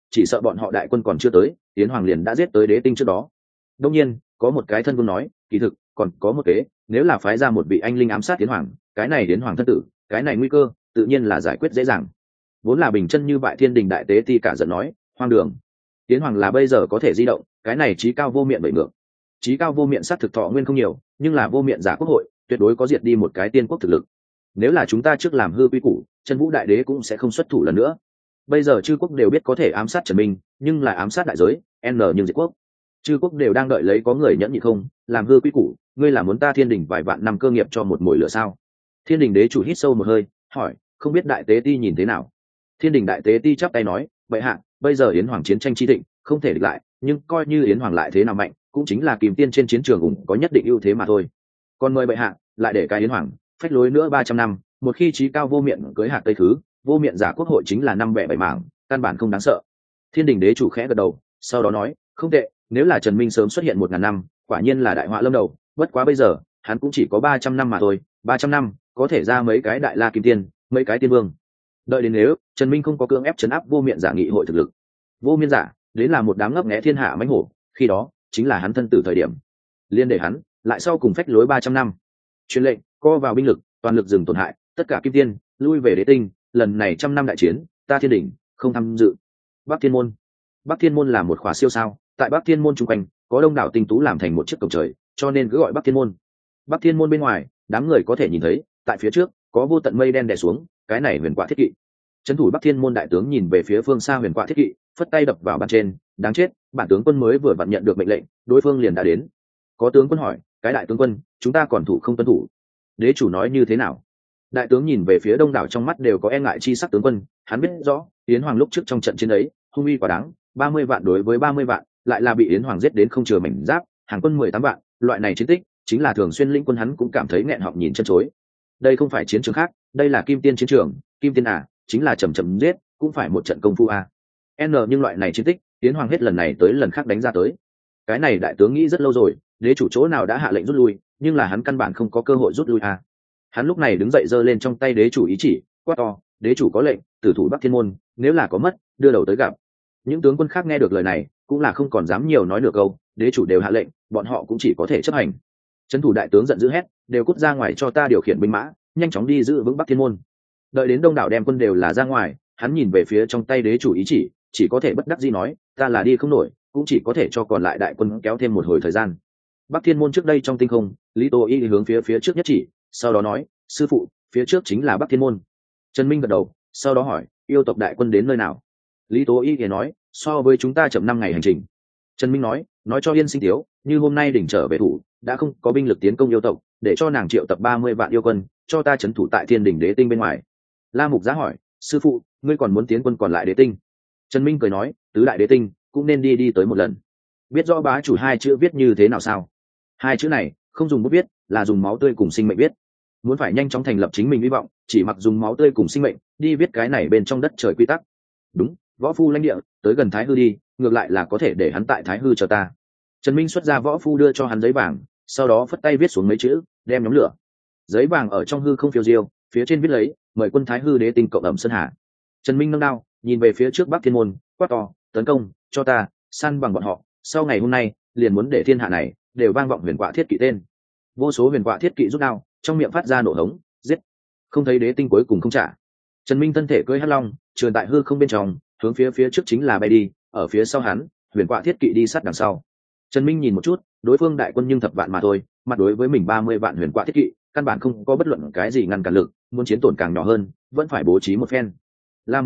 chỉ sợ bọn họ đại quân còn chưa tới, Yến Hoàng liền đã giết tới đế tinh trước đó. Đương nhiên, có một cái thân vương nói, kỳ thực còn có một kế, nếu là phái ra một vị anh linh ám sát Yến Hoàng, cái này Yến Hoàng thân tử, cái này nguy cơ tự nhiên là giải quyết dễ dàng. Vốn là bình chân như bại thiên đình đại tế ti cả giận nói, hoang đường. Yến Hoàng là bây giờ có thể di động, cái này trí cao vô miệng vậy ngược. Trí cao vô miệng sát thực thọ nguyên không nhiều, nhưng là vô miệng giả quốc hội, tuyệt đối có diệt đi một cái tiên quốc thực lực. Nếu là chúng ta trước làm hư quy củ, chân vũ đại đế cũng sẽ không xuất thủ lần nữa. Bây giờ chư quốc đều biết có thể ám sát Trần Minh, nhưng là ám sát đại giới, n nhưng diệt quốc. Chư quốc đều đang đợi lấy có người nhẫn nhị không, làm hư quy củ, ngươi là muốn ta thiên đình vài vạn năm cơ nghiệp cho một mồi lửa sao? Thiên đình đế chủ hít sâu một hơi, hỏi, không biết đại tế ti nhìn thế nào? Thiên đình đại tế ti chắp tay nói, vậy hạ, bây giờ Yến Hoàng chiến tranh chi thịnh, không thể địch lại, nhưng coi như Yến Hoàng lại thế nào mạnh, cũng chính là kìm tiên trên chiến trường ủng có nhất định ưu thế mà thôi. Còn mời bệ hạ lại để cái Yến Hoàng phách lối nữa 300 năm, một khi trí cao vô miệng cưới hạt tây thứ, vô miệng giả quốc hội chính là năm bẻ bảy mảng, căn bản không đáng sợ. Thiên đình đế chủ khẽ gật đầu, sau đó nói, không tệ, nếu là Trần Minh sớm xuất hiện 1000 năm, quả nhiên là đại họa lâm đầu, bất quá bây giờ hắn cũng chỉ có 300 năm mà thôi, 300 năm có thể ra mấy cái đại la kim tiên, mấy cái tiên vương. Đợi đến nếu Trần Minh không có cưỡng ép trấn áp vô miệng giả nghị hội thực lực, vô miệng giả đến là một đám ngấp nghé thiên hạ mãnh hổ, khi đó chính là hắn thân tử thời điểm. Liên để hắn lại sau cùng phách lối 300 năm. Truyền lệnh, co vào binh lực, toàn lực dừng tổn hại, tất cả kim tiên lui về đế tinh, lần này 100 năm đại chiến, ta thiên đỉnh không tham dự. Bắc Thiên môn. Bắc Thiên môn là một khóa siêu sao, tại Bắc Thiên môn chung quanh có đông đảo tinh tú làm thành một chiếc cổng trời, cho nên cứ gọi Bắc Thiên môn. Bắc Thiên môn bên ngoài, đám người có thể nhìn thấy, tại phía trước có vô tận mây đen đè xuống, cái này huyền quạ thiết kỵ. Trấn thủ Bắc Thiên môn đại tướng nhìn về phía phương xa huyền quạ thiết kỵ, phất tay đập vào bàn trên, đáng chết, bản tướng quân mới vừa vặn nhận được mệnh lệnh, đối phương liền đã đến. Có tướng quân hỏi, cái đại tướng quân, chúng ta còn thủ không tuân thủ? Đế chủ nói như thế nào? Đại tướng nhìn về phía đông đảo trong mắt đều có e ngại chi sắc tướng quân, hắn biết rõ, Yến Hoàng lúc trước trong trận chiến ấy, hung uy quá đáng, 30 vạn đối với 30 vạn, lại là bị Yến Hoàng giết đến không chừa mảnh giáp, hàng quân 18 vạn, loại này chiến tích, chính là thường xuyên lĩnh quân hắn cũng cảm thấy nghẹn họng nhìn chân chối. Đây không phải chiến trường khác, đây là kim tiên chiến trường, kim tiên à, chính là chầm chậm giết, cũng phải một trận công phu à. Nhưng loại này chiến tích, Yến Hoàng hết lần này tới lần khác đánh ra tới. Cái này đại tướng nghĩ rất lâu rồi, đế chủ chỗ nào đã hạ lệnh rút lui, nhưng là hắn căn bản không có cơ hội rút lui à. Hắn lúc này đứng dậy giơ lên trong tay đế chủ ý chỉ, quát to, đế chủ có lệnh, tử thủ Bắc Thiên môn, nếu là có mất, đưa đầu tới gặp. Những tướng quân khác nghe được lời này, cũng là không còn dám nhiều nói được câu, đế chủ đều hạ lệnh, bọn họ cũng chỉ có thể chấp hành. Trấn thủ đại tướng giận dữ hét, đều cút ra ngoài cho ta điều khiển binh mã, nhanh chóng đi giữ vững Bắc Thiên môn. Đợi đến đông đảo đem quân đều là ra ngoài, hắn nhìn về phía trong tay đế chủ ý chỉ có thể bất đắc dĩ nói, ta là đi không nổi, cũng chỉ có thể cho còn lại đại quân kéo thêm một hồi thời gian. Bắc Thiên môn trước đây trong tinh không, Lý Tô Y hướng phía trước nhất chỉ, sau đó nói, sư phụ, phía trước chính là Bắc Thiên môn. Trần Minh gật đầu, sau đó hỏi, yêu tộc đại quân đến nơi nào? Lý Tố Y thì nói, so với chúng ta chậm 5 ngày hành trình. Trần Minh nói cho Yên Sinh Tiếu, như hôm nay đỉnh trở về thủ, đã không có binh lực tiến công yêu tộc, để cho nàng triệu tập 30 vạn yêu quân, cho ta trấn thủ tại Thiên Đỉnh Đế Tinh bên ngoài. La Mục Giá hỏi, sư phụ, ngươi còn muốn tiến quân còn lại Đế Tinh? Trần Minh cười nói, tứ đại Đế Tinh cũng nên đi tới một lần. Biết rõ bá chủ 2 chữ viết như thế nào sao? 2 chữ này không dùng bút viết, là dùng máu tươi cùng sinh mệnh viết. Muốn phải nhanh chóng thành lập chính mình hy vọng, chỉ mặc dùng máu tươi cùng sinh mệnh đi viết cái này bên trong đất trời quy tắc. Đúng, võ phu lãnh địa, tới gần Thái Hư đi, ngược lại là có thể để hắn tại Thái Hư chờ ta. Trần Minh xuất ra võ phu đưa cho hắn giấy vàng, sau đó phất tay viết xuống mấy chữ, đem nhóm lửa. Giấy vàng ở trong hư không phiêu diêu, phía trên viết lấy, mời quân Thái Hư Đế Tinh cộng ẩm sơn hà. Trần Minh nâng đao, nhìn về phía trước Bắc Thiên môn, quát to, tấn công, cho ta, săn bằng bọn họ, sau ngày hôm nay, liền muốn để thiên hạ này đều vang vọng huyền quạ thiết kỵ tên. Vô số huyền quạ thiết kỵ rút đao, trong miệng phát ra nổ hống, giết. Không thấy Đế Tinh cuối cùng không trả. Trần Minh thân thể cưỡi hắc long, trườn tại hư không bên trong, hướng phía trước chính là bay đi, ở phía sau hắn, huyền quạ thiết kỵ đi sát đằng sau. Trần Minh nhìn một chút, đối phương đại quân nhưng thập vạn mà thôi, mặt đối với mình 30 vạn huyền quạ thiết kỵ, căn bản không có bất luận cái gì ngăn cản lực, muốn chiến tổn càng nhỏ hơn, vẫn phải bố trí một phen. La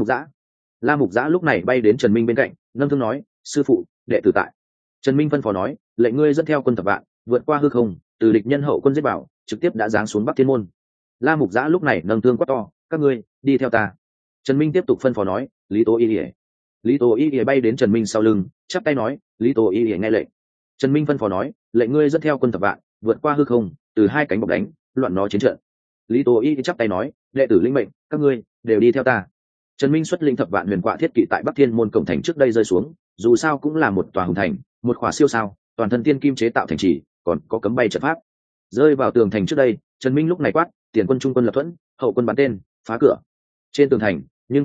Mục Giã lúc này bay đến Trần Minh bên cạnh, nâng thương nói, sư phụ, đệ tử tại. Trần Minh phân phó nói, lệnh ngươi dẫn theo quân thập vạn, vượt qua hư không, từ địch nhân hậu quân giết bảo, trực tiếp đã giáng xuống Bắc Thiên môn. La Mục Giã lúc này nâng thương quát to, các ngươi đi theo ta. Trần Minh tiếp tục phân phó nói, Lý Tố Y bay đến Trần Minh sau lưng, chắp tay nói, Lý Tố Y nghe lệnh. Trần Minh phân phó nói, lệnh ngươi dẫn theo quân thập vạn, vượt qua hư không, từ 2 cánh bọc đánh, loạn nó chiến trận. Lý Tố Y chắp tay nói, đệ tử linh mệnh, các ngươi đều đi theo ta. Trần Minh xuất linh thập vạn huyền quạ thiết kỵ tại Bắc Thiên môn cổng thành trước đây rơi xuống, dù sao cũng là một tòa hùng thành, một khỏa siêu sao, toàn thân tiên kim chế tạo thành trì, còn có cấm bay trận pháp. Rơi vào tường thành trước đây, Trần Minh lúc này quát, tiền quân trung quân lập thuẫn, hậu quân bắn tên, phá cửa. Trên tường thành, nhưng thoáng chốc,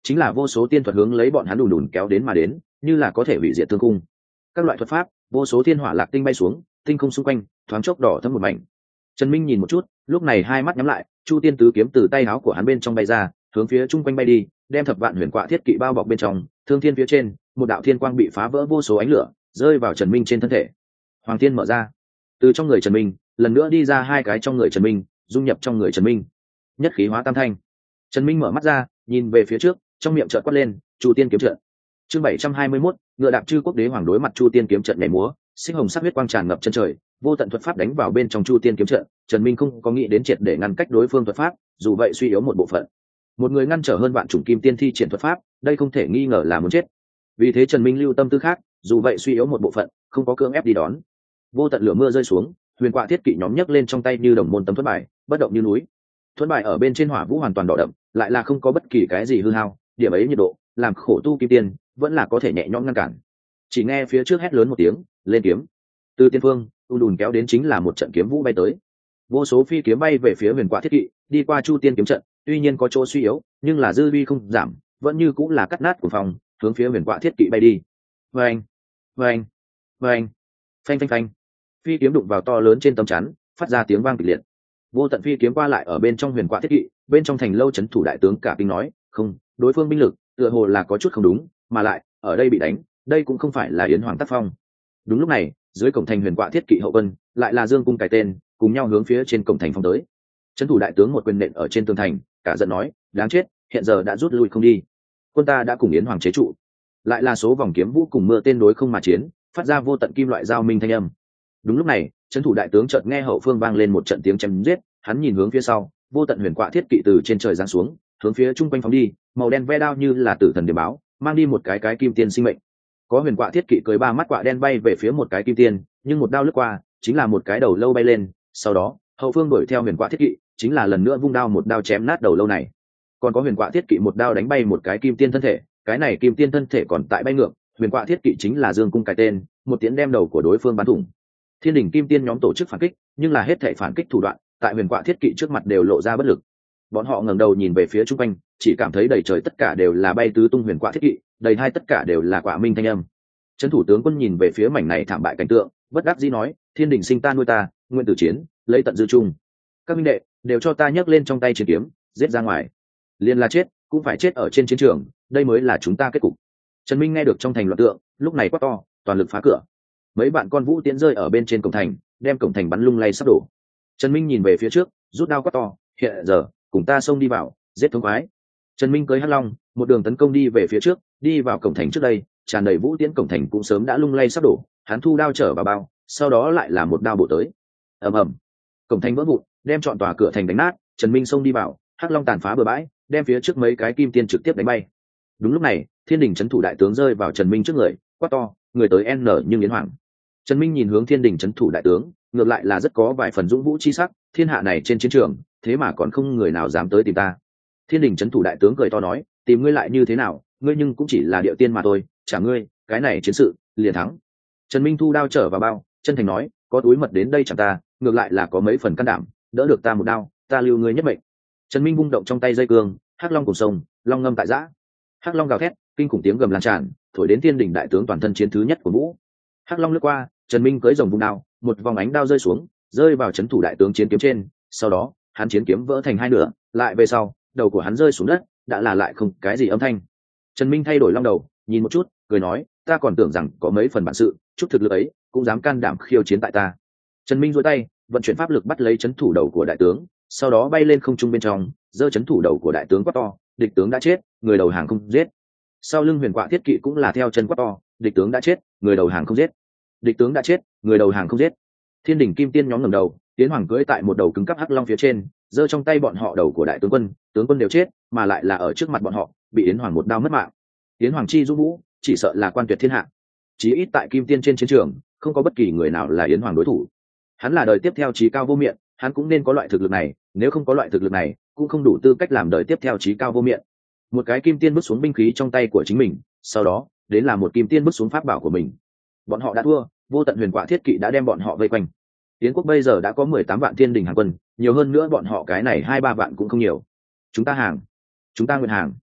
chính là vô số tiên thuật hướng lấy bọn hắn đùn đùn kéo đến mà đến, như là có thể hủy diệt thương cung. Các loại thuật pháp, vô số thiên hỏa lạc tinh bay xuống, tinh không xung quanh thoáng chốc đỏ thẫm một mảnh. Trần Minh nhìn một chút, lúc này hai mắt nhắm lại, Chu Tiên tứ kiếm từ tay áo của hắn bên trong bay ra, hướng phía chung quanh bay đi, đem thập vạn huyền quạ thiết kỵ bao bọc bên trong. Thương thiên phía trên, một đạo thiên quang bị phá vỡ, vô số ánh lửa rơi vào Trần Minh trên thân thể. Hoàng thiên mở ra, từ trong người Trần Minh lần nữa đi ra hai cái trong người Trần Minh, dung nhập trong người Trần Minh, nhất khí hóa tam thanh. Trần Minh mở mắt ra, nhìn về phía trước, trong miệng chợt quát lên, Chu Tiên kiếm trận. Chương 721, ngựa đạp chư quốc đế hoàng đối mặt Chu Tiên kiếm trận nhảy múa, sinh hồng sắc huyết quang tràn ngập chân trời, vô tận thuật pháp đánh vào bên trong Chu Tiên kiếm trận. Trần Minh không có nghĩ đến triệt để ngăn cách đối phương thuật pháp, dù vậy suy yếu một bộ phận. Một người ngăn trở hơn vạn chủng kim tiên thi triển thuật pháp, đây không thể nghi ngờ là muốn chết. Vì thế Trần Minh lưu tâm tư khác, dù vậy suy yếu một bộ phận, không có cưỡng ép đi đón. Vô tận lửa mưa rơi xuống, huyền quạ thiết kỵ nhóm nhấc lên trong tay như đồng môn tấm thuẫn bài, bất động như núi. Thuẫn bài ở bên trên hỏa vũ hoàn toàn đỏ đậm, lại là không có bất kỳ cái gì hư hao, điểm ấy nhiệt độ, làm khổ tu kim tiên vẫn là có thể nhẹ nhõm ngăn cản. Chỉ nghe phía trước hét lớn một tiếng, lên kiếm. Từ tiên phương, đùn kéo đến chính là một trận kiếm vũ bay tới. Vô số phi kiếm bay về phía huyền quạ thiết kỵ, đi qua Chu Tiên kiếm trận, tuy nhiên có chỗ suy yếu, nhưng là dư uy không giảm, vẫn như cũng là cắt nát của phòng, hướng phía huyền quạ thiết kỵ bay đi. Vâng, vâng, vâng, phanh phanh phanh. Phi kiếm đụng vào to lớn trên tấm chắn, phát ra tiếng vang kịch liệt. Vô tận phi kiếm qua lại ở bên trong huyền quạ thiết kỵ, bên trong thành lâu trấn thủ đại tướng cả kinh nói, không, đối phương binh lực tựa hồ là có chút không đúng, mà lại ở đây bị đánh, đây cũng không phải là yến hoàng tác phong. Đúng lúc này, dưới cổng thành huyền quạ thiết kỵ hậu quân lại là Dương cung cài tên, cùng nhau hướng phía trên cổng thành phong tới. Trấn thủ đại tướng một quyền nện ở trên tường thành, cả giận nói, đáng chết, hiện giờ đã rút lui không đi, quân ta đã cùng yến hoàng chế trụ. Lại là số vòng kiếm vũ cùng mưa tên đối không mà chiến, phát ra vô tận kim loại giao minh thanh âm. Đúng lúc này, trấn thủ đại tướng chợt nghe hậu phương vang lên một trận tiếng chém giết, hắn nhìn hướng phía sau, vô tận huyền quạ thiết kỵ từ trên trời giáng xuống, hướng phía trung quanh phóng đi, màu đen ve đao như là tử thần điểm báo, mang đi một cái kim tiên sinh mệnh. Có huyền quạ thiết kỵ cưỡi ba mắt quạ đen bay về phía một cái kim tiên, nhưng một đao lướt qua, chính là một cái đầu lâu bay lên, sau đó, hậu phương đuổi theo huyền quạ thiết kỵ, chính là lần nữa vung đao một đao chém nát đầu lâu này. Còn có huyền quạ thiết kỵ một đao đánh bay một cái kim tiên thân thể, cái này kim tiên thân thể còn tại bay ngược, huyền quạ thiết kỵ chính là Dương cung cài tên, một tiễn đem đầu của đối phương bắn thủng. Thiên đỉnh kim tiên nhóm tổ chức phản kích, nhưng là hết thảy phản kích thủ đoạn, tại huyền quạ thiết kỵ trước mặt đều lộ ra bất lực. Bọn họ ngẩng đầu nhìn về phía trung quanh, chỉ cảm thấy đầy trời tất cả đều là bay tứ tung huyền quạ thiết kỵ, đầy hai tất cả đều là quạ minh thanh âm. Trấn thủ tướng quân nhìn về phía mảnh này thảm bại cảnh tượng, bất đắc dĩ nói, thiên đình sinh ta nuôi ta, nguyện tử chiến, lấy tận dư chung. Các minh đệ đều cho ta nhấc lên trong tay chiến kiếm, giết ra ngoài. Liên là chết, cũng phải chết ở trên chiến trường, đây mới là chúng ta kết cục. Trần Minh nghe được trong thành loạn tượng, lúc này quát to, toàn lực phá cửa. Mấy bạn con vũ tiễn rơi ở bên trên cổng thành, đem cổng thành bắn lung lay sắp đổ. Trần Minh nhìn về phía trước, rút đao quát to, hiện giờ cùng ta xông đi vào, giết thống khoái. Trần Minh cưỡi hắc long, một đường tấn công đi về phía trước, đi vào cổng thành trước đây, tràn đầy vũ tiễn cổng thành cũng sớm đã lung lay sắp đổ. Hắn thu đao trở vào bao, sau đó lại là một đao bổ tới. Ầm ầm, cổng thành vỡ vụn, đem trọn tòa cửa thành đánh nát. Trần Minh xông đi vào, hắc long tàn phá bừa bãi, đem phía trước mấy cái kim tiên trực tiếp đánh bay. Đúng lúc này, thiên đình trấn thủ đại tướng rơi vào Trần Minh trước người, quát to, người tới n nhưng yến hoàng. Trần Minh nhìn hướng thiên đình trấn thủ đại tướng, ngược lại là rất có vài phần dũng vũ chi sắc, thiên hạ này trên chiến trường, thế mà còn không người nào dám tới tìm ta. Thiên đình trấn thủ đại tướng cười to nói, tìm ngươi lại như thế nào, ngươi nhưng cũng chỉ là điệu tiên mà thôi, chả ngươi, cái này chiến sự liền thắng. Trần Minh thu đao trở vào bao, chân thành nói, có túi mật đến đây chẳng ta, ngược lại là có mấy phần can đảm, đỡ được ta một đao, ta lưu ngươi nhất mệnh. Trần Minh vung động trong tay dây cương, hắc long cùng sông, long ngâm tại giã. Hắc long gào thét, kinh khủng tiếng gầm lan tràn, thổi đến thiên đình đại tướng toàn thân chiến thứ nhất của vũ. Hắc long lướt qua, Trần Minh cưỡi rồng vung đao, một vòng ánh đao rơi xuống, rơi vào trấn thủ đại tướng chiến kiếm trên, sau đó, hắn chiến kiếm vỡ thành hai nửa, lại về sau, đầu của hắn rơi xuống đất, đã là lại không cái gì âm thanh. Trần Minh thay đổi long đầu, nhìn một chút, cười nói, ta còn tưởng rằng có mấy phần bản sự, chút thực lực ấy, cũng dám can đảm khiêu chiến tại ta. Trần Minh duỗi tay, vận chuyển pháp lực bắt lấy trấn thủ đầu của đại tướng, sau đó bay lên không trung bên trong, giơ trấn thủ đầu của đại tướng quát to, địch tướng đã chết, người đầu hàng không giết. Sau lưng huyền quạ thiết kỵ cũng là theo chân quát to, địch tướng đã chết, người đầu hàng không giết. Địch tướng đã chết, người đầu hàng không giết. Thiên đỉnh kim tiên nhóm ngẩng đầu, tiến hoàng cưỡi tại một đầu cứng cắp hắc long phía trên, giơ trong tay bọn họ đầu của đại tướng quân đều chết, mà lại là ở trước mặt bọn họ, bị yến hoàng một đao mất mạng. Yến hoàng chi dũng vũ, chỉ sợ là quan tuyệt thiên hạ. Chí ít tại kim tiên trên chiến trường, không có bất kỳ người nào là yến hoàng đối thủ. Hắn là đời tiếp theo chí cao vô miện, hắn cũng nên có loại thực lực này, nếu không có loại thực lực này, cũng không đủ tư cách làm đời tiếp theo chí cao vô miện. Một cái kim tiên bước xuống binh khí trong tay của chính mình, sau đó đến là một kim tiên bước xuống pháp bảo của mình. Bọn họ đã thua, vô tận huyền quạ thiết kỵ đã đem bọn họ vây quanh. Yến quốc bây giờ đã có 18 vạn thiên đình hàng quân, nhiều hơn nữa bọn họ cái này 2-3 vạn cũng không nhiều. Chúng ta hàng, chúng ta nguyện hàng.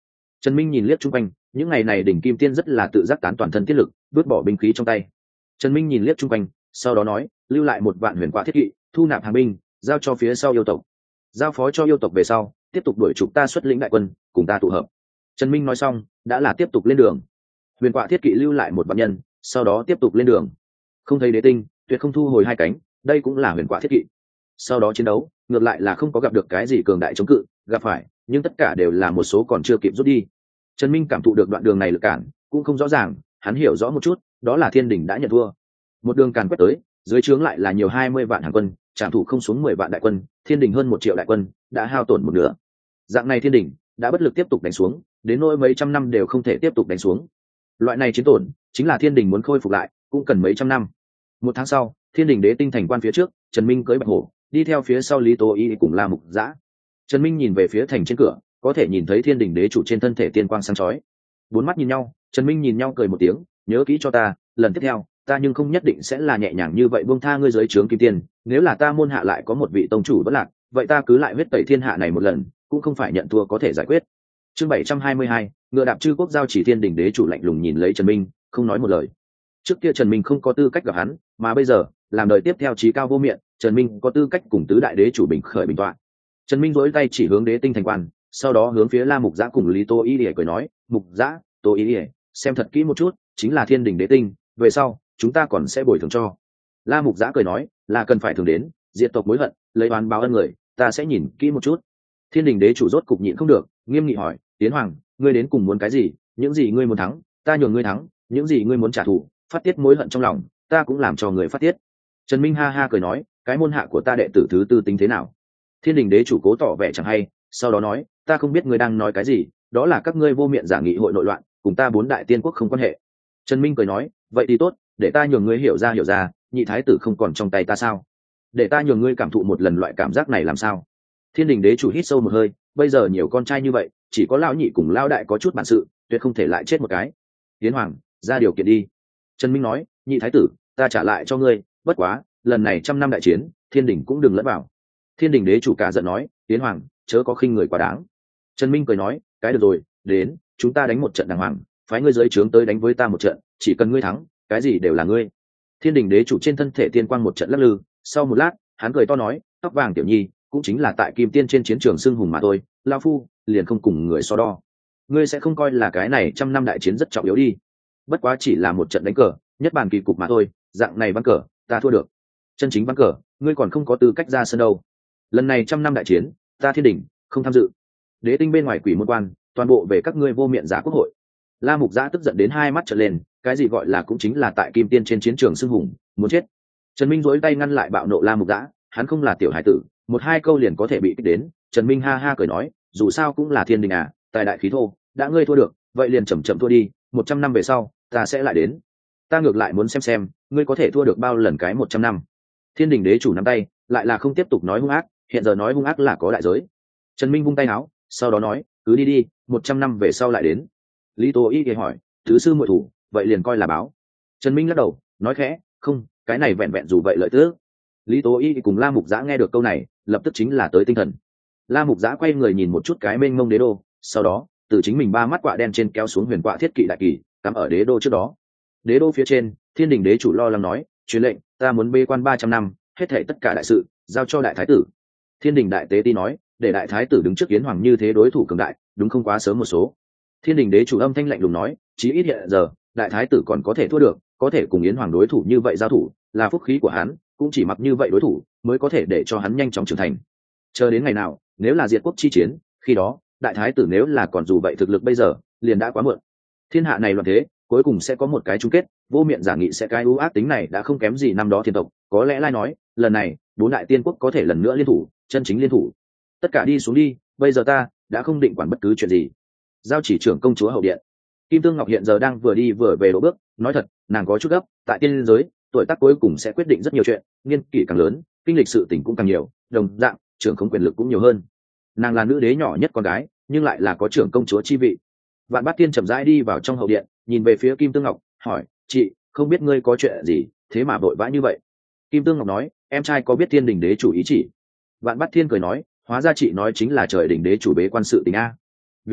Trần Minh nhìn liếc chung quanh, những ngày này đỉnh kim tiên rất là tự giác tán toàn thân tiết lực, vứt bỏ binh khí trong tay. Trần Minh nhìn liếc chung quanh, sau đó nói, lưu lại 1 vạn huyền quạ thiết kỵ, thu nạp hàng binh, giao cho phía sau yêu tộc. Giao phó cho yêu tộc về sau, tiếp tục đuổi trục ta xuất lĩnh đại quân, cùng ta tụ hợp. Trần Minh nói xong, đã là tiếp tục lên đường. Huyền quạ thiết kỵ lưu lại 1 vạn nhân, sau đó tiếp tục lên đường. Không thấy đế tinh, tuyệt không thu hồi 2 cánh, đây cũng là huyền quạ thiết kỵ. Sau đó chiến đấu, ngược lại là không có gặp được cái gì cường đại chống cự, gặp phải, nhưng tất cả đều là một số còn chưa kịp rút đi. Trần Minh cảm thụ được đoạn đường này lực cản, cũng không rõ ràng, hắn hiểu rõ một chút, đó là Thiên Đình đã nhận thua. Một đường càn quét tới, dưới trướng lại là nhiều 20 vạn hàng quân, trảm thủ không xuống 10 vạn đại quân, Thiên Đình hơn 1 triệu đại quân, đã hao tổn một nửa. Dạng này Thiên Đình đã bất lực tiếp tục đánh xuống, đến nỗi mấy trăm năm đều không thể tiếp tục đánh xuống. Loại này chiến tổn, chính là Thiên Đình muốn khôi phục lại, cũng cần mấy trăm năm. 1 tháng sau, Thiên Đình đế tinh thành quan phía trước, Trần Minh cưỡi bạch hổ, đi theo phía sau Lý Tố Y cùng La Mục Dã. Trần Minh nhìn về phía thành trên cửa, có thể nhìn thấy Thiên Đình đế chủ trên thân thể tiên quang sáng chói. 4 mắt nhìn nhau, Trần Minh nhìn nhau cười một tiếng, nhớ kỹ cho ta, lần tiếp theo, ta nhưng không nhất định sẽ là nhẹ nhàng như vậy buông tha ngươi dưới trướng kim tiên, nếu là ta môn hạ lại có một vị tông chủ vẫn lạc, vậy ta cứ lại huyết tẩy thiên hạ này một lần, cũng không phải nhận thua có thể giải quyết. Chương 722, ngựa đạp chư quốc giao chỉ. Thiên Đình đế chủ lạnh lùng nhìn lấy Trần Minh, không nói một lời. Trước kia Trần Minh không có tư cách gặp hắn, mà bây giờ, làm đời tiếp theo chí cao vô miện, Trần Minh có tư cách cùng tứ đại đế chủ bình khởi bình tọa. Trần Minh duỗi tay chỉ hướng đế tinh thành quan, sau đó hướng phía La Mục Dã cùng Lý Tô Y Lìa cười nói, Mục Dã, Tô Y Lìa, xem thật kỹ một chút, chính là Thiên Đình đế tinh, về sau chúng ta còn sẽ bồi thường cho. La Mục Dã cười nói, là cần phải thường đến, diệt tộc mối hận, lấy oán báo ân người, ta sẽ nhìn kỹ một chút. Thiên Đình đế chủ rốt cục nhịn không được, nghiêm nghị hỏi, Tiến Hoàng, ngươi đến cùng muốn cái gì? Những gì ngươi muốn thắng, ta nhường ngươi thắng, những gì ngươi muốn trả thù, phát tiết mối hận trong lòng, ta cũng làm cho người phát tiết. Trần Minh ha ha cười nói, cái môn hạ của ta đệ tử thứ tư tính thế nào? Thiên Đình đế chủ cố tỏ vẻ chẳng hay, sau đó nói, ta không biết ngươi đang nói cái gì, đó là các ngươi vô miệng giả nghị hội nội loạn, cùng ta 4 đại tiên quốc không quan hệ. Trần Minh cười nói, vậy thì tốt, để ta nhường ngươi hiểu ra, nhị thái tử không còn trong tay ta sao? Để ta nhường ngươi cảm thụ một lần loại cảm giác này làm sao? Thiên Đình đế chủ hít sâu một hơi, bây giờ nhiều con trai như vậy, chỉ có lão nhị cùng lão đại có chút bản sự, tuyệt không thể lại chết một cái. Tiến Hoàng, ra điều kiện đi. Trần Minh nói, nhị thái tử, ta trả lại cho ngươi, bất quá, lần này 100 năm đại chiến, Thiên Đình cũng đừng lẫn vào. Thiên Đình đế chủ cả giận nói, Tiến Hoàng, chớ có khinh người quá đáng. Trần Minh cười nói, cái được rồi, đến, chúng ta đánh một trận đàng hoàng, phái ngươi dưới trướng tới đánh với ta một trận, chỉ cần ngươi thắng, cái gì đều là ngươi. Thiên Đình đế chủ trên thân thể tiên quang một trận lắc lư, sau một lát, hắn cười to nói, tóc vàng tiểu nhi, cũng chính là tại Kim Tiên trên chiến trường xưng hùng mà thôi, lão phu liền không cùng người so đo. Ngươi sẽ không coi là cái này 100 năm đại chiến rất trọng yếu đi. Bất quá chỉ là một trận đánh cờ, nhất bàn kỳ cục mà thôi, dạng này ván cờ, ta thua được. Chân chính ván cờ, ngươi còn không có tư cách ra sân đâu. Lần này 100 năm đại chiến, ta Thiên Đình không tham dự. Đế tinh bên ngoài quỷ môn quan, toàn bộ về các ngươi vô miệng giả quốc hội. La Mục Dã tức giận đến 2 mắt trợn lên, cái gì gọi là cũng chính là tại Kim Tiên trên chiến trường xưng hùng, muốn chết. Trần Minh duỗi tay ngăn lại bạo nộ La Mục Dã, hắn không là tiểu hải tử, 1-2 câu liền có thể bị kích đến. Trần Minh ha ha cười nói, dù sao cũng là Thiên Đình à, tài đại khí thô, đã ngươi thua được, vậy liền chậm chậm thua đi, 100 năm về sau, ta sẽ lại đến. Ta ngược lại muốn xem, ngươi có thể thua được bao lần cái 100 năm. Thiên Đình đế chủ nắm tay, lại là không tiếp tục nói hung ác, hiện giờ nói hung ác là có đại giới. Trần Minh vung tay áo, sau đó nói, cứ đi đi, 100 năm về sau lại đến. Lý Tố Y hỏi, thứ sư muội thủ, vậy liền coi là báo. Trần Minh lắc đầu, nói khẽ, không, cái này vẹn vẹn dù vậy lợi tước. Lý Tố Y cùng La Mục Dã nghe được câu này, lập tức chính là tới tinh thần. La Mục Dã quay người nhìn một chút cái mênh mông đế đô, sau đó từ chính mình 3 mắt quạ đen trên kéo xuống huyền quạ thiết kỵ đại kỳ, cắm ở đế đô trước đó. Đế đô phía trên, Thiên Đình đế chủ lo lắng nói, truyền lệnh, ta muốn bê quan 300 năm, hết thảy tất cả đại sự giao cho đại thái tử. Thiên Đình đại tế ti nói, để đại thái tử đứng trước Yến Hoàng như thế đối thủ cường đại, đúng không quá sớm một số. Thiên Đình đế chủ âm thanh lạnh lùng nói, chí ít hiện giờ, đại thái tử còn có thể thua được, có thể cùng Yến Hoàng đối thủ như vậy giao thủ, là phúc khí của hắn, cũng chỉ mặc như vậy đối thủ mới có thể để cho hắn nhanh chóng trưởng thành. Chờ đến ngày nào, nếu là diệt quốc chi chiến, khi đó, đại thái tử nếu là còn dù vậy thực lực bây giờ, liền đã quá muộn. Thiên hạ này loạn thế, cuối cùng sẽ có một cái chung kết, vô miệng giả nghị sẽ cái ưu ác tính này đã không kém gì năm đó thiên tộc, có lẽ lai nói, lần này, 4 đại tiên quốc có thể lần nữa liên thủ, chân chính liên thủ. Tất cả đi xuống đi, bây giờ ta đã không định quản bất cứ chuyện gì. Giao chỉ trưởng công chúa hậu điện. Kim Tương Ngọc hiện giờ đang vừa đi vừa về đỗ bước, nói thật, nàng có chút gấp, tại tiên giới, tuổi tác cuối cùng sẽ quyết định rất nhiều chuyện, niên kỷ càng lớn, kinh lịch sự tình cũng càng nhiều, đồng dạng, trưởng không quyền lực cũng nhiều hơn. Nàng là nữ đế nhỏ nhất con gái, nhưng lại là có trưởng công chúa chi vị. Vạn Bát Tiên chậm rãi đi vào trong hậu điện, nhìn về phía Kim Tương Ngọc, hỏi, chị, không biết ngươi có chuyện gì, thế mà vội vã như vậy? Kim Tương Ngọc nói, em trai có biết Thiên Đình đế chủ ý chỉ? Vạn Bát Thiên cười nói, hóa ra chị nói chính là trời đỉnh đế chủ bế quan sự tình a. Việc này,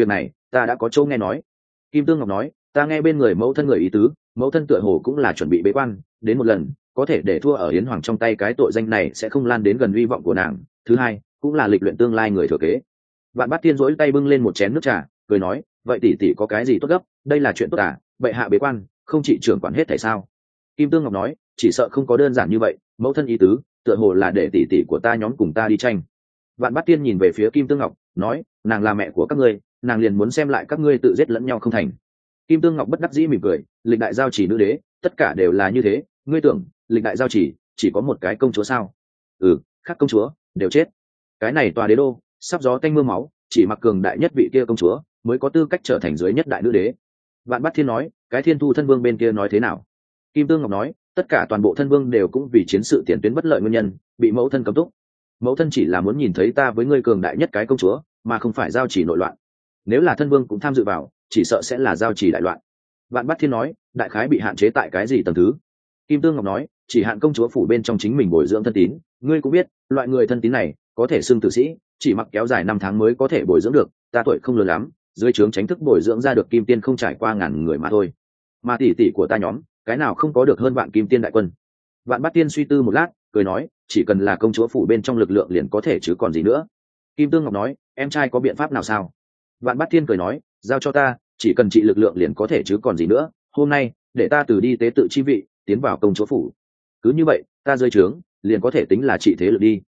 ta đã có chỗ nghe nói. Kim Tương Ngọc nói, ta nghe bên người mẫu thân người ý tứ, mẫu thân tựa hồ cũng là chuẩn bị bế quan đến một lần, có thể để thua ở Yến Hoàng trong tay cái tội danh này sẽ không lan đến gần hy vọng của nàng. Thứ hai cũng là lịch luyện tương lai người thừa kế. Vạn Bát Tiên rỗi tay bưng lên một chén nước trà, cười nói, vậy tỷ tỷ có cái gì tốt gấp, đây là chuyện tốt à, bệ hạ bế quan không chỉ trưởng quản hết thảy sao? Kim Tương Ngọc nói, chỉ sợ không có đơn giản như vậy, mẫu thân ý tứ tựa hồ là để tỷ tỷ của ta nhóm cùng ta đi tranh. Vạn Bát Tiên nhìn về phía Kim Tương Ngọc, nói, nàng là mẹ của các ngươi, nàng liền muốn xem lại các ngươi tự giết lẫn nhau không thành. Kim Tương Ngọc bất đắc dĩ mỉm cười, lịch đại giao chỉ nữ đế tất cả đều là như thế, ngươi tưởng lịch đại giao chỉ có một cái công chúa sao? Khác công chúa đều chết. Cái này tòa đế đô sắp gió tanh mưa máu, chỉ mặc cường đại nhất vị kia công chúa mới có tư cách trở thành dưới nhất đại nữ đế. Vạn Bát Thiên nói, cái Thiên Thu thân vương bên kia nói thế nào? Kim Tương Ngọc nói, tất cả toàn bộ thân vương đều cũng vì chiến sự tiền tuyến bất lợi nguyên nhân bị mẫu thân cấm túc. Mẫu thân chỉ là muốn nhìn thấy ta với ngươi cường đại nhất cái công chúa, mà không phải giao chỉ nội loạn. Nếu là thân vương cũng tham dự vào, chỉ sợ sẽ là giao chỉ đại loạn. Vạn Bát Thiên nói, đại khái bị hạn chế tại cái gì tầng thứ? Kim Tương Ngọc nói, chỉ hạn công chúa phủ bên trong chính mình bồi dưỡng thân tín, ngươi cũng biết loại người thân tín này có thể xưng tử sĩ, chỉ mặc kéo dài 5 tháng mới có thể bồi dưỡng được, ta tuổi không lớn lắm, dưới trướng tránh thức bồi dưỡng ra được kim tiên không trải qua ngàn người mà thôi, mà tỷ tỷ của ta nhóm cái nào không có được hơn vạn kim tiên đại quân. Vạn Bát Tiên suy tư một lát, cười nói, chỉ cần là công chúa phủ bên trong lực lượng liền có thể chứ còn gì nữa. Kim Tương Ngọc nói, em trai có biện pháp nào sao? Vạn Bát Tiên cười nói, giao cho ta, chỉ cần trị lực lượng liền có thể chứ còn gì nữa. Hôm nay để ta từ đi tế tự chi vị tiến vào công chúa phủ, cứ như vậy ta rơi trướng liền có thể tính là trị thế lực đi.